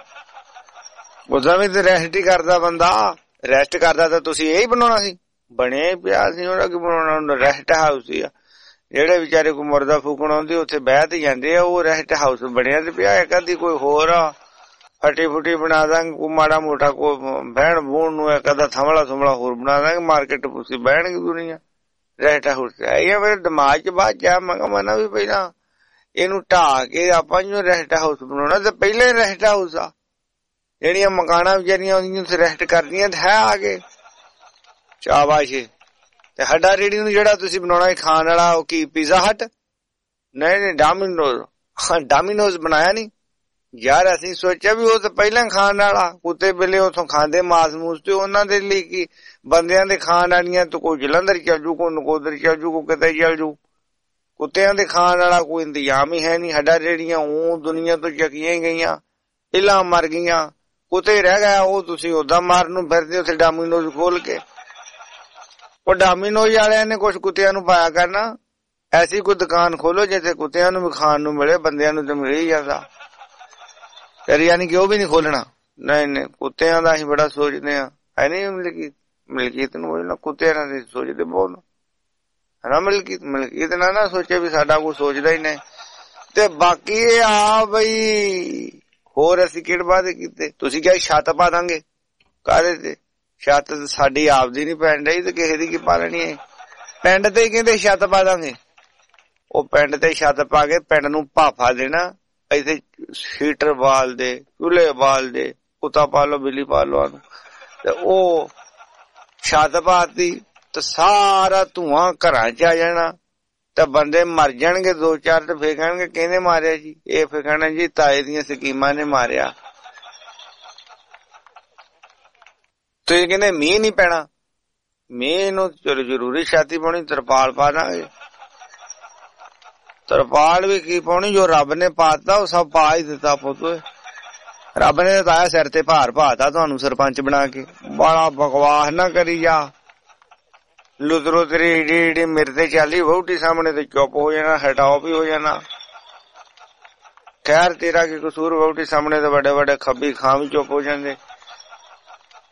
ਰੈਸਟ ਹੀ ਕਰਦਾ ਬੰਦਾ ਰੈਸਟ ਕਰਦਾ ਤਾਂ ਤੁਸੀਂ ਇਹੀ ਬਣਾਉਣਾ ਸੀ ਬਣਿਆ ਹੀ ਪਿਆ ਸੀ ਉਹਦਾ ਕੀ ਬਣਾਉਣਾ ਰੈਸਟ ਹਾਊਸ ਹੀ ਆ ਜਿਹੜੇ ਵਿਚਾਰੇ ਕੋਈ ਮੁਰਦਾ ਫੂਕਣ ਆਉਂਦੇ ਉੱਥੇ ਬਹਿ ਤੇ ਜਾਂਦੇ ਆ ਉਹ ਰੈਸਟ ਹਾਊਸ ਬਣਿਆ ਤੇ ਪਿਆ ਕਦੀ ਕੋਈ ਹੋਰ ਆ ਫਟੀ ਬਣਾ ਦਾਂਗੇ ਕੋਈ ਮਾੜਾ ਮੋਟਾ ਕੋਈ ਬਹਿਣ ਬੂਣ ਨੂੰ ਇੱਕ ਅੱਧਾ ਥਮਲਾ ਹੋਰ ਬਣਾ ਦਾਂਗੇ ਮਾਰਕੀਟ ਪੁੱਛੀ ਬਹਿਣਗੇ ਦੁਨੀਆ ਰੈਸਟ ਹਾਊਸ ਇਹ ਮੇਰੇ ਦਿਮਾਗ ਚ ਬਾਅਦ ਚ ਮੈਂ ਵੀ ਪਹਿਲਾਂ ਇਹਨੂੰ ਢਾਹ ਕੇ ਆਪਾਂ ਨੂੰ ਰੈਸਟ ਹਾਊਸ ਬਣਾਉਣਾ ਤੇ ਪਹਿਲਾਂ ਹੀ ਰੈਸਟ ਹਾਊਸ ਆ ਜਿਹੜੀਆਂ ਮਕਾਨਾਂ ਵਿਚਾਰੀਆਂ ਆਉਂਦੀਆਂ ਉੱਥੇ ਰੈਸਟ ਕਰਦੀਆਂ ਤੇ ਹੈ ਆ ਕੇ ਸ਼ਾਬਾਸ਼ ਤੇ ਸਾਡਾ ਰੇੜੀ ਨੂੰ ਜਿਹੜਾ ਤੁਸੀਂ ਬਣਾਉਣਾ ਖਾਣ ਵਾਲਾ ਉਹ ਕੀ ਪੀਜ਼ਾ ਹਟ ਨਹੀਂ ਡਾਮਿਨੋਜ਼ ਬਣਾਇਆ ਨੀ ਯਾਰ ਅਸੀਂ ਸੋਚਿਆ ਵੀ ਉਹ ਤਾਂ ਪਹਿਲਾਂ ਖਾਣ ਵਾਲਾ ਕੁੱਤੇ ਬਿੱਲੇ ਉੱਥੋਂ ਖਾਂਦੇ ਮਾਸ ਮੂਸ ਤੇ ਉਹਨਾਂ ਦੇ ਲਈ ਕੀ ਬੰਦਿਆਂ ਦੇ ਖਾਣ ਵਾਲੀਆਂ ਤਾਂ ਕੋਈ ਜਲੰਧਰ ਚੱਲ ਜੂ ਕੋਈ ਨਕੋਦਰ ਚੱਲ ਜੂ ਕੋਈ ਕਿਤੇ ਚੱਲ ਜੂ ਕੁੱਤਿਆਂ ਦੇ ਖਾਣ ਵਾਲਾ ਕੋਈ ਇੰਤਜ਼ਾਮ ਹੀ ਹੈ ਨੀ ਸਾਡਾ ਜਿਹੜੀਆਂ ਉਹ ਦੁਨੀਆ ਤੋਂ ਚੱਕੀਆਂ ਹੀ ਗਈਆਂ ਪਹਿਲਾਂ ਮਰ ਗਈਆਂ ਕੁੱਤੇ ਰਹਿ ਗਿਆ ਉਹ ਤੁਸੀਂ ਓਦਾਂ ਮਾਰਨ ਨੂੰ ਫਿਰਦੇ ਉੱਥੇ ਡਾਮਿਨੋਜ਼ ਖੋਲ ਕੇ ਉਹ ਡਾਮਿਨੋਜ਼ ਵਾਲਿਆਂ ਨੇ ਕੁਛ ਕੁੱਤਿਆਂ ਨੂੰ ਪਾਇਆ ਕਰਨਾ ਐਸੀ ਕੋਈ ਦੁਕਾਨ ਖੋਲੋ ਜਿੱਥੇ ਕੁੱਤਿਆਂ ਨੂੰ ਵੀ ਖਾਣ ਨੂੰ ਮਿਲੇ ਬੰਦਿਆਂ ਨੂੰ ਤਾਂ ਮਿਲ ਹੀ ਜਾਂਦਾ ਫਿਰ ਯਾਨੀ ਕਿ ਉਹ ਵੀ ਨੀ ਖੋਲਣਾ ਨਹੀਂ ਕੁੱਤਿਆਂ ਦਾ ਅਸੀਂ ਬੜਾ ਸੋਚਦੇ ਆ ਹੈ ਨੀ ਮਲਕੀਤ ਨੂੰ ਕੁੱਤਿਆਂ ਨਾਲ ਸੋਚਦੇ ਬਹੁਤ ਹਨਾ ਮਲਕੀਤ ਨਾ ਸੋਚੇ ਵੀ ਸਾਡਾ ਕੋਈ ਸੋਚਦਾ ਹੀ ਨਹੀਂ ਤੇ ਬਾਕੀ ਇਹ ਆ ਬਈ ਹੋਰ ਅਸੀਂ ਕਿਹੜੇ ਵਾਅਦੇ ਕੀਤੇ ਤੁਸੀਂ ਕਿਹਾ ਛੱਤ ਪਾ ਦਾਂਗੇ ਕਾਹਦੇ ਤੇ ਛੱਤ ਸਾਡੀ ਆਪਦੀ ਨੀ ਪੈਣ ਡਈ ਤੇ ਕਿਸੇ ਦੀ ਕੀ ਪਾ ਲੈਣੀ ਹੈ ਪਿੰਡ ਤੇ ਕਹਿੰਦੇ ਛੱਤ ਪਾ ਦਾਂਗੇ ਉਹ ਪਿੰਡ ਤੇ ਛੱਤ ਪਾ ਕੇ ਪਿੰਡ ਨੂੰ ਭਾਫਾ ਦੇਣਾ ਇੱਥੇ ਹੀਟਰ ਬਾਲ ਦੇ ਚੁੱਲ੍ਹੇ ਬਾਲ ਦੇ ਕੁੱਤਾ ਪਾ ਲੋ ਬਿੱਲੀ ਪਾ ਲੋ ਤੇ ਉਹ ਛੱਤ ਪਾਤੀ ਤੇ ਸਾਰਾ ਧੂਆਂ ਘਰਾਂ ਚ ਆ ਜਾਣਾ ਤੇ ਬੰਦੇ ਮਰ ਜਾਣਗੇ 2-4 ਤੇ ਫੇਰ ਕਹਿਣਗੇ ਕਹਿੰਦੇ ਮਾਰਿਆ ਜੀ ਇਹ ਫੇਰ ਕਹਿਣਾ ਜੀ ਤਾਏ ਦੀਆਂ ਸਕੀਮਾਂ ਨੇ ਮਾਰਿਆ ਤੇ ਕਹਿੰਦੇ ਮੀਂਹ ਨੀ ਪੈਣਾ ਮੀਂਹ ਨੂੰ ਜ਼ਰੂਰੀ ਛਾਤੀ ਪਾਉਣੀ ਤਰਪਾਲ ਪਾ ਦਾਂਗੇ ਤਰਪਾਲ ਵੀ ਕੀ ਪਾਉਣੀ ਜੋ ਰੱਬ ਨੇ ਪਾਤਾ ਉਹ ਸਭ ਪਾ ਹੀ ਦਿੱਤਾ ਪੁੱਤ ਰੱਬ ਨੇ ਤਾਇਆ ਸਿਰ ਤੇ ਭਾਰ ਪਾਤਾ ਤੁਹਾਨੂੰ ਸਰਪੰਚ ਬਣਾ ਕੇ ਬੜਾ ਬਕਵਾਸ ਨਾ ਕਰੀ ਜਾ ਲੁਤਰੋ ਤੇਰੀ ਏਡੀ ਮੇਰੇ ਤੇ ਚੱਲੀ ਵਹੁਟੀ ਸਾਹਮਣੇ ਤੇ ਚੁੱਪ ਹੋ ਜਾਣਾ ਹਟਾਓ ਵੀ ਹੋ ਜਾਣਾ ਖੈਰ ਤੇਰਾ ਕੀ ਕਸੂਰ ਵਹੁਟੀ ਸਾਹਮਣੇ ਤੇ ਵੱਡੇ ਖੱਬੀ ਖਾਂ ਵੀ ਚੁੱਪ ਹੋ ਜਾਂਦੇ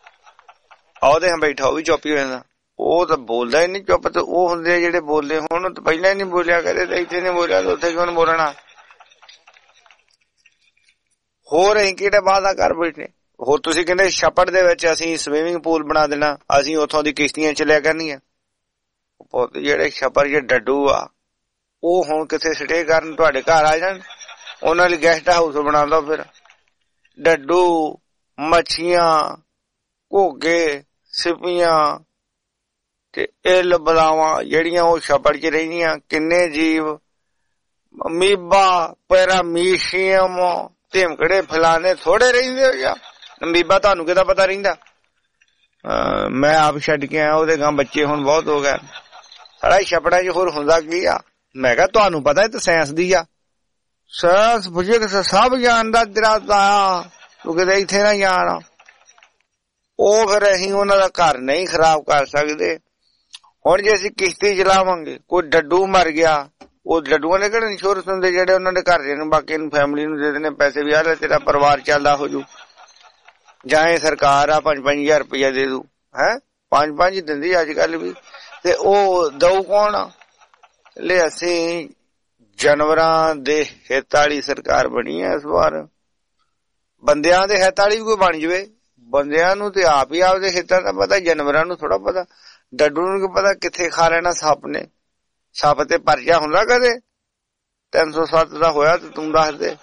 ਉਹਦੇ ਹਾਂ ਬੈਠਾ ਉਹ ਵੀ ਚੁੱਪ ਹੀ ਹੋ ਜਾਂਦਾ। ਉਹ ਤਾਂ ਬੋਲਦਾ ਹੀ ਨਹੀਂ ਚੁੱਪ, ਤੇ ਉਹ ਹੁੰਦੇ ਜਿਹੜੇ ਬੋਲਦੇ ਹੁਣ ਤਾਂ ਪਹਿਲਾਂ ਹੀ ਨਹੀਂ ਬੋਲਿਆ ਕਦੇ, ਤਾਂ ਇੱਥੇ ਨਹੀਂ ਬੋਲਿਆ ਉੱਥੇ ਕਿਉਂ ਨੀ ਬੋਲਣਾ। ਹੋਰ ਅਸੀਂ ਕਿਹੜੇ ਵਾਅਦਾ ਕਰ ਬੈਠੇ। ਹੋਰ ਤੁਸੀਂ ਕਹਿੰਦੇ ਛੱਪੜ ਦੇ ਵਿੱਚ ਅਸੀਂ ਸਵੀਮਿੰਗ ਪੂਲ ਬਣਾ ਦੇਣਾ, ਅਸੀਂ ਉੱਥੋਂ ਦੀ ਕਿਸ਼ਤੀਆਂ ਚਲਿਆ ਕਰਨੀਆਂ। ਜਿਹੜੇ ਛੱਪੜ ਜੇ ਡੱਡੂ ਆ ਉਹ ਹੁਣ ਕਿੱਥੇ ਸਟੇ ਕਰਨ, ਤੁਹਾਡੇ ਘਰ ਆ ਜਾਣ, ਉਹਨਾਂ ਲਈ ਗੈਸਟ ਹਾਊਸ ਬਣਾ ਦੋ। ਫਿਰ ਡੱਡੂ, ਮੱਛੀਆਂ, ਘੋਗੇ, ਸਿਪੀਆਂ ਤੇ ਇੱਲ ਬਲਾਵਾਂ ਜਿਹੜੀਆਂ ਉਹ ਛੱਪੜ ਚ ਰਹਿੰਦੀਆਂ, ਕਿੰਨੇ ਜੀਵ, ਅਮੀਬਾ, ਪੈਰਾਮੀਸ਼ੀਅਮ, ਧਿਮਕੜੇ ਫਲਾਣੇ ਥੋੜੇ ਰਹਿੰਦੇ ਹੋ ਜਾਂ ਅਮੀਬਾ ਤੁਹਾਨੂੰ ਕਿਹਦਾ ਪਤਾ ਰਹਿੰਦਾ। ਮੈਂ ਆਪ ਛੱਡ ਕੇ ਆਇਆ, ਉਹਦੇ ਗਾਂ ਬੱਚੇ ਹੁਣ ਬਹੁਤ ਹੋ ਗਏ। ਸਾਰਾ ਛੱਪੜਾਂ ਚ ਹੋਰ ਹੁੰਦਾ ਕੀ ਆ। ਮੈਂ ਕਿਹਾ ਤੁਹਾਨੂੰ ਪਤਾ ਇਹ ਤਾਂ ਸਾਇੰਸ ਦੀ ਆ, ਸਾਇੰਸ ਫਿਜ਼ਿਕਸ ਸਭ ਜਾਣਦਾ ਤੇਰਾ ਤਾਂ, ਤੂੰ ਕਿਤੇ ਇੱਥੇ ਨਾ ਜਾਣ। ਉਹ ਫਿਰ ਅਸੀਂ ਉਹਨਾਂ ਦਾ ਘਰ ਨਹੀਂ ਖਰਾਬ ਕਰ ਸਕਦੇ। ਹੁਣ ਜੇ ਅਸੀਂ ਕਿਸ਼ਤੀ ਚਲਾਵਾਂਗੇ, ਕੋਈ ਡੱਡੂ ਮਰ ਗਿਆ, ਉਹ ਡੱਡੂਆਂ ਦੇ ਕਿਹੜੇ ਇੰਸ਼ੋਰੈਂਸ ਹੁੰਦੇ ਜਿਹੜੇ ਉਹਨਾਂ ਦੇ ਘਰ ਦੇ ਨੂੰ ਬਾਕੀ ਨੂੰ ਫੈਮਿਲੀ ਨੂੰ ਦੇ ਦੇਣੇ ਪੈਸੇ, ਵੀ ਆ ਲੈ ਤੇਰਾ ਪਰਿਵਾਰ ਚੱਲਦਾ ਹੋ ਜੂ। ਜਾਂ ਇਹ ਸਰਕਾਰ ਆ 5-5 ਰੁਪਇਆ ਦੇ ਦੂ, ਹੈ 5-5 ਦਿੰਦੀ ਅੱਜ ਕੱਲ ਵੀ, ਤੇ ਉਹ ਦਊ ਕੌਣ। ਲੈ ਅਸੀਂ ਜਾਨਵਰਾਂ ਦੇ ਹਿੱਤ ਵਾਲੀ ਸਰਕਾਰ ਬਣੀ ਹੈ ਇਸ ਵਾਰ। ਬੰਦਿਆਂ ਦੇ ਹਿੱਤ ਵਾਲੀ ਵੀ ਕੋਈ ਬਣ ਜਵੇ। ਬੰਦਿਆਂ ਨੂੰ ਤੇ ਆਪ ਹੀ ਆਪਦੇ ਹਿੱਤਾਂ ਦਾ ਪਤਾ, ਜਾਨਵਰਾਂ ਨੂੰ ਥੋੜਾ ਪਤਾ। ਡੱਡੂ ਨੂੰ ਕੀ ਪਤਾ ਕਿੱਥੇ ਖਾ ਲੈਣਾ ਸੱਪ ਨੇ। ਸੱਪ ਤੇ ਪਰਚਾ ਹੁੰਦਾ ਕਦੇ 307 ਦਾ ਹੋਇਆ ਤੇ ਤੂੰ ਦੱਸ ਦੇ।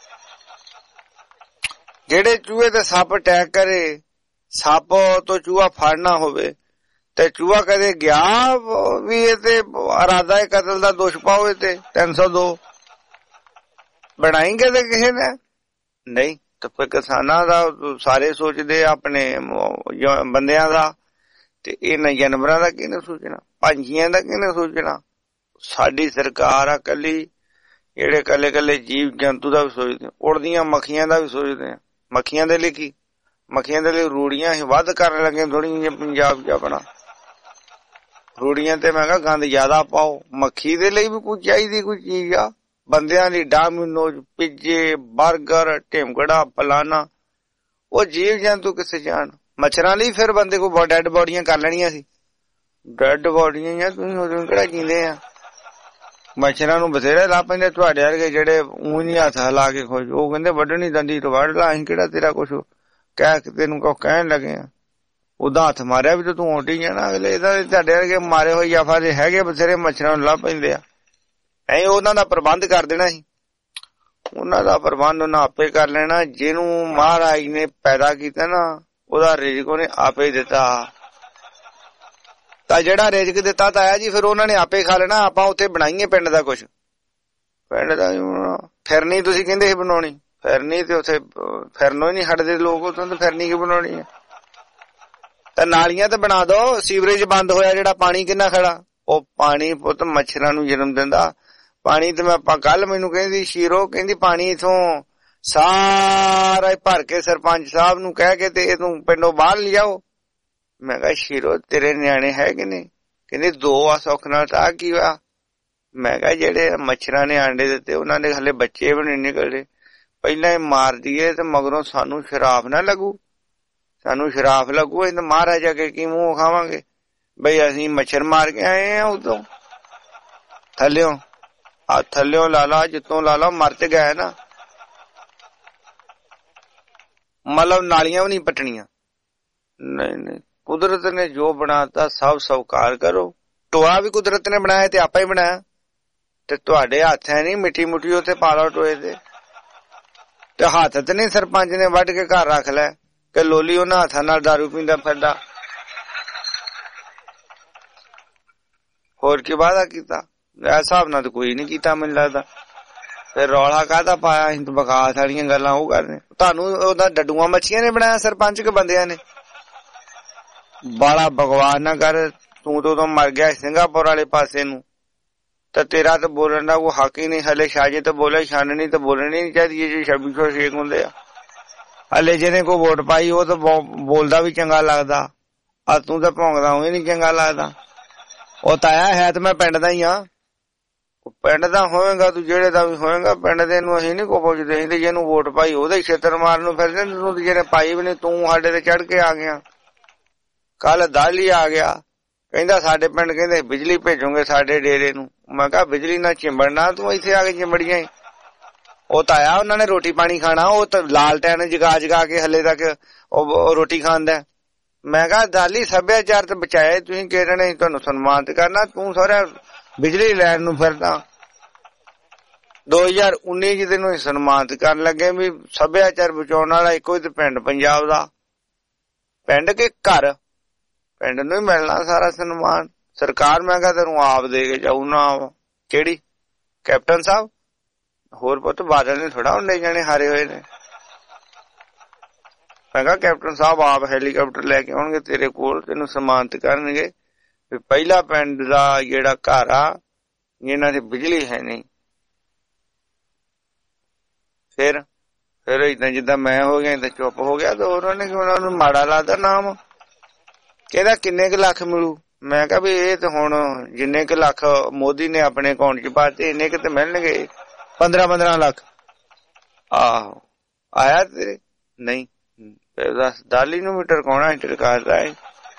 ਜਿਹੜੇ ਚੂਹੇ ਤੇ ਸੱਪ ਅਟੈਕ ਕਰੇ, ਸੱਪ ਤੋਂ ਚੂਹਾ ਫੜਨਾ ਹੋਵੇ ਤੇ ਚੂਹਾ ਕਦੇ ਗਿਆ ਵੀ ਇਹ ਤੇ ਇਰਾਦਾ ਕਤਲ ਦਾ ਦੋਸ਼ ਪਾਓ ਤੇ 302 ਬਣਾਏਂਗੇ ਤੇ ਕਿਸੇ ਨੇ ਨਹੀਂ। ਤੇ ਕਿਸਾਨਾਂ ਦਾ ਸਾਰੇ ਸੋਚਦੇ ਆਪਣੇ ਬੰਦਿਆਂ ਦਾ, ਤੇ ਇਹਨਾਂ ਜਾਨਵਰਾਂ ਦਾ ਕਿਹਨੇ ਸੋਚਣਾ, ਪੰਛੀਆਂ ਦਾ ਕਿਹਨੇ ਸੋਚਣਾ। ਸਾਡੀ ਸਰਕਾਰ ਆ ਕੱਲੀ, ਜਿਹੜੇ ਕੱਲੇ ਕੱਲੇ ਜੀਵ ਜੰਤੂ ਦਾ ਵੀ ਸੋਚਦੇ, ਉੜਦੀਆਂ ਮੱਖੀਆਂ ਦਾ ਵੀ ਸੋਚਦੇ ਆ। ਮੱਖੀਆਂ ਦੇ ਲਈ ਕੀ, ਮੱਖੀਆਂ ਦੇ ਲਈ ਰੂੜੀਆਂ ਅਸੀਂ ਵੱਧ ਕਰਨ ਲੱਗੇ ਥੋੜੀ ਜਿਹੀ ਪੰਜਾਬ ਚ ਆਪਣਾ। ਰੂੜੀਆਂ ਤੇ ਮੈਂ ਕਿਹਾ ਗੰਦ ਜ਼ਿਆਦਾ ਪਾਓ। ਮੱਖੀ ਦੇ ਲਈ ਵੀ ਕੋਈ ਚਾਹੀਦੀ ਕੋਈ ਚੀਜ਼ ਆ। ਬੰਦਿਆਂ ਦੀ ਡਾਮਿਨੋਜ਼, ਪਿੱਜੇ, ਬਰਗਰ, ਢਿਮਕੜਾ, ਫਲਾਨਾ, ਉਹ ਜੀਵ ਜੰਤੂ ਕਿਸੇ ਜਾਣ। ਮੱਛਰਾਂ ਲਈ ਫਿਰ ਬੰਦੇ ਕੋਲ ਡੈਡ ਬੋਡੀਆਂ ਕਰ ਲੈਣੀਆਂ ਸੀ। ਡੈਡ ਬੋਡੀਆਂ ਤੁਸੀਂ ਉਦੋਂ ਕਿਹੜਾ ਜੀਂਦੇ ਆ। ਮੱਛਰਾਂ ਨੂੰ ਬਥੇਰੇ ਲਾ ਪੈਂਦੇ ਤੁਹਾਡੇ ਵਰਗੇ ਜਿਹੜੇ ਊਂ ਨੀ ਹੱਥ ਹਿਲਾ ਕੇ ਖੁਸ਼। ਉਹ ਕਹਿੰਦੇ ਵੱਢਣੀ ਦੰਦੀ ਤੋਂ ਵੱਢ ਲਾ, ਅਸੀਂ ਕਿਹੜਾ ਤੇਰਾ ਕੁਛ ਕਹਿ ਤੈਨੂੰ ਕੁਛ ਕਹਿਣ ਲੱਗੇ ਆ। ਉਦਾਂ ਹੱਥ ਮਾਰਿਆ ਵੀ ਤੇ ਤੂੰ ਓਟੀ ਜਾਣਾ। ਅਗਲੇ ਇਹਦਾ ਤੁਹਾਡੇ ਵਰਗੇ ਮਾਰੇ ਹੋਏ ਜਾਫਾ ਦੇ ਹੈਗੇ ਬਥੇਰੇ, ਮੱਛਰਾਂ ਨੂੰ ਲਾ ਪੈਂਦੇ ਆ। ਐ ਉਹਨਾਂ ਦਾ ਪ੍ਰਬੰਧ ਕਰ ਦੇਣਾ ਸੀ। ਉਹਨਾਂ ਦਾ ਪ੍ਰਬੰਧ ਉਹਨਾਂ ਆਪੇ ਕਰ ਲੈਣਾ। ਜਿਹਨੂੰ ਮਹਾਰਾਜ ਨੇ ਪੈਦਾ ਕੀਤਾ ਨਾ, ਉਹਦਾ ਰਿਜ਼ਕ ਉਹਨੇ ਆਪੇ ਦਿੱਤਾ। ਤਾਂ ਜਿਹੜਾ ਰਿਜ਼ਕ ਦਿੱਤਾ ਤਾਂ ਆਇਆ ਜੀ, ਫਿਰ ਉਹਨਾਂ ਨੇ ਆਪੇ ਖਾ ਲੈਣਾ। ਆਪਾਂ ਉੱਥੇ ਬਣਾਈਏ ਪਿੰਡ ਦਾ ਕੁਛ, ਪਿੰਡ ਦਾ ਫਿਰਨੀ ਤੁਸੀਂ ਕਹਿੰਦੇ ਸੀ ਬਣਾਉਣੀ, ਫਿਰਨੀ ਤੇ ਉੱਥੇ ਫਿਰਨੋਂ ਹੀ ਨੀ ਹਟਦੇ ਲੋਕ, ਉੱਥੋਂ ਤੇ ਫਿਰਨੀ ਕੀ ਬਣਾਉਣੀ ਆ। ਤਾਂ ਨਾਲੀਆਂ ਤੇ ਬਣਾ ਦੋ। ਸੀਵਰੇਜ ਬੰਦ ਹੋਇਆ ਜਿਹੜਾ ਪਾਣੀ ਕਿੰਨਾ ਖੜਾ, ਉਹ ਪਾਣੀ ਪੁੱਤ ਮੱਛਰਾਂ ਨੂੰ ਜਨਮ ਦਿੰਦਾ। ਪਾਣੀ ਤੇ ਮੈਂ ਕੱਲ ਮੈਨੂੰ ਕਹਿੰਦੀ ਸ਼ੀਰੋ, ਕਹਿੰਦੀ ਪਾਣੀ ਇਥੋਂ ਸਾਰਾ ਭਰ ਕੇ ਸਰਪੰਚ ਸਾਹਿਬ ਨੂੰ ਕਹਿ ਕੇ ਤੇ ਇਹ ਤੂੰ ਪਿੰਡੋਂ ਬਾਹਰ ਲਿਆਓ। ਮੈਂ ਕਿਹਾ ਸ਼ੀਰੋ ਤੇਰੇ ਨਿਆਣੇ ਹੈ ਕਿ ਨਹੀਂ, ਕਹਿੰਦੇ 2 ਆ ਸੁੱਖ ਨਾਲ। ਤਾਂ ਕੀ ਹੋਇਆ? ਮੈਂ ਕਿਹਾ ਜਿਹੜੇ ਮੱਛਰਾਂ ਨੇ ਆਂਡੇ ਦਿੱਤੇ ਉਹਨਾਂ ਦੇ ਹਲੇ ਬੱਚੇ ਵੀ ਨਹੀਂ ਨਿਕਲਦੇ। ਪਹਿਲਾਂ ਇਹ ਮਾਰ ਦਈਏ ਤੇ ਮਗਰੋਂ ਸਾਨੂੰ ਸ਼ਰਾਫ ਨਾ ਲੱਗੂ, ਸਾਨੂੰ ਸ਼ਰਾਫ ਲੱਗੂ। ਇਹ ਮਹਾਰਾਜਾ ਕੇ ਕੀ ਮੂੰਹ ਖਾਵਾਂਗੇ ਬਈ ਅਸੀਂ ਮੱਛਰ ਮਾਰ ਕੇ ਆਏ ਆ। ਉਦੋਂ ਥੱਲਿਓ ਆ ਥੱਲਿਓ ਲਾ ਲਾ, ਜਿੱਤੋਂ ਲਾ ਲਾ, ਮਰ ਤੇ ਗਏ ਨਾ। ਮਤਲਬ ਨਾਲੀਆਂ ਵੀ ਨਹੀਂ ਪੱਟਣੀਆਂ। ਨਹੀਂ ਨਹੀਂ, ਕੁਦਰਤ ਨੇ ਜੋ ਬਣਾਤਾ ਸਭ ਸਵੀਕਾਰ ਕਰੋ। ਟੋਆ ਵੀ ਕੁਦਰਤ ਨੇ ਬਣਾਇਆ ਤੇ ਆਪਾਂ ਹੀ ਬਣਾਇਆ, ਤੇ ਤੁਹਾਡੇ ਹੱਥ ਹੈ ਨਹੀਂ ਮਿੱਟੀ ਮੁੱਟੀ ਉੱਥੇ ਪਾ ਲਓ ਟੋਏ ਤੇ ਹੱਥ ਤੇ ਨਹੀਂ ਸਰਪੰਚ ਨੇ ਵੱਢ ਕੇ ਘਰ ਰੱਖ ਲੈ ਕਿ ਲੋਲੀ ਉਹਨਾਂ ਹੱਥਾਂ ਨਾਲ ਦਾਰੂ ਪੀਂਦਾ ਫਿਰਦਾ। ਹੋਰ ਕੀ ਵਾਅਦਾ ਕੀਤਾ? ਇਸ ਹਿਸਾਬ ਨਾਲ ਤਾਂ ਕੋਈ ਨੀ ਕੀਤਾ ਮੈਨੂੰ ਲੱਗਦਾ। ਫਿਰ ਰੌਲਾ ਕਾਹਦਾ ਪਾਇਆ? ਅਸੀਂ ਤਾਂ ਬਕਾਸ ਵਾਲੀਆਂ ਗੱਲਾਂ ਉਹ ਕਰਦੇ। ਤੁਹਾਨੂੰ ਉਹਦਾ ਡੱਡੂਆਂ ਮੱਛੀਆਂ ਨੇ ਬਣਾਇਆ ਸਰਪੰਚ ਕੇ ਬੰਦਿਆਂ ਨੇ? ਬਾਲਾ ਬਕਵਾਸ ਨਾ ਕਰ। ਤੂੰ ਤਾਂ ਉਦੋਂ ਮਰ ਗਿਆ ਸਿੰਗਾਪੁਰ ਵਾਲੇ ਪਾਸੇ ਨੂੰ, ਤਾਂ ਤੇਰਾ ਤਾਂ ਬੋਲਣ ਦਾ ਕੋਈ ਹੱਕ ਹੀ ਨਹੀਂ। ਹਲੇ ਸ਼ਾਜੇ ਤਾਂ ਬੋਲੇ, ਛਾਨਣੀ ਤਾਂ ਬੋਲਣੀ ਨੀ ਚਾਹੀਦੀ। ਜੇ 2606 ਹੁੰਦੇ ਆ। ਹਲੇ ਜਿਹਨੇ ਕੋਈ ਵੋਟ ਪਾਈ ਉਹ ਤਾਂ ਬੋਲਦਾ ਵੀ ਚੰਗਾ ਲੱਗਦਾ, ਆ ਤੂੰ ਤਾਂ ਭੌਂਕਦਾ ਉਹ ਨੀ ਚੰਗਾ ਲੱਗਦਾ। ਉਹ ਤਾਂ ਆਇਆ ਹੈ ਤੇ ਮੈਂ ਪਿੰਡ ਦਾ ਹੀ ਆ। ਪਿੰਡ ਦਾ ਹੋਵੇਗਾ ਤੂੰ, ਜਿਹੜੇ ਦਾ ਵੀ ਹੋਵੇਗਾ ਪਿੰਡ ਦੇ ਨੂੰ ਅਸੀਂ ਨੀ ਕੋ ਪੁੱਛਦੇ। ਅਸੀਂ ਤੇ ਜਿਹਨੂੰ ਵੋਟ ਪਾਈ ਉਹਦੇ ਛੇਤਰ ਮਾਰਨ ਨੂੰ ਫਿਰਦੇ। ਤੂੰ ਜਿਹਨੇ ਪਾਈ ਵੀ ਨੀ, ਤੂੰ ਸਾਡੇ ਤੇ ਚੜ ਕੇ ਆ ਗਿਆ। ਕੱਲ ਦਾਲੀ ਆ ਗਿਆ, ਕਹਿੰਦਾ ਸਾਡੇ ਪਿੰਡ ਕਹਿੰਦੇ ਬਿਜਲੀ ਭੇਜੋਗੇ ਸਾਡੇ ਡੇਰੇ ਨੂੰ। ਮੈਂ ਕਿਹਾ ਬਿਜਲੀ ਨਾਲ ਚਿੰਬੜਨਾ, ਤੂੰ ਇੱਥੇ ਆ ਕੇ ਚਿੰਬੜੀਆਂ। ਉਹ ਤਾਂ ਆਇਆ, ਉਹਨਾਂ ਨੇ ਰੋਟੀ ਪਾਣੀ ਖਾਣਾ, ਉਹ ਤਾਂ ਲਾਲਟੈਨ ਜਗਾ ਕੇ ਹਲੇ ਤੱਕ ਉਹ ਰੋਟੀ ਖਾਂਦਾ। ਮੈਂ ਕਿਹਾ ਦਾਲੀ ਸੱਭਿਆਚਾਰ ਤੇ ਬਚਾਇਆ ਤੁਸੀਂ, ਕਿਹੜੇ ਨੇ ਤੁਹਾਨੂੰ ਸਨਮਾਨਿਤ ਕਰਨਾ, ਤੂੰ ਸਾਰਾ ਬਿਜਲੀ ਲੈਣ ਨੂੰ ਫਿਰਦਾ। 2019 ਚ ਤੈਨੂੰ ਸਨਮਾਨਿਤ ਕਰਨ ਲੱਗੇ ਵੀ ਸੱਭਿਆਚਾਰ ਬਚਾਉਣ ਵਾਲਾ ਇੱਕੋ ਹੀ ਪਿੰਡ ਪੰਜਾਬ ਦਾ। ਪਿੰਡ ਕੇ ਘਰ, ਪਿੰਡ ਨੂੰ ਹੀ ਮਿਲਣਾ ਸਾਰਾ ਸਨਮਾਨ। ਸਰਕਾਰ ਮੈਂ ਕਿਹਾ ਤੈਨੂੰ ਆਪ ਦੇ ਕੇ ਜਾਊ ਨਾ। ਕਿਹੜੀ ਕੈਪਟਨ ਸਾਹਿਬ? ਹੋਰ ਪੁੱਤ ਬਾਦਲ ਨੇ ਥੋੜਾ ਹੁੰਦੇ ਜਾਣੇ ਹਾਰੇ ਹੋਏ ਨੇ। ਮੈਂ ਕਿਹਾ ਕੈਪਟਨ ਸਾਹਿਬ ਆਪ ਹੈਲੀਕਾਪਟਰ ਲੈ ਕੇ ਆਉਣਗੇ ਤੇਰੇ ਕੋਲ, ਤੈਨੂੰ ਸਨਮਾਨਿਤ ਕਰਨਗੇ ਵੀ ਪਹਿਲਾ ਪਿੰਡ ਦਾ ਜਿਹੜਾ ਘਰ ਆ ਜਿਹਨਾਂ ਦੀ ਬਿਜਲੀ ਹੈ ਨਹੀਂ। ਫਿਰ ਏਦਾਂ ਜਿੱਦਾਂ ਮੈਂ ਹੋ ਗਿਆ ਏਦਾਂ ਚੁੱਪ ਹੋ ਗਿਆ। ਤੇ ਉਹਨਾਂ ਨੇ ਉਹਨਾਂ ਨੂੰ ਮਾੜਾ ਲੱਗਦਾ ਨਾਮ। ਕਹਿੰਦਾ ਕਿੰਨੇ ਕੁ ਲੱਖ ਮਿਲੂ? ਮੈਂ ਕਿਹਾ ਵੀ ਇਹ ਤੇ ਹੁਣ ਜਿੰਨੇ ਕੁ ਲੱਖ ਮੋਦੀ ਨੇ ਆਪਣੇ ਅਕਾਊਂਟ ਚ ਪਾਤੇ ਇੰਨੇ ਕੁ ਤੇ ਮਿਲਣਗੇ, 15-15 ਲੱਖ। ਆਹੋ ਆਇਆ ਤੇਰੇ? ਨਹੀਂ। ਦੱਸ ਦਾਲੀ ਨੂੰ ਵੀ ਟਰਕਾਉਣਾ ਟਰਕਾਦਾ ਹੈ।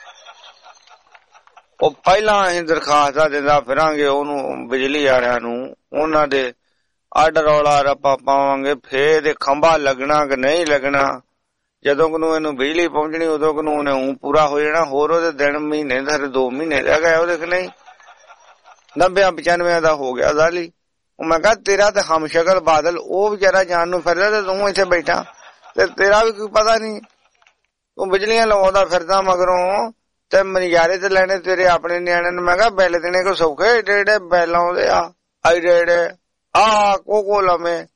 ਉਹ ਪਹਿਲਾਂ ਅਸੀਂ ਦਰਖਾਸਤਾਂ ਦਿੰਦਾ ਫਿਰਾਂਗੇ ਉਹਨੂੰ ਬਿਜਲੀ ਵਾਲਿਆਂ ਨੂੰ, ਉਹਨਾਂ ਦੇ ਅੱਡ ਰੌਲਾ ਰੱਪਾ ਪਾਵਾਂਗੇ, ਫੇਰ ਇਹ ਖੰਭਾ ਲੱਗਣਾ ਕਿ ਨਹੀਂ ਲੱਗਣਾ। ਜਦੋਂ ਨੂੰ ਇਹਨੂੰ ਬਿਜਲੀ ਪਹੁੰਚਣੀ ਉਦੋਂ ਨੂੰ ਉਹਨੇ ਪੂਰਾ ਹੋ ਜਾਣਾ। ਹੋਰ ਉਹਦੇ ਦਿਨ ਮਹੀਨੇ ਦਾ 2 ਮਹੀਨੇ ਰਹਿ ਗਏ ਉਹਦੇ ਕਿ ਨਹੀਂ। 90-95 ਦਾ ਹੋ ਗਿਆ ਦਾਲੀ। ਮੈਂ ਕਿਹਾ ਤੇਰਾ ਤੇ ਹਮਸ਼ਕਲ ਬਾਦਲ ਉਹ ਵਿਚਾਰਾ ਜਾਣ ਨੂੰ ਫਿਰਦਾ ਤੇ ਤੂੰ ਇੱਥੇ ਬੈਠਾ ਤੇ ਤੇਰਾ ਵੀ ਕੋਈ ਪਤਾ ਨਹੀਂ। ਤੂੰ ਬਿਜਲੀਆਂ ਲਵਾਉਂਦਾ ਫਿਰਦਾ ਮਗਰੋਂ ਤੇ ਨਜ਼ਾਰੇ ਤੇ ਲੈਣੇ ਤੇਰੇ ਆਪਣੇ ਨਿਆਣੇ ਨੂੰ। ਮੈਂ ਕਿਹਾ ਬਿੱਲ ਦੇਣੇ ਕੋ ਸੌਖੇ, ਏਡੇ ਏਡੇ ਬਿੱਲ ਆਉਂਦੇ ਆ, ਏਡੇ ਏਡੇ ਕੋ ਲਵੇਂ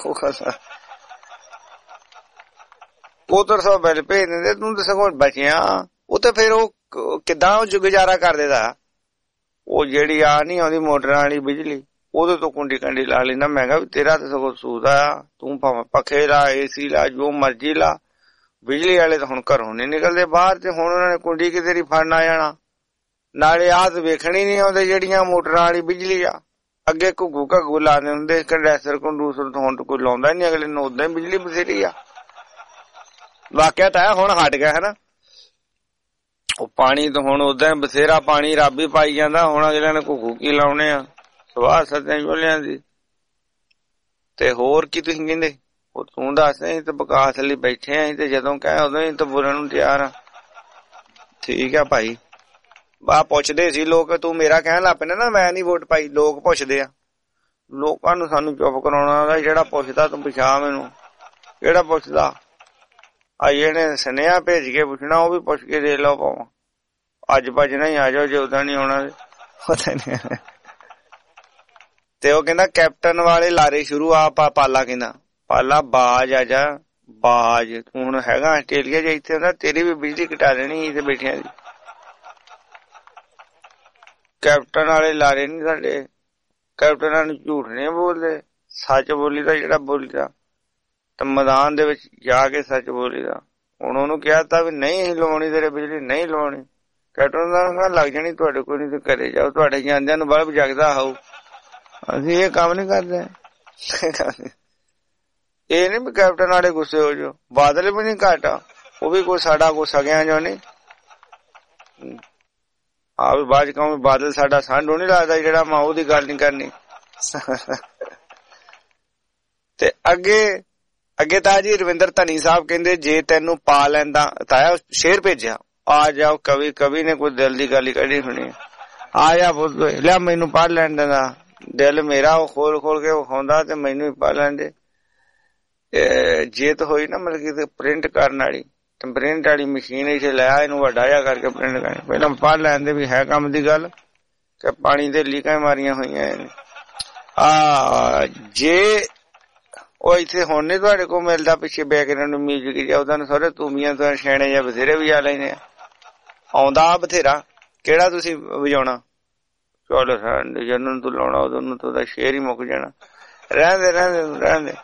200 ਬਿੱਲ ਭੇਜ ਦਿੰਦੇ। ਤੂੰ ਤਾਂ ਸਗੋਂ ਬਚਿਆ। ਉਹ ਤੇ ਫਿਰ ਉਹ ਕਿੱਦਾਂ ਉਹ ਗੁਜ਼ਾਰਾ ਕਰ ਦੇਦਾ। ਉਹ ਜਿਹੜੀ ਆ ਨੀ ਆਉਂਦੀ ਮੋਟਰਾਂ ਵਾਲੀ ਬਿਜਲੀ, ਉਹਦੇ ਤੋਂ ਕੁੰਡੀ ਕੰਡੀ ਲਾ ਲੈਂਦਾ। ਮੈਂ ਕਿਹਾ ਵੀ ਤੇਰਾ ਤਾਂ ਸਗੋਂ ਸੂਦ ਆ, ਤੂੰ ਭਾਵੇਂ ਪੱਖੇ ਲਾ, AC ਲਾ, ਜੋ ਮਰਜੀ ਲਾ। ਬਿਜਲੀ ਵਾਲੇ ਤਾਂ ਹੁਣ ਘਰੋਂ ਨੀ ਨਿਕਲਦੇ ਬਾਹਰ, ਤੇ ਹੁਣ ਉਹਨਾਂ ਨੇ ਕੁੰਡੀ ਕਿ ਤੇਰੀ ਫੜਨ ਆ ਜਾਣਾ। ਨਾਲੇ ਆਹ ਤਾਂ ਵੇਖਣੀ ਨੀ ਆਉਂਦੇ ਜਿਹੜੀਆਂ ਮੋਟਰਾਂ ਵਾਲੀ ਬਿਜਲੀ ਆ। ਅੱਗੇ ਘੁੱਗੂ ਲਾਉਂਦੇ ਹੁੰਦੇ ਕੰਡੈਂਸਰ ਕੰਡੂਸਰ, ਤੋਂ ਹੁਣ ਕੋਈ ਲਾਉਂਦਾ ਨੀ ਅਗਲੇ ਨੂੰ, ਉਦਾਂ ਹੀ ਬਿਜਲੀ ਬਥੇਰੀ ਆ। ਵਾਕਿਆ ਤਾਂ ਹੁਣ ਹਟ ਗਿਆ ਹੈ। ਉਹ ਪਾਣੀ ਤਾਂ ਹੁਣ ਉਦਾਂ ਬਥੇਰਾ ਪਾਣੀ ਰੱਬ ਹੀ ਪਾਈ ਜਾਂਦਾ। ਹੁਣ ਅਗਲਿਆਂ ਨੇ ਘੁੱਗੂ ਕੀ ਲਾਉਣੇ ਆ ਸਵਾਹ ਸੱਦਿਆਂ ਚੋਲਿਆਂ ਦੀ। ਤੇ ਹੋਰ ਕੀ ਤੁਸੀਂ ਕਹਿੰਦੇ? ਉਹ ਤੂੰ ਦੱਸ। ਅਸੀਂ ਤਾਂ ਵਿਕਾਸ ਲਈ ਬੈਠੇ ਆਂ, ਤੇ ਜਦੋਂ ਕਹੇ ਉਦੋਂ ਹੀ ਤਾਂ ਬੋਲਣ ਨੂੰ ਤਿਆਰ ਆ। ਠੀਕ ਆ ਭਾਈ। ਬਾ ਪੁੱਛਦੇ ਸੀ ਲੋਕ, ਤੂੰ ਮੇਰਾ ਕਹਿਣ ਲੱਗ ਪੈਣਾ ਨਾ ਮੈਂ ਨੀ ਵੋਟ ਪਾਈ। ਲੋਕ ਪੁੱਛਦੇ ਆ, ਲੋਕਾਂ ਨੂੰ ਸਾਨੂੰ ਚੁੱਪ ਕਰਾਉਣਾ। ਜਿਹੜਾ ਪੁੱਛਦਾ ਤੂੰ ਪਛਾ ਮੈਨੂੰ, ਕਿਹੜਾ ਪੁੱਛਦਾ? ਆ ਜਿਹੜੇ ਸੁਨੇਹਾ ਭੇਜ ਕੇ ਪੁੱਛਣਾ ਉਹ ਵੀ ਪੁੱਛ ਕੇ ਦੇ ਲਓ ਭਾਵਾਂ। ਅੱਜ ਭੱਜਣਾ ਹੀ ਆ ਜਾਓ, ਜੇ ਉਦਾਂ ਨੀ ਆਉਣਾ ਪਤਾ ਨੀ। ਤੇ ਉਹ ਕਹਿੰਦਾ ਕੈਪਟਨ ਵਾਲੇ ਲਾਰੇ ਸ਼ੁਰੂ ਆ। ਪਾਲਾ ਕਹਿੰਦਾ ਪਾਲਾ ਬਾਜ ਆ ਜਾ, ਬਾਜ ਤੂੰ ਹੁਣ ਹੈਗਾ ਆਸਟ੍ਰੇਲੀਆ ਚ, ਇੱਥੇ ਹੁੰਦਾ ਤੇਰੀ ਵੀ ਬਿਜਲੀ ਘਟਾ ਦੇਣੀ ਇੱਥੇ ਬੈਠਿਆਂ ਦੀ। ਕੈਪਟਨ ਵਾਲੇ ਲਾਰੇ ਨੀ ਸਾਡੇ। ਕੈਪਟਨਾਂ ਨੂੰ ਝੂਠ ਨਹੀਂ ਬੋਲਦੇ, ਸੱਚ ਬੋਲੀ ਦਾ। ਜਿਹੜਾ ਬੋਲੀ ਦਾ ਤਾਂ ਮੈਦਾਨ ਦੇ ਵਿੱਚ ਜਾ ਕੇ ਸੱਚ ਬੋਲੀ ਦਾ। ਹੁਣ ਉਹਨੂੰ ਕਿਹਾ ਤਾਂ ਵੀ ਨਹੀਂ ਲਵਾਉਣੀ ਤੇਰੇ ਬਿਜਲੀ, ਨਹੀਂ ਲਵਾਉਣੀ। ਕੈਪਟਨ ਦਾ ਲੱਗ ਜਾਣੀ ਤੁਹਾਡੇ ਕੋਲ, ਨਹੀਂ ਤੇ ਘਰੇ ਜਾਓ, ਤੁਹਾਡੇ ਜਾਂਦਿਆਂ ਨੂੰ ਬਲਬ ਜਗਦਾ ਹੋਊ। ਅਸੀਂ ਇਹ ਕੰਮ ਨੀ ਕਰਦੇ। ਇਹ ਨੀ ਵੀ ਕੈਪਟਨ ਵਾਲੇ ਗੁੱਸੇ ਹੋ ਜਾਓ। ਬਾਦਲ ਵੀ ਨੀ ਘੱਟ, ਉਹ ਵੀ ਕੋਈ ਸਾਡਾ ਕੋਈ ਸਗਿਆਂ ਜੋ ਨੀ। ਆ ਵੀ ਬਾਅਦ ਕਹੂੰ ਬਾਦਲ ਸਾਡਾ ਸਾਂਢੂ ਨੀ ਲੱਗਦਾ ਜਿਹੜਾ ਮਾਂ ਉਹਦੀ ਗੱਲ ਨੀ ਕਰਨੀ। ਤੇ ਅੱਗੇ ਤਾਂ ਜੀ ਰਵਿੰਦਰ ਧਨੀ ਸਾਹਿਬ ਕਹਿੰਦੇ ਜੇ ਤੈਨੂੰ ਪਾ ਲੈਂਦਾ। ਤਾਇਆ ਸ਼ੇਰ ਭੇਜਿਆ, ਆ ਜਾਓ ਕਵੀ ਨੇ ਕੋਈ ਦਿਲ ਦੀ ਗੱਲ ਹੀ ਕੱਢੀ ਹੋਣੀ। ਆ ਜਾ ਲਿਆ ਮੈਨੂੰ ਪੜ੍ਹ ਲੈਣ ਦੇਣਾ। ਦਿਲ ਮੇਰਾ ਉਹ ਖੋਲ ਕੇ ਵਿਖਾਉਂਦਾ ਤੇ ਮੈਨੂੰ ਵੀ ਪੜ੍ਹ ਲੈਣ ਦੇ। ਜੇ ਤਾਂ ਹੋਈ ਨਾ ਮਤਲਬ ਕਿ ਪ੍ਰਿੰਟ ਕਰਨ ਵਾਲੀ, ਪ੍ਰਿੰਟ ਵਾਲੀ ਮਸ਼ੀਨ ਇੱਥੇ ਲਿਆ, ਇਹਨੂੰ ਵੱਡਾ ਜਿਹਾ ਕਰਕੇ ਪ੍ਰਿੰਟ ਕਰਨੀ। ਪਹਿਲਾਂ ਪੜ੍ਹ ਲੈਂਦੇ ਵੀ ਹੈ ਕੰਮ ਦੀ ਗੱਲ ਕਿ ਪਾਣੀ ਦੇ ਲੀਕਾਂ ਮਾਰੀਆਂ ਹੋਈਆਂ। ਜੇ ਉਹ ਇੱਥੇ ਹੁਣ ਨੀ ਤੁਹਾਡੇ ਕੋਲ ਮਿਲਦਾ, ਪਿੱਛੇ ਬੈਕਗਰਾਉਂਡ ਮਿਊਜ਼ਿਕ ਜਾਂ ਉਹਦਾ ਸਾਰੇ ਤੂਮੀਆਂ ਤੋਂ ਛੇਣੇ ਜਾਂ ਬਥੇਰੇ ਵਜਾ ਲੈਂਦੇ ਆ। ਆਉਂਦਾ ਬਥੇਰਾ, ਕਿਹੜਾ ਤੁਸੀਂ ਵਜਾਉਣਾ? ਚਲੋ ਜਦੋਂ ਤੂੰ ਲਾਉਣਾ ਉਦੋਂ ਨੂੰ ਤਾਂ ਉਹਦਾ ਸ਼ੇਰ ਹੀ ਮੁੱਕ ਜਾਣਾ। ਰਹਿੰਦੇ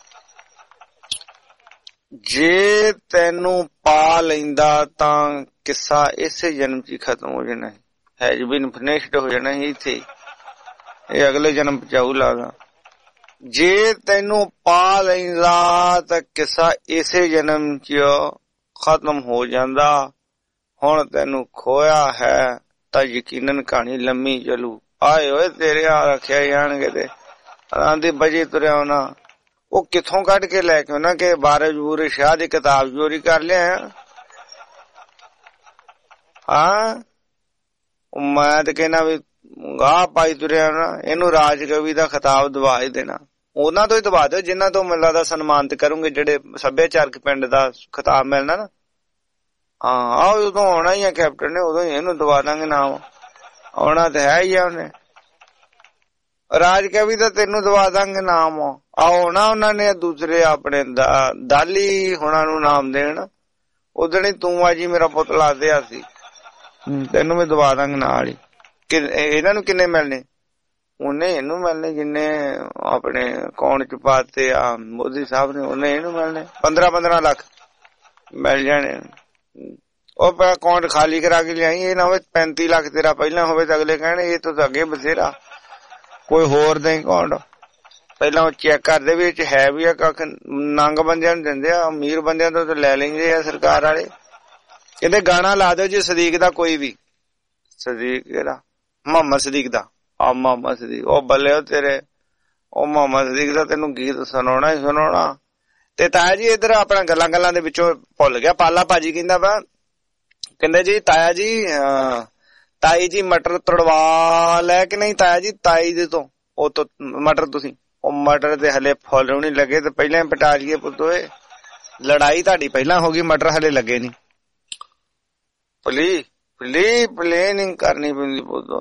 ਜੇ ਤੈਨੂੰ ਪਾ ਲੈਂਦਾ ਤਾਂ ਕਿੱਸਾ ਇਸੇ ਜਨਮ ਚ ਹੀ ਖਤਮ ਹੋ ਜਾਣਾ ਹੈ। ਬੀਨ ਫਿਨਿਸ਼ਡ ਹੋ ਜਾਣਾ ਸੀ ਇੱਥੇ। ਇਹ ਅਗਲੇ ਜਨਮ ਪਚਾਊ ਲਾਗਾ। ਜੇ ਤੈਨੂੰ ਪਾ ਲੈਂਦਾ ਤਾਂ ਕਿੱਸਾ ਇਸੇ ਜਨਮ ਚ ਖਤਮ ਹੋ ਜਾਂਦਾ। ਹੁਣ ਤੈਨੂੰ ਖੋਇਆ ਹੈ ਤਾਂ ਯਕੀਨਨ ਕਹਾਣੀ ਲੰਮੀ ਚਲੂ। ਆਏ ਓਏ ਤੇਰੇ ਆ ਰੱਖਿਆ ਜਾਣਗੇ ਤੇ ਆਂਦੀ ਬਜੀ ਤੁਰਿਆ ਹੋਣਾ। ਉਹ ਕਿੱਥੋਂ ਕੱਢ ਕੇ ਲੈ ਕੇ ਆਉਣਾ ਕਿ ਬਾਰਿਸ਼ ਬੂਰੇ ਸ਼ਾਹ ਦੀ ਕਿਤਾਬ ਚੋਰੀ ਕਰ ਲਿਆ? ਹਾਂ ਮੈਂ ਤੇ ਕਹਿਣਾ ਵੀ ਗਾਹ ਪਾਈ ਤੁਰਿਆ ਨਾ, ਇਹਨੂੰ ਰਾਜ ਕਵੀ ਦਾ ਖਿਤਾਬ ਦਵਾ ਹੀ ਦੇਣਾ। ਉਹਨਾਂ ਤੋਂ ਹੀ ਦਵਾ ਦਿਓ ਜਿਨ੍ਹਾਂ ਤੋਂ ਮੈਨੂੰ ਲੱਗਦਾ ਸਨਮਾਨਿਤ ਕਰੂੰਗੇ, ਜਿਹੜੇ ਸੱਭਿਆਚਾਰਕ ਪਿੰਡ ਦਾ ਖਿਤਾਬ ਮਿਲਣਾ ਨਾ। ਹਾਂ ਆਹ ਉਦੋਂ ਆਉਣਾ ਹੀ ਆ ਕੈਪਟਨ ਨੇ, ਉਦੋਂ ਹੀ ਇਹਨੂੰ ਦਵਾ ਦਾਂਗੇ ਨਾਮ। ਆਉਣਾ ਤੇ ਹੈ ਹੀ ਆ ਉਹਨੇ। ਰਾਜ ਕਵੀ ਦਾ ਤੈਨੂੰ ਦਵਾ ਦਾਂਗੇ ਨਾਮ। ਆਉਣਾ ਉਹਨਾਂ ਨੇ ਦੂਸਰੇ ਆਪਣੇ ਦਾਲੀ ਹੁਣਾਂ ਨੂੰ ਨਾਮ ਦੇਣ। ਉਦਣ ਹੀ ਤੂੰ ਆ ਜੀ ਮੇਰਾ ਪੁੱਤ ਲਾ ਦਿਆ ਸੀ, ਤੈਨੂੰ ਵੀ ਦਵਾ ਦਾਂਗੇ ਨਾਲ ਹੀ। ਇਹਨਾਂ ਨੂੰ ਕਿੰਨੇ ਮਿਲਣੇ? ਉਹਨੇ ਇਹਨੂੰ ਮਿਲਣੇ ਜਿੰਨੇ ਆਪਣੇ ਅਕਾਊਂਟ ਚ ਪਾਤੇ ਆ ਮੋਦੀ ਸਾਹਿਬ ਨੇ, ਉਹਨੇ ਇਹਨੂੰ ਮਿਲਣੇ 15-15 ਲੱਖ ਮਿਲ ਜਾਣੇ। ਉਹ ਅਕਾਊਂਟ ਖਾਲੀ ਕਰਾ ਕੇ ਲਿਆਈ, ਇਹ ਨਾ ਹੋਵੇ 35 ਲੱਖ ਤੇਰਾ ਪਹਿਲਾਂ ਹੋਵੇ ਤਾਂ ਅਗਲੇ ਕਹਿਣ ਇਹ ਤੋਂ ਅੱਗੇ ਬਥੇਰਾ, ਕੋਈ ਹੋਰ ਦੇ ਅਕਾਊਂਟ ਪਹਿਲਾਂ ਉਹ ਚੈੱਕ ਕਰਦੇ ਵੀ ਇਹ ਚ ਹੈ ਵੀ ਆ ਕੱਖ। ਨੰਗ ਬੰਦਿਆਂ ਨੂੰ ਦਿੰਦੇ ਆ, ਅਮੀਰ ਬੰਦਿਆਂ ਤੋਂ ਲੈ ਲੈਂਦੇ ਆ ਸਰਕਾਰ ਵਾਲੇ। ਕਹਿੰਦੇ ਗਾਣਾ ਲਾ ਦਿਓ ਜੀ ਸਦੀਕ ਦਾ ਕੋਈ ਵੀ। ਸਦੀਕ ਕਿਹੜਾ? ਮੁਹੰਮਦ ਸਦੀਕ ਦਾ। ਆ ਮੁਹੰਮਦ ਸਦੀਕ, ਉਹ ਬੱਲੇ ਉਹ ਤੇਰੇ, ਉਹ ਮੁਹੰਮਦ ਸਦੀਕ ਦਾ ਤੈਨੂੰ ਗੀਤ ਸੁਣਾਉਣਾ ਹੀ ਸੁਣਾਉਣਾ। ਤੇ ਤਾਇਆ ਜੀ ਇੱਧਰ ਆਪਣਾ ਗੱਲਾਂ ਦੇ ਵਿੱਚੋਂ ਭੁੱਲ ਗਿਆ, ਪਾਲਾ ਭਾਜੀ ਕਹਿੰਦਾ ਵਾ, ਕਹਿੰਦੇ ਜੀ ਤਾਇਆ ਜੀ ਤਾਈ ਜੀ ਮਟਰ ਤੜਵਾ ਲੈ ਕਿ ਨਹੀਂ ਤਾਇਆ ਜੀ ਤਾਈ ਜੀ ਤੋਂ? ਉਹ ਤੋਂ ਮਟਰ ਤੁਸੀਂ, ਉਹ ਮਟਰ ਤੇ ਹਲੇ ਫੁੱਲ ਨਹੀਂ ਲੱਗੇ ਤੇ ਪਹਿਲਾਂ ਹੀ ਪਟਾ ਲਈਏ ਪੁੱਤੋਏ। ਲੜਾਈ ਤੁਹਾਡੀ ਪਹਿਲਾਂ ਹੋ ਗਈ, ਮਟਰ ਹਲੇ ਲੱਗੇ ਨੀ। ਪਲੇਨਿੰਗ ਕਰਨੀ ਪੈਂਦੀ ਪੁੱਤੋ,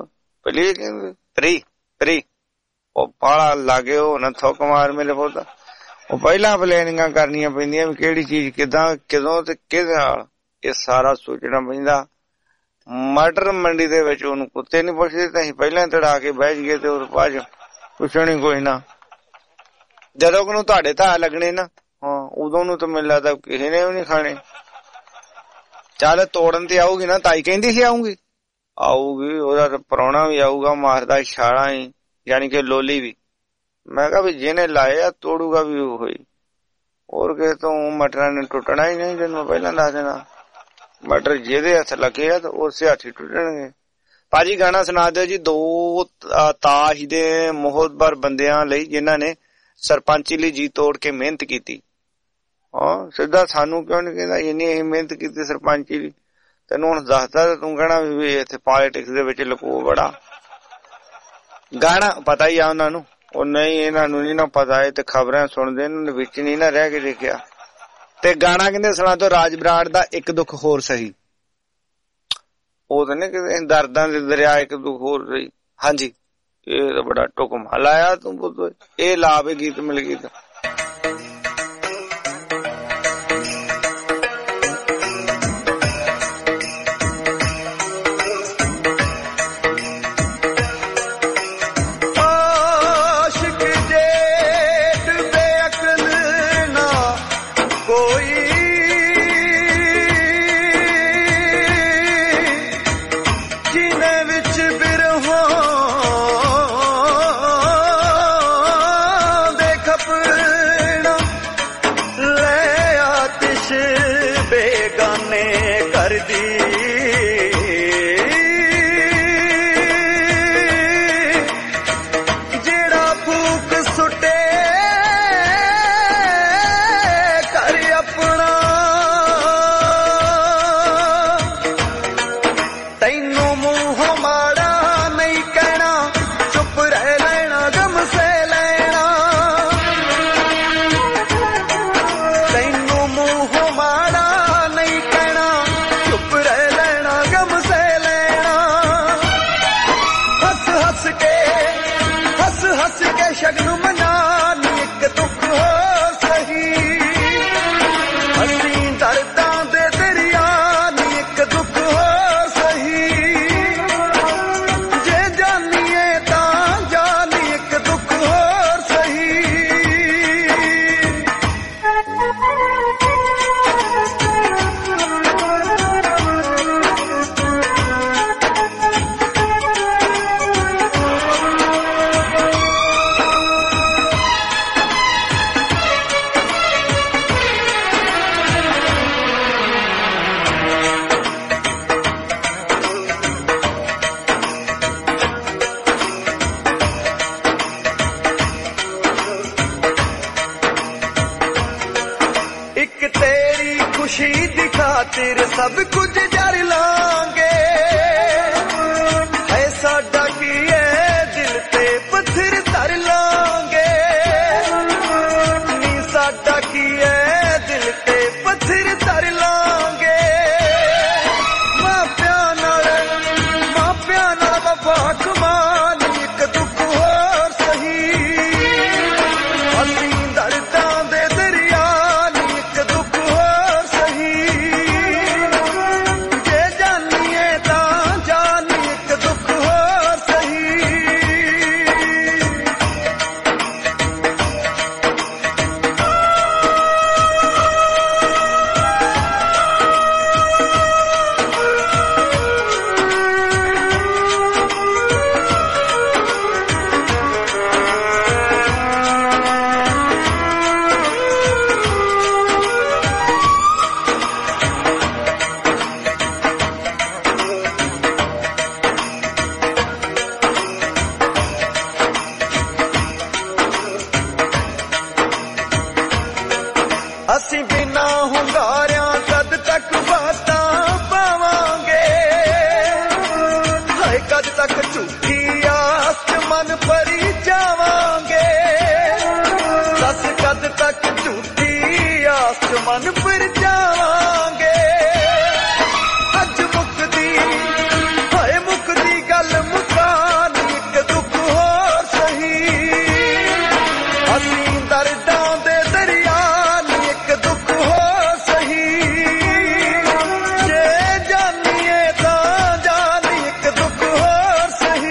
ਪਰੀ ਉਹ ਪਾਲਾ ਲਾਗੇ ਉਹ ਨਾ ਥੁੱਕ ਮਾਰ ਮੇਰੇ ਪੁੱਤ। ਉਹ ਪਹਿਲਾਂ ਪਲੈਨਿੰਗਾਂ ਕਰਨੀਆਂ ਪੈਂਦੀਆਂ ਵੀ ਕਿਹੜੀ ਚੀਜ਼ ਕਿੱਦਾਂ ਕਦੋਂ ਤੇ ਕਿਹਦੇ ਨਾਲ, ਇਹ ਸਾਰਾ ਸੋਚਣਾ ਪੈਂਦਾ। ਮਟਰ ਮੰਡੀ ਦੇ ਵਿੱਚ ਉਹਨੂੰ ਕੁੱਤੇ ਨੀ ਪੁੱਛਦੇ ਤਾਂ ਅਸੀਂ ਪਹਿਲਾਂ ਤੜਾ ਕੇ ਬਹਿ ਜਾਈਏ ਤੇ ਉਹ ਬਾਅਦ ਪੁੱਛਣੀ ਕੋਈ ਨਾ। ਜਦੋਂ ਨੂੰ ਤੁਹਾਡੇ ਤਾਂ ਲੱਗਣੇ ਨਾ, ਹਾਂ ਉਦੋਂ ਨੂੰ ਤਾਂ ਮੈਨੂੰ ਲੱਗਦਾ ਕਿਸੇ ਨੇ ਵੀ ਨੀ ਖਾਣੇ। ਚੱਲ ਤੋੜਨ ਤੇ ਆਊਗੀ ਨਾ, ਤਾਈ ਕਹਿੰਦੀ ਸੀ ਆਊਗੀ, ਉਹਦਾ ਪ੍ਰਾਹੁਣਾ ਵੀ ਆਊਗਾ, ਮਾਰਦਾ ਛਾਲਾਂ ਹੀ, ਯਾਨੀ ਕਿ ਲੋਲੀ ਵੀ। ਮੈਂ ਕਿਹਾ ਵੀ ਜਿਹਨੇ ਲਾਏ ਆ ਤੋੜੂਗਾ ਵੀ ਉਹ ਹੀ, ਹੋਰ ਕਿਸੇ ਤੋਂ ਮਟਰਾਂ ਨੇ ਟੁੱਟਣਾ ਹੀ ਨਹੀਂ। ਜਿਹਨੂੰ ਪਹਿਲਾਂ ਦੱਸ ਦੇਣਾ ਮਟਰ ਜਿਹਦੇ ਹੱਥ ਲੱਗੇ ਆ ਤਾਂ ਉਸੇ ਹੱਥ ਹੀ ਟੁੱਟਣਗੇ। ਭਾਜੀ ਗਾਣਾ ਸੁਣਾ ਦਿਓ ਜੀ, 2 ਤਾਸ਼ ਦੇ ਮੋਹਤਬਰ ਬੰਦਿਆਂ ਲਈ ਜਿਨ੍ਹਾਂ ਨੇ ਸਰਪੰਚੀ ਲਈ ਜੀ ਤੋੜ ਕੇ ਮਿਹਨਤ ਕੀਤੀ। ਹਾਂ ਸਿੱਧਾ ਸਾਨੂੰ ਕਿਉਂ ਨੀ ਕਹਿੰਦਾ ਇੰਨੀ ਅਸੀਂ ਮਿਹਨਤ ਕੀਤੀ ਸਰਪੰਚੀ ਲਈ? ਤੈਨੂੰ ਹੁਣ ਦੱਸਦਾ ਤੂੰ ਕਹਿਣਾ ਵੀ ਇੱਥੇ ਪੋਲੀਟਿਕਸ ਦੇ ਵਿੱਚ ਲਕੋ ਬੜਾ। ਗਾਣਾ ਪਤਾ ਹੀ ਆ ਉਹਨਾਂ ਨੂੰ, ਉਹ ਨਹੀਂ ਇਹਨਾਂ ਨੂੰ ਨੀ ਨਾ ਪਤਾ, ਇਹ ਤੇ ਖਬਰਾਂ ਸੁਣਦੇ ਇਹਨਾਂ ਦੇ ਵਿੱਚ ਨੀ ਨਾ ਰਹਿ ਕੇ ਦੇਖਿਆ। ਤੇ ਗਾਣਾ ਕਹਿੰਦੇ ਸੁਣਾ ਤੋਂ ਰਾਜ ਬਰਾੜ ਦਾ ਇੱਕ ਦੁੱਖ ਹੋਰ ਸਹੀ। ਉਹ ਤਾਂ ਨੀ ਕਿ ਦਰਦਾਂ ਦੇ ਦਰਿਆ ਇੱਕ ਦੁੱਖ ਹੋਰ ਸਹੀ। ਹਾਂਜੀ ਇਹ ਤਾਂ ਬੜਾ ਟੁਕਮਾ ਲਾਇਆ ਤੂੰ ਪੁੱਤ, ਇਹ ਲਾ ਵੀ ਗੀਤ ਮਿਲ ਗਈ ਤਾਂ। खातिर सब कुछ जर लांगे है साडा की है दिल ते पत्थर धर लांगे नी साडा की है दिल ते पत्थर धर लांगे मापिया नाल वफा कमान एक दुख होर सही असी दर्दां दे दरिया एक दुख होर सही जे जानिए तां जान एक दुख होर सही ਅਸੀਂ ਬਿਨਾ ਹੁੰਗਾਰਿਆਂ ਕਦ ਤੱਕ ਬਾਤਾਂ ਪਾਵਾਂਗੇ ਹਾਏ ਕਦ ਤੱਕ ਝੂਠੀ ਆਸ ਚ ਮਨ ਭਰੀ ਜਾਵਾਂਗੇ ਦੱਸ ਕਦ ਤੱਕ ਝੂਠੀ ਆਸ ਚ ਮਨ ਭਰ ਜਾਵਾਂਗੇ ਅੱਜ ਮੁੱਕਦੀ ਹਾਏ ਮੁੱਕਦੀ ਗੱਲ ਮੁਕਾਨੀ ਇੱਕ ਦੁੱਖ ਹੋਰ ਸਹੀ ਅਸੀਂ ਦਰਦਾਂ ਦੇ ਦਰਿਆ ਇੱਕ ਦੁੱਖ ਹੋ ਸਹੀ ਜੇ ਜਾਨੀਏ ਤਾਂ ਜਾਨੀ ਇੱਕ ਦੁੱਖ ਹੋ ਸਹੀ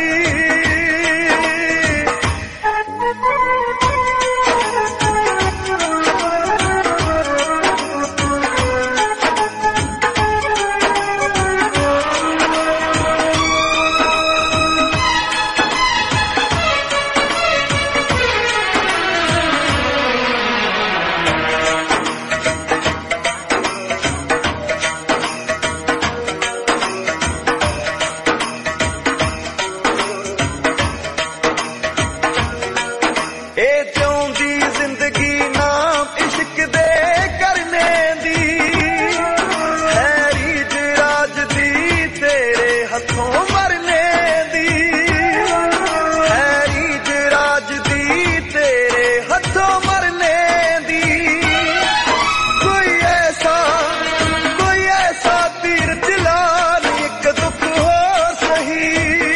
ਇਹ ਜਿਉਂਦੀ ਜ਼ਿੰਦਗੀ ਨਾਮ ਇਸ਼ਕ ਦੇ ਕਰਨੇ ਦੀ ਹੈ ਰੀਝ ਰਾਜ ਦੀ ਤੇਰੇ ਹੱਥੋਂ ਮਰਨੇ ਦੀ ਹੈ ਰੀਝ ਰਾਜ ਦੀ ਤੇਰੇ ਹੱਥੋਂ ਮਰਨੇ ਦੀ ਕੋਈ ਐਸਾ ਤੀਰ ਚਲਾ ਇੱਕ ਦੁੱਖ ਹੋ ਸਹੀ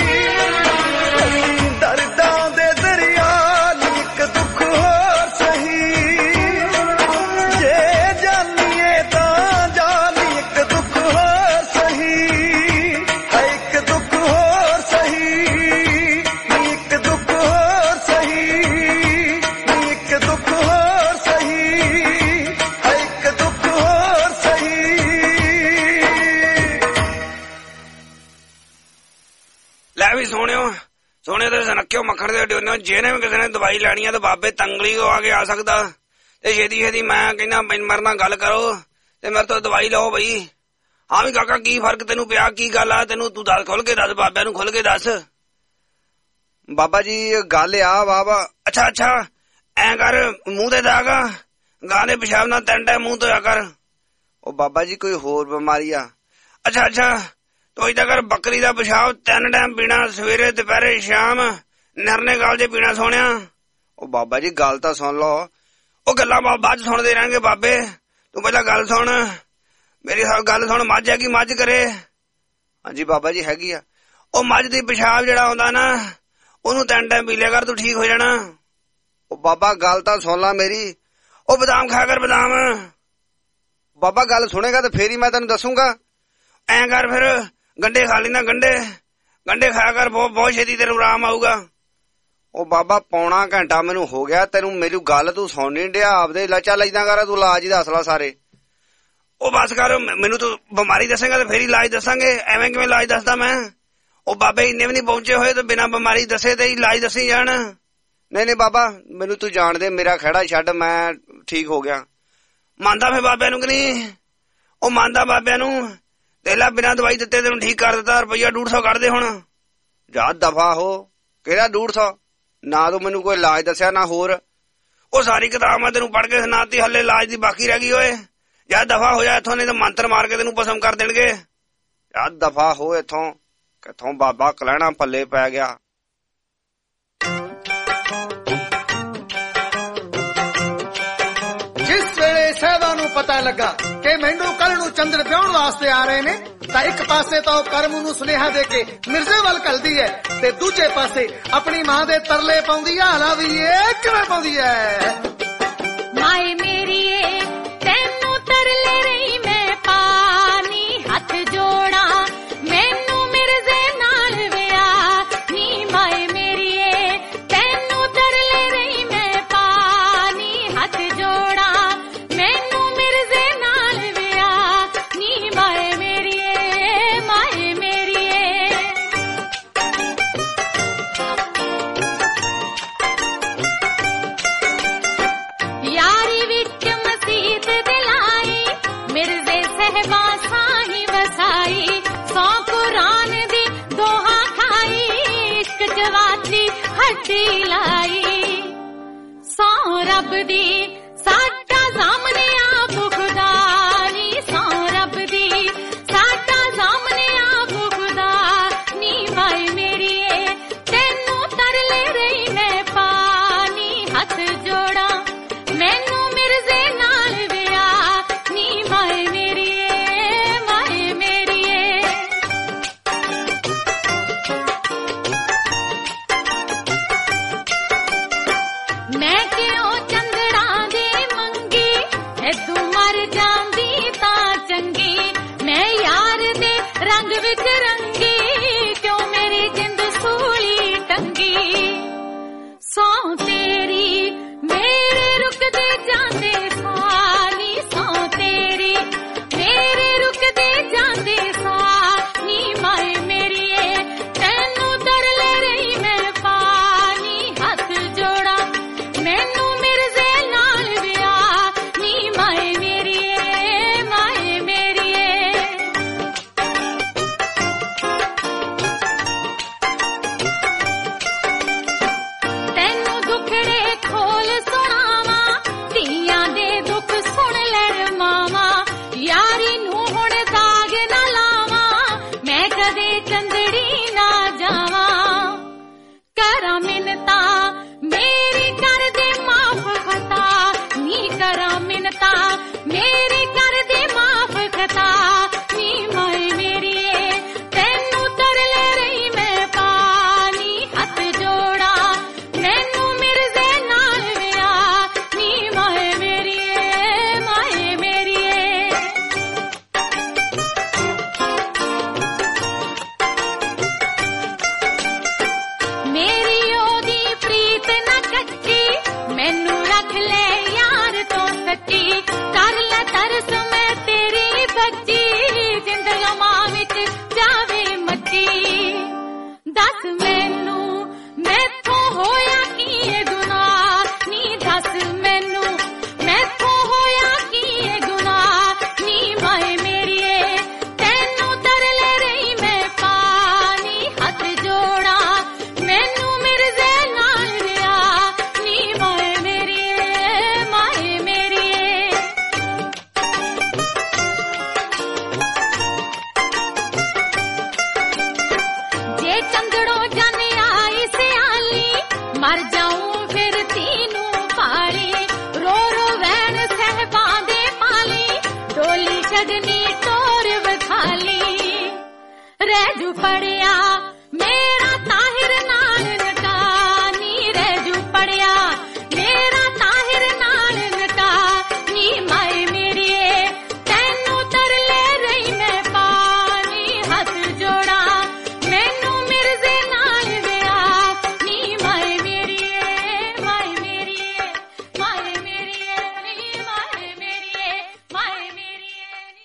ਅਸੀਂ ਦਰਦਾਂ ਦੇ ਦਰਿਆ ਇੱਕ ਦੁੱਖ ਹੋਰ ਸਹੀ ਜੇ ਜਾਨੀਏ ਤਾਂ ਜਾਨੀ ਇੱਕ ਦੁੱਖ ਹੋਰ ਸਹੀ ਹੈ ਇੱਕ ਦੁੱਖ ਹੋਰ ਸਹੀ ਨੀ ਇੱਕ ਦੁੱਖ ਹੋਰ ਸਹੀ ਨੀ ਇੱਕ ਦੁੱਖ ਹੋਰ ਸਹੀ ਹੈ ਇੱਕ ਦੁੱਖ ਹੋਰ ਸਹੀ ਲੈ ਵੀ ਸੋਹਣਿਓ ਤੇ ਸਨੱਕਿਓ ਮੱਖਣ ਦੇ ਡਿਓਨਿਓ ਜਿਹਨੇ ਵੀ ਕਿਸੇ ਨੇ ਦਵਾਈ ਲੈਣੀ ਆ ਤੇ ਬਾਬੇ ਤੰਗਲੀ ਕੋ ਆ ਕੇ ਆ ਸਕਦਾ ਤੇ ਛੇਤੀ ਮੈਂ ਕਹਿੰਦਾ ਮੇਰੇ ਨਾਲ ਗੱਲ ਕਰੋ ਤੇ ਮੇਰੇ ਤੋਂ ਦਵਾਈ ਲਓ ਬਈ। ਹਾਂ ਵੀ ਕਾਕਾ ਕੀ ਫਰਕ ਤੈਨੂੰ ਪਿਆ, ਕੀ ਗੱਲ ਆ ਤੈਨੂੰ, ਤੂੰ ਦੱਸ, ਖੁੱਲ ਕੇ ਦੱਸ, ਬਾਬਿਆਂ ਨੂੰ ਖੁੱਲ ਕੇ ਦੱਸ। ਬਾਬਾ ਜੀ ਗੱਲ ਆ ਬਾਬਾ। ਅੱਛਾ ਐ ਕਰ, ਮੂੰਹ ਤੇ ਦਾਗ ਆ, ਗਾਂ ਦੇ ਪਿਸ਼ਾਬ ਨਾਲ 3 ਟਾਈਮ ਮੂੰਹ ਧੋਇਆ ਕਰ। ਉਹ ਬਾਬਾ ਜੀ ਕੋਈ ਹੋਰ ਬਿਮਾਰੀ ਆ? ਅੱਛਾ ਤੂੰ ਏਦਾਂ ਕਰ, ਬੱਕਰੀ ਦਾ ਪਿਸ਼ਾਬ 3 ਟਾਈਮ ਪੀਣਾ, ਸਵੇਰੇ ਦੁਪਹਿਰੇ ਸ਼ਾਮ, ਨਿਰਨੇ ਗਾਲ ਜੇ ਪੀਣਾ ਸੋਹਣਿਆ। ਉਹ ਬਾਬਾ ਜੀ ਗੱਲ ਤਾਂ ਸੁਣ ਲਓ। ਉਹ ਗੱਲਾਂ ਬਾਅਦ ਚ ਸੁਣਦੇ ਰਹਿਣਗੇ ਬਾਬੇ, ਤੂੰ ਪਹਿਲਾਂ ਗੱਲ ਸੁਣ, ਮੇਰੀ ਗੱਲ ਸੁਣ। ਮੱਝ ਹੈਗੀ, ਮੱਝ ਕਰੇ? ਹਾਂਜੀ ਬਾਬਾ ਜੀ ਹੈਗੀ ਆ। ਉਹ ਮੱਝ ਦੀ ਪਿਸ਼ਾਬ ਜਿਹੜਾ ਆਉਂਦਾ ਨਾ, ਉਹਨੂੰ 3 ਟਾਈਮ ਪੀ ਲਿਆ ਕਰ, ਤੂੰ ਠੀਕ ਹੋ ਜਾਣਾ। ਉਹ ਬਾਬਾ ਗੱਲ ਤਾਂ ਸੁਣ ਲਾ ਮੇਰੀ। ਉਹ ਬਦਾਮ ਖਾ ਕਰ, ਬਦਾਮ। ਬਾਬਾ ਗੱਲ ਸੁਣੇਗਾ ਤੇ ਫੇਰ ਹੀ ਮੈਂ ਤੈਨੂੰ ਦੱਸੂਗਾ। ਐਂ ਕਰ ਫਿਰ, ਗੰਡੇ ਖਾ ਲੈਂਦਾ, ਗੰਡੇ ਖਾਇਆ ਕਰ, ਬਹੁਤ ਛੇਤੀ ਤੈਨੂੰ ਆਰਾਮ ਆਊਗਾ। ਉਹ ਬਾਬਾ ਪੌਣਾ ਘੰਟਾ ਮੈਨੂੰ ਹੋ ਗਿਆ, ਤੈਨੂੰ ਮੇਰੀ ਗੱਲ ਤੂੰ ਸੁਣ ਨਹੀਂ ਡਿਆ। ਆਪਦੇ ਚੱਲ ਏਦਾਂ ਕਰ, ਤੂੰ ਇਲਾਜ ਹੀ ਦੱਸ ਲਾ ਸਾਰੇ। ਉਹ ਬਸ ਕਰ, ਮੈਨੂੰ ਤੂੰ ਬਿਮਾਰੀ ਦੱਸੇਗਾ ਤੇ ਫੇਰ ਹੀ ਇਲਾਜ ਦੱਸਾਂਗੇ, ਐਵੇਂ ਕਿਵੇਂ ਇਲਾਜ ਦੱਸਦਾ ਮੈਂ। ਉਹ ਬਾਬੇ ਇੰਨੇ ਵੀ ਨਹੀਂ ਪਹੁੰਚੇ ਹੋਏ ਤੇ ਬਿਨਾਂ ਬਿਮਾਰੀ ਦੱਸੇ ਤੇ ਇਲਾਜ ਦੱਸੀ ਜਾਣ। ਨਹੀਂ ਬਾਬਾ, ਮੈਨੂੰ ਤੂੰ ਜਾਣ ਦੇ, ਮੇਰਾ ਖਹਿੜਾ ਛੱਡ, ਮੈਂ ਠੀਕ ਹੋ ਗਿਆ। ਮੰਨਦਾ ਫੇਰ ਬਾਬਿਆਂ ਨੂੰ ਕਿ ਨਹੀਂ? ਉਹ ਮੰਨਦਾ ਬਾਬਿਆਂ ਨੂੰ। ਤੇਲਾ ਬਿਨਾਂ ਦਵਾਈ ਦਿੱਤੇ ਤੈਨੂੰ ਠੀਕ ਕਰ ਦਿੱਤਾ, ਰੁਪਈਆ 150 ਕੱਢ ਦੇ ਹੁਣ। ਜਾ ਦਫਾ ਹੋ। ਕਿਹੜਾ 150? ਨਾ ਤੂੰ ਮੈਨੂੰ ਕੋਈ ਇਲਾਜ ਦੱਸਿਆ ਨਾ ਹੋਰ। ਉਹ ਸਾਰੀ ਕਿਤਾਬ ਮੈਂ ਤੈਨੂੰ ਪੜ੍ਹ ਕੇ ਸੁਣਾਤੀ, ਹਲੇ ਇਲਾਜ ਦੀ ਬਾਕੀ ਰਹਿ ਗਈ ਓਏ। ਯਾਰ ਦਫਾ ਹੋ ਜਾ ਇੱਥੋਂ, ਨਹੀਂ ਤਾਂ ਮੰਤਰ ਮਾਰ ਕੇ ਤੈਨੂੰ ਭਸਮ ਕਰ ਦੇਣਗੇ। ਯਾਰ ਦਫਾ ਹੋ ਇੱਥੋਂ, ਕਿੱਥੋਂ ਬਾਬਾ ਕਲਹਿਣਾ ਪੱਲੇ ਪੈ ਗਿਆ। ਜਿਸ ਵੇਲੇ ਸਾਹਿਬਾਂ ਨੂੰ ਪਤਾ ਲੱਗਾ ਕਿ ਮੈਨੂੰ ਕੱਲ ਨੂੰ ਚੰਦਰ ਵਿਆਹਣ ਵਾਸਤੇ ਆ ਰਹੇ ਨੇ, ਤਾਂ ਇੱਕ ਪਾਸੇ ਤਾਂ ਉਹ ਕਰਮ ਨੂੰ ਸੁਨੇਹਾ ਦੇ ਕੇ ਮਿਰਜ਼ੇ ਵੱਲ ਘੱਲਦੀ ਹੈ, ਤੇ ਦੂਜੇ ਪਾਸੇ ਆਪਣੀ ਮਾਂ ਦੇ ਤਰਲੇ ਪਾਉਂਦੀ ਆ। ਹਾਲਾ ਵੀ ਇਹ ਕਿਵੇਂ ਪਾਉਂਦੀ ਹੈ? ਮਾਏ ਮੇਰੀਏ ਤੈਨੂੰ ਤਰਲੇ ਰਹੀ ਮੈਂ ਪਾਣੀ, ਹੱਥ ਜੋੜਾ ਮੈਨੂੰ ਮਿਰਜ਼ੇ ਨਾਲ ਵਿਆਹ ਨੀ। ਮਾਏ ਮੇਰੀਏ ਤੈਨੂੰ ਤਰਲੇ ਰਹੀ ਮੈਂ ਪਾਣੀ, ਹੱਥ ਜੋੜਾ ਮੈਨੂੰ ਮਿਰਜ਼ੇ ਨਾਲ ਵਿਆਹ ਨੀ। ਮਾਏ ਮੇਰੀਏ, ਮਾਏ ਮੇਰੀਏ। ਯਾਰੀ ਵਿੱਚ ਮਸੀਤ ਦਿਲਾਈ, ਮਿਰਜ਼ੇ ਸਹਿਬਾ ਸਾਹੀ ਵਸਾਈ, ਸੌ ਕੁਰਾਨ ਦੀ ਦੋਹਾ ਖਾਈ, ਇਸ਼ਕ ਜਵਾਤੀ ਹੱਡੀ ਲਾਈ। ਸੌ ਰੱਬ ਦੀ ਸਾਡਾ ਸਾਹਮਣੇ ਆਪ ਖੁਦਾ ਨੀ, ਸੌ ਰੱਬ ਦੀ ਸਾਡਾ ਸਾਹਮਣੇ ਆਪ ਖੁਦਾ ਨੀ। ਮਾਏ ਮੇਰੀਏ ਤੈਨੂੰ ਤਰਲੇ ਰਹੀ ਮੈਂ ਪਾਣੀ, ਹੱਥ ਜੋੜਾ ਮੈਨੂੰ ਮਿਰਜ਼ੇ ਨਾਲ ਵਿਆਹ ਨੀ। ਮਾਏ ਮੇਰੀਏ, ਮਾਏ ਮੇਰੀਏ। ਮੈਂ ਕਿਉਂ ਚੰਦਰਾਂ ਦੀ ਮੰਗੀ, ਐਦੂ ਮਰ ਜਾਂਦੀ ਤਾਂ ਚੰਗੀ। ਮੈਂ ਯਾਰ ਦੇ ਰੰਗ ਵਿੱਚ ਰੰਗੀ, ਕਿਉਂ ਮੇਰੀ ਜਿੰਦ ਸੂਲੀ ਟੰਗੀ। ਸੌ ਤੇਰੀ ਮੇਰੇ ਰੁਕਦੇ ਜਾਂਦੇ ਸਾਨੀ, ਸੌ ਤੇਰੀ ਮੇਰੇ ਰੁਕਦੇ ਜਾਂਦੇ ਸਾਨੀ। ਮਾਏ ਮੇਰੀਏ ਤੈਨੂੰ ਤਰਲੇ ਰਹੀ ਮੈਂ ਪਾਣੀ, ਹੱਥ ਜੋੜਾ ਮੈਨੂੰ ਮਿਰਜ਼ੇ ਨਾਲ ਵਿਆਹ ਨੀ। ਮਾਏ ਮੇਰੀਏ, ਮਾਏ ਮੇਰੀਏ। ਤੈਨੂੰ ਦੁੱਖੜੇ ਖੋਲ ਸੁਣਾਵਾਂ, ਧੀਆਂ ਦੇ ਦੁੱਖ ਸੁਣ ਲੈਣ ਮਾਵਾਂ। ਯਾਰੀ ਨੂੰ ਹੁਣ ਦਾਗ ਨਾ ਲਾਵਾਂ, ਮੈਂ ਕਦੇ ਚੰਦੜੀ ਨਾ ਜਾਵਾਂ। ਕਰਾਂ ਮਿੰਨਤਾਂ ਮੇਰੀ ਕਰਦੇ ਮਾਫ ਖਤਾ ਨੀ, ਕਰਾਂ ਮਿੰਨਤਾਂ ਮੇਰੀ ਕਰਦੇ ਮਾਫ ਖਤਾ ਨੀ। ਮਾਏ ਮੇਰੀਏ ਤੈਨੂੰ ਤਰਲੇ ਰਹੀ ਮੈਂ ਪਾਣੀ, ਹੱਥ ਜੋੜਾ ਮੈਨੂੰ ਮਿਰਜ਼ੇ ਨਾਲ ਵਿਆਹ ਨੀ। ਮਾਏ ਮੇਰੀਏ, ਮਾਏ ਮੇਰੀਏ। ਮੇਰੀ ਉਹਦੀ ਪ੍ਰੀਤ ਨਾ ਕੱਚੀ, ਮੈਨੂੰ ਰੱਖ ਲੈ ਯਾਰ ਤੋਂ ਸੱਚੀ। ਕਰ ਲੈ ਤਰਸ ਮੈਂ ਤੇਰੀ ਬੱਚੀ, ਜਿੰਦ ਗਮਾਂ ਵਿੱਚ ਜਾਵੇ ਮੱਚੀ। ਦੱਸ ਮੈਨੂੰ ਮੈਥੋਂ ਹੋਇਆ ਕੀ ਇਹ ਗੁਨਾਹ ਨੀ, ਦੱਸ ਮੈਨੂੰ ਮੈਥੋਂ ਹੋਇਆ ਕੀ ਇਹ ਗੁਨਾਹ ਨੀ। ਮਾਏ ਮੇਰੀਏ ਤੈਨੂੰ ਤਰਲੇ ਰਹੀ ਮੈਂ ਪਾਣੀ, ਹੱਥ ਜੋੜਾ ਮੈਨੂੰ ਮਿਰਜ਼ੇ ਨਾਲ ਵਿਆਹ ਨੀ। ਮਾਏ ਮੇਰੀਏ, ਮਾਏ ਮੇਰੀਏ। ਜੇ ਚੰਦੜੋਂ ਜਨ ਆਈ ਸਿਆਲੀ, ਮਰ ਜਾਊਂ ਫਿਰ ਤੀਨੂੰ ਪਾਲੀ। ਰੋ ਰੋ ਵੈਣ ਸਹਿਬਾਂ ਦੇ ਪਾਲੀ, ਡੋਲੀ ਛੱਡਨੀ ਟੋਰ ਵਿਖਾਲੀ। ਰਹਿ ਜੂ ਪੜਿਆ ਮੇਰਾ ਤਾਹਿਰ ਨਾਲ ਨਟਾ ਨੀ, ਰਹਿ ਜੂ ਪੜਿਆ ਮੇਰਾ ਤਾਹਿਰ ਨਾਲ ਨਟਾ ਨੀ। ਮਾਏ ਮੇਰੀਏ ਤੈਨੂੰ ਤਰਲੇ ਰਹੀ ਮੈਂ ਪਾਣੀ, ਹੱਥ ਜੋੜਾ ਮੈਨੂੰ ਮਿਰਜ਼ੇ ਨਾਲ ਵਿਆਹ ਨੀ। ਮਾਏ ਮੇਰੀਏ, ਮਾਏ ਮੇਰੀਏ, ਮਾਏ ਮੇਰੀਏ, ਮਾਏ ਮੇਰੀਏ, ਮਾਏ ਮੇਰੀਏ।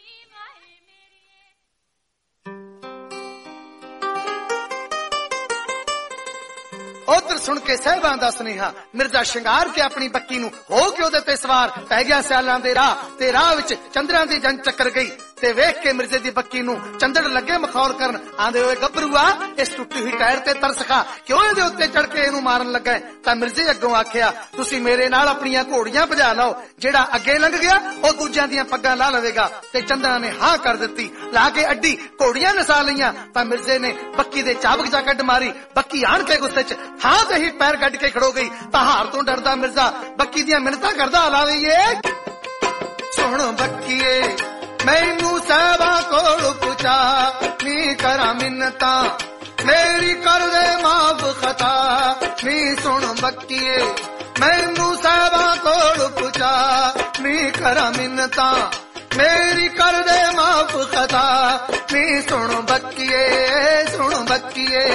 ਉਧਰ ਸੁਣ ਕੇ ਸਾਹਿਬਾਂ ਦਾ ਸੁਨੇਹਾ, ਮਿਰਜ਼ਾ ਸ਼ਿੰਗਾਰ ਕੇ ਆਪਣੀ ਬੱਕੀ ਨੂੰ ਹੋ ਕੇ ਉਹਦੇ ਤੇ ਸਵਾਰ ਪੈ ਗਿਆ ਸਿਆਲਾਂ ਦੇ ਰਾਹ, ਤੇ ਰਾਹ ਵਿੱਚ ਚੰਦਰਾਂ ਦੀ ਜੰਗ ਚੱਕਰ ਗਈ, ਤੇ ਵੇਖ ਕੇ ਮਿਰਜ਼ੇ ਦੀ ਬੱਕੀ ਨੂੰ ਚੰਦੜ ਲੱਗੇ ਮਖੌਲ ਕਰਨ, ਆਂਦੇ ਹੋਏ ਗੱਭਰੂਆ ਇਸ ਟੁੱਟੀ ਹੋਈ ਟਾਇਰ ਤੇ ਤਰਸ ਖਾ, ਕਿਉਂ ਇਹਦੇ ਉੱਤੇ ਚੜ ਕੇ ਇਹਨੂੰ ਮਾਰਨ ਲੱਗਾ? ਤਾਂ ਮਿਰਜ਼ੇ ਅੱਗੋਂ ਆਖਿਆ, ਤੁਸੀਂ ਮੇਰੇ ਨਾਲ ਆਪਣੀਆਂ ਘੋੜੀਆਂ ਭਜਾ ਲਓ, ਜਿਹੜਾ ਅੱਗੇ ਲੰਘ ਗਿਆ ਉਹ ਦੂਜਿਆਂ ਦੀਆਂ ਪੱਗਾਂ ਲਾ ਲਵੇਗਾ। ਤੇ ਚੰਦੜਾ ਨੇ ਹਾਂ ਕਰ ਦਿੱਤੀ, ਲਾ ਕੇ ਅੱਡੀ ਘੋੜੀਆਂ ਨਸਾ ਲਈਆਂ। ਤਾਂ ਮਿਰਜ਼ੇ ਨੇ ਬੱਕੀ ਦੇ ਚਾਬਕ ਜਾ ਕੱਢ ਮਾਰੀ, ਬੱਕੀ ਆਣ ਕੇ ਗੁੱਸੇ ਚ ਥਾਂ ਤੇ ਹੀ ਪੈਰ ਕੱਢ ਕੇ ਖੜੋ ਗਈ। ਤਾਂ ਹਾਰ ਤੋਂ ਡਰਦਾ ਮਿਰਜ਼ਾ ਬੱਕੀ ਦੀਆਂ ਮਿੰਨਤਾਂ ਕਰਦਾ, ਲਾਵੀਏ ਸੁਣ ਬੱਕੀਏ ਮੈਨੂੰ ਸਾਹਿਬਾਂ ਕੋਲ ਪੁੱਛਾ, ਨੀ ਕਰਾਂ ਮਿੰਨਤਾਂ ਮੇਰੀ ਕਰ ਦੇ ਮਾਫ ਖਤਾ। ਨੀ ਸੁਣ ਬੱਕੀਏ ਮੈਨੂੰ ਸਾਹਿਬਾਂ ਕੋਲ ਪੁੱਛਾ, ਨੀ ਕਰਾਂ ਮਿੰਨਤਾਂ ਮੇਰੀ ਕਰ ਦੇ ਮਾਫ ਖਤਾ। ਨੀ ਸੁਣ ਬੱਕੀਏ ਸੁਣ ਬੱਕੀਏ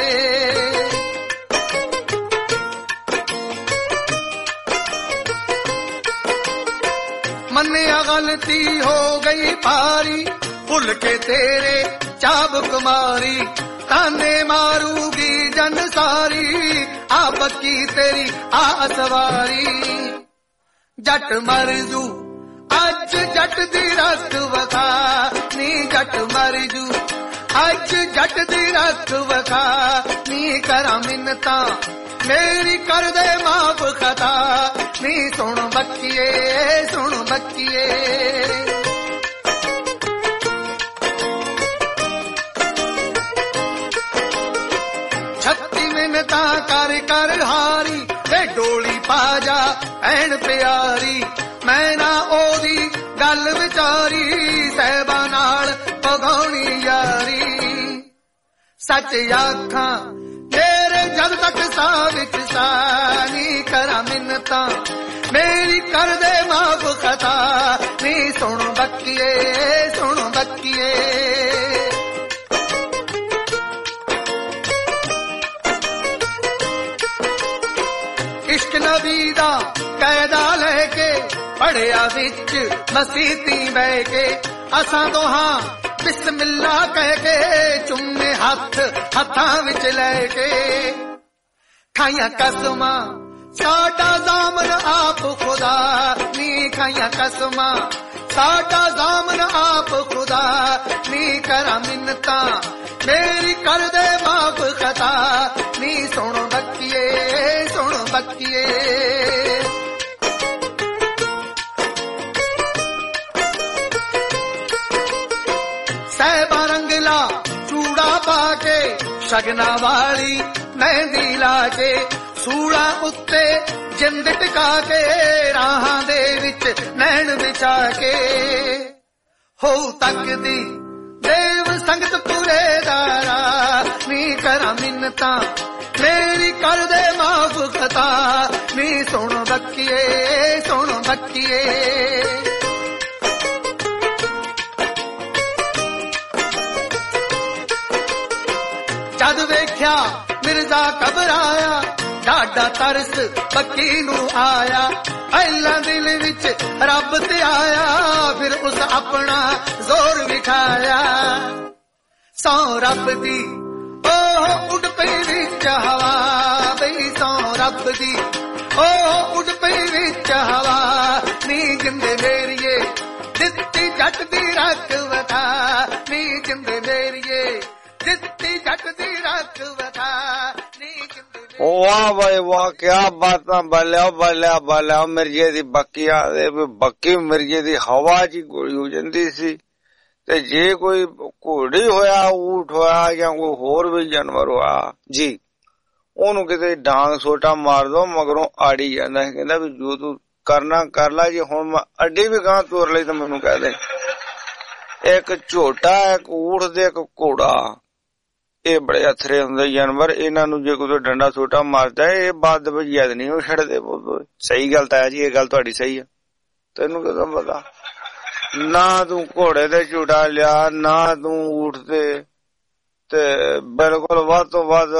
ਮੰਨਿਆ ਗਲਤੀ ਹੋ ਗਈ ਭਾਰੀ, ਭੁੱਲ ਕੇ ਤੇਰੇ ਚਾਬਕ ਮਾਰੀ। ਤਾਨੇ ਮਾਰੂਗੀ ਜਨ ਸਾਰੀ, ਆ ਬੱਕੀ ਤੇਰੀ ਆ ਸਵਾਰੀ। ਜੱਟ ਮਰ ਜੂ ਅੱਜ ਜੱਟ ਦੀ ਰਸਤ ਵਖਾ, ਨੀ ਜੱਟ ਮਰ ਜੂ ਅੱਜ ਜੱਟ ਦੀ ਰਸਤ ਵਖਾ। ਨੀ ਕਰਾਂ ਮਿੰਨਤਾਂ ਮੇਰੀ ਕਰ ਦੇ ਮਾਫ ਖਤਾ। ਨੀ ਸੁਣ ਬੱਕੀਏ ਸੁਣ ਬੱਕੀਏ ਛੱਤੀ ਮਿੰਨਤਾਂ ਕਰ ਕਰ ਹਾਰੀ, ਵੇ ਡੋਲੀ ਪਾ ਜਾ ਭੈਣ ਪਿਆਰੀ। ਮੈਂ ਨਾ ਉਹਦੀ ਗੱਲ ਵਿਚਾਰੀ, ਸਾਹਿਬਾਂ ਨਾਲ ਪਗਾਉਣੀ ਯਾਰੀ। ਸੱਚ ਆਖਾਂ ਮੇਰੇ ਜਦ ਤੱਕ ਸਾਹ ਵਿੱਚ ਸਾਹ, ਨੀ ਕਰਾਂ ਮਿੰਨਤਾਂ ਮੇਰੀ ਕਰ ਦੇ ਮਾਫ ਖਤਾ। ਨੀ ਸੁਣ ਬੱਕੀਏ ਸੁਣ ਬੱਕੀਏ ਇਸ਼ਕ ਨਬੀ ਦਾ ਕਾਇਦਾ ਲੈ ਕੇ ਪੜਿਆ ਵਿੱਚ ਮਸੀਤੀ ਬਹਿ ਕੇ। ਅਸਾਂ ਦੋਹਾਂ ਬਿਸਮਿਲ੍ਲਾ ਕਹਿ ਕੇ ਚੁੰਮੇ ਹੱਥ ਹੱਥਾਂ ਵਿੱਚ ਲੈ ਕੇ। ਖਾਈਆਂ ਕਸਮਾਂ ਸਾਡਾ ਜ਼ਾਮਨ ਆਪ ਖੁਦਾ, ਨੀ ਖਾਈਆਂ ਕਸਮਾਂ ਸਾਡਾ ਜ਼ਾਮਨ ਆਪ ਖੁਦਾ। ਨੀ ਕਰਾਂ ਮਿੰਨਤਾਂ ਮੇਰੀ ਕਰ ਦੇ ਮਾਫ ਖਤਾ। ਨੀ ਸੁਣ ਬੱਕੀਏ ਸੁਣ ਬੱਕੀਏ ਸਾਹਿਬਾਂ ਰੰਗਲਾ ਚੂੜਾ ਪਾ ਕੇ, ਸ਼ਗਨਾਂ ਵਾਲੀ ਮਹਿੰਦੀ ਲਾ ਕੇ। ਸੂੜਾ ਉੱਤੇ ਜਿੰਦ ਟਿਕਾ ਕੇ, ਰਾਹਾਂ ਦੇ ਵਿੱਚ ਨੈਣ ਵਿਛਾ ਕੇ। ਹੋ ਤੱਕਦੀ ਦੇਵ ਸੰਗਤ ਪੂਰੇ ਦਾਰਾ, ਨੀ ਕਰਾਂ ਮਿੰਨਤਾਂ ਮੇਰੀ ਕਰ ਦੇ ਮਾਫ ਖਤਾ। ਨੀ ਸੁਣ ਬੱਕੀਏ ਸੁਣ ਬੱਕੀਏ ਜਦ ਵੇਖਿਆ ਮਿਰਜ਼ਾ ਘਬਰਾਇਆ, ਡਾਡਾ ਤਰਸ ਬੱਕੀ ਨੂੰ ਆਇਆ। ਪਹਿਲਾਂ ਦਿਲ ਵਿੱਚ ਰੱਬ ਤੇ ਆਇਆ, ਫਿਰ ਉਸ ਆਪਣਾ ਜ਼ੋਰ ਵਿਖਾਇਆ। ਸੌ ਰੱਬ ਦੀ ਉਹ ਉੱਡ ਪਈ ਵਿੱਚ ਹਵਾ, ਬਈ ਸੌ ਰੱਬ ਦੀ ਉਹ ਉੱਡ ਪਈ ਵਿੱਚ ਹਵਾ। ਨੀ ਜਿੰਦੇ ਮੇਰੀਏ ਦਿੱਤੀ ਜੱਟ ਦੀ ਰੱਖ ਵਖਾ। ਨੀ ਜਿੰਦੇ ਮੇਰੀਏ ਦਿੱਤੀ ਜੱਟ ਦੀ ਰੱਖ ਵਖਾ। ਵਾਹ ਬਾਈ ਵਾਹ, ਕਿਆ ਬਾਤਾਂ ਬੋਲਿਆ ਬੋਲਿਆ ਬੋਲਿਆ। ਮਿਰਜ਼ੇ ਦੀ ਬੱਕੀ ਆਦੇ ਬੱਕੀ ਮਿਰਜ਼ੇ ਦੀ ਹਵਾ ਚ ਗੋਲੀ ਹੋ ਜਾਂਦੀ ਸੀ। ਤੇ ਜੇ ਕੋਈ ਘੋੜੀ ਹੋਇਆ, ਊਠ ਹੋਇਆ ਜਾਂ ਕੋਈ ਹੋਰ ਵੀ ਜਾਨਵਰ ਹੋਇਆ ਜੀ, ਉਹਨੂੰ ਕਿਤੇ ਡਾਂਗ ਸੋਟਾ ਮਾਰ ਦੋ, ਮਗਰੋਂ ਆੜੀ ਜਾਂਦਾ। ਕਹਿੰਦਾ ਵੀ ਜੋ ਤੂੰ ਕਰਨਾ ਕਰ ਲੈ, ਜੇ ਹੁਣ ਮੈਂ ਅੱਡੀ ਵੀ ਗਾਂ ਤੋਰ ਲਈ ਤਾਂ ਮੈਨੂੰ ਕਹਿ ਦੇ। ਇੱਕ ਝੋਟਾ, ਇੱਕ ਊਠ ਤੇ ਇੱਕ ਘੋੜਾ, ਇਹ ਬੜੇ ਅਥਰੇ ਹੁੰਦੇ ਜਾਨਵਰ। ਇਹਨਾਂ ਨੂੰ ਜੇ ਕੋਈ ਡੰਡਾ ਸੋਟਾ ਮਾਰਦਾ, ਇਹ ਬਾਦ ਵਿੱਚ ਯਾਦ ਨਹੀਂ ਉਹ ਛੱਡਦੇ। ਸਹੀ ਗੱਲ ਤਾਂ ਹੈ ਜੀ, ਇਹ ਗੱਲ ਤੁਹਾਡੀ ਸਹੀ ਆ। ਤੈਨੂੰ ਕਿਦੋਂ ਪਤਾ? ਨਾ ਤੂੰ ਘੋੜੇ ਤੇ ਝੂਟਾ ਲਿਆ, ਨਾ ਤੂੰ ਊਠ ਤੇ ਬਿਲਕੁਲ ਵੱਧ ਤੋਂ ਵੱਧ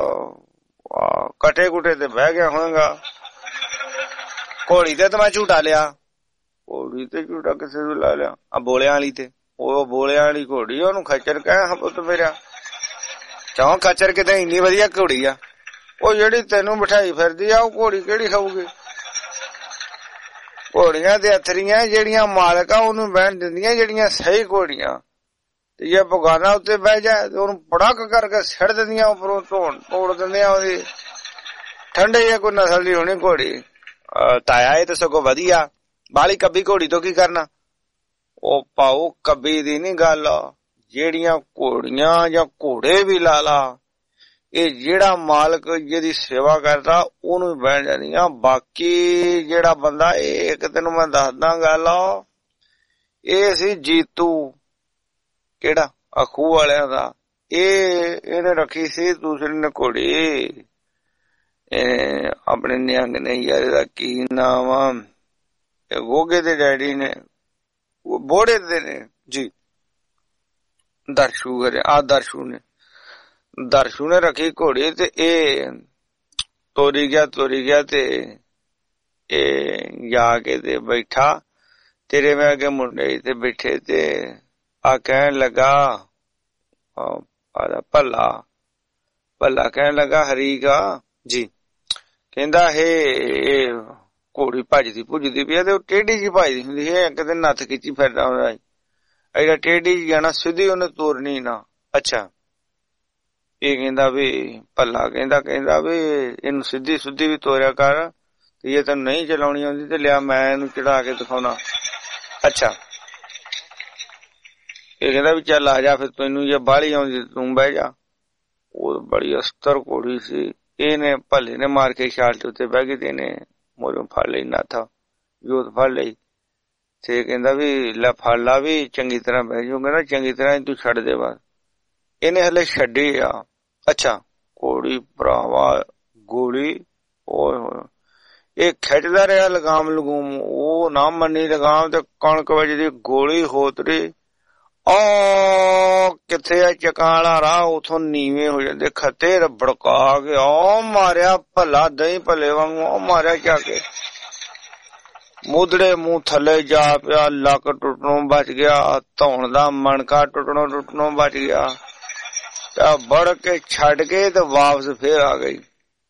ਕਟੇ ਕੁਟੇ ਤੇ ਬਹਿ ਗਿਆ ਹੋਏਗਾ। ਘੋੜੀ ਤੇ ਤਾਂ ਮੈਂ ਝੂਟਾ ਲਿਆ, ਘੋੜੀ ਤੇ ਝੂਟਾ ਕਿਸੇ ਨੂੰ ਲਾ ਲਿਆ। ਆ ਬੋਲਿਆਂ ਵਾਲੀ ਤੇ, ਉਹ ਬੋਲਿਆਂ ਵਾਲੀ ਘੋੜੀ, ਉਹਨੂੰ ਖੱਚਰ ਕਹਿ ਪੁੱਤ ਮੇਰਾ। ਕਿਉਂ ਖੱਚਰ ਕਿਤੇ ਇੰਨੀ ਵਧੀਆ ਘੋੜੀ ਆ, ਉਹ ਜਿਹੜੀ ਤੈਨੂੰ ਬਿਠਾਈ ਫਿਰਦੀ ਆ, ਉਹ ਘੋੜੀ ਕਿਹੜੀ ਖਾਊਗੀ? ਘੋੜੀਆਂ ਤੇ ਅਥਰੀਆਂ ਜਿਹੜੀਆਂ ਮਾਲਕ ਆ ਉਹਨੂੰ ਬਹਿਣ ਦਿੰਦੀਆਂ, ਜਿਹੜੀਆਂ ਸਹੀ ਘੋੜੀਆਂ ਤੇ ਜੇ ਬਗਾਨਾ ਉੱਤੇ ਬਹਿ ਜਾਏ ਤੇ ਉਹਨੂੰ ਪੜਕ ਕਰਕੇ ਸਿੱਟ ਦਿੰਦੀਆਂ, ਉੱਪਰੋਂ ਤੋੜ ਦਿੰਦੀਆਂ। ਉਹਦੀ ਠੰਡੇ ਜੇ ਕੋਈ ਨਸਲ ਦੀ ਹੋਣੀ ਘੋੜੀ। ਤਾਇਆ ਇਹ ਤਾਂ ਸਗੋਂ ਵਧੀਆ, ਬਾਹਲੀ ਕੱਬੀ ਘੋੜੀ ਤੋਂ ਕੀ ਕਰਨਾ? ਉਹ ਪਾਓ ਕੱਬੀ ਦੀ ਨੀ ਗੱਲ, ਜਿਹੜੀਆਂ ਘੋੜੀਆਂ ਜਾਂ ਘੋੜੇ ਵੀ ਲਾ ਲਾ, ਇਹ ਜਿਹੜਾ ਮਾਲਕ ਜਿਹਦੀ ਸੇਵਾ ਕਰਦਾ ਉਹਨੂੰ ਬਹਿਣ ਜਾਂਦੀਆਂ। ਬਾਕੀ ਜਿਹੜਾ ਬੰਦਾ, ਇਹ ਇੱਕ ਤੈਨੂੰ ਮੈਂ ਦੱਸਦਾ ਗੱਲ, ਇਹ ਸੀ ਜੀਤੂ, ਕਿਹੜਾ ਅਖੂ ਵਾਲਿਆਂ ਦਾ, ਇਹਨੇ ਰੱਖੀ ਸੀ ਦੂਸਰੀ ਨੇ ਘੋੜੀ, ਆਪਣੇ ਨਿਹੰਗ ਨੇ ਯਾਰ, ਇਹਦਾ ਕੀ ਨਾਮ ਆ, ਗੋਗੇ ਦੇ ਡੈਡੀ ਨੇ, ਬੋੜੇ ਦੇ ਨੇ ਜੀ, ਦਰਸ਼ੂ ਨੇ ਰੱਖੀ ਘੋੜੀ ਤੇ ਇਹ ਤੋਰੀ ਗਿਆ ਤੇ ਇਹ ਜਾ ਕੇ ਤੇ ਬੈਠਾ ਤੇਰੇ ਮੈਂ ਅੱਗੇ ਮੁੰਡੇ ਤੇ ਬੈਠੇ ਤੇ ਆ ਕਹਿਣ ਲੱਗਾ, ਭੱਲਾ ਕਹਿਣ ਲੱਗਾ ਹਰੀਗਾ ਜੀ, ਕਹਿੰਦਾ ਇਹ ਘੋੜੀ ਭੱਜਦੀ ਭੁੱਜਦੀ ਪਈ ਤੇ ਉਹ ਟੇਢੀ ਜੀ ਭੱਜਦੀ ਹੁੰਦੀ ਹੈ, ਕਿਤੇ ਨੱਥ ਖਿੱਚੀ ਫਿਰਦਾ ਹੁੰਦਾ, ਐਡਾ ਟੇਢੀ ਜੀ ਜਾਣਾ, ਸਿੱਧੀ ਉਹਨੇ ਤੋਰਨੀ ਨਾ। ਅੱਛਾ, ਇਹ ਕਹਿੰਦਾ ਵੀ ਭੱਲਾ ਕਹਿੰਦਾ ਵੀ ਇਹਨੂੰ ਸਿੱਧੀ ਸੁੱਧੀ ਵੀ ਤੋਰਿਆ ਕਰ, ਤੇ ਜੇ ਤੈਨੂੰ ਨਹੀਂ ਚਲਾਉਣੀ ਆਉਂਦੀ ਤੇ ਲਿਆ ਮੈਂ ਇਹਨੂੰ ਚੜਾ ਕੇ ਦਿਖਾਉਣਾ। ਅੱਛਾ, ਇਹ ਕਹਿੰਦਾ ਵੀ ਚੱਲ ਆ ਜਾ ਫਿਰ, ਤੈਨੂੰ ਜੇ ਬਾਹਲੀ ਆਉਂਦੀ ਤੂੰ ਬਹਿ ਜਾ। ਉਹ ਬੜੀ ਅਸਤਰ ਘੋੜੀ ਸੀ, ਇਹਨੇ ਭੱਲੇ ਨੇ ਮਾਰ ਕੇ ਛਾਲ ਤੇ ਉੱਤੇ ਬਹਿ ਗਈ ਤੇ ਇਹਨੇ ਮੋਰੋਂ ਫੜ ਲਈ, ਨਾਥਾ ਜੋਤ ਫੜ ਲਈ ਤੇ ਕਹਿੰਦਾ ਵੀ ਲੈ ਫੜ ਲਾ ਵੀ ਚੰਗੀ ਤਰ੍ਹਾਂ ਬਹਿ ਜਾਊ। ਕਹਿੰਦਾ ਚੰਗੀ ਤਰ੍ਹਾਂ ਤੂੰ ਛੱਡ ਦੇ ਬਸ। ਇਹਨੇ ਹਲੇ ਛੱਡੀ ਆ। ਅੱਛਾ, ਘੋੜੀ ਭਰਾਵਾ ਗੋਲੀ, ਇਹ ਖਿੱਚਦਾ ਰਿਹਾ ਲਗਾਮ ਲਗੂਮ, ਉਹ ਨਾ ਮੰਨੀ ਲਗਾਮ ਤੇ ਕਣਕ ਵੱਜਦੀ, ਗੋਲੀ ਹੋਤਰੀ ਕਿੱਥੇ ਆ ਚਕਾਂ ਵਾਲਾ ਰਾਹ, ਉਥੋਂ ਨੀਵੇਂ ਹੋ ਜਾਂਦੇ ਖੱਤੇ, ਰਬੜਕਾ ਕੇ ਮਾਰਿਆ ਭੱਲਾ ਦਹੀਂ ਭੱਲੇ ਵਾਂਗੂ, ਮਾਰਿਆ ਜਾ ਕੇ ਮੁੱਧੜੇ ਮੂੰਹ ਥੱਲੇ ਜਾ ਪਿਆ, ਲੱਕ ਟੁੱਟਣੋਂ ਬਚ ਗਿਆ, ਧੌਣ ਦਾ ਮਣਕਾ ਟੁੱਟਣੋਂ ਬਚ ਗਿਆ, ਬੜ ਕੇ ਛੱਡ ਕੇ ਤੇ ਵਾਪਸ ਫੇਰ ਆ ਗਈ।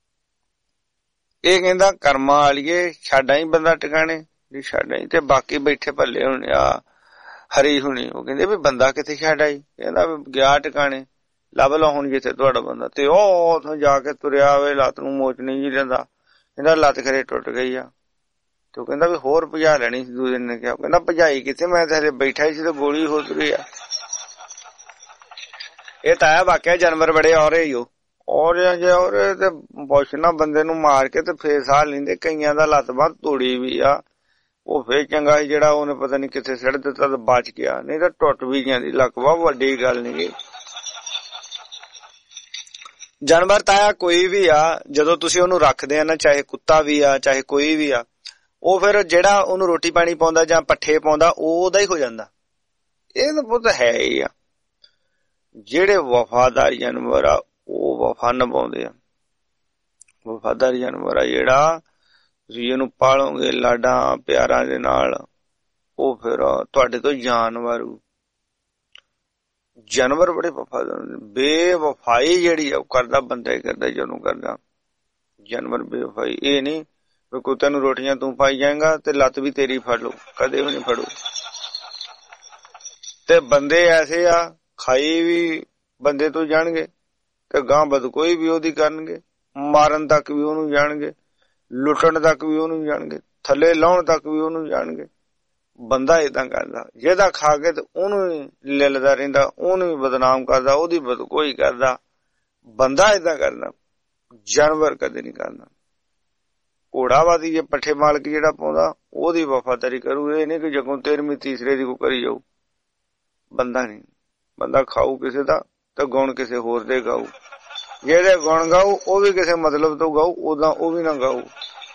ਇਹ ਕਹਿੰਦਾ ਕਰਮਾਂ ਵਾਲੀਏ ਛੱਡ ਆਈ ਬੰਦਾ ਟਿਕਾਣੇ, ਨਹੀਂ ਛੱਡ ਆਈ। ਤੇ ਬਾਕੀ ਬੈਠੇ ਭੱਲੇ ਹੋਣੇ ਆ ਹਰੀ ਹੁਣੀ, ਉਹ ਕਹਿੰਦੇ ਵੀ ਬੰਦਾ ਕਿੱਥੇ ਛੱਡ ਆਈ? ਕਹਿੰਦਾ ਗਿਆ ਟਿਕਾਣੇ, ਲੱਭ ਲਓ ਹੁਣ ਜਿੱਥੇ ਤੁਹਾਡਾ ਬੰਦਾ। ਤੇ ਉਹ ਉਥੋਂ ਜਾ ਕੇ ਤੁਰਿਆ ਆਵੇ, ਲੱਤ ਨੂੰ ਮੋਚ ਨਹੀਂ ਜੀ ਲੈਂਦਾ, ਕਹਿੰਦਾ ਲੱਤ ਖਰੇ ਟੁੱਟ ਗਈ ਆ। ਤੇ ਉਹ ਕਹਿੰਦਾ ਵੀ ਹੋਰ ਭਜਾ ਲੈਣੀ ਸੀ। ਦੂਜੇ ਨੇ ਕਿਹਾ, ਕਹਿੰਦਾ ਭਜਾਈ ਕਿੱਥੇ, ਮੈਂ ਤਾਂ ਹਲੇ ਬੈਠਾ ਹੀ ਸੀ ਤੇ ਗੋਲੀ ਹੋ ਤੁਰੀ ਆ। ਇਹ ਤਾਂ ਹੈ ਵਾਕਿਆ ਜਾਨਵਰ ਬੜੇ ਔਰੇ ਹੀ ਔਰੇ ਤੇ ਪੁੱਛਣਾ ਬੰਦੇ ਨੂੰ ਮਾਰ ਕੇ ਤੇ ਫੇਰ ਸਾਹ ਲੈਂਦੇ। ਕਈਆਂ ਦਾ ਲੱਤ ਬਾਂਹ ਤੋੜੀ ਵੀ ਆ, ਉਹ ਫੇਰ ਚੰਗਾ ਸੀ ਜਿਹੜਾ ਉਹਨੇ ਪਤਾ ਨੀ ਕਿੱਥੇ ਸਿੱਟ ਦਿੱਤਾ ਤੇ ਬਚ ਗਿਆ, ਨਹੀਂ ਤਾਂ ਟੁੱਟ ਵੀ ਜਾਂਦੀ ਲੱਕ। ਬਹੁਤ ਵੱਡੀ ਗੱਲ ਨੀ। ਜਾਨਵਰ ਤਾਇਆ ਕੋਈ ਵੀ ਆ, ਜਦੋਂ ਤੁਸੀਂ ਉਹਨੂੰ ਰੱਖਦੇ ਆ ਨਾ, ਚਾਹੇ ਕੁੱਤਾ ਵੀ ਆ ਚਾਹੇ ਕੋਈ ਵੀ ਆ, ਉਹ ਫਿਰ ਜਿਹੜਾ ਉਹਨੂੰ ਰੋਟੀ ਪਾਣੀ ਪਾਉਂਦਾ ਜਾਂ ਪੱਠੇ ਪਾਉਂਦਾ ਉਹ ਉਹਦਾ ਹੀ ਹੋ ਜਾਂਦਾ। ਇਹ ਤਾਂ ਪੁੱਤ ਹੈ ਹੀ ਆ, ਜਿਹੜੇ ਵਫਾਦਾਰ ਜਾਨਵਰ ਆ ਉਹ ਵਫਾ ਨਿਭਾਉਂਦੇ ਆ। ਵਫਾਦਾਰ ਜਾਨਵਰ ਆ ਜਿਹੜਾ ਤੁਸੀਂ ਇਹਨੂੰ ਪਾਲੋਗੇ ਲਾਡਾਂ ਪਿਆਰਾਂ ਦੇ ਨਾਲ, ਉਹ ਫਿਰ ਤੁਹਾਡੇ ਤੋਂ ਜਾਨਵਰ ਬੜੇ ਵਫਾਦਾਰ। ਬੇਵਫਾਈ ਜਿਹੜੀ ਆ ਉਹ ਕਰਦਾ ਬੰਦਾ ਹੀ ਕਰਦਾ ਜਦੋਂ ਕਰਦਾ ਜਾਨਵਰ ਬੇਵਫਾਈ। ਇਹ ਨੀ ਵੀ ਕੁੱਤੇ ਨੂੰ ਰੋਟੀਆਂ ਤੂੰ ਪਾਈ ਜਾਏਗਾ ਤੇ ਲੱਤ ਵੀ ਤੇਰੀ ਫੜ ਲਓ, ਕਦੇ ਵੀ ਨੀ ਫੜੂ। ਤੇ ਬੰਦੇ ਐਸੇ ਆ, ਖਾਈ ਵੀ ਬੰਦੇ ਤੋਂ ਜਾਣਗੇ ਤੇ ਗਾਂ ਬਦ ਕੋਈ ਵੀ ਉਹਦੀ ਕਰਨਗੇ, ਮਾਰਨ ਤੱਕ ਵੀ ਉਹਨੂੰ ਜਾਣਗੇ, ਲੁੱਟਣ ਤੱਕ ਵੀ ਉਹਨੂੰ ਜਾਣਗੇ, ਥੱਲੇ ਲਾਉਣ ਤੱਕ ਵੀ ਉਹਨੂੰ ਜਾਣਗੇ। ਬੰਦਾ ਏਦਾਂ ਕਰਦਾ, ਜਿਹਦਾ ਖਾ ਕੇ ਤੇ ਉਹਨੂੰ ਹੀ ਲਿਲਦਾ ਰਹਿੰਦਾ, ਉਹਨੂੰ ਵੀ ਬਦਨਾਮ ਕਰਦਾ, ਉਹਦੀ ਬਦਕੋਈ ਕਰਦਾ। ਬੰਦਾ ਏਦਾਂ ਕਰਦਾ, ਜਾਨਵਰ ਕਦੇ ਨਹੀਂ ਕਰਦਾ। ਘੋੜਾਵਾਦੀ ਜੇ ਪੱਠੇ ਮਾਲਕ ਜਿਹੜਾ ਪਾਉਂਦਾ ਉਹਦੀ ਵਫਾਦਾਰੀ ਕਰੂ। ਇਹ ਨਹੀਂ ਕਿ ਜਦੋਂ 13ਵੀਂ ਤੀਸਰੇ ਦੀ ਕੋ ਕਰੀ ਜਾਊ। ਬੰਦਾ ਨਹੀਂ, ਬੰਦਾ ਖਾਊ ਕਿਸੇ ਦਾ ਤੇ ਗੁਣ ਕਿਸੇ ਹੋਰ ਦੇ ਗਾਊ। ਜਿਹੜੇ ਗੁਣ ਗਾਊ ਉਹ ਵੀ ਕਿਸੇ ਮਤਲਬ ਤੋਂ ਗਾਊ, ਉਦਾਂ ਉਹ ਵੀ ਨਾ ਗਾਊ।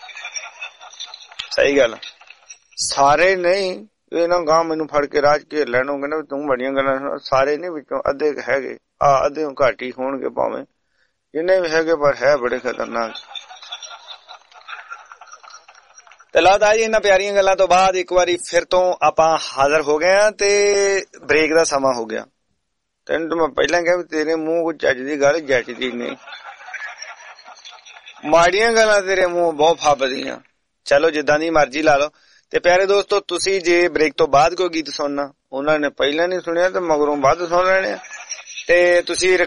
ਸਹੀ ਗੱਲ। ਸਾਰੇ ਨਹੀਂ, ਇਹ ਨਾ ਗਾਂ ਮੈਨੂੰ ਫੜ ਕੇ ਰਾਜ ਘੇਰ ਲੈਣ, ਉਹ ਕਹਿੰਦਾ ਤੂੰ ਬੜੀਆਂ ਗੱਲਾਂ। ਸਾਰੇ ਨੀ, ਵਿੱਚੋਂ ਅੱਧੇ ਹੈਗੇ ਆ, ਅੱਧੇ ਘੱਟ ਹੀ ਹੋਣਗੇ ਭਾਵੇਂ, ਜਿੰਨੇ ਵੀ ਹੈਗੇ, ਪਰ ਹੈ ਬੜੇ ਖਤਰਨਾਕ। ਤੇ ਲੱਗਦਾ ਜੀ ਇਹਨਾਂ ਪਿਆਰੀਆਂ ਗੱਲਾਂ ਤੋਂ ਬਾਅਦ ਇੱਕ ਵਾਰੀ ਫਿਰ ਤੋਂ ਆਪਾਂ ਹਾਜ਼ਰ ਹੋ ਗਏ ਆ ਤੇ ਬ੍ਰੇਕ ਦਾ ਸਮਾਂ ਹੋ ਗਿਆ। ਤੈਨੂੰ ਤਾਂ ਮੈਂ ਪਹਿਲਾਂ ਕਿਹਾ ਵੀ ਤੇਰੇ ਮੂੰਹ ਕੋਈ ਚੱਜ ਦੀ ਗੱਲ ਜੱਚਦੀ ਨਹੀਂ, ਮਾੜੀਆਂ ਗੱਲਾਂ ਤੇਰੇ ਮੂੰਹ ਬਹੁਤ ਫੱਬਦੀਆਂ। ਚਲੋ ਜਿੱਦਾਂ ਦੀ ਮਰਜ਼ੀ ਲਾ ਲਓ। ਤੇ ਪਿਆਰੇ ਦੋਸਤੋ, ਤੁਸੀਂ ਜੇ ਬ੍ਰੇਕ ਤੋਂ ਬਾਅਦ ਕੋਈ ਗੀਤ ਸੁਣਨਾ ਉਹਨਾਂ ਨੇ ਪਹਿਲਾਂ ਨਹੀਂ ਸੁਣਿਆ ਤੇ ਮਗਰੋਂ ਵੱਧ ਸੁਣ ਲੈਣੇ ਆ, ਤੇ ਤੁਸੀਂ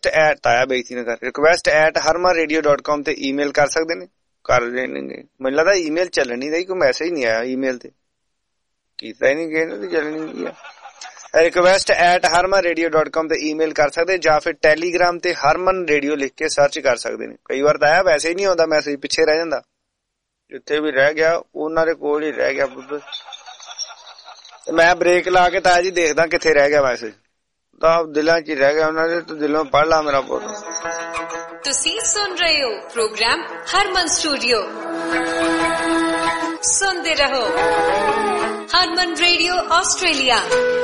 request@harmanradio.com ਤੇ ਈਮੇਲ ਕਰ ਸਕਦੇ ਨੇ, ਕਰ ਲੈਣਗੇ। ਮੈਨੂੰ ਲੱਗਦਾ ਈਮੇਲ ਚੱਲਣੀ ਦਾ, ਕੋਈ ਮੈਸੇਜ ਨਹੀਂ ਆਇਆ ਈਮੇਲ ਤੇ, ਕੀਤਾ ਹੀ ਨਹੀਂ ਗਏ ਨਾ, ਚੱਲਣੀ ਆ। request@harmanradio.com ਤੇ ਈਮੇਲ ਕਰ ਸਕਦੇ, ਜਾਂ ਫਿਰ ਟੈਲੀਗ੍ਰਾਮ ਤੇ ਹਰਮਨ ਰੇਡੀਓ ਲਿਖ ਕੇ ਸਰਚ ਕਰ ਸਕਦੇ ਨੇ। ਕਈ ਵਾਰ ਤਾਂ ਆਇਆ ਵੈਸੇ ਹੀ ਨਹੀਂ ਆਉਂਦਾ ਮੈਸੇਜ, ਪਿੱਛੇ ਰਹਿ ਜਾਂਦਾ, ਜਿੱਥੇ ਵੀ ਰਹਿ ਗਿਆ ਉਹਨਾਂ ਦੇ ਕੋਲ ਹੀ ਰਹਿ ਗਿਆ। ਮੈਂ ਬ੍ਰੇਕ ਲਾ ਕੇ ਤਾਂ ਜੀ ਦੇਖਦਾ ਕਿੱਥੇ ਰਹਿ ਗਿਆ ਮੈਸੇਜ, ਤਾਂ ਦਿਲਾਂ 'ਚ ਹੀ ਰਹਿ ਗਿਆ ਉਹਨਾਂ ਦੇ, ਤਾਂ ਦਿਲੋਂ ਪੜ੍ਹ ਲਾ ਮੇਰਾ ਪੁੱਤ। ਤੁਸੀਂ ਸੁਣ ਰਹੇ ਹੋ ਪ੍ਰੋਗਰਾਮ ਹਰਮਨ ਸਟੂਡੀਓ। ਸੁਣਦੇ ਰਹੋ ਹਰਮਨ ਰੇਡੀਓ ਆਸਟ੍ਰੇਲੀਆ।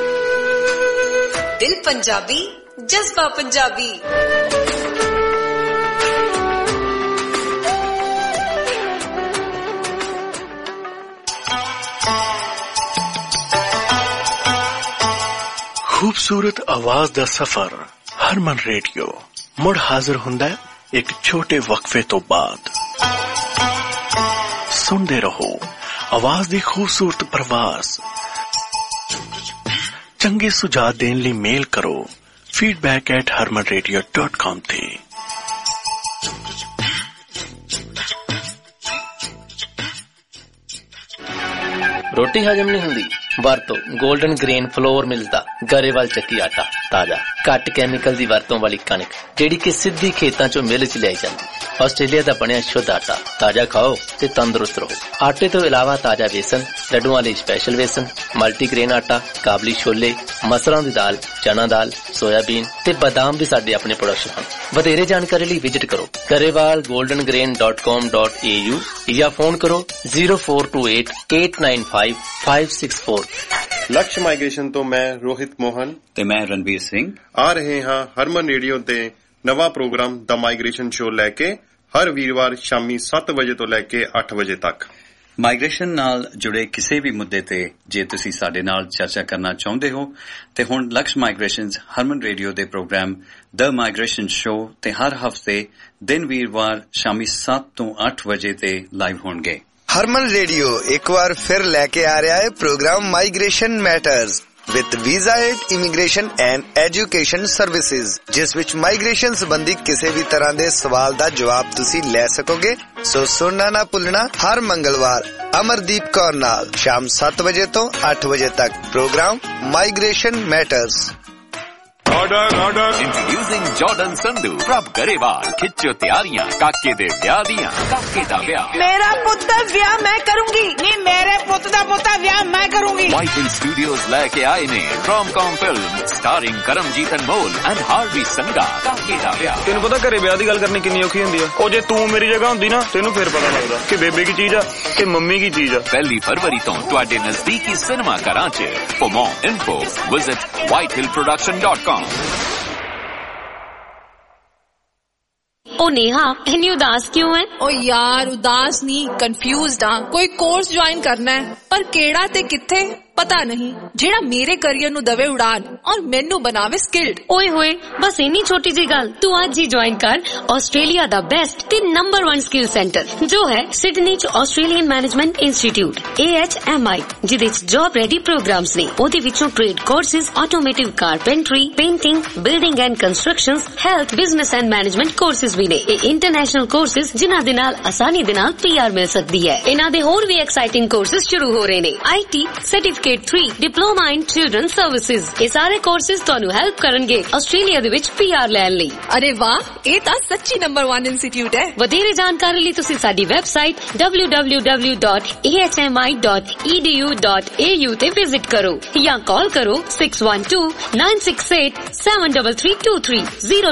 ਦਿਲ ਪੰਜਾਬੀ, ਜਜ਼ਬਾ ਪੰਜਾਬੀ। खूबसूरत आवाज दा सफर हरमन रेडियो मुड़ हाजिर हुंदा है एक छोटे वक्फे तो बाद। सुनते रहो आवाज दी खूबसूरत प्रवास। चंगे सुझाव देने लिए मेल करो feedback@harmanradio.com थे। रोटी हजम नहीं हुंदी, ਵਰਤੋਂ ਗੋਲਡਨ ਗ੍ਰੇਨ ਫਲੋਰ ਮਿਲਦਾ ਗਰੇਵਾਲ ਚੱਕੀ ਆਟਾ, ਤਾਜ਼ਾ ਘੱਟ ਕੈਮੀਕਲ ਦੀ ਵਰਤੋਂ ਵਾਲੀ ਕਣਕ ਜਿਹੜੀ ਕਿ ਸਿੱਧੀ ਖੇਤਾਂ ਚੋਂ ਮਿਲ ਚ ਲਿਆਈ ਜਾਂਦੀ। ਆਸਟ੍ਰੇਲੀਆ ਦਾ ਬਣਿਆ ਸ਼ੁੱਧ ਆਟਾ, ਤਾਜ਼ਾ ਖਾਓ ਤੇ ਤੰਦਰੁਸਤ ਰਹੋ। ਆਟੇ ਤੋਂ ਇਲਾਵਾ ਤਾਜ਼ਾ ਵੇਸਣ, ਲੱਡੂਆਂ ਲਈ ਸਪੈਸ਼ਲ ਵੇਸਣ, ਮਲਟੀਗ੍ਰੇਨ ਆਟਾ, ਕਾਬਲੀ ਛੋਲੇ, ਮਸਰਾਂ ਦੀ ਦਾਲ, ਚਨਾ ਦਾਲ, ਸੋਇਆਬੀਨ ਤੇ ਬਾਦਾਮ ਵੀ ਸਾਡੇ ਆਪਣੇ ਪ੍ਰੋਡਕਸ਼ਨ ਹਨ। ਵਧੇਰੇ ਜਾਣਕਾਰੀ ਲਈ ਵਿਜ਼ਿਟ ਕਰੋ garewalgoldengrain.com.au ਜਾਂ ਫੋਨ ਕਰੋ 0428-895-564। ਲਕਸ਼ ਮਾਈਗ੍ਰੇਸ਼ਨ ਤੋਂ ਮੈਂ ਰੋਹਿਤ ਮੋਹਨ ਤੇ ਮੈਂ ਰਣਵੀਰ ਸਿੰਘ ਆ ਰਹੇ ਹਾਂ ਹਰਮਨ ਰੇਡੀਓ ਤੇ ਨਵਾਂ ਪ੍ਰੋਗਰਾਮ ਦ ਮਾਈਗ੍ਰੇਸ਼ਨ ਸ਼ੋ ਲੈ ਕੇ, ਹਰ ਵੀਰਵਾਰ ਸ਼ਾਮੀ 7 ਵਜੇ ਤੋਂ ਲੈ ਕੇ 8 ਵਜੇ ਤੱਕ। ਮਾਈਗ੍ਰੇਸ਼ਨ ਨਾਲ ਜੁੜੇ ਕਿਸੇ ਵੀ ਮੁੱਦੇ ਤੇ ਜੇ ਤੁਸੀਂ ਸਾਡੇ ਨਾਲ ਚਰਚਾ ਕਰਨਾ ਚਾਹੁੰਦੇ ਹੋ ਤੇ ਹੁਣ ਲਕਸ਼ ਮਾਈਗ੍ਰੇਸ਼ਨਜ਼ ਹਰਮਨ ਰੇਡੀਓ ਦੇ ਪ੍ਰੋਗਰਾਮ ਦ ਮਾਈਗ੍ਰੇਸ਼ਨ ਸ਼ੋ ਤੇ ਹਰ ਹਫਤੇ ਦਿਨ ਵੀਰਵਾਰ ਸ਼ਾਮੀ 7 ਤੋਂ 8 ਵਜੇ ਤੇ ਲਾਈਵ ਹੋਣਗੇ। ਹਰਮਨ ਰੇਡੀਓ ਇੱਕ ਵਾਰ ਫਿਰ ਲੈ ਕੇ ਆ ਰਿਹਾ ਹੈ programme migration matters with visa aid, immigration and education services, ਜਿਸ ਵਿੱਚ ਮਾਈਗ੍ਰੇਸ਼ਨ ਸੰਬੰਧੀ ਕਿਸੇ ਵੀ ਤਰ੍ਹਾਂ ਦੇ ਸਵਾਲ ਦਾ ਜਵਾਬ ਤੁਸੀਂ ਲੈ ਸਕੋਗੇ। ਸੋ ਸੁਣਨਾ ਨਾ ਭੁੱਲਣਾ ਹਰ ਮੰਗਲਵਾਰ ਅਮਰਦੀਪ ਕੌਰ ਨਾਲ ਸ਼ਾਮ 7 ਵਜੇ ਤੋਂ 8 ਵਜੇ ਤੱਕ programme migration matters. Introducing Jordan Sandhu, Prab Garewal, खिच्चो तैयारियां काके दे ब्याह दियां, काके दा ब्याह। मेरा पुत्त दा ब्याह मैं करूंगी, नहीं मेरे पुत्त दा ब्याह मैं करूंगी। White Studios लेके आए ने rom-com film starring Karamjit Anmol and Harvey Sangha, काके दा ब्याह। ਤੈਨੂੰ ਪਤਾ ਘਰੇ ਵਿਆਹ ਦੀ ਗੱਲ ਕਰਨੀ ਕਿੰਨੀ ਔਖੀ ਹੁੰਦੀ ਆ, ਉਹ ਜੇ ਤੂੰ ਮੇਰੀ ਜਗ੍ਹਾ ਹੁੰਦੀ ਨਾ ਤੈਨੂੰ ਫੇਰ ਪਤਾ ਲੱਗਦਾ ਕਿ ਬੇਬੇ ਕੀ ਚੀਜ਼ ਆ ਤੇ ਮੰਮੀ ਕੀ ਚੀਜ਼ ਆ। 1 ਫਰਵਰੀ ਤੋਂ ਤੁਹਾਡੇ ਨਜ਼ਦੀਕੀ ਸਿਨੇਮਾ ਘਰਾਂ 'ਚ। For more info visit whitehillproduction.com। ओ नेहा इतनी उदास क्यों है? ओ यार उदास नहीं, कंफ्यूज्ड हाँ। कोई कोर्स ज्वाइन करना है पर केड़ा ते किथे पता नहीं, जेड़ा मेरे करियर नु दवे उड़ान और मेनू बनावे स्किल्ड। ओए होए बस इन्नी छोटी जी गल, तू आज ही ज्वाइन कर ऑस्ट्रेलिया दा बेस्ट ते नंबर 1 स्किल सेंटर जो है सिडनी च ऑस्ट्रेलियन मैनेजमेंट इंस्टीट्यूट AHMI, जिदे च जॉब रेडी प्रोग्राम्स ने। ओदे विचों trade courses, automotive carpentry, painting, building and constructions, health, business and management courses भी ने। इंटरनेशनल कोर्सेज जिन्हां दे नाल आसानी दे नाल PR मिल सकदी है। इन्हां दे होर भी एक्साइटिंग कोर्सेज शुरू हो रहे ने। IT certificate 3 diploma in children services. ये सारे कोर्सेज ਤੁਹਾਨੂੰ हेल्प करनगे ऑस्ट्रेलिया दे विच PR ਲੈਣ ਲਈ। अरे वाह, ये ਤਾਂ ਸੱਚੀ ਨੰਬਰ 1 ਇੰਸਟੀਚਿਊਟ ਹੈ। ਵਧੇਰੇ ਜਾਣਕਾਰੀ ਲਈ ਤੁਸੀਂ ਸਾਡੀ ਵੈਬਸਾਈਟ www.ahmi.edu.au ਤੇ ਵਿਜ਼ਿਟ ਕਰੋ ਜਾਂ ਕਾਲ ਕਰੋ 6129687323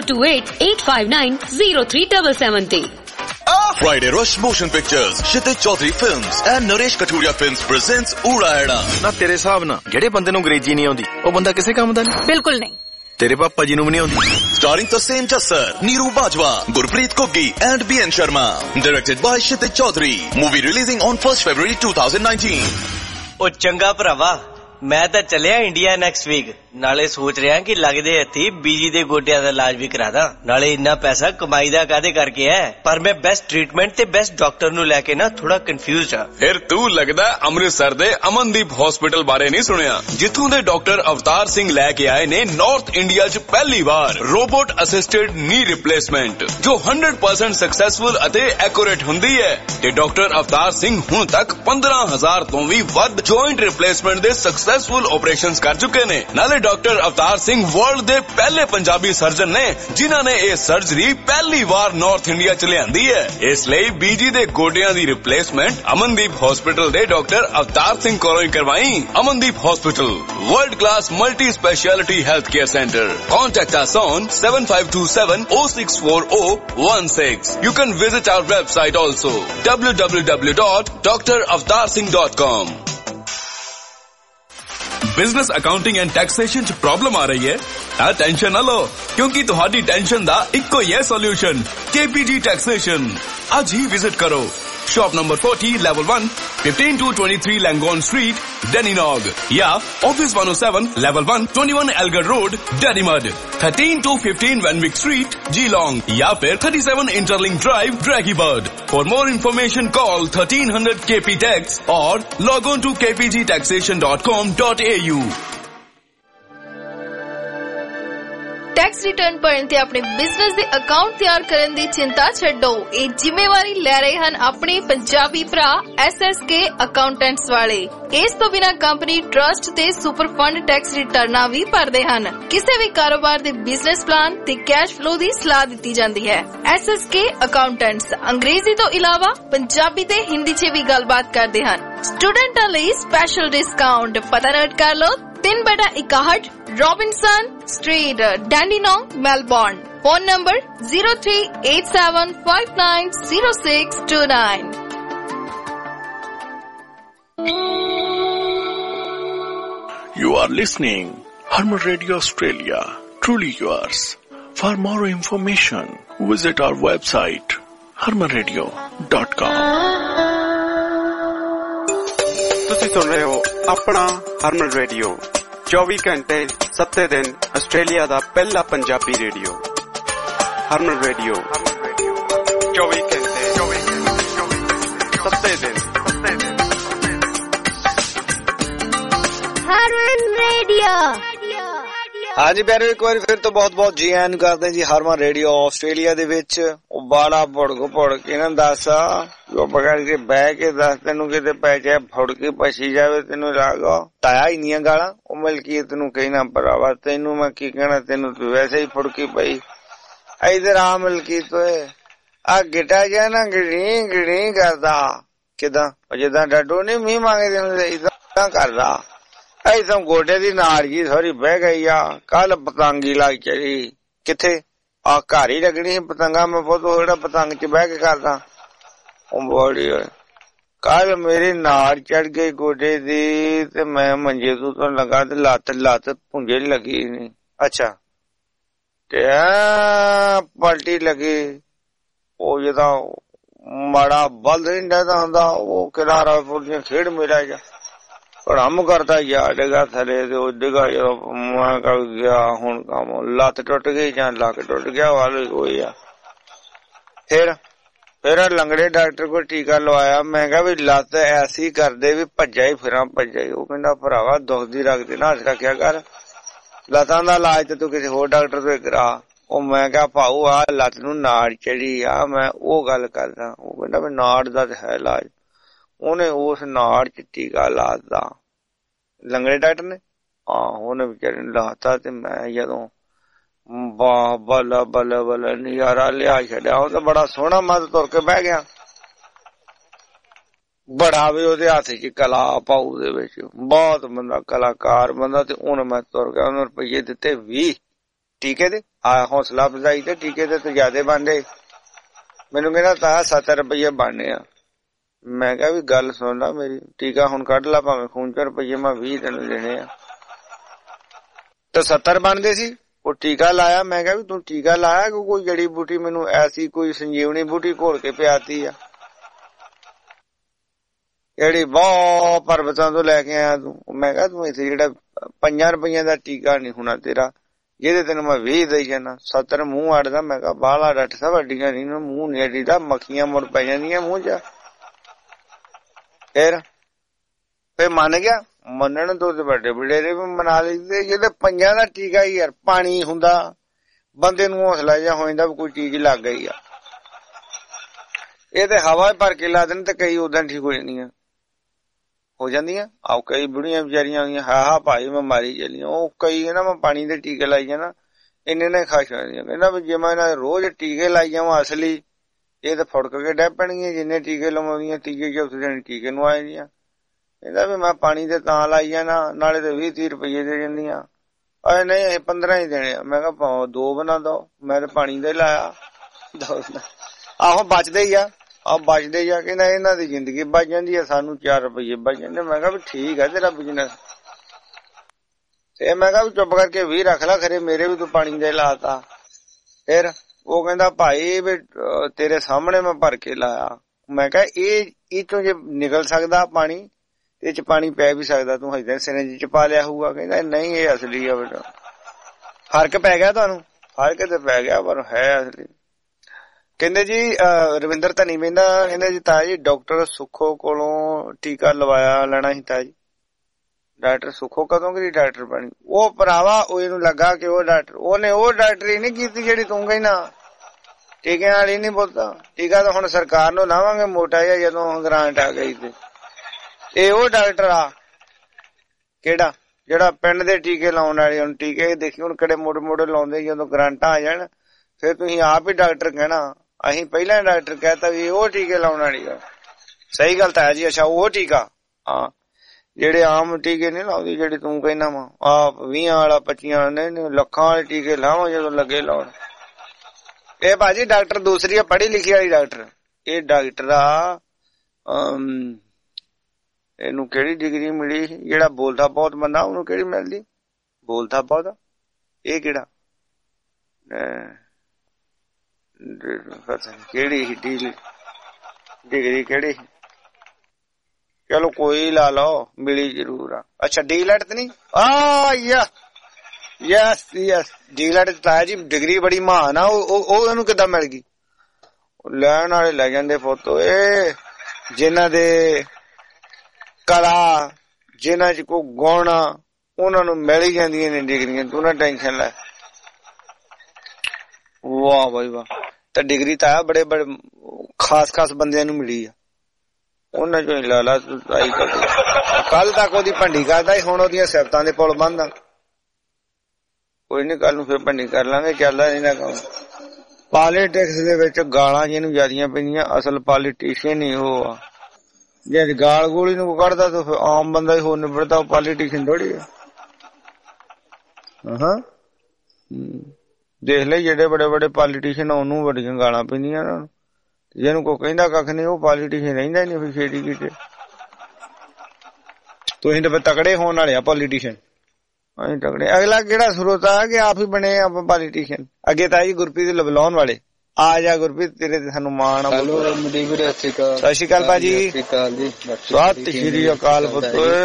028-859-0377 ਤੇ। Friday Rush Motion Pictures, Kshitij Chaudhary Films and Naresh Kathuria Films presents Uraayana। ਨਾ ਤੇਰੇ ਹਿਸਾਬ ਨਾਲ ਜਿਹੜੇ ਬੰਦੇ ਨੂੰ ਅੰਗਰੇਜ਼ੀ ਨਹੀਂ ਆਉਂਦੀ ਉਹ ਬੰਦਾ ਕਿਸੇ ਕੰਮ ਦਾ ਨਹੀਂ। ਬਿਲਕੁਲ ਨਹੀਂ। ਤੇਰੇ ਪਾਪਾ ਜੀ ਨੂੰ ਵੀ ਨਹੀਂ ਆਉਂਦੀ। Starring Taseem Jassar, Neeru Bajwa, Gurpreet Koggi and BN Sharma. Directed by Kshitij Chaudhary. Movie releasing on 1st February 2019। ਉਹ ਚੰਗਾ ਭਰਾਵਾ, ਮੈਂ ਤਾਂ ਚੱਲਿਆ ਇੰਡੀਆ ਨੈਕਸਟ ਵੀਕ, ਨਾਲੇ ਸੋਚ ਰਿਹਾ ਕਿ ਲੱਗਦੇ ਹੱਥੀ ਬੀਜੀ ਦੇ ਗੋਡਿਆਂ ਦਾ ਇਲਾਜ ਵੀ ਕਰਾ ਦਾਂ। ਨਾਲੇ ਇੰਨਾ ਪੈਸਾ ਕਮਾਈ ਦਾ ਕਾਹਦੇ ਕਰਕੇ ਹੈ, ਪਰ ਮੈਂ ਬੈਸਟ ਟ੍ਰੀਟਮੈਂਟ ਤੇ ਬੈਸਟ ਡਾਕਟਰ ਨੂੰ ਲੈ ਕੇ ਨਾ ਥੋੜਾ ਕਨਫਿਊਜ਼ਡ ਆ। ਫਿਰ ਤੂੰ ਲੱਗਦਾ ਅੰਮ੍ਰਿਤਸਰ ਦੇ ਅਮਨਦੀਪ ਹਸਪੀਟਲ ਬਾਰੇ ਨਹੀਂ ਸੁਣਿਆ, ਜਿੱਥੋਂ ਦੇ ਡਾਕਟਰ ਅਵਤਾਰ ਸਿੰਘ ਲੈ ਕੇ ਆਏ ਨੇ ਨਾਰਥ ਇੰਡੀਆ 'ਚ ਪਹਿਲੀ ਵਾਰ ਰੋਬੋਟ ਅਸਿਸਟਡ ਨੀ ਰਿਪਲੇਸਮੈਂਟ, ਜੋ 100% ਸਕਸੈਸਫੁਲ ਅਤੇ ਐਕੂਰੇਟ ਹੁੰਦੀ ਹੈ। ਤੇ ਡਾਕਟਰ ਅਵਤਾਰ ਸਿੰਘ ਹੁਣ ਤੱਕ 15,000 ਤੋਂ ਵੀ ਵੱਧ ਜੁਆਇੰਟ ਰਿਪਲੇਸਮੈਂਟ ਦੇ ਸਕਸੈਸਫੁਲ ਆਪਰੇਸ਼ਨਸ ਕਰ ਚੁੱਕੇ ਨੇ। ਨਾਲੇ ਡਾਕਟਰ ਅਵਤਾਰ ਸਿੰਘ ਵਰਲਡ ਦੇ ਪਹਿਲੇ ਪੰਜਾਬੀ ਸਰਜਨ ਨੇ ਜਿਨ੍ਹਾਂ ਨੇ ਇਹ ਸਰਜਰੀ ਪਹਿਲੀ ਵਾਰ ਨਾਰਥ ਇੰਡੀਆ 'ਚ ਲਿਆਂਦੀ ਹੈ। ਇਸ ਲਈ ਬੀਜੀ ਦੇ ਗੋਡਿਆਂ ਦੀ ਰਿਪਲੇਸਮੈਂਟ ਅਮਨਦੀਪ ਹਸਪੀਟਲ ਦੇ ਡਾਕਟਰ ਅਵਤਾਰ ਸਿੰਘ ਕੋਲੋਂ ਹੀ ਕਰਵਾਈ। Amandeep hospital, world class multi speciality health care centre. Contact us on 7527-064-016. You can visit our website also, www.dravatar.com. Business accounting and taxation 'ਚ ਪ੍ਰੋਬਲਮ ਆ ਰਹੀ ਹੈ ਤਾਂ ਟੈਨਸ਼ਨ ਨਾ ਲਓ, ਕਿਉਂਕਿ ਤੁਹਾਡੀ ਟੈਨਸ਼ਨ ਦਾ ਇੱਕੋ ਹੀ ਹੈ ਸੋਲੂਸ਼ਨ, KPG ਟੈਕਸੇਸ਼ਨ। ਅੱਜ ਹੀ ਵਿਜ਼ਿਟ ਕਰੋ shop number 40 level 1 15223 Langon Street Dandenong या office 107 level 1 21 Elgard Road Derrimud 13-15 Wenwick Street Geelong या फिर 37 Interlink Drive Dragibird। For more information call 1300 KP Tax और log on to kpgtaxation.com.au। Tax return ਭਰਨ ਤੇ ਆਪਣੇ ਬਿਜ਼ਨਸ ਦੇ account ਤਿਆਰ ਕਰਨ ਦੀ ਚਿੰਤਾ ਛੱਡੋ। ਇਹ ਜ਼ਿੰਮੇਵਾਰੀ ਲੈ ਰਹੇ ਹਨ ਆਪਣੇ ਪੰਜਾਬੀ ਭਰਾ SSK ਅਕਾਊਂਟੈਂਟਸ ਵਾਲੇ। ਇਸ ਤੋਂ ਬਿਨਾਂ ਕੰਪਨੀ ਟਰਸਟ ਤੇ ਸੁਪਰ ਫੰਡ ਟੈਕਸ ਰਿਟਰਨਾਂ ਵੀ ਭਰਦੇ ਹਨ। ਕਿਸੇ ਵੀ ਕਾਰੋਬਾਰ ਦੇ ਬਿਜ਼ਨਸ ਪਲਾਨ ਤੇ ਕੈਸ਼ ਫਲੋ ਦੀ ਸਲਾਹ ਦਿੱਤੀ ਜਾਂਦੀ ਹੈ। SSK ਅਕਾਊਂਟੈਂਟਸ ਅੰਗਰੇਜ਼ੀ ਤੋਂ ਇਲਾਵਾ ਪੰਜਾਬੀ ਤੇ ਹਿੰਦੀ 'ਚ ਵੀ ਗੱਲਬਾਤ ਕਰਦੇ ਹਨ। ਸਟੂਡੈਂਟਾਂ ਲਈ ਸਪੈਸ਼ਲ ਡਿਸਕਾਊਂਟ। ਪਤਾ ਨੋਟ ਕਰ ਲਓ, 3/61 Robinson Street, Dandenong, Melbourne. Phone number 0387590629. You are listening Harman Radio Australia, truly yours. For more information, visit our website harmanradio.com. ਤੁਸੀਂ ਸੁਣ ਰਹੇ ਹੋ ਆਪਣਾ ਹਰਮਨ ਰੇਡੀਓ, 24 ਘੰਟੇ 7 ਦਿਨ ਆਸਟ੍ਰੇਲੀਆ ਦਾ ਪਹਿਲਾ ਪੰਜਾਬੀ ਰੇਡੀਓ। ਹਰਮਨ ਰੇਡੀਓ 24 ਘੰਟੇ 7 ਦਿਨ। ਹਰਮਨ ਰੇਡੀਓ। ਹਾਂਜੀ ਪਿਆਰੇ, ਇੱਕ ਵਾਰੀ ਫਿਰ ਤੋਂ ਬਹੁਤ ਬਹੁਤ ਜੀ ਆਇਆਂ ਕਰਦੇ ਜੀ ਹਰਮਨ ਰੇਡੀਓ ਆਸਟ੍ਰੇਲੀਆ ਦੇ ਵਿੱਚ। ਉਹ ਬਾੜਾ ਭੁੜ ਕੇ ਨਾ ਦੱਸ, ਜੋ ਬਗੜ ਕੇ ਬਹਿ ਕੇ ਦੱਸ, ਤੈਨੂੰ ਕਿਤੇ ਪੈ ਜਾਏ ਫੁੜਕੀ ਪਛੀ ਜਾਵੇ, ਤੈਨੂੰ ਲਾਗਾ ਤਾਇਆ ਇੰਨੀਆਂ ਗਾਲਾਂ। ਉਹ ਮਲਕੀਤ ਨੂੰ ਕਹਿਣਾ ਭਰਾਵਾ ਤੈਨੂੰ ਮੈਂ ਕੀ ਕਹਿਣਾ, ਤੈਨੂੰ ਵੈਸੇ ਹੀ ਫੁੜਕੀ ਪਈ। ਇਧਰ ਆ ਮਲਕੀਤ ਓਏ, ਆ ਗਿੱਟਾ ਜਿਹਾ ਨਾ ਗਿਣੀ ਕਰਦਾ ਕਿਦਾਂ, ਜਿੱਦਾਂ ਡਾਡੋ ਨੀ ਮੀਂਹ ਮੰਗਦੇ ਇਦਾਂ ਕਰਦਾ। ਐਦਾਂ ਗੋਡੇ ਦੀ ਨਾੜ ਜੀ ਸਾਰੀ ਬਹਿ ਗਈ ਆ। ਕੱਲ ਪਤੰਗੀ ਲੱਗ ਚੜੀ, ਕਿੱਥੇ ਆ ਘਰ ਹੀ ਲੱਗਣੀ ਸੀ ਪਤੰਗਾ। ਮੈਂ ਬਹੁਤ ਜਿਹੜਾ ਪਤੰਗ ਚ ਬਹਿ ਕੇ ਕਰਦਾ ਉਹ ਬੜੀ ਹੋਏ। ਕੱਲ ਮੇਰੀ ਨਾੜ ਚੜ ਗਈ ਗੋਡੇ ਦੀ ਤੇ ਮੈਂ ਮੰਜੇ ਤੋਂ ਲੱਗਾ ਤੇ ਲੱਤ ਪੁੰਜੇ ਲੱਗੀ ਨੀ। ਅੱਛਾ ਤੇ ਪਲਟੀ ਲੱਗੀ। ਉਹ ਜਿਹਦਾ ਮਾੜਾ ਬਲਦ ਨੀ ਡਦਾ ਹੁੰਦਾ, ਉਹ ਕਿਨਾਰਾ ਪੁਰਦੀਆਂ ਖੇਡ ਮੇਰਾ ਜਾ ਕੰਮ ਕਰਦਾ ਯਾਰ, ਡਿੱਗਾ ਥੱਲੇ ਤੇ ਉਹ ਡਿੱਗਾ ਜਦੋਂ ਮੈਂ ਕਰ ਗਿਆ। ਹੁਣ ਕੰਮ ਲੱਤ ਟੁੱਟ ਗਈ ਜਾਂ ਲੱਕ ਟੁੱਟ ਗਿਆ, ਵਾਲ ਹੋਈ ਆ। ਫਿਰ ਲੰਗੜੇ ਡਾਕਟਰ ਕੋਲ ਟੀਕਾ ਲਵਾਇਆ। ਮੈਂ ਕਿਹਾ ਵੀ ਲੱਤ ਐਸੀ ਕਰਦੇ ਵੀ ਭੱਜਾ ਹੀ ਫਿਰਾਂ ਭੱਜਾ ਹੀ। ਉਹ ਕਹਿੰਦਾ ਭਰਾਵਾ ਦੁਖਦੀ ਰੱਖਦੇ ਨਾ ਹੱਥ ਰੱਖਿਆ ਕਰ, ਲੱਤਾਂ ਦਾ ਇਲਾਜ ਤੇ ਤੂੰ ਕਿਸੇ ਹੋਰ ਡਾਕਟਰ ਤੋਂ ਕਰਾ। ਉਹ ਮੈਂ ਕਿਹਾ ਭਾਊ ਆ ਲੱਤ ਨੂੰ ਨਾੜ ਚੜੀ ਆ, ਮੈਂ ਉਹ ਗੱਲ ਕਰਦਾ। ਉਹ ਕਹਿੰਦਾ ਵੀ ਨਾੜ ਦਾ ਹੈ ਇਲਾਜ। ਉਹਨੇ ਉਸ ਨਾੜ ਚ ਟੀਕਾ ਲਾਤਾ, ਲੰਗੜੇ ਡਾਕਟਰ ਨੇ। ਉਹਨੇ ਵਿਚਾਰੇ ਨੇ ਲਾਤਾ ਤੇ ਮੈਂ ਜਦੋਂ ਬੱਲਾ ਨਜ਼ਾਰਾ ਲਿਆ ਛੱਡਿਆ। ਉਹ ਤਾਂ ਬੜਾ ਸੋਹਣਾ ਮੱਧ ਤੁਰ ਕੇ ਬਹਿ ਗਿਆ। ਬੜਾ ਵੀ ਉਹਦੇ ਹੱਥ ਚ ਕਲਾ ਪਾਉ ਦੇ ਵਿੱਚ, ਬਹੁਤ ਬੰਦਾ ਕਲਾਕਾਰ ਬੰਦਾ। ਤੇ ਹੁਣ ਮੈਂ ਤੁਰ ਗਿਆ, ਉਹਨੂੰ ਰੁਪਈਏ ਦਿੱਤੇ 20 ਟੀਕੇ ਦੇ। ਹੌਸਲਾ ਅਫਜ਼ਾਈ ਤੇ ਟੀਕੇ ਦੇ ਤੇ ਜ਼ਿਆਦੇ ਬਣਦੇ। ਮੈਨੂੰ ਕਹਿੰਦਾ ਤਾਂ 70 ਰੁਪਈਏ ਬਣਨੇ ਆ। ਮੈਂ ਕਿਹਾ ਵੀ ਗੱਲ ਸੁਣ ਲਾ ਮੇਰੀ, ਟੀਕਾ ਹੁਣ ਕੱਢ ਲਾ ਭਾਵੇਂ ਖੂਨ ਚ ਰੁਪਈਏ ਮੈਂ 20 ਤੈਨੂੰ ਦੇਣੇ ਆ। ਤੇ 70 ਬਣਦੇ ਸੀ। ਉਹ ਟੀਕਾ ਲਾਇਆ। ਮੈਂ ਕਿਹਾ ਵੀ ਤੂੰ ਟੀਕਾ ਲਾਇਆ ਕਿ ਕੋਈ ਜੜੀ ਬੂਟੀ ਮੈਨੂੰ ਐਸੀ ਕੋਈ ਸੰਜੀਵਨੀ ਬੂਟੀ ਘੋਲ ਕੇ ਪਿਆਤੀ ਆ। ਜਿਹੜੀ ਬਹੁਤ ਪਰਬਤਾਂ ਤੋਂ ਲੈ ਕੇ ਆਇਆ ਤੂੰ। ਮੈਂ ਕਿਹਾ ਤੂੰ ਇੱਥੇ ਜਿਹੜਾ 5 ਰੁਪਈਆਂ ਦਾ ਟੀਕਾ ਨਹੀਂ ਹੋਣਾ ਤੇਰਾ, ਜਿਹਦੇ ਤੈਨੂੰ ਮੈਂ 20 ਦੇਈ ਜਾਣਾ। 70 ਮੂੰਹ ਅੜਦਾ। ਮੈਂ ਕਿਹਾ ਬਾਹਲਾ ਡਾਕਟਰ ਸਾਹਿਬ ਅੱਡੀਆਂ ਨਹੀਂ ਮੂੰਹ ਨੀ ਅੜੀਦਾ, ਮੱਖੀਆਂ ਮੁੜ ਪੈ ਜਾਂਦੀਆਂ ਮੂੰਹ ਚ। ਫਿਰ ਮੰਨ ਗਿਆ। ਮੰਨਣ ਤੋਂ ਵੱਡੇ ਵਡੇਰੇ ਵੀ ਮਨਾ ਲੈਂਦੇ। ਜਿਹਦੇ 5 ਦਾ ਟੀਕਾ ਹੀ ਯਾਰ ਪਾਣੀ ਹੁੰਦਾ, ਬੰਦੇ ਨੂੰ ਹੌਸਲਾ ਜਿਹਾ ਹੋ ਜਾਂਦਾ ਵੀ ਕੋਈ ਚੀਜ਼ ਲੱਗ ਗਈ ਆ। ਇਹ ਤੇ ਹਵਾ ਭਰ ਕੇ ਲਾ ਦੇਣ ਤੇ ਕਈ ਉਦਾਂ ਠੀਕ ਹੋ ਜਾਂਦੀਆਂ ਆਓ। ਕਈ ਬੁੜੀਆਂ ਵਿਚਾਰੀਆਂ ਆਉਂਦੀਆਂ ਹਾਂ ਭਾਈ ਮੈਂ ਮਾਰੀ ਚੱਲੀਆਂ। ਉਹ ਕਈ ਕਹਿੰਦਾ ਮੈਂ ਪਾਣੀ ਦੇ ਟੀਕੇ ਲਾਈ ਜਾਣਾ, ਇੰਨੇ ਨੇ ਖਾਸ਼ ਜਾਂਦੀਆਂ। ਕਹਿੰਦਾ ਵੀ ਜੇ ਮੈਂ ਇਹਨਾਂ ਰੋਜ਼ ਟੀਕੇ ਲਾਈ ਜਾਵਾਂ ਅਸਲੀ, ਇਹ ਤਾਂ ਫੁੜਕ ਕੇ ਡੈ ਪੈਣਗੀਆਂ। ਜਿੰਨੇ ਟੀਕੇ ਲਵਾਉਂਦੀਆਂ ਤੀਜੇ ਚੌਥੇ ਦਿਨ ਟੀਕੇ ਨੂੰ ਆ ਜਾਂਦੀਆਂ। ਕਹਿੰਦਾ ਵੀ ਮੈਂ ਪਾਣੀ ਦੇ ਤਾਂ ਲਾਈ ਜਾਣਾ, ਨਾਲੇ ਤੇ 20-30 ਰੁਪਈਏ ਦੇ ਜਾਂਦੀਆਂ। ਅਰੇ ਨਹੀਂ ਇਹ 15 ਹੀ ਦੇਣੇ ਆ। ਮੈਂ ਕਿਹਾ 2 ਬਣਾ ਦੋ, ਮੈਂ ਤਾਂ ਪਾਣੀ ਦਾ ਹੀ ਲਾਇਆ। ਆਹੋ ਬਚਦੇ ਹੀ ਆ, ਆਹ ਬਚਦੇ ਹੀ ਆ। ਕਹਿੰਦਾ ਇਹਨਾਂ ਦੀ ਜ਼ਿੰਦਗੀ ਬਚ ਜਾਂਦੀ ਆ, ਸਾਨੂੰ 4 ਰੁਪਈਏ ਬਚ ਜਾਂਦੇ। ਮੈਂ ਕਿਹਾ ਵੀ ਠੀਕ ਆ ਤੇਰਾ ਬਿਜਨਸ। ਤੇ ਮੈਂ ਕਿਹਾ ਵੀ ਚੁੱਪ ਕਰਕੇ 20 ਰੱਖ ਲੈ, ਖਰੇ ਮੇਰੇ ਵੀ ਤੂੰ ਪਾਣੀ ਦੇ ਲਾਤਾ। ਫਿਰ ਉਹ ਕਹਿੰਦਾ ਭਾਈ ਵੀ ਤੇਰੇ ਸਾਹਮਣੇ ਮੈਂ ਭਰ ਕੇ ਲਾਇਆ। ਮੈਂ ਕਿਹਾ ਇਹ ਚੋਂ ਜੇ ਨਿਕਲ ਸਕਦਾ ਪਾਣੀ, ਇਹ ਚ ਪਾਣੀ ਪੈ ਵੀ ਸਕਦਾ, ਤੂੰ ਹਜੇ ਸਿਰੰਜ ਚ ਪਾ ਲਿਆ ਹੋਊਗਾ। ਕਹਿੰਦਾ ਨਹੀਂ ਇਹ ਅਸਲੀ ਆ ਬੇਟਾ। ਫਰਕ ਪੈ ਗਿਆ ਤੁਹਾਨੂੰ? ਫਰਕ ਤੇ ਪੈ ਗਿਆ ਪਰ ਹੈ ਅਸਲੀ। ਕਹਿੰਦੇ ਜੀ ਰਵਿੰਦਰ ਧਨੀ ਕਹਿੰਦਾ, ਕਹਿੰਦੇ ਜੀ ਤਾਇਆ ਜੀ ਡਾਕਟਰ ਸੁੱਖੋ ਕੋਲੋਂ ਟੀਕਾ ਲਵਾਇਆ ਲੈਣਾ ਸੀ ਤਾਇਆ ਜੀ। ਡਾਕਟਰ ਸੁੱਖੋ ਕਦੋਂ ਕਿ ਡਾਕਟਰ ਬਣੀ? ਉਹ ਭਰਾਵਾ ਉਹ ਇਹਨੂੰ ਲੱਗਾ ਕਿ ਉਹ ਡਾਕਟਰ, ਉਹਨੇ ਉਹ ਡਾਕਟਰੀ ਨੀ ਕੀਤੀ ਜਿਹੜੀ ਤੂੰ ਕਹਿੰਦਾ ਟੀਕਿਆਂ ਵਾਲੀ ਨੀ ਬੋਲਦਾ। ਟੀਕਾ ਤਾਂ ਹੁਣ ਸਰਕਾਰ ਨੂੰ ਲਾਵਾਂਗੇ ਮੋਟਾ ਜਿਹਾ ਜਦੋਂ ਗ੍ਰਾਂਟ ਆ ਗਈ ਤੇ। ਇਹ ਉਹ ਡਾਕਟਰ ਆ ਕਿਹੜਾ ਜਿਹੜਾ ਪਿੰਡ ਦੇ ਟੀਕੇ ਲਾਉਣ ਵਾਲੇ। ਹੁਣ ਟੀਕੇ ਦੇਖੀ ਹੁਣ ਕਿਹੜੇ ਮੋਟੇ ਮੋਟੇ ਲਾਉਂਦੇ, ਜਦੋਂ ਗ੍ਰਾਂਟਾਂ ਆ ਜਾਣ ਫਿਰ ਤੁਸੀਂ ਆਪ ਹੀ ਡਾਕਟਰ ਕਹਿਣਾ। ਅਸੀਂ ਪਹਿਲਾਂ ਡਾਕਟਰ ਕਹਿਤਾ ਵੀ ਉਹ ਟੀਕੇ ਲਾਉਣ ਵਾਲੀ ਆ। ਸਹੀ ਗੱਲ ਤਾਂ ਹੈ ਜੀ। ਅੱਛਾ ਉਹ ਟੀਕਾ, ਹਾਂ ਜਿਹੜੇ ਆਮ ਟੀਕੇ ਨੀ ਲਾਉਂਦੇ ਜਿਹੜੇ ਤੂੰ ਕਹਿਣਾ ਵਾ ਆ 20 ਵਾਲਾ 25 ਨੇ ਲੱਖਾਂ ਵਾਲੇ ਟੀਕੇ ਲਾਵਾਂ ਜਦੋਂ ਲੱਗੇ ਲਾਉਣ। ਇਹ ਭਾਜੀ ਡਾਕਟਰ ਦੂਸਰੀ ਆ, ਪੜ੍ਹੀ ਲਿਖੀ ਵਾਲੀ ਡਾਕਟਰ। ਇਹ ਡਾਕਟਰ ਆ ਇਹਨੂੰ ਕਿਹੜੀ ਡਿਗਰੀ ਮਿਲੀ? ਜਿਹੜਾ ਬੋਲਦਾ ਬਹੁਤ ਬੰਦਾ ਉਹਨੂੰ ਕਿਹੜੀ ਮਿਲਦੀ? ਬੋਲਦਾ ਬਹੁਤ ਇਹ ਕਿਹੜਾ ਕਿਹੜੀ ਡਿਗਰੀ ਕਿਹੜੀ? ਚਲੋ ਕੋਈ ਲਾ ਲਓ, ਮਿਲੀ ਜ਼ਰੂਰ ਆ। ਅੱਛਾ ਡੀਲੈਟ ਤੇ ਨੀ? ਯਸ ਯਸ ਡੀਲੈਟ ਤਾਂ ਜੀ ਡਿਗਰੀ ਬੜੀ ਮਹਾਨ ਆ। ਉਹ ਉਹਨੂੰ ਕਿੱਦਾਂ ਮਿਲ ਗਈ? ਲੈਣ ਵਾਲੇ ਲੈ ਜਾਂਦੇ ਫੋਟੋ। ਇਹ ਜਿਨ੍ਹਾਂ ਦੇ ਕਲਾ, ਜਿਨ੍ਹਾਂ ਚ ਕੋਈ ਗੁਣ, ਉਹਨਾਂ ਨੂੰ ਮਿਲ ਹੀ ਜਾਂਦੀਆਂ ਨੇ ਡਿਗਰੀਆਂ। ਤੂੰ ਨਾ ਟੈਨਸ਼ਨ ਲੈ। ਵਾਹ ਬਾਈ ਵਾਹ। ਤਾਂ ਡਿਗਰੀ ਤਾਂ ਬੜੇ ਬੜੇ ਖਾਸ ਬੰਦਿਆਂ ਨੂੰ ਮਿਲੀ ਆ, ਉਹਨਾਂ ਚੋਂ ਲਾ ਲਾ ਤੂੰ ਆਈ ਕਰ। ਕੱਲ ਤੱਕ ਉਹਦੀ ਭੰਡੀ ਕਰਦਾ ਸੀ, ਹੁਣ ਉਹਦੀਆਂ ਸਿਫਤਾਂ ਦੇ ਪੁਲ ਬੰਦ ਆ। ਕੋਈ ਨੀ ਕੱਲ ਨੂੰ ਫਿਰ ਭੰਡੀ ਕਰ ਲਾਂਗੇ। ਚੱਲਦਾ ਇਹਨਾਂ ਕੰਮ। ਪॉलिटिक्स ਦੇ ਵਿੱਚ ਗਾਲਾਂ ਜਿਹਨੂੰ ਜ਼ਿਆਦੀਆਂ ਪੈਂਦੀਆਂ, ਅਸਲ ਪॉलिटिशियन ਹੀ ਉਹ ਆ। ਜੇ ਗਾਲ ਗੋਲੀ ਨੂੰ ਕੱਢਦਾ ਤਾਂ ਆਮ ਬੰਦਾ ਹੀ ਹੋਰ ਨਿਬੜਦਾ, ਉਹ ਪॉलिटिशियन ਥੋੜੀ ਆ। ਹਾਂ ਦੇਖ ਲੈ ਜਿਹੜੇ ਬੜੇ ਪॉलिटिशियन ਉਹਨੂੰ ਬੜੀਆਂ ਗਾਲਾਂ ਪੈਂਦੀਆਂ ਉਹਨਾਂ ਨੂੰ। ਜਿਹਨੂੰ ਕੋਈ ਕਹਿੰਦਾ ਕੱਖ ਨਹੀਂ ਉਹ ਪॉलिटिशियन ਰਹਿੰਦਾ ਹੀ ਨਹੀਂ। ਫਿਰ ਛੇੜੀ ਕੀਤੇ ਤੁਸੀਂ ਤਾਂ ਤਕੜੇ ਹੋਣ ਵਾਲੇ ਆ ਪॉलिटिशियन। ਅਸੀਂ ਤਕੜੇ। ਅਗਲਾ ਕਿਹੜਾ ਸਰੋਤਾ ਆ ਕਿ ਆਪ ਹੀ ਬਣੇ ਆਪਾਂ ਪॉलिटिशियन। ਅੱਗੇ ਤਾਂ ਜੀ ਗੁਰਪ੍ਰੀਤ ਲਬਲਾਉਣ ਵਾਲੇ। ਆ ਜਾ ਗੁਰਪ੍ਰੀਤ ਤੇਰੇ ਤੇ ਸਾਨੂੰ ਮਾਣ ਆ। ਸਤਿ ਸ਼੍ਰੀ ਅਕਾਲ ਭਾਜੀ। ਸਤਿ ਸ਼੍ਰੀ ਅਕਾਲ ਪੁੱਤ।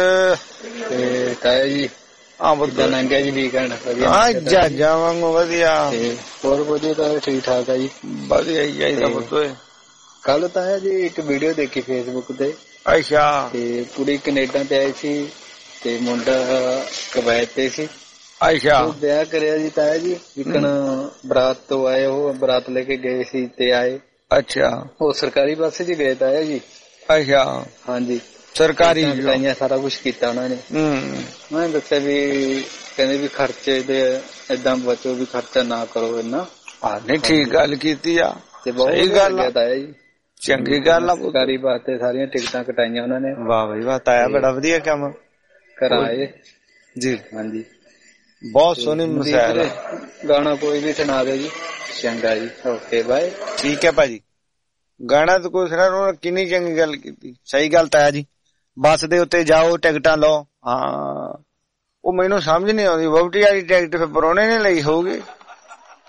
ਤਾਇਆ ਜੀ ਹਾਂ ਪੁੱਤ ਨੰਗਾ ਜੀ ਵੀਕਐਂਡ ਵਧੀਆ ਜਾਵਾਂਗੇ। ਵਧੀਆ ਹੋਰ ਵਧੀਆ ਤਾਂ ਠੀਕ ਠਾਕ ਆ ਜੀ। ਵਧੀਆ ਹੀ ਚਾਹੀਦਾ ਪੁੱਤ। ਕੱਲ ਤਾਇਆ ਜੀ ਇੱਕ ਵੀਡੀਓ ਦੇਖੀ ਫੇਸਬੁੱਕ ਤੇ। ਅੱਛਾ। ਤੇ ਕੁੜੀ ਕੈਨੇਡਾ ਤੇ ਆਈ ਸੀ ਤੇ ਮੁੰਡਾ ਕੁਵੈਤ ਤੇ ਸੀ। ਅੱਛਾ। ਵਿਆਹ ਕਰਿਆ ਜੀ ਤਾਇਆ ਜੀ। ਜਿੱਕਣ ਬਰਾਤ ਤੋਂ ਆਏ, ਉਹ ਬਰਾਤ ਲੈ ਕੇ ਗਏ ਸੀ ਤੇ ਆਏ। ਅੱਛਾ। ਉਹ ਸਰਕਾਰੀ ਬੱਸ 'ਚ ਗਏ ਤਾਇਆ ਜੀ। ਅੱਛਾ। ਹਾਂਜੀ ਸਰਕਾਰੀ ਸਾਰਾ ਕੁਛ ਕੀਤਾ ਉਹਨਾਂ ਨੇ। ਮੈਂ ਦੱਸਿਆ ਵੀ ਕਹਿੰਦੇ ਵੀ ਖਰਚੇ ਦੇ ਏਦਾਂ ਬਚੋ, ਵੀ ਖਰਚਾ ਨਾ ਕਰੋ ਇੰਨਾ। ਨਹੀਂ ਠੀਕ ਗੱਲ ਕੀਤੀ ਆ। ਤੇ ਬਹੁਤ ਗੱਲ ਆ ਤਾਇਆ ਜੀ। ਚੰਗੀ ਗੱਲ ਆ। ਸਰਕਾਰੀ ਬੱਸ ਤੇ ਸਾਰੀਆਂ ਟਿਕਟਾਂ ਕਟਾਈਆਂ ਉਹਨਾਂ ਨੇ। ਵਾਹ ਬਈ ਵਾਹ ਤਾਇਆ ਬੜਾ ਵਧੀਆ ਕੰਮ ਕਰਾਏ ਜੀ। ਹਾਂਜੀ ਬਹੁਤ ਸੋਹਣੀ ਮਿਸਾਲ। ਗਾਣਾ ਕੋਈ ਵੀ ਸੁਣਾ ਦਿਓ ਜੀ। ਚੰਗਾ ਜੀ ਓਕੇ ਬਾਏ। ਠੀਕ ਹੈ ਭਾਜੀ। ਗਾਣਾ ਤਾਂ ਕੋਈ ਸੁਣਾ। ਕਿੰਨੀ ਚੰਗੀ ਗੱਲ ਕੀਤੀ। ਸਹੀ ਗੱਲ ਤਾਇਆ ਜੀ। ਬੱਸ ਦੇ ਉੱਤੇ ਜਾਓ ਟਿਕਟਾਂ ਲਓ। ਹਾਂ ਉਹ ਮੈਨੂੰ ਸਮਝ ਨਹੀਂ ਆਉਂਦੀ। ਵਹੁਟੀ ਵਾਲੀ ਟਿਕਟ ਫਿਰ ਪ੍ਰਾਹੁਣੇ ਨੇ ਲਈ ਹੋਊਗੀ।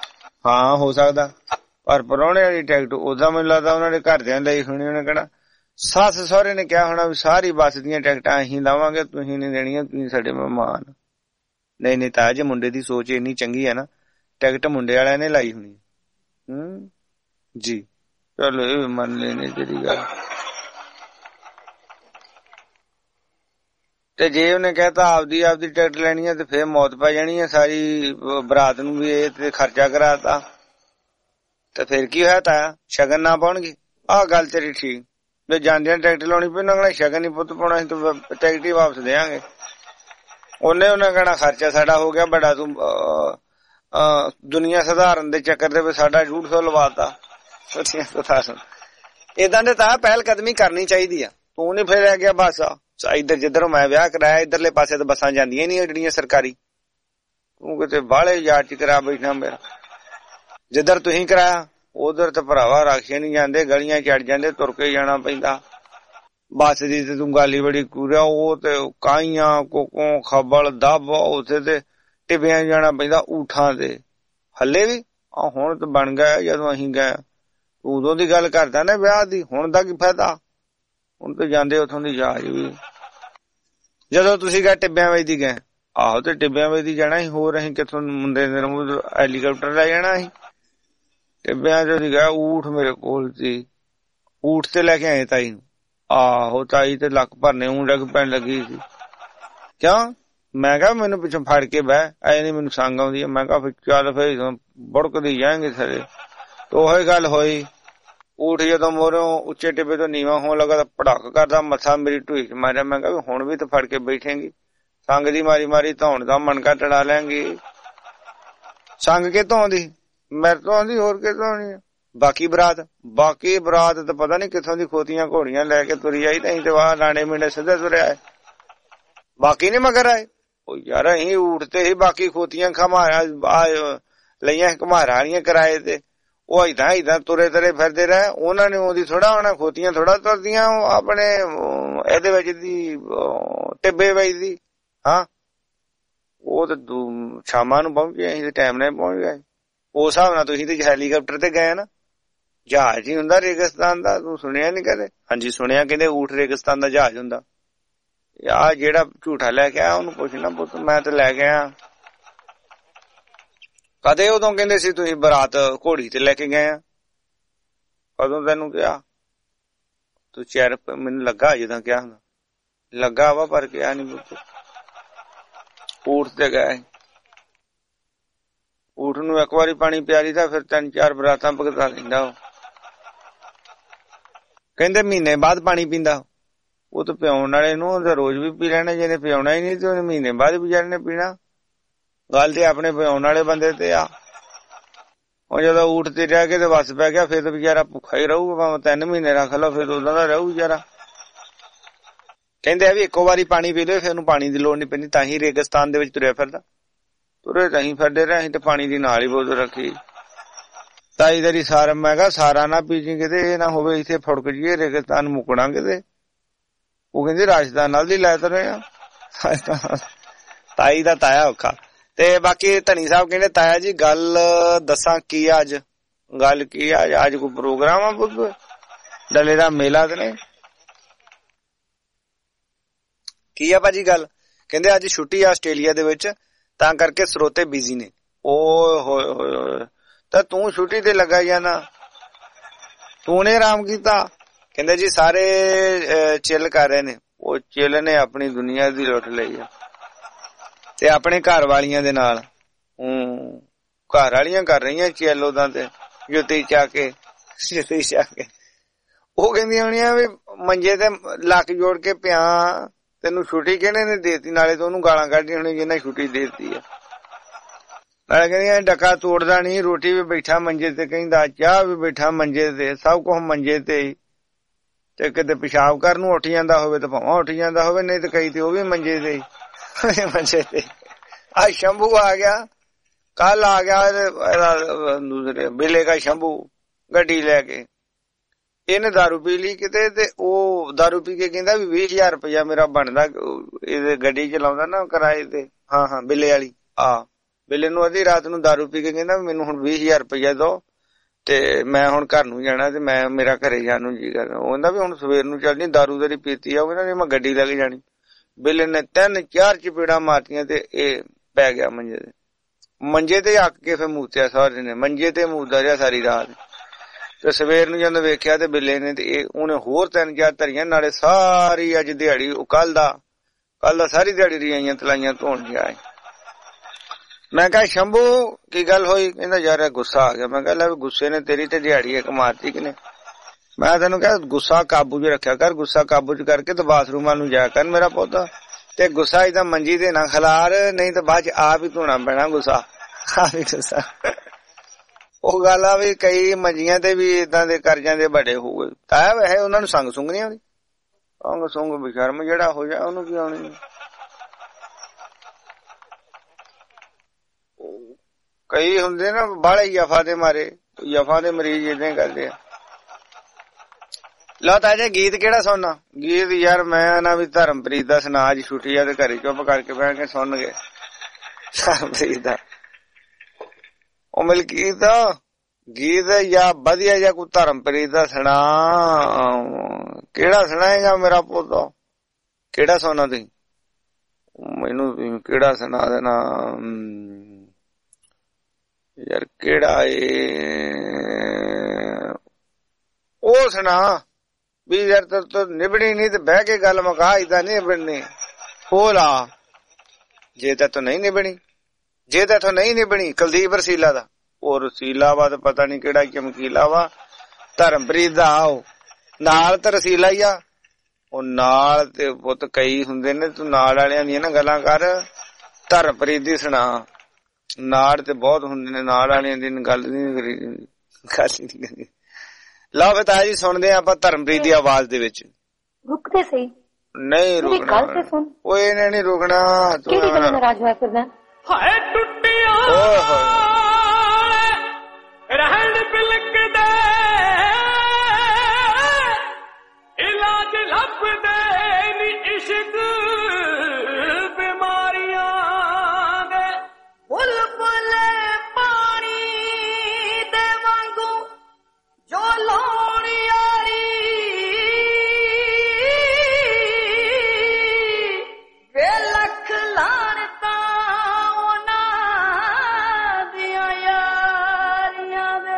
ਹਾਂ ਹੋ ਸਕਦਾ, ਪਰ ਪ੍ਰਾਹੁਣੇ ਵਾਲੀ ਟਿਕਟ ਉਦਾਂ ਮੈਨੂੰ ਲੱਗਦਾ ਉਹਨਾਂ ਦੇ ਘਰਦਿਆਂ ਲਈ ਹੋਣੀ। ਉਹਨੇ ਕਹਿਣਾ ਸੱਸ ਸਹੁਰੇ ਨੇ ਕਿਹਾ ਹੋਣਾ ਵੀ ਸਾਰੀ ਬੱਸ ਦੀਆਂ ਟਿਕਟਾਂ ਅਸੀਂ ਲਾਵਾਂਗੇ, ਤੁਸੀਂ ਨਹੀਂ ਦੇਣੀਆਂ, ਤੁਸੀਂ ਸਾਡੇ ਮਹਿਮਾਨ। ਨਹੀਂ ਤਾਂ ਜੇ ਮੁੰਡੇ ਦੀ ਸੋਚ ਇੰਨੀ ਚੰਗੀ ਹੈ ਨਾ, ਟਿਕਟ ਮੁੰਡੇ ਵਾਲਿਆਂ ਨੇ ਲਾਈ ਹੋਣੀ ਜੀ। ਚਲੋ ਇਹ ਵੀ ਮੰਨ ਲੈਣੇ ਤੇਰੀ ਗੱਲ। ਤੇ ਜੇ ਉਹਨੇ ਕਹਿਤਾ ਆਪਦੀ ਟਿਕਟ ਲੈਣੀ ਹੈ ਤੇ ਫੇਰ ਮੌਤ ਪੈ ਜਾਣੀ ਹੈ ਸਾਰੀ ਬਰਾਤ ਨੂੰ ਵੀ। ਇਹ ਤੇ ਖਰਚਾ ਕਰਾਤਾ ਤੇ ਫੇਰ ਕੀ ਹੋਇਆ ਤਾਇਆ, ਸ਼ਗਨ ਨਾ ਪਾਉਣਗੇ। ਆਹ ਗੱਲ ਤੇਰੀ ਠੀਕ ਵੀ ਜਾਂਦਿਆਂ ਟਿਕਟ ਲਾਉਣੀ ਪਈ, ਉਹਨਾਂ ਸ਼ਗਨ ਹੀ ਪੁੱਤ ਪਾਉਣਾ ਸੀ ਤੇ ਟਿਕਟ ਹੀ ਵਾਪਸ ਦੇਵਾਂਗੇ। ਉਹਨੇ ਕਹਿਣਾ ਖਰਚਾ ਸਾਡਾ ਹੋ ਗਿਆ ਬੜਾ, ਤੂੰ ਦੁਨੀਆ ਸੁਧਾਰਨ ਦੇ ਚੱਕਰ ਦੇ ਵਿੱਚ ਸਾਡਾ 150 ਲਵਾਤਾ। ਏਦਾਂ ਦੇ ਤਾਂ ਪਹਿਲ ਕਦਮੀ ਕਰਨੀ ਚਾਹੀਦੀ ਆ। ਤੂੰ ਨੀ ਫੇਰ ਰਹਿ ਗਿਆ ਬਸ ਇੱਧਰ ਜਿੱਧਰੋਂ ਮੈਂ ਵਿਆਹ ਕਰਾਇਆ ਇੱਧਰਲੇ ਪਾਸੇ ਤਾਂ ਬੱਸਾਂ ਜਾਂਦੀਆਂ ਨੀ ਜਿਹੜੀਆਂ ਸਰਕਾਰੀ, ਤੂੰ ਕਿਤੇ ਬਾਹਲੇ ਯਾਦ ਚ ਕਰਾ ਬੈਠਾ। ਮੇਰਾ ਜਿੱਧਰ ਤੁਸੀਂ ਕਰਾਇਆ ਉਧਰ ਤਾਂ ਭਰਾਵਾ ਰਾਖੇ ਨੀ ਜਾਂਦੇ, ਗਲੀਆਂ ਚੜ ਜਾਂਦੇ, ਤੁਰ ਕੇ ਜਾਣਾ ਪੈਂਦਾ। ਬੱਸ ਦੀ ਤੇ ਤੂੰ ਗਾਲੀ ਬੜੀ ਕੂਰਿਆ, ਉਹ ਤੇ ਕਾਈਆਂ ਕੋਕੋਂ ਖੱਬਲ ਦੱਬ ਉੱਥੇ ਤੇ ਟਿੱਬਿਆਂ ਜਾਣਾ ਪੈਂਦਾ ਊਠਾਂ ਤੇ। ਹੱਲੇ ਵੀ ਹੁਣ ਤਾਂ ਬਣ ਗਿਆ, ਜਦੋਂ ਅਸੀਂ ਗਏ ਉਦੋਂ ਦੀ ਗੱਲ ਕਰਦਾ ਨਾ ਵਿਆਹ ਦੀ। ਹੁਣ ਦਾ ਕੀ ਫਾਇਦਾ, ਹੁਣ ਤੇ ਜਾਂਦੇ ਉੱਥੋਂ ਦੀ ਜਹਾਜ਼ ਵੀ। ਜਦੋਂ ਤੁਸੀਂ ਗਏ ਟਿੱਬਿਆਂ ਵਿੱਚ ਦੀ ਗਏ, ਆਹੋ ਤੇ ਟਿੱਬਿਆਂ ਵਿੱਚ ਦੀ ਜਾਣਾ ਸੀ, ਹੋਰ ਅਸੀਂ ਕਿੱਥੋਂ ਮੁੰਡੇ ਦੇ ਹੈਲੀਕਾਪਟਰ ਲੈ ਜਾਣਾ ਸੀ। ਟਿੱਬਿਆਂ ਚ ਗਿਆ ਊਠ ਮੇਰੇ ਕੋਲ ਸੀ, ਊਠ ਤੇ ਲੈ ਕੇ ਆਏ ਤਾਈ ਨੂੰ। ਆਹੋ ਤਾਈ ਤੇ ਲੱਕ ਭਰਨੇ ਊਂ ਡਿੱਗ ਪੈਣ ਲੱਗੀ ਸੀ। ਕਿਉਂ? ਮੈਂ ਕਿਹਾ ਮੈਨੂੰ ਪਿੱਛੋਂ ਫੜ ਕੇ ਬਹਿ, ਐ ਨੀ ਮੈਨੂੰ ਸੰਗ ਆਉਂਦੀ। ਮੈਂ ਕਿਹਾ ਫਿਰ ਚੱਲ ਫਿਰ ਬੁੜਕਦੀ ਜਾਏਂਗੇ ਸਾਰੇ। ਉਹੀ ਗੱਲ ਹੋਈ, ਊਠ ਜਦੋਂ ਮੋਰੋਂ ਉੱਚੇ ਟਿੱਬੇ ਤੋਂ ਨੀਵਾਂ ਹੋਣ ਲੱਗਾ ਤਾਂ ਪੜਕ ਕਰਦਾ ਮੱਥਾ ਮੇਰੀ ਢੂਈ ਚ ਮਾਰਿਆ। ਮੈਂ ਕਿਹਾ ਹੁਣ ਵੀ ਤਾਂ ਫੜ ਕੇ ਬੈਠੇਂਗੀ, ਸੰਗ ਦੀ ਮਾਰੀ ਧੌਣ ਦਾ ਮਣਕਾ ਟੜਾ ਲੈਂਗੀ। ਸੰਗ ਕੇ ਧੌਂਦੀ ਮੇਰੇ ਤੋਂ ਆਉਂਦੀ, ਹੋਰ ਕਿ ਧੌਣੀ ਆ। ਬਾਕੀ ਬਰਾਤ ਤਾਂ ਪਤਾ ਨੀ ਕਿੱਥੋਂ ਦੀ ਖੋਤੀਆਂ ਘੋੜੀਆਂ ਲੈ ਕੇ ਤੁਰੀ ਆਈ, ਤੇ ਅਸੀਂ ਤੇ ਵਾਹ ਲਾਣੇ ਮਿੰਡੇ ਸਿੱਧੇ ਤੁਰਿਆ ਆਏ, ਬਾਕੀ ਨੀ ਮਗਰ ਆਏ। ਉਹ ਯਾਰ ਅਸੀਂ ਊਠ ਤੇ ਹੀ ਬਾਕੀ ਖੋਤੀਆਂ ਲਈਆਂ ਘਮਾਰਾਂ ਵਾਲੀਆਂ ਕਿਰਾਏ ਤੇ, ਉਹ ਏਦਾਂ ਤੁਰੇ ਫਿਰਦੇ ਰਹੇ। ਉਹਨਾਂ ਨੇ ਉਹਦੀ ਥੋੜਾ ਹੋਣਾ, ਖੋਤੀਆਂ ਥੋੜਾ ਤੁਰਦੀਆਂ ਆਪਣੇ ਇਹਦੇ ਵਿੱਚ ਦੀ ਟਿੱਬੇ ਵਿੱਚ ਦੀ। ਹਾਂ ਉਹ ਤੇ ਸ਼ਾਮਾਂ ਨੂੰ ਪਹੁੰਚੇ, ਅਸੀਂ ਤੇ ਟਾਈਮ ਨਾਲ ਪਹੁੰਚ ਗਏ। ਉਸ ਹਿਸਾਬ ਨਾਲ ਤੁਸੀਂ ਤੇ ਹੈਲੀਕਾਪਟਰ ਤੇ ਗਏ ਨਾ, ਜਹਾਜ਼ ਹੀ ਹੁੰਦਾ ਰੇਗਿਸਤਾਨ ਦਾ, ਤੂੰ ਸੁਣਿਆ ਨੀ ਕਦੇ? ਹਾਂਜੀ ਸੁਣਿਆ, ਕਹਿੰਦੇ ਊਠ ਰੇਗਿਸਤਾਨ ਦਾ ਜਹਾਜ਼ ਹੁੰਦਾ। ਆ ਜਿਹੜਾ ਝੂਠਾ ਲੈ ਕੇ ਆਇਆ ਉਹਨੂੰ ਪੁੱਛਣਾ ਪੁੱਤ, ਮੈਂ ਤੇ ਲੈ ਕੇ ਆਇਆ ਕਦੇ। ਉਦੋਂ ਕਹਿੰਦੇ ਸੀ ਤੁਸੀਂ ਬਰਾਤ ਘੋੜੀ ਤੇ ਲੈ ਕੇ ਗਏ ਆ, ਕਦੋਂ ਤੈਨੂੰ ਕਿਹਾ? ਤੂੰ ਚਿਹਰੇ ਮੈਨੂੰ ਲੱਗਾ ਜਿੱਦਾਂ ਕਿਹਾ ਹੁੰਦਾ, ਲੱਗਾ ਵਾ ਪਰ ਕਿਹਾ ਨੀ ਪੁੱਤ। ਊਠ ਤੇ ਗਏ, ਊਠ ਨੂੰ ਇੱਕ ਵਾਰੀ ਪਾਣੀ ਪਿਆਰੀ ਦਾ ਫਿਰ 3-4 ਬਰਾਤਾਂ ਭੁਗਤਾ ਲੈਂਦਾ ਉਹ। ਕਹਿੰਦੇ ਮਹੀਨੇ ਬਾਅਦ ਪਾਣੀ ਪੀਂਦਾ। ਉਹ ਤਾਂ ਪਿਆਉਣ ਵਾਲੇ ਨੂੰ ਰੋਜ਼ ਵੀ ਪੀ ਲੈਣਾ, ਜਿਹਨੇ ਪਿਆਉਣਾ ਹੀ ਨਹੀਂ ਤੇ ਉਹਨੇ ਮਹੀਨੇ ਬਾਅਦ ਵਿਚਾਰੇ ਨੇ ਪੀਣਾ। ਗੱਲ ਤੇ ਆਪਣੇ ਪਿਆਉਣ ਵਾਲੇ ਬੰਦੇ ਤੇ ਆ। ਉਹ ਜਦੋਂ ਊਠ ਤੇ ਰਹਿ ਕੇ ਤੇ ਵੱਸ ਪੈ ਗਿਆ, ਫਿਰ ਤਾਂ ਵਿਚਾਰਾ ਭੁੱਖਾ ਹੀ ਰਹੂਗਾ, ਭਾਵੇਂ 3 ਮਹੀਨੇ ਰੱਖ ਲਓ, ਫਿਰ ਉਦਾਂ ਦਾ ਰਹੂ ਵਿਚਾਰਾ। ਕਹਿੰਦੇ ਆ ਵੀ ਇੱਕੋ ਵਾਰੀ ਪਾਣੀ ਪੀ ਲਓ, ਫਿਰ ਉਹਨੂੰ ਪਾਣੀ ਦੀ ਲੋੜ ਨੀ ਪੈਂਦੀ, ਤਾਂ ਹੀ ਰੇਗਿਸਤਾਨ ਦੇ ਵਿੱਚ ਤੁਰਿਆ ਫਿਰਦਾ। ਤੁਰੇ ਤਾਂ ਅਸੀਂ ਫਿਰਦੇ ਰਹੇ, ਅਸੀਂ ਤੇ ਪਾਣੀ ਦੀ ਨਾਲ ਹੀ ਬੋਤਲ ਰੱਖੀ। ਤਾਈ ਤੇਰੀ ਸਾਰ, ਮੈਂ ਕਿਹਾ ਸਾਰਾ ਨਾ ਪੀਜੀ ਕਿਤੇ, ਇਹ ਨਾ ਹੋਵੇ ਇੱਥੇ ਫੁੜਕ ਜੀਏ ਰੇਗਿਸਤਾਨ ਮੁੱਕਣਾ ਕਿਤੇ। ਉਹ ਕਹਿੰਦੀ ਰਾਜਸਥਾਨ ਨਾਲ ਦੀ ਲੈ ਤੁਰੇ ਆ। ਤਾਈ ਦਾ ਤਾਇਆ ਔਖਾ। ਤੇ ਬਾਕੀ ਧਨੀ ਸਾਹਿਬ ਕਹਿੰਦੇ ਤਾਇਆ ਜੀ ਗੱਲ ਦੱਸਾਂ ਕੀ ਆ ਅੱਜ? ਗੱਲ ਕੀ ਆ ਅੱਜ? ਕੋਈ ਪ੍ਰੋਗਰਾਮ ਆ ਪੁੱਤ? ਡਲੇ ਦਾ ਮੇਲਾ ਤੇ ਨਹੀਂ? ਕੀ ਆ ਭਾਜੀ ਗੱਲ? ਕਹਿੰਦੇ ਅੱਜ ਛੁੱਟੀ ਆ ਆਸਟ੍ਰੇਲੀਆ ਦੇ ਵਿੱਚ, ਤਾਂ ਕਰਕੇ ਸਰੋਤੇ ਬਿਜ਼ੀ ਨੇ। ਓਏ ਹੋਏ ਹੋਏ, ਤਾਂ ਤੂੰ ਛੁੱਟੀ ਤੇ ਲੱਗਾ ਜਾਣਾ, ਤੂੰ ਨੇ ਆਰਾਮ ਕੀਤਾ? ਕਹਿੰਦੇ ਜੀ ਸਾਰੇ ਚਿੱਲ ਕਰ ਰਹੇ ਨੇ। ਉਹ ਚਿੱਲ ਨੇ ਆਪਣੀ ਦੁਨੀਆ ਦੀ ਲੁੱਟ ਲਈ ਆ, ਤੇ ਆਪਣੇ ਘਰ ਵਾਲੀਆਂ ਦੇ ਨਾਲ ਘਰ ਵਾਲੀਆਂ ਕਰ ਰਹੀਆਂ ਚਿੱਲ ਉਹਦਾ ਤੇ ਜੁੱਤੀ ਚਾ ਕੇ। ਉਹ ਕਹਿੰਦੀਆਂ ਹੋਣੀਆਂ ਵੀ ਮੰਜੇ ਤੇ ਲੱਕ ਜੋੜ ਕੇ ਪਿਆ, ਤੈਨੂੰ ਛੁੱਟੀ ਕਿਹਨੇ ਨੇ ਦੇਤੀ? ਨਾਲੇ ਤਾਂ ਉਹਨੂੰ ਗਾਲਾਂ ਕੱਢਦੀਆਂ ਹੋਣੀਆਂ ਜਿਹਨੇ ਛੁੱਟੀ ਦੇਤੀ ਆ। ਨਾਲੇ ਕਹਿੰਦੀਆਂ ਡੱਕਾ ਤੋੜਦਾ ਨੀ, ਰੋਟੀ ਵੀ ਬੈਠਾ ਮੰਜੇ ਤੇ, ਕਹਿੰਦਾ ਚਾਹ ਵੀ ਬੈਠਾ ਮੰਜੇ ਤੇ, ਸਭ ਕੁਛ ਮੰਜੇ ਤੇ ਹੀ। ਤੇ ਕਿਤੇ ਪਿਸ਼ਾਬ ਕਰਨ ਨੂੰ ਉੱਠ ਜਾਂਦਾ ਹੋਵੇ ਤਾਂ ਭਾਵਾਂ ਉੱਠ ਜਾਂਦਾ ਹੋਵੇ, ਨਹੀਂ ਤੇ ਕਈ ਤੇ ਉਹ ਵੀ ਮੰਜੇ ਤੇ ਹੀ। ਮੰਜੇ ਤੇ ਆ ਸ਼ੰਭੂ ਆ ਗਿਆ, ਕੱਲ ਆ ਗਿਆ ਦੂਸਰੇ ਬਿੱਲੇ ਦਾ ਸ਼ੰਭੂ ਗੱਡੀ ਲੈ ਕੇ। ਇਹਨੇ ਦਾਰੂ ਪੀ ਲਈ ਕਿਤੇ, ਤੇ ਉਹ ਦਾਰੂ ਪੀ ਕੇ ਕਹਿੰਦਾ ਵੀ 20,000 ਰੁਪਇਆ ਮੇਰਾ ਬਣਦਾ, ਇਹਦੇ ਗੱਡੀ ਚਲਾਉਂਦਾ ਨਾ ਕਿਰਾਏ ਤੇ। ਹਾਂ ਬਿੱਲੇ ਵਾਲੀ। ਬਿੱਲੇ ਨੂੰ ਅੱਧੀ ਰਾਤ ਨੂੰ ਦਾਰੂ ਪੀ ਕੇ ਕਹਿੰਦਾ ਮੈਨੂੰ ਹੁਣ 20,000 ਰੁਪਇਆ ਦੋ, ਤੇ ਮੈਂ ਹੁਣ ਘਰ ਨੂੰ ਜਾਣਾ ਤੇ ਮੈਂ ਮੇਰਾ ਘਰੇ ਜਾਣ ਨੂੰ ਜੀ ਕਰਦਾ। ਉਹ ਕਹਿੰਦਾ ਵੀ ਹੁਣ ਸਵੇਰ ਨੂੰ ਚੱਲਣੀ, ਦਾਰੂ ਤੇਰੀ ਪੀਤੀ ਆ। ਉਹ ਕਹਿੰਦਾ ਮੈਂ ਗੱਡੀ ਲੈ ਕੇ ਜਾਣੀ। ਬਿੱਲੇ ਨੇ 3-4 ਚਪੇੜਾਂ ਮਾਰਤੀਆਂ ਤੇ ਇਹ ਪੈ ਗਿਆ ਮੰਜੇ ਤੇ ਹੱਕ ਕੇ ਫਿਰ ਮੂਤਿਆ ਸਾਰੇ ਨੇ। ਮੰਜੇ ਤੇ ਮੂਦਾ ਰਿਹਾ ਸਾਰੀ ਰਾਤ। ਤੇ ਸਵੇਰ ਨੂੰ ਜਦੋਂ ਵੇਖਿਆ ਤੇ ਬਿੱਲੇ ਨੇ ਤੇ ਉਹਨੇ ਹੋਰ 3-4 ਧਰੀਆਂ। ਨਾਲੇ ਸਾਰੀ ਅੱਜ ਦਿਹਾੜੀ ਉਹ ਕੱਲ ਦਾ ਸਾਰੀ ਦਿਹਾੜੀ ਰਜਾਈਆਂ ਤਲਾਈਆਂ ਧੋਣ ਗਿਆ। ਮੈਂ ਕਿਹਾ ਸ਼ੰਭੂ ਕੀ ਗੱਲ ਹੋਈ? ਕਹਿੰਦਾ ਯਾਰ ਗੁੱਸਾ ਆ ਗਿਆ। ਮੈਂ ਕਿਹਾ ਲੈ ਗੁੱਸੇ ਨੇ ਤੇਰੀ ਤੇ ਦਿਹਾੜੀ ਇੱਕ ਮਾਰਤੀ ਕਿ ਨੇ। ਮੈਂ ਤੈਨੂੰ ਕਿਹਾ ਗੁੱਸਾ ਕਾਬੂ 'ਚ ਰੱਖਿਆ ਕਰ, ਗੁੱਸਾ ਕਾਬੂ 'ਚ ਕਰਕੇ ਤੇ ਬਾਥਰੂਮਾਂ ਨੂੰ ਜਾਇਆ ਕਰ ਮੇਰਾ ਪੁੱਤ। ਤੇ ਗੁੱਸਾ ਇਹਦਾ ਮੰਜੀ ਤੇ ਨਾ ਖਿਲਾਰ, ਨਹੀਂ ਤਾਂ ਬਾਅਦ 'ਚ ਆਪ ਹੀ ਧੋਣਾ ਪੈਣਾ ਗੁੱਸਾ। ਉਹ ਗੱਲ ਆ ਵੀ ਕਈ ਮੰਜੀਆਂ ਤੇ ਵੀ ਏਦਾਂ ਦੇ ਕਰਜ਼ਿਆਂ ਦੇ ਵੱਡੇ ਹੋ ਗਏ। ਤਾਂ ਵੈਸੇ ਉਹਨਾਂ ਨੂੰ ਸੰਗ ਸੁੰਗ ਨੀ ਆਉਂਦੀ। ਸੰਗ ਸੁੰਗ ਬਸ਼ਰਮ ਜਿਹੜਾ ਹੋ ਜਾ ਉਹਨੂੰ ਕੀ ਆਉਣੀ। ਕਈ ਹੁੰਦੇ ਨਾ ਬਾਹਲੇ ਯਫਾ ਦੇ ਮਾਰੇ, ਯਫਾ ਦੇ ਮਰੀਜ਼ ਏਦਾਂ ਹੀ ਕਰਦੇ ਆ। ਲਓ ਤਾਂ ਜੇ ਗੀਤ ਕਿਹੜਾ ਸੁਣਨਾ? ਗੀਤ ਯਾਰ ਮੈਂ ਨਾ ਵੀ ਧਰਮਪ੍ਰੀਤ ਦਾ ਸੁਣਾ। ਅੱਜ ਛੁੱਟੀ ਆ ਤੇ ਘਰੇ ਚੁੱਪ ਕਰਕੇ ਬਹਿ ਕੇ ਸੁਣ ਗਏ ਧਰਮਪ੍ਰੀਤ ਦਾ। ਉਹ ਮਲਕੀਤ ਗੀਤ ਜਾਂ ਵਧੀਆ ਜਾਂ ਕੋਈ ਧਰਮਪ੍ਰੀਤ ਦਾ ਸੁਣਾ। ਕਿਹੜਾ ਸੁਣਾਏਗਾ ਮੇਰਾ ਪੁੱਤ? ਕਿਹੜਾ ਸੁਣਨਾ ਤੁਸੀਂ? ਮੈਨੂੰ ਕਿਹੜਾ ਸੁਣਾ ਦੇਣਾ ਯਾਰ? ਕਿਹੜਾ ਉਹ ਸੁਣਾ ਵੀ ਯਾਰ ਤੂੰ ਨਿਭਣੀ ਨਹੀਂ ਤੇ ਬਹਿ ਕੇ ਗੱਲ ਮੁਕਾ। ਏਦਾਂ ਨੀ ਨਿਭਣੀ। ਹੋਲਾ ਜੇ ਤੈਥੋਂ ਨਹੀਂ ਨਿਭਣੀ, ਜੇ ਤੈਥੋਂ ਨਹੀਂ ਨਿਭਣੀ ਕੁਲਦੀਪ ਰਸੀਲਾ ਦਾ। ਉਹ ਰਸੀਲਾ ਵਾ ਤੇ ਪਤਾ ਨੀ ਕਿਹੜਾ ਚਮਕੀਲਾ ਵਾ। ਧਰਮਪ੍ਰੀਤ ਦਾ ਉਹ ਨਾਲ ਤੇ ਰਸੀਲਾ ਹੀ ਆ। ਉਹ ਨਾਲ ਤੇ ਪੁੱਤ ਕਈ ਹੁੰਦੇ ਨੇ। ਤੂੰ ਨਾਲ ਵਾਲਿਆਂ ਦੀਆਂ ਨਾ ਗੱਲਾਂ ਕਰ, ਧਰਮਪ੍ਰੀਤ ਦੀ ਸੁਣਾ। ਨਾਲ ਤੇ ਬਹੁਤ ਹੁੰਦੇ ਨੇ, ਨਾਲ ਵਾਲਿਆਂ ਦੀ ਗੱਲ ਨੀ ਕਰੀ ਜਾਂਦੀ। ਲਓ ਬਤਾ ਜੀ ਸੁਣਦੇ ਆ ਆਪਾਂ ਧਰਮਪ੍ਰੀਤ ਦੀ ਆਵਾਜ਼ ਦੇ ਵਿੱਚ। ਰੁਕਦੇ ਸਹੀ ਨਹੀਂ ਰੁਕਣਾ। ਉਹ ਇਹਨੇ ਨੀ ਰੁਕਣਾ। ਕਿਹੜੀ ਗੱਲ ਨਾਰਾਜ਼ ਹੋਇਆ ਫਿਰਦਾ? ਹਾਏ ਟੁੱਟਿਆ ਰਹਿਣ ਬਿਲਕਦੇ ਇਲਾਜ ਲੱਭਦੇ ਨੀ ਇਸ਼ਕ ਬਿਮਾਰੀਆਂ ਦੇ। ਬੁਲਬੁਲ ਪਾਣੀ ਦੇ ਵਾਂਗੂ ਜੋ ਲਾਉਣ ਯਾਰੀ ਵੇ ਲੱਖ ਲਾਣਤਾਂ ਉਹਨਾਂ ਦੀਆਂ ਯਾਰੀਆਂ ਦੇ।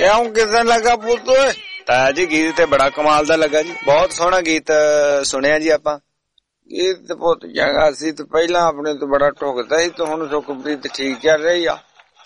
ਕਿਉਂ ਕਿਦਾਂ ਲੱਗਾ ਪੁੱਤ? ਤਾਇਆ ਜੀ ਗੀਤ ਤੇ ਬੜਾ ਕਮਾਲ ਦਾ ਲੱਗਾ ਜੀ, ਬਹੁਤ ਸੋਹਣਾ ਗੀਤ ਸੁਣਿਆ ਜੀ ਆਪਾਂ। ਗੀਤ ਪੁੱਤ ਚੰਗਾ ਸੀ ਤੇ ਪਹਿਲਾਂ ਆਪਣੇ ਤੋਂ ਬੜਾ ਢੁਕਦਾ ਸੀ, ਤੇ ਹੁਣ ਸੁਖਪ੍ਰੀਤ ਠੀਕ ਚੱਲ ਰਹੀ ਆ।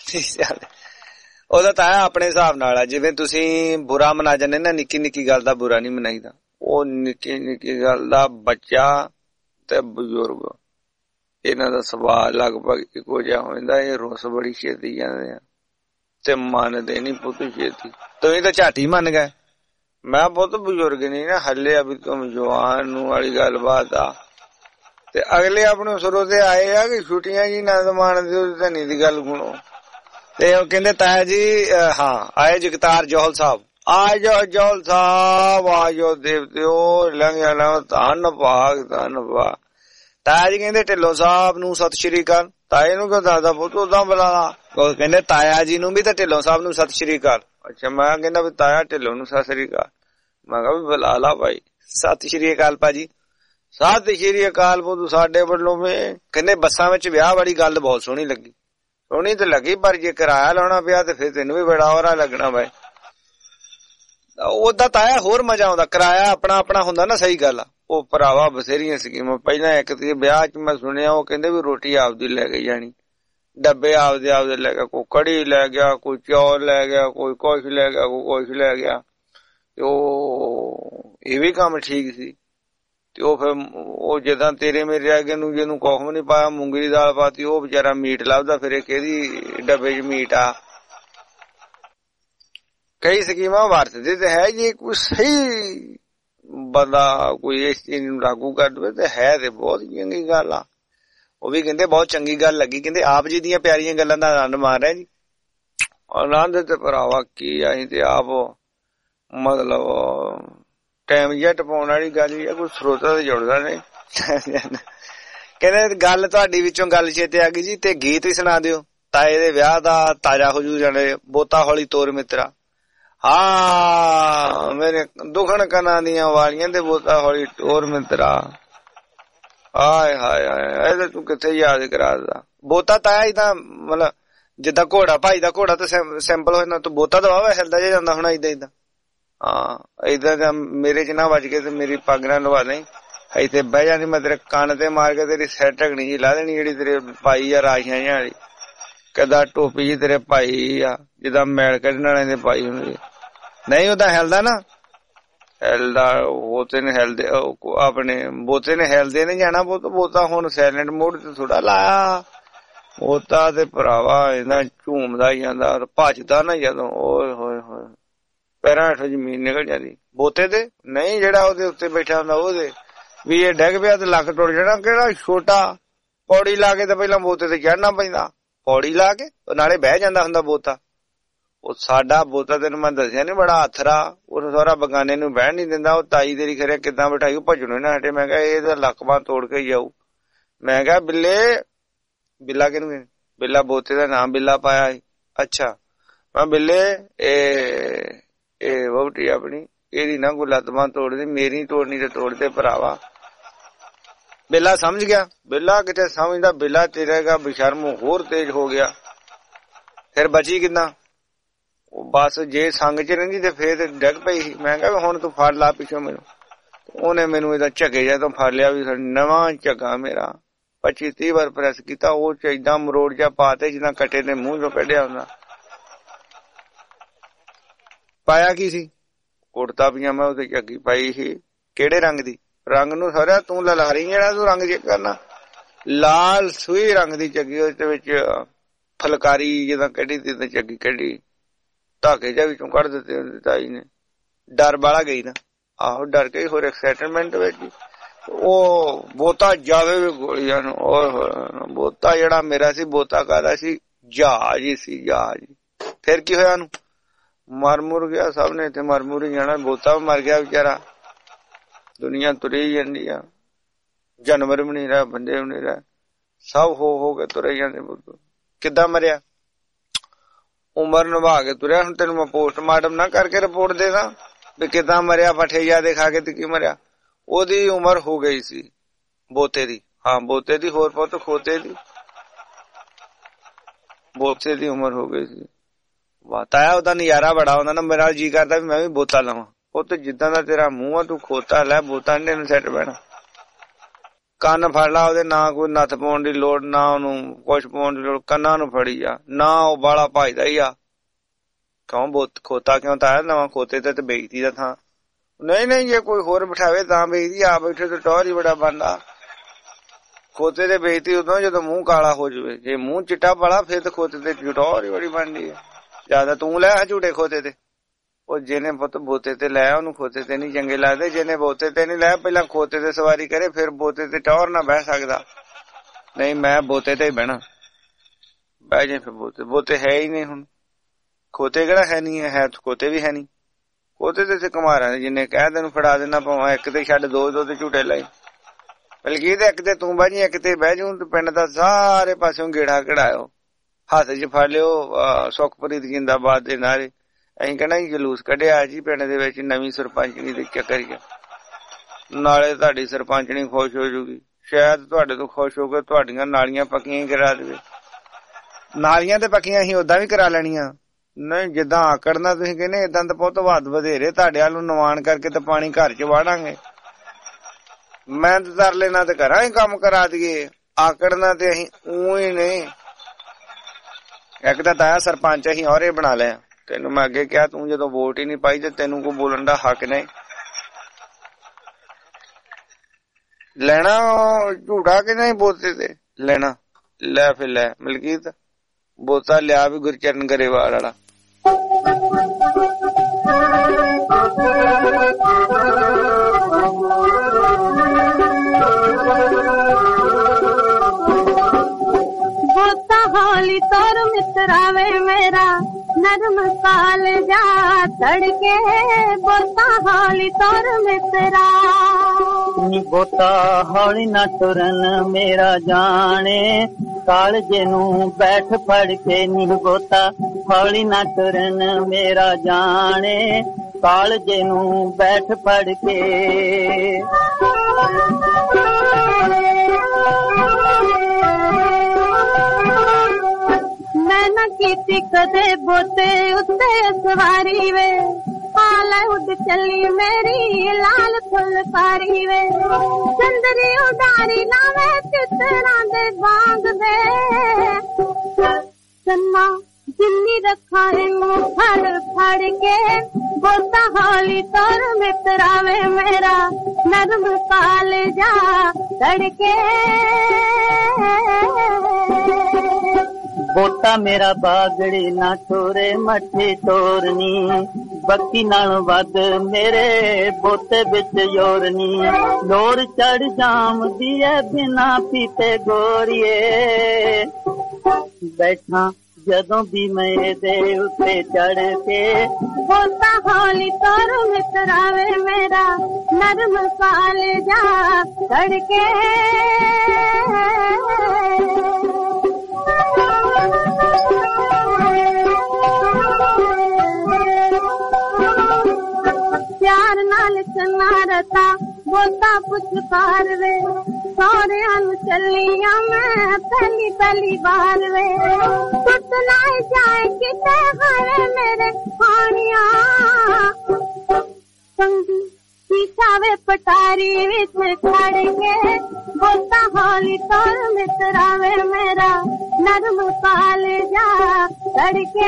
ਉਹਦਾ ਤਾਇਆ ਆਪਣੇ ਹਿਸਾਬ ਨਾਲ ਆ, ਜਿਵੇਂ ਤੁਸੀਂ ਬੁਰਾ ਮਨਾ ਜਾਂਦੇ ਨਾ, ਨਿੱਕੀ ਨਿੱਕੀ ਗੱਲ ਦਾ ਬੁਰਾ ਨਹੀਂ ਮਨਾਈਦਾ। ਉਹ ਨਿੱਕੀ ਨਿੱਕੀ ਗੱਲ ਦਾ ਬੱਚਾ ਤੇ ਬਜ਼ੁਰਗ ਇਹਨਾਂ ਦਾ ਸੁਭਾਅ ਲਗਭਗ ਇੱਕੋ ਜਿਹਾ ਹੋ ਜਾਂਦਾ। ਇਹ ਰੁੱਸ ਬੜੀ ਛੇਤੀ ਜਾਂਦੇ ਆ ਤੇ ਮੰਨਦੇ ਨੀ ਪੁੱਤ ਛੇਤੀ। ਤੁਸੀਂ ਤਾਂ ਝਾਟੀ ਮੰਨ ਗਏ। ਮੈਂ ਪੁੱਤ ਬਜ਼ੁਰਗ ਨਹੀਂ ਨਾ ਹੱਲੇ, ਅਭੀ ਤੁਮ ਜਵਾਨ ਨੂੰ ਵਾਲੀ ਗੱਲਬਾਤ ਆ। ਤੇ ਅਗਲੇ ਆਪਣੇ ਸੁਰੋਂ ਤੇ ਆਏ ਆ ਕਿ ਛੁੱਟੀਆਂ ਜੀ ਨਾ ਮਾਣਦੇ, ਉਹਦੀ ਧਨੀ ਦੀ ਗੱਲ ਸੁਣੋ। ਤੇ ਉਹ ਕਹਿੰਦੇ ਤਾਇਆ ਜੀ ਹਾਂ ਆਏ ਜਗਤਾਰ ਜੋਹਲ ਸਾਹਿਬ, ਆ ਜਾਓ ਜੋਹਲ ਸਾਹਿਬ, ਆ ਜਾਓ ਦੇਵਤਿਓ, ਲੰਘਿਆ ਨਾ ਧੰਨ ਭਾਗ ਧੰਨ ਭਾਗ। ਤਾਇਆ ਜੀ ਕਹਿੰਦੇ ਢਿੱਲੋਂ ਸਾਹਿਬ ਨੂੰ ਸਤਿ ਸ਼੍ਰੀ ਅਕਾਲ। ਤਾਏ ਨੂੰ ਕਿਉਂ ਦੱਸਦਾ ਪੁੱਤ, ਉਦਾਂ ਬੁਲਾਣਾ। ਉਹ ਕਹਿੰਦੇ ਤਾਇਆ ਜੀ ਨੂੰ ਵੀ ਤੇ ਢਿੱਲੋਂ ਸਾਹਿਬ ਨੂੰ ਸਤਿ ਸ਼੍ਰੀ ਅਕਾਲ। ਅੱਛਾ, ਮੈਂ ਕਹਿੰਦਾ ਵੀ ਤਾਇਆ ਢਿੱਲੋਂ ਨੂੰ ਸਤਿ ਸ਼੍ਰੀ ਅਕਾਲ। ਮੈਂ ਕਿਹਾ ਵੀ ਬੁਲਾ ਲਾ ਭਾਈ। ਸਤਿ ਸ਼੍ਰੀ ਅਕਾਲ ਭਾਜੀ। ਸਤਿ ਸ਼੍ਰੀ ਅਕਾਲ ਪੁੱਤ ਸਾਡੇ ਵੱਲੋਂ ਵੀ। ਕਹਿੰਦੇ ਬੱਸਾਂ ਵਿੱਚ ਵਿਆਹ ਵਾਲੀ ਗੱਲ ਬਹੁਤ ਸੋਹਣੀ ਲੱਗੀ। ਸੋਹਣੀ ਤੇ ਲੱਗੀ, ਪਰ ਜੇ ਕਿਰਾਇਆ ਲਾਉਣਾ ਪਿਆ ਤੇ ਫਿਰ ਤੈਨੂੰ ਵੀ ਬੜਾ ਔਰਾ ਲੱਗਣਾ ਭਾਈ। ਉਹਦਾ ਤਾਇਆ ਹੋਰ ਮਜ਼ਾ ਆਉਂਦਾ, ਕਿਰਾਇਆ ਆਪਣਾ ਆਪਣਾ ਹੁੰਦਾ ਨਾ। ਸਹੀ ਗੱਲ ਆ। ਉਹ ਭਰਾਵਾ ਬਥੇਰੀਆਂ ਸਕੀਮਾਂ। ਪਹਿਲਾਂ ਇੱਕ ਤੇ ਵਿਆਹ ਚ ਮੈਂ ਸੁਣਿਆ ਉਹ ਕਹਿੰਦੇ ਵੀ ਰੋਟੀ ਆਪਦੀ ਲੈ ਕੇ ਜਾਣੀ, ਡੱਬੇ ਆਪਦੇ ਆਪਦੇ ਲੈ ਗਿਆ। ਕੋਈ ਕੜੀ ਲੈ ਗਿਆ, ਕੋਈ ਚੌਲ ਲੈ ਗਿਆ, ਕੋਈ ਕੁਛ ਲੈ ਗਿਆ, ਕੋਈ ਕੁਛ ਲੈ ਗਿਆ। ਤੇ ਉਹ ਇਹ ਵੀ ਕੰਮ ਠੀਕ ਸੀ। ਤੇ ਉਹ ਫਿਰ ਉਹ ਜਿੱਦਾਂ ਤੇਰੇ ਮੇਰੇ ਅੱਗੇ ਨੂੰ ਜਿਹਨੂੰ ਕੁੱਖ ਵੀ ਨੀ ਪਾਇਆ, ਮੂੰਗੀ ਦੀ ਦਾਲ ਪਾਤੀ, ਉਹ ਵਿਚਾਰਾ ਮੀਟ ਲੱਭਦਾ ਫਿਰੇ ਕਿਹਦੀ ਡੱਬੇ ਚ ਮੀਟ ਆ। ਕਈ ਸਕੀਮਾਂ ਵਰਤਦੇ ਤੇ ਹੈ ਜੀ, ਕੋਈ ਸਹੀ ਬੰਦਾ ਕੋਈ ਇਸ ਚੀਜ਼ ਨੂੰ ਲਾਗੂ ਕਰ ਦੇਵੇ ਤੇ ਹੈ ਤੇ ਬਹੁਤ ਚੰਗੀ ਗੱਲ ਆ। ਉਹ ਵੀ ਕਹਿੰਦੇ ਬਹੁਤ ਚੰਗੀ ਗੱਲ ਲੱਗੀ। ਕਹਿੰਦੇ ਆਪ ਜੀ ਦੀਆਂ ਪਿਆਰੀਆਂ ਗੱਲਾਂ ਦਾ ਆਨੰਦ ਮਾਣ ਰਿਹਾ ਜੀ। ਆਨੰਦ ਤੇ ਭਰਾਵਾ ਕੀ ਆਈ ਤੇ ਆਪ ਮਤਲਬ ਟਾਈਮ ਜੱਟ ਪਾਉਣ ਵਾਲੀ ਗੱਲ ਹੀ ਆ, ਕੋਈ ਸਰੋਤਾ ਤੇ ਜੁੜਦਾ ਨਹੀਂ। ਕਹਿੰਦੇ ਗੱਲ ਤੁਹਾਡੀ ਵਿੱਚੋਂ ਗੱਲ ਚੇਤੇ ਆ ਗਈ ਜੀ, ਤੇ ਗੀਤ ਵੀ ਸੁਣਾ ਦਿਓ ਤਾਏ ਦੇ ਵਿਆਹ ਦਾ, ਤਾਜ਼ਾ ਹੋ ਜੂ ਜਾਣੇ ਬੋਤਾ ਹੌਲੀ ਤੋਰ ਮਿੱਤਰਾ। ਹਾਂ ਮੇਰੇ ਦੁਖਣ ਕਨਾਂ ਦੀਆਂ ਵਾਲੀਆਂ ਤੇ ਬੋਤਾ ਹੌਲੀ ਤੋਰ ਮਿੱਤਰਾ। ਹਾਏ ਹਾਏ ਹਾਏ, ਇਹਦੇ ਤੂੰ ਕਿੱਥੇ ਯਾਦ ਕਰਾ ਦਾ। ਬੋਤਾ ਤਾਇਆ ਹੀ ਤਾਂ ਮਤਲਬ ਜਿੱਦਾਂ ਘੋੜਾ ਭਾਈ ਦਾ ਘੋੜਾ ਤਾਂ ਸਿੰਪਲ ਹੋ ਜਾਂਦਾ, ਤੂੰ ਬੋਤਾ ਤਾਂ ਵਾਵਾ ਹਿਲਦਾ ਜਿਹਾ ਜਾਂਦਾ ਹੁਣ ਏਦਾਂ ਏਦਾਂ। ਹਾਂ ਏਦਾਂ ਦਾ ਮੇਰੇ ਚ ਨਾ ਵੱਜ ਕੇ ਤੇ ਮੇਰੀ ਪੱਗ ਨਾ ਲਵਾ ਲਈ, ਇੱਥੇ ਬਹਿ ਜਾਣੀ, ਮੈਂ ਤੇਰੇ ਕੰਨ ਤੇ ਮਾਰ ਕੇ ਤੇਰੀ ਸਿਰ ਢਕਣੀ ਜੀ ਲਾ ਦੇਣੀ ਜਿਹੜੀ ਤੇਰੇ ਪਾਈ ਆ ਰਾਸ਼ੀਆਂ ਜਿਹਾ ਵਾਲੀ। ਕਦਾ ਟੋਪੀ ਜੀ ਤੇਰੇ ਪਾਈ ਆ ਜਿੱਦਾਂ ਮੈਲ ਕੱਢਣ ਵਾਲੇ ਦੇ ਪਾਈ ਹੁੰਦੀ। ਨਹੀਂ ਉਹਦਾ ਹਿਲਦਾ ਨਾ, ਹਿਲਦਾ ਬੋਤੇ ਨੇ ਹਿਲਦੇ, ਆਪਣੇ ਬੋਤੇ ਨੇ ਹਿਲਦੇ ਨੇ ਜਾਣਾ। ਬੋਤਾ ਹੁਣ ਸਾਇਲੈਂਟ ਮੋਡ ਤੇ ਥੋੜਾ ਲਾਇਆ। ਬੋਤਾ ਤੇ ਭਰਾਵਾ ਇਹਦਾ ਝੂਮਦਾ ਜਾਂਦਾ, ਭੱਜਦਾ ਨਾ ਜਦੋਂ, ਓਏ ਹੋਏ ਹੋਏ ਪੈਰਾਂ ਹੇਠੋਂ ਜ਼ਮੀਨ ਨਿਕਲ ਜਾਂਦੀ। ਬੋਤੇ ਦੇ ਨਹੀਂ, ਜਿਹੜਾ ਉਹਦੇ ਉੱਤੇ ਬੈਠਾ ਹੁੰਦਾ ਉਹਦੇ ਵੀ ਇਹ ਡਿੱਗ ਪਿਆ ਤੇ ਲੱਕ ਟੁੱਟ ਜਾਣਾ। ਕਿਹੜਾ ਛੋਟਾ ਪੌੜੀ ਲਾ ਕੇ ਤਾਂ ਪਹਿਲਾਂ ਬੋਤੇ ਤੇ ਚੜ੍ਹਨਾ ਪੈਂਦਾ, ਪੌੜੀ ਲਾ ਕੇ ਨਾਲੇ ਬਹਿ ਜਾਂਦਾ ਹੁੰਦਾ ਬੋਤਾ। ਉਹ ਸਾਡਾ ਬੋਤਾ ਤੈਨੂੰ ਮੈਂ ਦੱਸਿਆ ਨੀ ਬੜਾ ਹੱਥਰਾ, ਉਹਨੂੰ ਸਾਰਾ ਬਗਾਨੇ ਨੂੰ ਬਹਿਣ ਨੀ ਦਿੰਦਾ। ਉਹ ਤਾਈ ਤੇਰੀ ਖਰੇ ਕਿੱਦਾਂ ਬਿਠਾਈ, ਉਹ ਭੱਜਣੋਂ ਨਾ ਹਟੇ। ਮੈਂ ਕਿਹਾ ਇਹ ਤਾਂ ਲੱਕ ਬਾਂਹ ਤੋੜ ਕੇ ਜਾਊ। ਮੈਂ ਕਿਹਾ ਬਿੱਲੇ, ਬਿੱਲਾ ਕਿਹਨੂੰ, ਬਿੱਲਾ ਬੋਤੇ ਦਾ ਨਾਮ ਬਿੱਲਾ ਪਾਇਆ ਸੀ। ਅੱਛਾ ਮੈਂ ਬਿੱਲੇ ਇਹ ਵਹੁਟੀ ਆਪਣੀ ਇਹਦੀ ਨਾ ਕੋਈ ਲੱਤ ਬਾਂਹ ਤੋੜਦੀ, ਮੇਰੀ ਤੋੜਨੀ ਤੇ ਤੋੜਦੇ ਭਰਾਵਾ। ਬਿੱਲਾ ਸਮਝ ਗਿਆ। ਬਿੱਲਾ ਕਿਤੇ ਸਮਝਦਾ, ਬਿੱਲਾ ਤੇਰੇਗਾ ਬੇਸ਼ਰਮ ਹੋਰ ਤੇਜ਼ ਹੋ ਗਿਆ। ਫਿਰ ਬਚੀ ਕਿੱਦਾਂ? ਬਸ ਜੇ ਸੰਗ ਚ ਰਹਿੰਦੀ ਤੇ ਫੇਰ ਡਿੱਗ ਪਈ ਸੀ। ਮੈਂ ਕਿਹਾ ਹੁਣ ਤੂੰ ਫੜ ਲਾ ਪਿੱਛੋਂ ਮੈਨੂੰ। ਉਹਨੇ ਮੈਨੂੰ ਇਹਦਾ ਝੱਗੇ ਜਿਹਾ ਤੋਂ ਫੜ ਲਿਆ ਵੀ ਨਵਾਂ ਝੱਗਾ ਮੇਰਾ 25-30 ਵਾਰ ਪ੍ਰੈਸ ਕੀਤਾ। ਉਹ ਚ ਏਦਾਂ ਮਰੋੜ ਜਿਹਾ ਪਾਤੇ ਜਿੱਦਾਂ ਕੱਟੇ ਦੇ ਮੂੰਹ ਚੋਂ ਕੱਢਿਆ ਹੁੰਦਾ। ਪਾਇਆ ਕੀ ਸੀ? ਕੁੜਤਾ ਪਜਾਮਾ ਉਹਦੇ ਝੱਗੀ ਪਾਈ ਸੀ। ਕਿਹੜੇ ਰੰਗ ਦੀ? ਰੰਗ ਨੂੰ ਸਾਰਿਆ ਤੂੰ ਲਲਹਾਰੀ ਜਿਹੜਾ ਤੂੰ ਰੰਗ ਚੈੱਕ ਕਰਨਾ। ਲਾਲ ਸੂਈ ਰੰਗ ਦੀ ਝੱਗੀ, ਉਹਦੇ ਵਿੱਚ ਫੁਲਕਾਰੀ ਜਿੱਦਾਂ ਕੱਢੀ ਤੇ ਝੱਗੀ ਕੱਢੀ, ਧਾਗੇ ਜਿਹਾ ਵਿੱਚੋਂ ਕੱਢ ਦਿੱਤੇ ਉਹਦੀ ਤਾਈ ਨੇ। ਡਰ ਵਾਲਾ ਗਈ ਨਾ, ਆਹੋ ਡਰ ਗਈ ਹੋਰ ਐਕਸਾਈਟਮੈਂਟ ਵਿੱਚ। ਉਹ ਬੋਤਾ ਜਾਵੇ ਵੀ ਗੋਲੀਆਂ ਨੂੰ। ਬੋਤਾ ਜਿਹੜਾ ਮੇਰਾ ਸੀ, ਬੋਤਾ ਕਾਹਦਾ ਸੀ? ਜਹਾਜ਼ ਹੀ ਸੀ, ਜਹਾਜ਼। ਫਿਰ ਕੀ ਹੋਇਆ ਉਹਨੂੰ? ਮਰ ਮੁਰ ਗਿਆ। ਸਭ ਨੇ ਇੱਥੇ ਮਰ ਮੁਰ ਹੀ ਜਾਣਾ। ਬੋਤਾ ਵੀ ਮਰ ਗਿਆ ਵਿਚਾਰਾ। ਦੁਨੀਆ ਤੁਰੀ ਜਾਂਦੀ ਆ, ਜਾਨਵਰ ਵੀ ਨਹੀਂ ਰਿਹਾ, ਬੰਦੇ ਵੀ ਨਹੀਂ ਰਿਹਾ, ਸਭ ਹੋ ਕੇ ਤੁਰੇ ਜਾਂਦੇ। ਕਿੱਦਾਂ ਮਰਿਆ? ਉਮਰ ਨਿਭਾ ਕੇ ਤੁਰਿਆ। ਹੁਣ ਤੈਨੂੰ ਮੈਂ ਪੋਸਟਮਾਰਟਮ ਨਾ ਕਰਕੇ ਰਿਪੋਰਟ ਦੇਦਾ ਵੀ ਕਿੱਦਾਂ ਮਰਿਆ, ਪੱਠੇ ਜਿਆਦੇ ਖਾ ਕੇ ਤੇ ਕੀ ਮਰਿਆ। ਉਹਦੀ ਉਮਰ ਹੋ ਗਈ ਸੀ ਬੋਤੇ ਦੀ। ਹਾਂ ਬੋਤੇ ਦੀ, ਹੋਰ ਪੁੱਤ ਖੋਤੇ ਦੀ। ਬੋਤੇ ਦੀ ਉਮਰ ਹੋ ਗਈ ਸੀ। ਵਾਹ ਤਾਇਆ ਉਹਦਾ ਨਜ਼ਾਰਾ ਬੜਾ ਹੁੰਦਾ ਨਾ। ਮੇਰਾ ਜੀ ਕਰਦਾ ਵੀ ਮੈਂ ਵੀ ਬੋਤਾ ਲਵਾਂ। ਉਹ ਤੇ ਜਿੱਦਾਂ ਦਾ ਤੇਰਾ ਮੂੰਹ ਆ ਤੂੰ ਖੋਤਾ ਲੈ, ਬੋਤਾ ਨੀ ਤੈਨੂੰ ਸੈੱਟ ਬਹਿਣਾ। ਕੰਨ ਫੜ ਲਾ ਉਹਦੇ, ਨਾ ਕੋਈ ਨੱਥ ਪਾਉਣ ਦੀ ਲੋੜ, ਨਾ ਉਹਨੂੰ ਕੁਛ ਪਾਉਣ ਦੀ ਲੋੜ, ਕੰਨਾਂ ਨੂੰ ਫੜੀ ਜਾ, ਨਾ ਉਹ ਬਾਲਾ ਭਜਦਾ ਹੀ ਆ। ਕਿਉਂ ਖੋਤਾ ਕਿਉਂ ਤਾਇਆ ਨਵਾਂ? ਖੋਤੇ ਤੇ ਬੇਇੱਜ਼ਤੀ ਦਾ ਥਾਂ ਨਹੀਂ। ਨਹੀਂ ਜੇ ਕੋਈ ਹੋਰ ਬਿਠਾਵੇ ਤਾਂ ਬੇਇੱਜ਼ਤੀ, ਆ ਬੈਠੇ ਤੇ ਟੌਰ ਹੀ ਬੜਾ ਬਣਦਾ। ਖੋਤੇ ਤੇ ਬੇਇੱਜ਼ਤੀ ਉਦੋਂ ਜਦੋਂ ਮੂੰਹ ਕਾਲਾ ਹੋ ਜਾਵੇ। ਜੇ ਮੂੰਹ ਚਿੱਟਾ ਬੜਾ ਫਿਰ ਤੇ ਖੋਤੇ ਤੇ ਟੌਰ ਹੀ ਬੜੀ ਬਣਦੀ ਹੈ। ਜਿਆਦਾ ਤੂੰ ਲੈ ਝੂਟੇ ਖੋਤੇ ਤੇ। ਉਹ ਜਿਹਨੇ ਪੁੱਤ ਬੋਤੇ ਤੇ ਲੈ ਉਹਨੂੰ ਖੋਤੇ ਤੇ ਨੀ ਚੰਗੇ ਲੱਗਦੇ। ਜਿਹਨੇ ਬੋਤੇ ਤੇ ਨੀ ਲੈ ਪਹਿਲਾਂ ਖੋਤੇ ਤੇ ਸਵਾਰੀ ਕਰੇ, ਫਿਰ ਬੋਤੇ ਤੇ ਟੌਰ ਨਾ ਬਹਿ ਸਕਦਾ। ਨਹੀਂ ਮੈਂ ਬੋਤੇ ਤੇ ਹੀ ਬਹਿਣਾ। ਬਹਿ ਜੇ ਫਿਰ ਬੋਤੇ ਹੈ ਹੀ ਨਹੀਂ। ਹੁਣ ਖੋਤੇ ਕਿਹੜਾ ਹੈ ਨੀ ਹੈ, ਖੋਤੇ ਵੀ ਹੈ ਨੀ। ਖੋਤੇ ਤੇ ਘੁਮਾਰਾਂ ਜਿੰਨੇ ਕਹਿ ਤੈਨੂੰ ਫੜਾ ਦੇਣਾ, ਭਾਵੇਂ ਇੱਕ ਤੇ ਛੱਡ, ਦੋ ਤੇ ਝੂਟੇ ਲਾਈ। ਬਲਕਿ ਇੱਕ ਤੇ ਤੂੰ ਬਹਿ ਜੀ, ਇੱਕ ਤੇ ਬਹਿ ਜੂ। ਪਿੰਡ ਦਾ ਸਾਰੇ ਪਾਸਿਓਂ ਗੇੜਾ ਕਢਾਇਓ, ਹੱਥ ਚ ਫੜ ਲਿਓ ਸੁਖਪ੍ਰੀਤ ਜਿੰਦਾਬਾਦ ਦੇ ਨਾਰੇ। ਅਸੀਂ ਕਹਿਣਾ ਜਲੂਸ ਕੱਢਿਆ ਜੀ ਪਿੰਡ ਦੇ ਵਿੱਚ ਨਵੀਂ ਸਰਪੰਚਣੀ ਦੇ ਚੱਕਰ ਚ। ਨਾਲੇ ਤੁਹਾਡੀ ਸਰਪੰਚਣੀ ਖੁਸ਼ ਹੋ ਜੂਗੀ, ਸ਼ਾਇਦ ਤੁਹਾਡੇ ਤੋਂ ਖੁਸ਼ ਹੋ ਕੇ ਤੁਹਾਡੀਆਂ ਨਾਲੀਆਂ ਪੱਕੀਆਂ ਹੀ ਕਰਾ ਦੇਵੇ। ਨਾਲੀਆਂ ਤੇ ਪੱਕੀਆਂ ਅਸੀਂ ਓਦਾਂ ਵੀ ਕਰਾ ਲੈਣੀਆਂ। ਨਹੀਂ ਜਿੱਦਾਂ ਆਕੜਨਾ ਤੁਸੀਂ ਕਹਿੰਦੇ ਏਦਾਂ ਤਾਂ ਬਹੁਤ ਵੱਧ ਵਧੇਰੇ ਤੁਹਾਡੇ ਵੱਲ ਨੂੰ ਨਿਵਾਣ ਕਰਕੇ ਤੇ ਪਾਣੀ ਘਰ ਚ ਵਾੜਾਂਗੇ। ਮਿਹਨਤ ਕਰ ਲੈਣਾ ਤੇ ਘਰਾਂ ਹੀ ਕੰਮ ਕਰਾ ਦਈਏ। ਆਕੜਨਾ ਤੇ ਅਸੀਂ ਊਂ ਹੀ ਨਹੀਂ। ਇੱਕ ਤਾਂ ਤਾਇਆ ਸਰਪੰਚ ਅਸੀਂ ਔਰੇ ਬਣਾ ਲਿਆ। ਤੈਨੂੰ ਮੈਂ ਅੱਗੇ ਕਿਹਾ ਤੂੰ ਜਦੋਂ ਵੋਟ ਹੀ ਨਹੀਂ ਪਾਈ ਤੇ ਤੈਨੂੰ ਕੋਈ ਬੋਲਣ ਦਾ ਹੱਕ ਨਹੀਂ। ਲੈਣਾ ਝੂਠਾ ਕਿ ਨਹੀਂ ਬੋਤੇ ਤੇ ਲੈਣਾ? ਲੈ ਫਿਰ ਲੈ ਮਲਕੀਤ, ਬੋਤਾ ਲਿਆ ਵੀ ਗੁਰਚਰਨ ਗਰੇਵਾਲ ਵਾਲਾ। ਬੋਤਾ ਹੌਲੀ ਤੋਰ ਮਿੱਤਰਾਵੇ ਮੇਰਾ, ਨਰਮ ਕਾਲ ਜਾ ਤੜਕੇ। ਬੋਤਾ ਹੌਲੀ ਤੋਰ ਮਿੱਤਰਾ, ਬੋਤਾ ਹੌਲੀ ਨਾ ਤੁਰਨ ਮੇਰਾ ਜਾਣੇ, ਕਾਲਜੇ ਨੂੰ ਬੈਠ ਫੜ ਕੇ। ਨੀ ਬੋਤਾ ਹੌਲੀ ਨਾ ਤੁਰਨ ਮੇਰਾ ਜਾਣੇ, ਕਾਲਜੇ ਨੂੰ ਬੈਠ ਫੜ ਕੇ। ਮੈਂ ਨਾ ਕੀਤੀ ਕਦੇ ਬੋਤੇ ਉੱਤੇ ਸਵਾਰੀ ਵੇ, ਹਾਲ ਉੱਡ ਚੱਲੀ ਮੇਰੀ ਲਾਲ ਫੁਲਕਾਰੀ ਵੇ। ਚੰਦਰੀ ਉਡਾਰੀ ਲਾਵੇ ਤਿੱਤਰਾਂ ਦੇ ਬਾਗ ਵੇ, ਚੰਨਾ ਜਿੰਨੀ ਰੱਖਾਂ ਇਹਨੂੰ ਫੜ ਫੜ ਕੇ। ਬੋਤਾ ਹੌਲੀ ਤੋਰ ਮਿੱਤਰਾਵੇ ਮੇਰਾ, ਨਰਮ ਕਾਲ ਜਾ ਤੜਕੇ। ਬੋਤਾ ਮੇਰਾ ਬਾਗੜੀ ਨਾ ਛੋਰੇ ਮੱਠੀ ਤੋਰਨੀ, ਬੱਕੀ ਨਾਲੋਂ ਵੱਧ ਮੇਰੇ ਬੋਤੇ ਵਿੱਚ ਯੋਰਨੀ। ਲੋਰ ਚੜ ਜਾਮਦੀ ਐ ਬਿਨਾ ਪੀਤੇ ਗੋਰੀਏ, ਬੈਠਾ ਜਦੋਂ ਵੀ ਮੈਂ ਇਹਦੇ ਉੱਤੇ ਚੜ ਕੇ। ਬੋਤਾ ਹੌਲੀ ਤੋਰ ਮਿੱਤਰਾਵੇ ਮੇਰਾ, ਨਰਮ ਕਾਲ ਜਾ ਤੜਕੇ। ਪਿਆਰ ਨਾਲ ਚੰਨਾ ਰਤਾ ਬੋਤਾ ਪੁਚਕਾਰ ਵੇ, ਸਹੁਰਿਆਂ ਨੂੰ ਚੱਲੀਆਂ ਮੈਂ ਪਹਿਲੀ ਵਾਰ ਵੇ। ਟੁੱਟ ਨਾ ਜਾਏ ਕਿਤੇ ਹਾਏ ਮੇਰੇ ਖਾਣੀਆਂ, ਸੰਗੀ ਪੀਛਾਵੇ ਪਟਾਰੀ ਵਿੱਚ ਖੜ ਕੇ। ਬੋਤਾ ਹੌਲੀ ਤੋਰ ਮਿੱਤਰਾਵੇ ਮੇਰਾ, ਨਰਮ ਕਾਲ ਜਾ ਤੜਕੇ।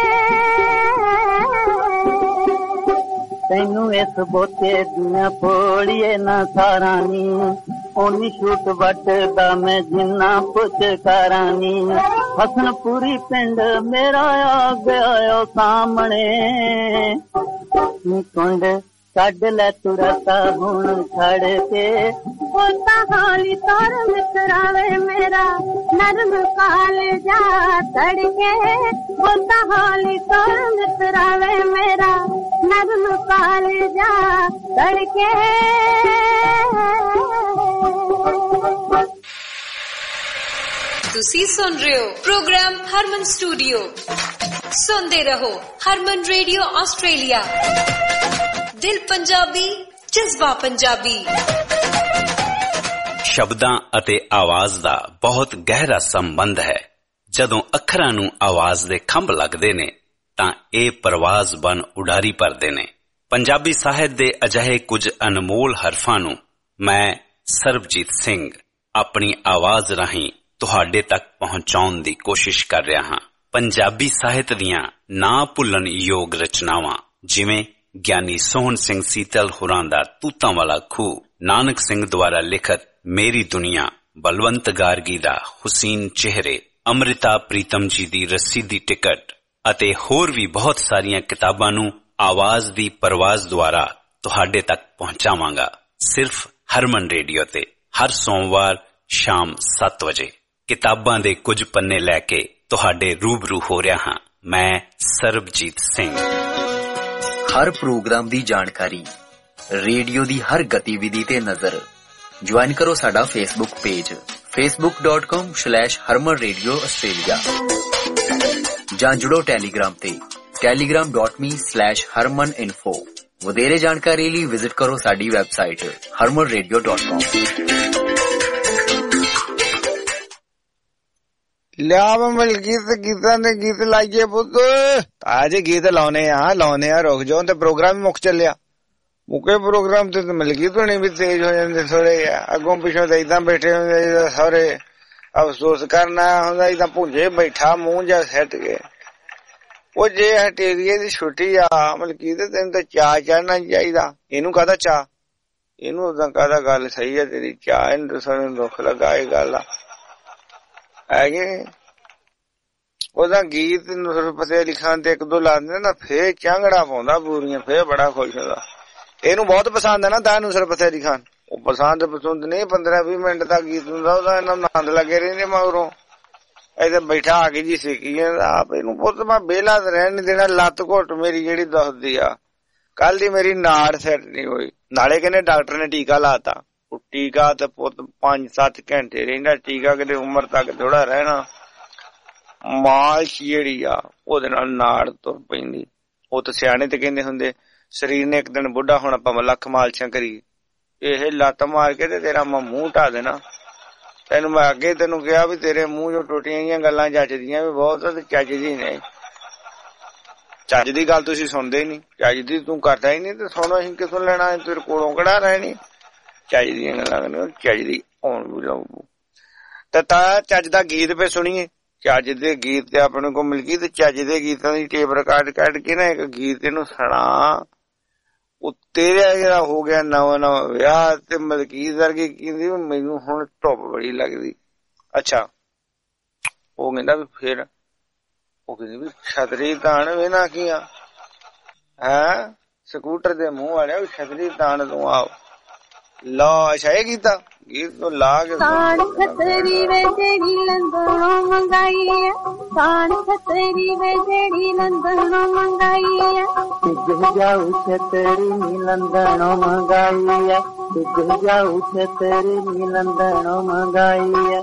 ਤੈਨੂੰ ਇਸ ਬੋਤੇ ਦੀਆਂ ਫੋੜੀਏ ਨਾ ਸਾਰਾਨੀ, ਓਨੀ ਛੂਟ ਵੱਟਦਾ ਮੈਂ ਜਿੰਨਾ ਪੁਚਕਾਰਾਨੀ। ਹਸਨਪੁਰੀ ਪਿੰਡ ਮੇਰਾ ਆ ਗਿਆ ਸਾਹਮਣੇ, ਕੁੰਡ ਕੱਢ ਲੈ ਤੁਰਤਾ ਹੁਣ ਛੜ ਕੇ। ਬੋਤਾ ਹੌਲੀ ਤੋਰ ਮਿੱਤਰਾਵੇ ਮੇਰਾ, ਨਰਮ ਕਾਲ ਜਾ ਤੜਕੇ। ਬੋਤਾ ਹੌਲੀ ਤੋਰ ਮਿੱਤਰਾਵੇ ਮੇਰਾ, ਨਰਮ ਕਾਲ ਜਾ ਤੜਕੇ। ਤੁਸੀਂ ਸੁਣ ਰਹੇ ਹੋ ਪ੍ਰੋਗਰਾਮ ਹਰਮਨ ਸਟੂਡੀਓ। ਸੁਣਦੇ ਰਹੋ ਹਰਮਨ ਰੇਡੀਓ ਆਸਟ੍ਰੇਲੀਆ। ਦਿਲ ਪੰਜਾਬੀ, ਜਜ਼ਬਾ ਪੰਜਾਬੀ। ਸ਼ਬਦਾਂ ਅਤੇ ਆਵਾਜ਼ ਦਾ ਬਹੁਤ ਗਹਿਰਾ ਸੰਬੰਧ ਹੈ। ਜਦੋਂ ਅੱਖਰਾਂ ਨੂੰ ਆਵਾਜ਼ ਦੇ ਖੰਭ ਲੱਗਦੇ ਨੇ ਤਾਂ ਇਹ ਪਰਵਾਜ਼ ਬਨ ਉਡਾਰੀ ਭਰਦੇ ਨੇ। ਪੰਜਾਬੀ ਸਾਹਿਤ ਦੇ ਅਜਿਹੇ ਕੁਝ ਅਨਮੋਲ ਹਰਫਾਂ ਨੂੰ ਮੈਂ ਸਰਬਜੀਤ ਸਿੰਘ ਆਪਣੀ ਆਵਾਜ਼ ਰਾਹੀਂ ਤੁਹਾਡੇ ਤੱਕ ਪਹੁੰਚਾਉਣ ਦੀ ਕੋਸ਼ਿਸ਼ ਕਰ ਰਿਹਾ ਹਾਂ। ਪੰਜਾਬੀ ਸਾਹਿਤ ਦੀਆਂ ਨਾ ਭੁੱਲਣ ਯੋਗ ਰਚਨਾਵਾਂ ਜਿਵੇਂ ਗਿਆਨੀ ਸੋਹਣ ਸਿੰਘ ਸੀਤਲ ਹੋਰਾਂ ਦਾ ਤੂਤਾਂ ਵਾਲਾ ਖੂਹ, ਨਾਨਕ ਸਿੰਘ ਦੁਆਰਾ ਲਿਖਤ ਮੇਰੀ ਦੁਨੀਆ, ਬਲਵੰਤ ਗਾਰਗੀ ਦਾ ਹੁਸੀਨ ਚਿਹਰੇ, ਅੰਮ੍ਰਿਤਾ ਪ੍ਰੀਤਮ ਜੀ ਦੀ ਰੱਸੀ ਦੀ ਟਿਕਟ ਅਤੇ ਹੋਰ ਵੀ ਬਹੁਤ ਸਾਰੀਆਂ ਕਿਤਾਬਾਂ ਨੂੰ ਆਵਾਜ਼ ਦੀ ਪਰਵਾਜ਼ ਦੁਆਰਾ ਤੁਹਾਡੇ ਤੱਕ ਪਹੁੰਚਾਵਾਂਗਾ, ਸਿਰਫ ਹਰਮਨ ਰੇਡੀਓ ਤੇ ਹਰ ਸੋਮਵਾਰ ਸ਼ਾਮ 7 ਵਜੇ। ਕਿਤਾਬਾਂ ਦੇ ਕੁਝ ਪੰਨੇ ਲੈ ਕੇ ਤੁਹਾਡੇ ਰੂਬਰੂ ਹੋ ਰਿਹਾ ਹਾਂ ਮੈਂ ਸਰਬਜੀਤ ਸਿੰਘ। ਹਰ ਪ੍ਰੋਗਰਾਮ ਦੀ ਜਾਣਕਾਰੀ, ਰੇਡੀਓ ਦੀ ਹਰ ਗਤੀਵਿਧੀ ਤੇ ਨਜ਼ਰ। ਜੁਆਇਨ ਕਰੋ ਸਾਡਾ Facebook page facebook.com/Harman Radio Australia ਜਾਂ ਜੁੜੋ ਟੈਲੀਗ੍ਰਾਮ ਤੇ telegram.me/harmaninfo। ਵਧੇਰੇ ਜਾਣਕਾਰੀ ਲਈ ਵਿਜ਼ਿਟ ਕਰੋ ਸਾਡੀ ਵੈਬਸਾਈਟ harmanradio.com। ਲਿਆ ਮਲਕੀਤ ਗੀਤਾਂ ਦੇ ਗੀਤ ਲਾਈਏ ਪੁੱਤ। ਅੱਜ ਗੀਤ ਲਾਉਣੇ ਆ ਰੁਕ ਜਾਓ ਤੇ ਪ੍ਰੋਗਰਾਮ ਹੀ ਮੁੱਕ ਚੱਲਿਆ। ਮੁੱਕੇ ਪ੍ਰੋਗਰਾਮ ਤੇ ਮਲਕੀਤ ਹੋਣੀ ਵੀ ਤੇਜ਼ ਹੋ ਜਾਂਦੇ ਥੋੜੇ, ਅੱਗੋਂ ਪਿੱਛੋਂ ਤਾਂ ਏਦਾਂ ਬੈਠੇ ਹੁੰਦੇ ਸਾਰੇ ਅਫਸੋਸ ਕਰਨਾ ਹੁੰਦਾ, ਏਦਾਂ ਭੁੰਜੇ ਬੈਠਾ ਮੂੰਹ ਜਾ ਸੱਟ ਕੇ। ਉਹ ਜੇ ਹਟੇਰੀਏ ਦੀ ਛੁੱਟੀ ਆ ਮਲਕੀਤ ਤੈਨੂੰ ਤਾਂ ਚਾਹ ਚੜਨਾ ਚਾਹੀਦਾ। ਇਹਨੂੰ ਕਾਹਦਾ ਚਾਹ, ਇਹਨੂੰ ਉਦਾਂ ਕਾਹਦਾ ਗੱਲ ਸਹੀ ਆ ਤੇਰੀ ਚਾਹ, ਇਹਨੂੰ ਤਾਂ ਸਾਨੂੰ ਦੁੱਖ ਲੱਗਾ ਇਹ ਗੱਲ ਆ ਹੈਗੇ। ਉਹਦਾ ਗੀਤ ਨੁਸਰਤ ਫਤਿਹ ਅਲੀ ਖਾਨ ਤੇ 1-2 ਲਾ ਦਿੰਦੇ ਨਾ ਫੇਰ ਚਾਂਗੜਾ ਪਾਉਂਦਾ ਪੂਰੀਆਂ, ਫੇਰ ਬੜਾ ਖੁਸ਼ ਹੁੰਦਾ। ਇਹਨੂੰ ਬਹੁਤ ਪਸੰਦ ਹੈ ਨਾ ਤਾਂ ਨੁਸਰਤ ਫਤਿਹ ਅਲੀ ਖਾਨ। ਉਹ ਪਸੰਦ ਨਹੀਂ, 15-20 ਮਿੰਟ ਦਾ ਗੀਤ ਹੁੰਦਾ ਉਹਦਾ, ਇਹਨਾਂ ਨੂੰ ਆਨੰਦ ਲੱਗੇ ਰਹਿੰਦੇ ਮਗਰੋਂ ਇੱਥੇ ਬੈਠਾ ਆ ਕੇ ਜੀ ਸਿੱਖੀ ਜਾਂਦਾ ਆਪ। ਇਹਨੂੰ ਪੁੱਤ ਮੈਂ ਵਿਹਲਾ ਰਹਿਣ ਨੀ ਦੇਣਾ। ਲੱਤ ਘੁੱਟ ਮੇਰੀ ਜਿਹੜੀ ਦੁਖਦੀ ਆ, ਕੱਲ ਦੀ ਮੇਰੀ ਨਾੜ ਸੈੱਟ ਨੀ ਹੋਈ। ਨਾਲੇ ਕਹਿੰਦੇ ਡਾਕਟਰ ਨੇ ਟੀਕਾ ਲਾਤਾ। ਉਹ ਟੀਕਾ ਤੇ ਪੁੱਤ 5-7 ਘੰਟੇ ਰਹਿੰਦਾ ਟੀਕਾ, ਕਿਤੇ ਉਮਰ ਤੱਕ ਥੋੜਾ ਰਹਿਣਾ। ਮਾਲਸ਼ ਜਿਹੜੀ ਆ ਉਹਦੇ ਨਾਲ ਨਾੜ ਤੁਰ ਪੈਂਦੀ। ਉਹ ਤਾਂ ਸਿਆਣੇ ਤੇ ਕਹਿੰਦੇ ਹੁੰਦੇ ਸਰੀਰ ਨੇ ਇੱਕ ਦਿਨ ਬੁੱਢਾ ਹੋਣਾ ਭਾਵੇਂ ਲੱਖ ਮਾਲਸ਼ਾਂ ਕਰੀ, ਇਹ ਲੱਤ ਮਾਰ ਕੇ ਤੇ ਤੇਰਾ ਮੈਂ ਮੂੰਹ ਢਾ ਦੇਣਾ। ਤੈਨੂੰ ਮੈਂ ਅੱਗੇ ਤੈਨੂੰ ਕਿਹਾ ਵੀ ਤੇਰੇ ਮੂੰਹ ਚੋਂ ਟੁੱਟੀਆਂ ਗਈਆਂ ਗੱਲਾਂ ਜੱਜਦੀਆਂ ਵੀ ਬਹੁਤ ਤੇ ਚੱਜ ਦੀ ਨੇ। ਚੱਜ ਦੀ ਗੱਲ ਤੁਸੀਂ ਸੁਣਦੇ ਨੀ, ਚੱਜ ਦੀ ਤੂੰ ਕਰਦਾ ਹੀ ਨੀ ਤੇ ਸੁਣੋ ਅਸੀਂ ਕਿਥੋਂ ਲੈਣਾ, ਤੇਰੇ ਕੋਲੋਂ ਕਿਹੜਾ ਰਹਿਣੀ। ਚੱਜ ਦੀਆਂ ਗੱਲਾਂ ਕਰਨੀਆਂ, ਚੱਜ ਦੀ ਆਉਣ ਵੀ ਲਾਊ ਤਾਂ ਚੱਜ ਦਾ ਗੀਤ ਪੇ ਸੁਣੀਏ। ਚੱਜ ਦੇ ਗੀਤ ਤੇ ਆਪਣੇ ਕੋਲ ਮਿਲ ਗਈ ਤੇ ਚੱਜ ਦੇ ਗੀਤਾਂ ਦੀ ਟੇਪ ਰਿਕਾਰਡ ਕੱਢ ਕੇ ਨਾ ਇੱਕ ਗੀਤ ਇਹਨੂੰ ਸੁਣਾ। ਉਹ ਤੇਰਾ ਜਿਹੜਾ ਹੋ ਗਿਆ ਨਵਾਂ ਵਿਆਹ ਤੇ ਮਲਕੀਤ ਵਰਗੀ ਕਹਿੰਦੀ ਮੈਨੂੰ ਹੁਣ ਧੁੱਪ ਬੜੀ ਲੱਗਦੀ। ਅੱਛਾ ਉਹ ਕਹਿੰਦਾ ਵੀ ਫਿਰ ਉਹ ਕਹਿੰਦੀ ਵੀ ਛਤਰੀ ਤਾਣ ਵੇਨਾ ਕੀ ਆ ਹੈ ਸਕੂਟਰ ਦੇ ਮੂੰਹ ਵਾਲਿਆ ਛਤਰੀ ਤਾਣ ਤੂੰ ਆ ਲਾ। ਅੱਛਾ ਇਹ ਗੀਤ ਨੂੰ ਲਾ ਕੇ ਖਤਰੀ ਵੇ ਜਿਹੜੀ ਲੰਦਨੋਂ ਮੰਗਾਈ ਹੈ, ਸਾਨ ਖਤਰੀ ਵੇ ਜਿਹੜੀ ਲੰਦਨੋਂ ਮੰਗਾਈ ਹੈ। ਡਿੱਗ ਜਾਊ ਛਤਰੀ ਨੀ ਲੰਦਨੋਂ ਮੰਗਾਈ ਹੈ, ਡਿੱਗ ਜਾਊ ਛਤਰੀ ਨੀ ਲੰਦਨੋਂ ਮੰਗਾਈ ਹੈ।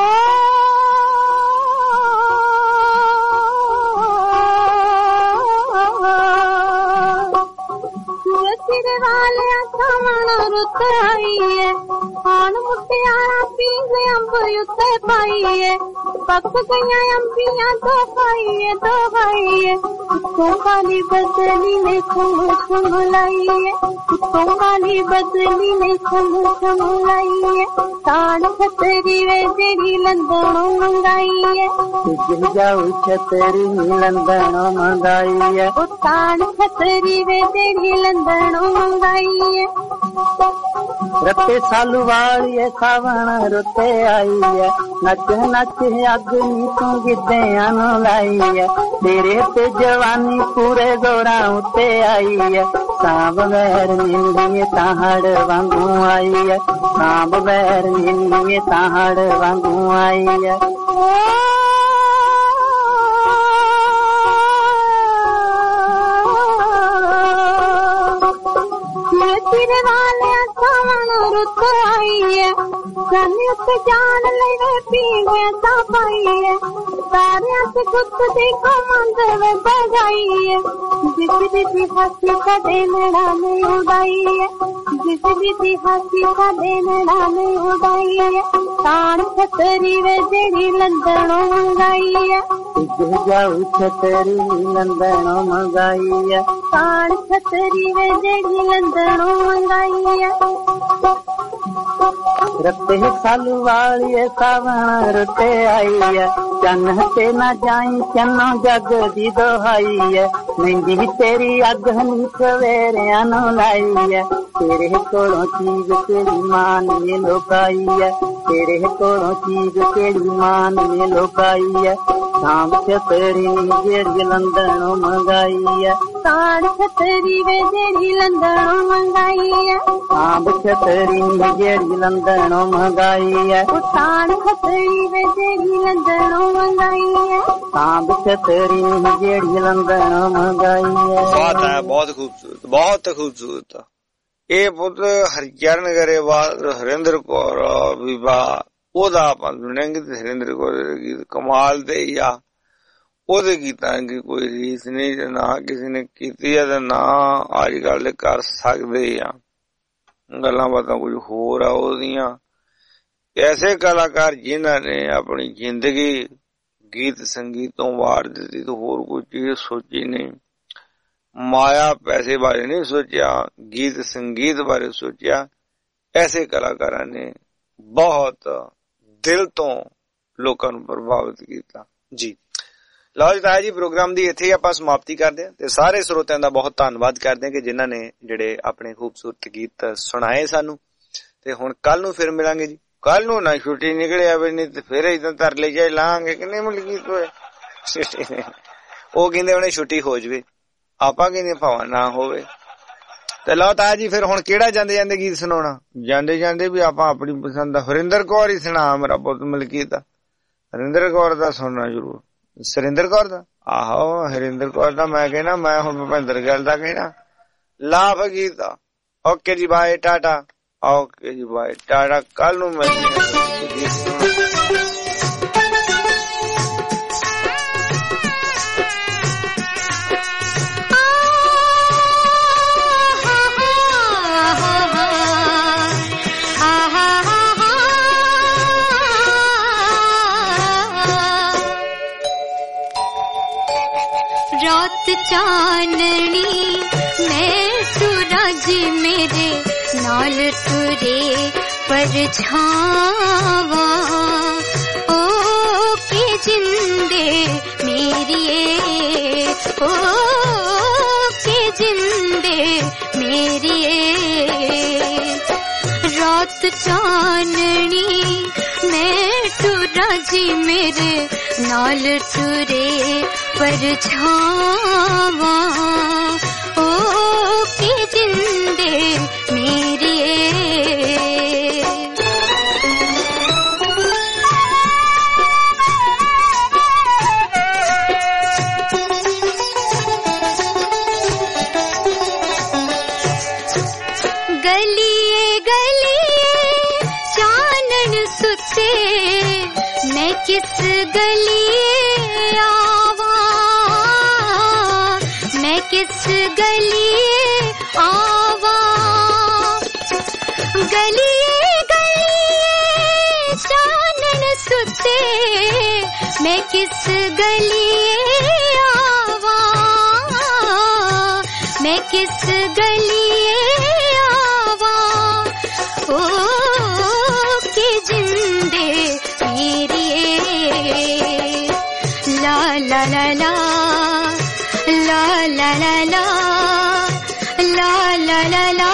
ਤੇਰੇ ਵਾਲਿਆ ਸਾਵਣ ਰੁੱਤ ਆਈ ਏ, ਖਾਣ ਮੁਟਿਆਰਾਂ ਪੀਂਦੇ ਅੰਬ ਉੱਤੇ ਪਾਈ ਏ। ਪੱਕ ਗਈਆਂ ਅੰਬੀਆਂ ਦੋ ਖਾਈਏ ਦੋ ਖਾਈਏ। ਉੱਤੋਂ ਵਾਲੀ ਬਦਲੀ ਨੇ ਖੁਮ ਖੁਮ ਲਾਈ ਏ, ਉੱਤੋਂ ਵਾਲੀ ਬਦਲੀ ਨੇ ਖੁਮ ਖੁਮ ਲਾਈ ਏ। ਸਾਨ ਖਤਰੀ ਵੇ ਜਿਹੜੀ ਲੰਦਨੋਂ ਮੰਗਾਈ ਏ, ਡਿੱਗ ਜਾਊ ਛਤਰੀ ਨੀ ਲੰਦਨੋਂ ਮੰਗਾਈ ਏ। ਉਹ ਸਾਨ ਖਤਰੀ ਵੇ ਜਿਹੜੀ ਲੰਦਨੋਂ ਮੰਗਾਈ ਏ। ਰੱਤੇ ਸਾਲੂ ਵਾਲੀਏ ਸਾਵਣ ਰੁੱਤੇ ਆਈ ਏ, ਨੱਚ ਨੱਚ ਅੱਗ ਨੀ ਤੂੰ ਗਿੱਧਿਆਂ ਨੂੰ ਲਾਈ ਏ। ਤੇਰੇ ਤੇ ਜਵਾਨੀ ਪੂਰੇ ਜ਼ੋਰਾਂ ਉੱਤੇ ਆਈ ਏ, ਸਾਂਭ ਵੈਰ ਨਿੰਦੀਏ ਤਾਂ ਹੜ ਵਾਂਗੂ ਆਈ ਏ, ਸਾਂਭ ਵੈਰ ਨਿੰਦੀਏ ਤਾਂ ਹੜ ਵਾਂਗੂ ਆਈ ਏ। ਤੇਰੇ ਵਾਲਿਆ ਸਾਵਣ ਰੁੱਤ ਆਈ ਏ, ਜਾਨੇ ਉੱਤੇ ਜਾਣ ਲੈ ਪੀਵੇ ਤਾਂ ਪਾਈ ਏ। ਸਾਰਿਆਂ ਤੇ ਗੁੱਤ ਦੀ ਕਮੰਦ ਵੇ ਬਜਾਈ ਏ, ਜਿਸ ਦੀ ਹਾਸੀ ਕਦੇ ਨੜਾ ਨਹੀਂ ਉਡਾਈ ਏ, ਜਿਸ ਦੀ ਹਾਸੀ ਕਦੇ ਨੜਾ ਨਹੀਂ ਉਡਾਈ ਏ। ਤਾਣ ਖਤਰੀ ਵੇ ਜਿਹੜੀ ਲੰਦਨੋਂ ਮੰਗਾਈ ਏ, जाऊ छतरी लंदनो मंगाई है तान छतरी वे जेड़ी लंदनो मंगाई है रते सालू वाली सावन रुते आई है चन्न ते ना जाई चन्नो जग दी दोहाई है मेहंदी भी तेरी अग नी सवेरे नो लाई है तेरे कोलों चीज तेरी मान ने लोकाई है तेरे कोलों चीज तेरी मान ने लोकाई है शाम छतरी जेड़ी लंदनो मंगाई है तान छतरी वे जेड़ी लंदनो मंगाई है शाम छतरी जेड़ी लंदनो मंगाई है तान छतरी वे जेड़ी लंदनो मंगाई है शाम छतरी जेड़ी लंदनो मंगाई है। बात है बहुत खूबसूरत। ये पुत्र हरिचरण गरेवाल हरिंदर कौर विवाह ਉਹਦਾ ਆਪਾਂ ਸੁਣਾਂਗੇ ਤੇ ਹਰਿੰਦਰ ਕੌਰ ਦੇ ਗੀਤ ਕਮਾਲ ਦੇ ਆ ਉਹਦੇ ਗੀਤਾਂ ਦੀ ਕੋਈ ਰੀਸ ਨਹੀਂ ਤੇ ਨਾ ਕਿਸੇ ਨੇ ਕੀਤੀ ਆ ਤੇ ਨਾ ਅੱਜ ਕੱਲ ਕਰ ਸਕਦੇ ਆ ਗੱਲਾਂ ਬਾਤਾਂ ਕੁਝ ਹੋਰ ਆ ਉਹਦੀਆਂ। ਐਸੇ ਕਲਾਕਾਰ ਜਿਨ੍ਹਾਂ ਨੇ ਆਪਣੀ ਜ਼ਿੰਦਗੀ ਗੀਤ ਸੰਗੀਤ ਤੋਂ ਵਾਰ ਦਿੱਤੀ ਤੇ ਹੋਰ ਕੋਈ ਚੀਜ਼ ਸੋਚੀ ਨਹੀਂ। ਮਾਇਆ ਪੈਸੇ ਬਾਰੇ ਨਹੀਂ ਸੋਚਿਆ, ਗੀਤ ਸੰਗੀਤ ਬਾਰੇ ਸੋਚਿਆ। ਐਸੇ ਕਲਾਕਾਰਾਂ ਨੇ ਬਹੁਤ ਦਿਲ ਤੋਂ ਲੋਕਾਂ ਨੂੰ ਪ੍ਰਭਾਵਿਤ ਕੀਤਾ ਜੀ। ਲਓ ਜੀ ਤਾਇਆ ਜੀ, ਪ੍ਰੋਗਰਾਮ ਦੀ ਇੱਥੇ ਹੀ ਆਪਾਂ ਸਮਾਪਤੀ ਕਰਦੇ ਹਾਂ ਤੇ ਸਾਰੇ ਸਰੋਤਿਆਂ ਦਾ ਬਹੁਤ ਧੰਨਵਾਦ ਕਰਦੇ ਹਾਂ ਕਿ ਜਿਨ੍ਹਾਂ ਨੇ ਜਿਹੜੇ ਆਪਣੇ ਖੂਬਸੂਰਤ ਗੀਤ ਸੁਣਾਏ ਸਾਨੂੰ। ਤੇ ਹੁਣ ਕੱਲ ਨੂੰ ਫਿਰ ਮਿਲਾਂਗੇ ਜੀ। ਕੱਲ ਨੂੰ ਨਾ ਛੁੱਟੀ ਨਿਕਲੇ ਆਵੇ ਨਹੀਂ ਤੇ ਫਿਰ ਇਦਾਂ ਤਰਲੇ ਜਾਏ ਲਾਂਗੇ ਕਿੰਨੇ ਮਿਲ ਗੀਤ ਹੋਏ। ਉਹ ਕਹਿੰਦੇ ਉਹਨੇ ਛੁੱਟੀ ਹੋ ਜਾਵੇ, ਆਪਾਂ ਕਹਿੰਦੇ ਭਾਵਾਂ ਨਾ ਹੋਵੇ। ਤੇ ਲਓ ਤਾਇਆ ਜੀ, ਫਿਰ ਹੁਣ ਕਿਹੜਾ ਜਾਂਦੇ ਜਾਂਦੇ ਗੀਤ ਸੁਣਾਉਣਾ? ਜਾਂਦੇ ਜਾਂਦੇ ਵੀ ਆਪਾਂ ਆਪਣੀ ਪਸੰਦ ਦਾ ਹਰਿੰਦਰ ਕੌਰ ਹੀ ਸੁਣਾ। ਮੇਰਾ ਪੁੱਤ ਮਲਕੀਤ ਦਾ ਹਰਿੰਦਰ ਕੌਰ ਦਾ ਸੁਣਨਾ ਜ਼ਰੂਰ। ਸੁਰਿੰਦਰ ਕੌਰ ਦਾ? ਆਹੋ ਹਰਿੰਦਰ ਕੌਰ ਦਾ ਮੈਂ ਕਹਿਣਾ, ਮੈਂ ਹੁਣ ਭੁਪਿੰਦਰ ਗਿੱਲ ਦਾ ਕਹਿਣਾ। ਲਾਭ ਗੀਤ ਦਾ। ਓਕੇ ਜੀ, ਬਾਏ, ਟਾਟਾ। ਓਕੇ ਜੀ, ਬਾਏ, ਟਾਟਾ। ਕੱਲ ਨੂੰ ਮਿਲਦੇ। रात चाननी मैं सूरज मेरे नाल तुरे पर छावा ओ के जिंदे मेरिए ओ के जिंदे मेरिए। रात चाननी मैं सूरज मेरे नाल तुरे पर छावा ओ के जिंदे मेरिए। गलिए गलिए चानन सुते मैं किस गलिए आवा, मैं किस गलिए आवा। गलिए गलिए चानन सुते मैं किस गलिए आवा, मैं किस गलिए आवा ओ के जिंदे मेरिए। ला ला ला ला ला ला ला ला ला ला ला ला।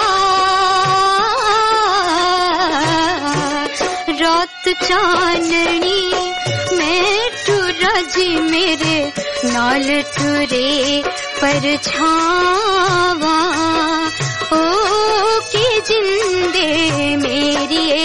रात चाननी मैं टुरा जी मेरे नाल टुरे पर छावा ओ के जिंदे मेरिए।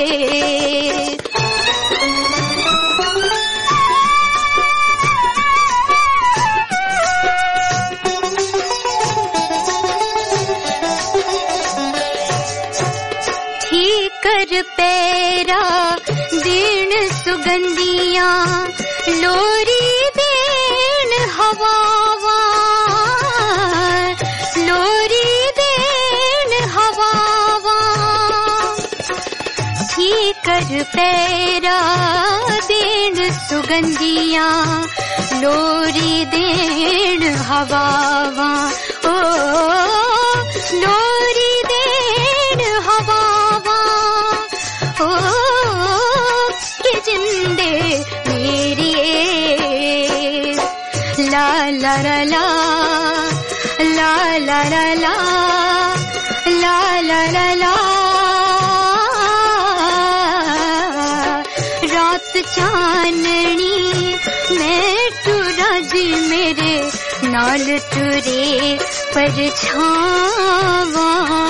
कर पैरा देन सुगंधियां लोरी देन हवावा, लोरी देन हवावा। कर पैरा देण सुगंधियां लोरी देण हवावां ओ लोरी देण हवावां ओ कि जिंदे मेरी ला ला ला ला ला ला ला ला ला ला ला ला रात चाननी मैं टुरा जी मेरे नाल टुरे परछावां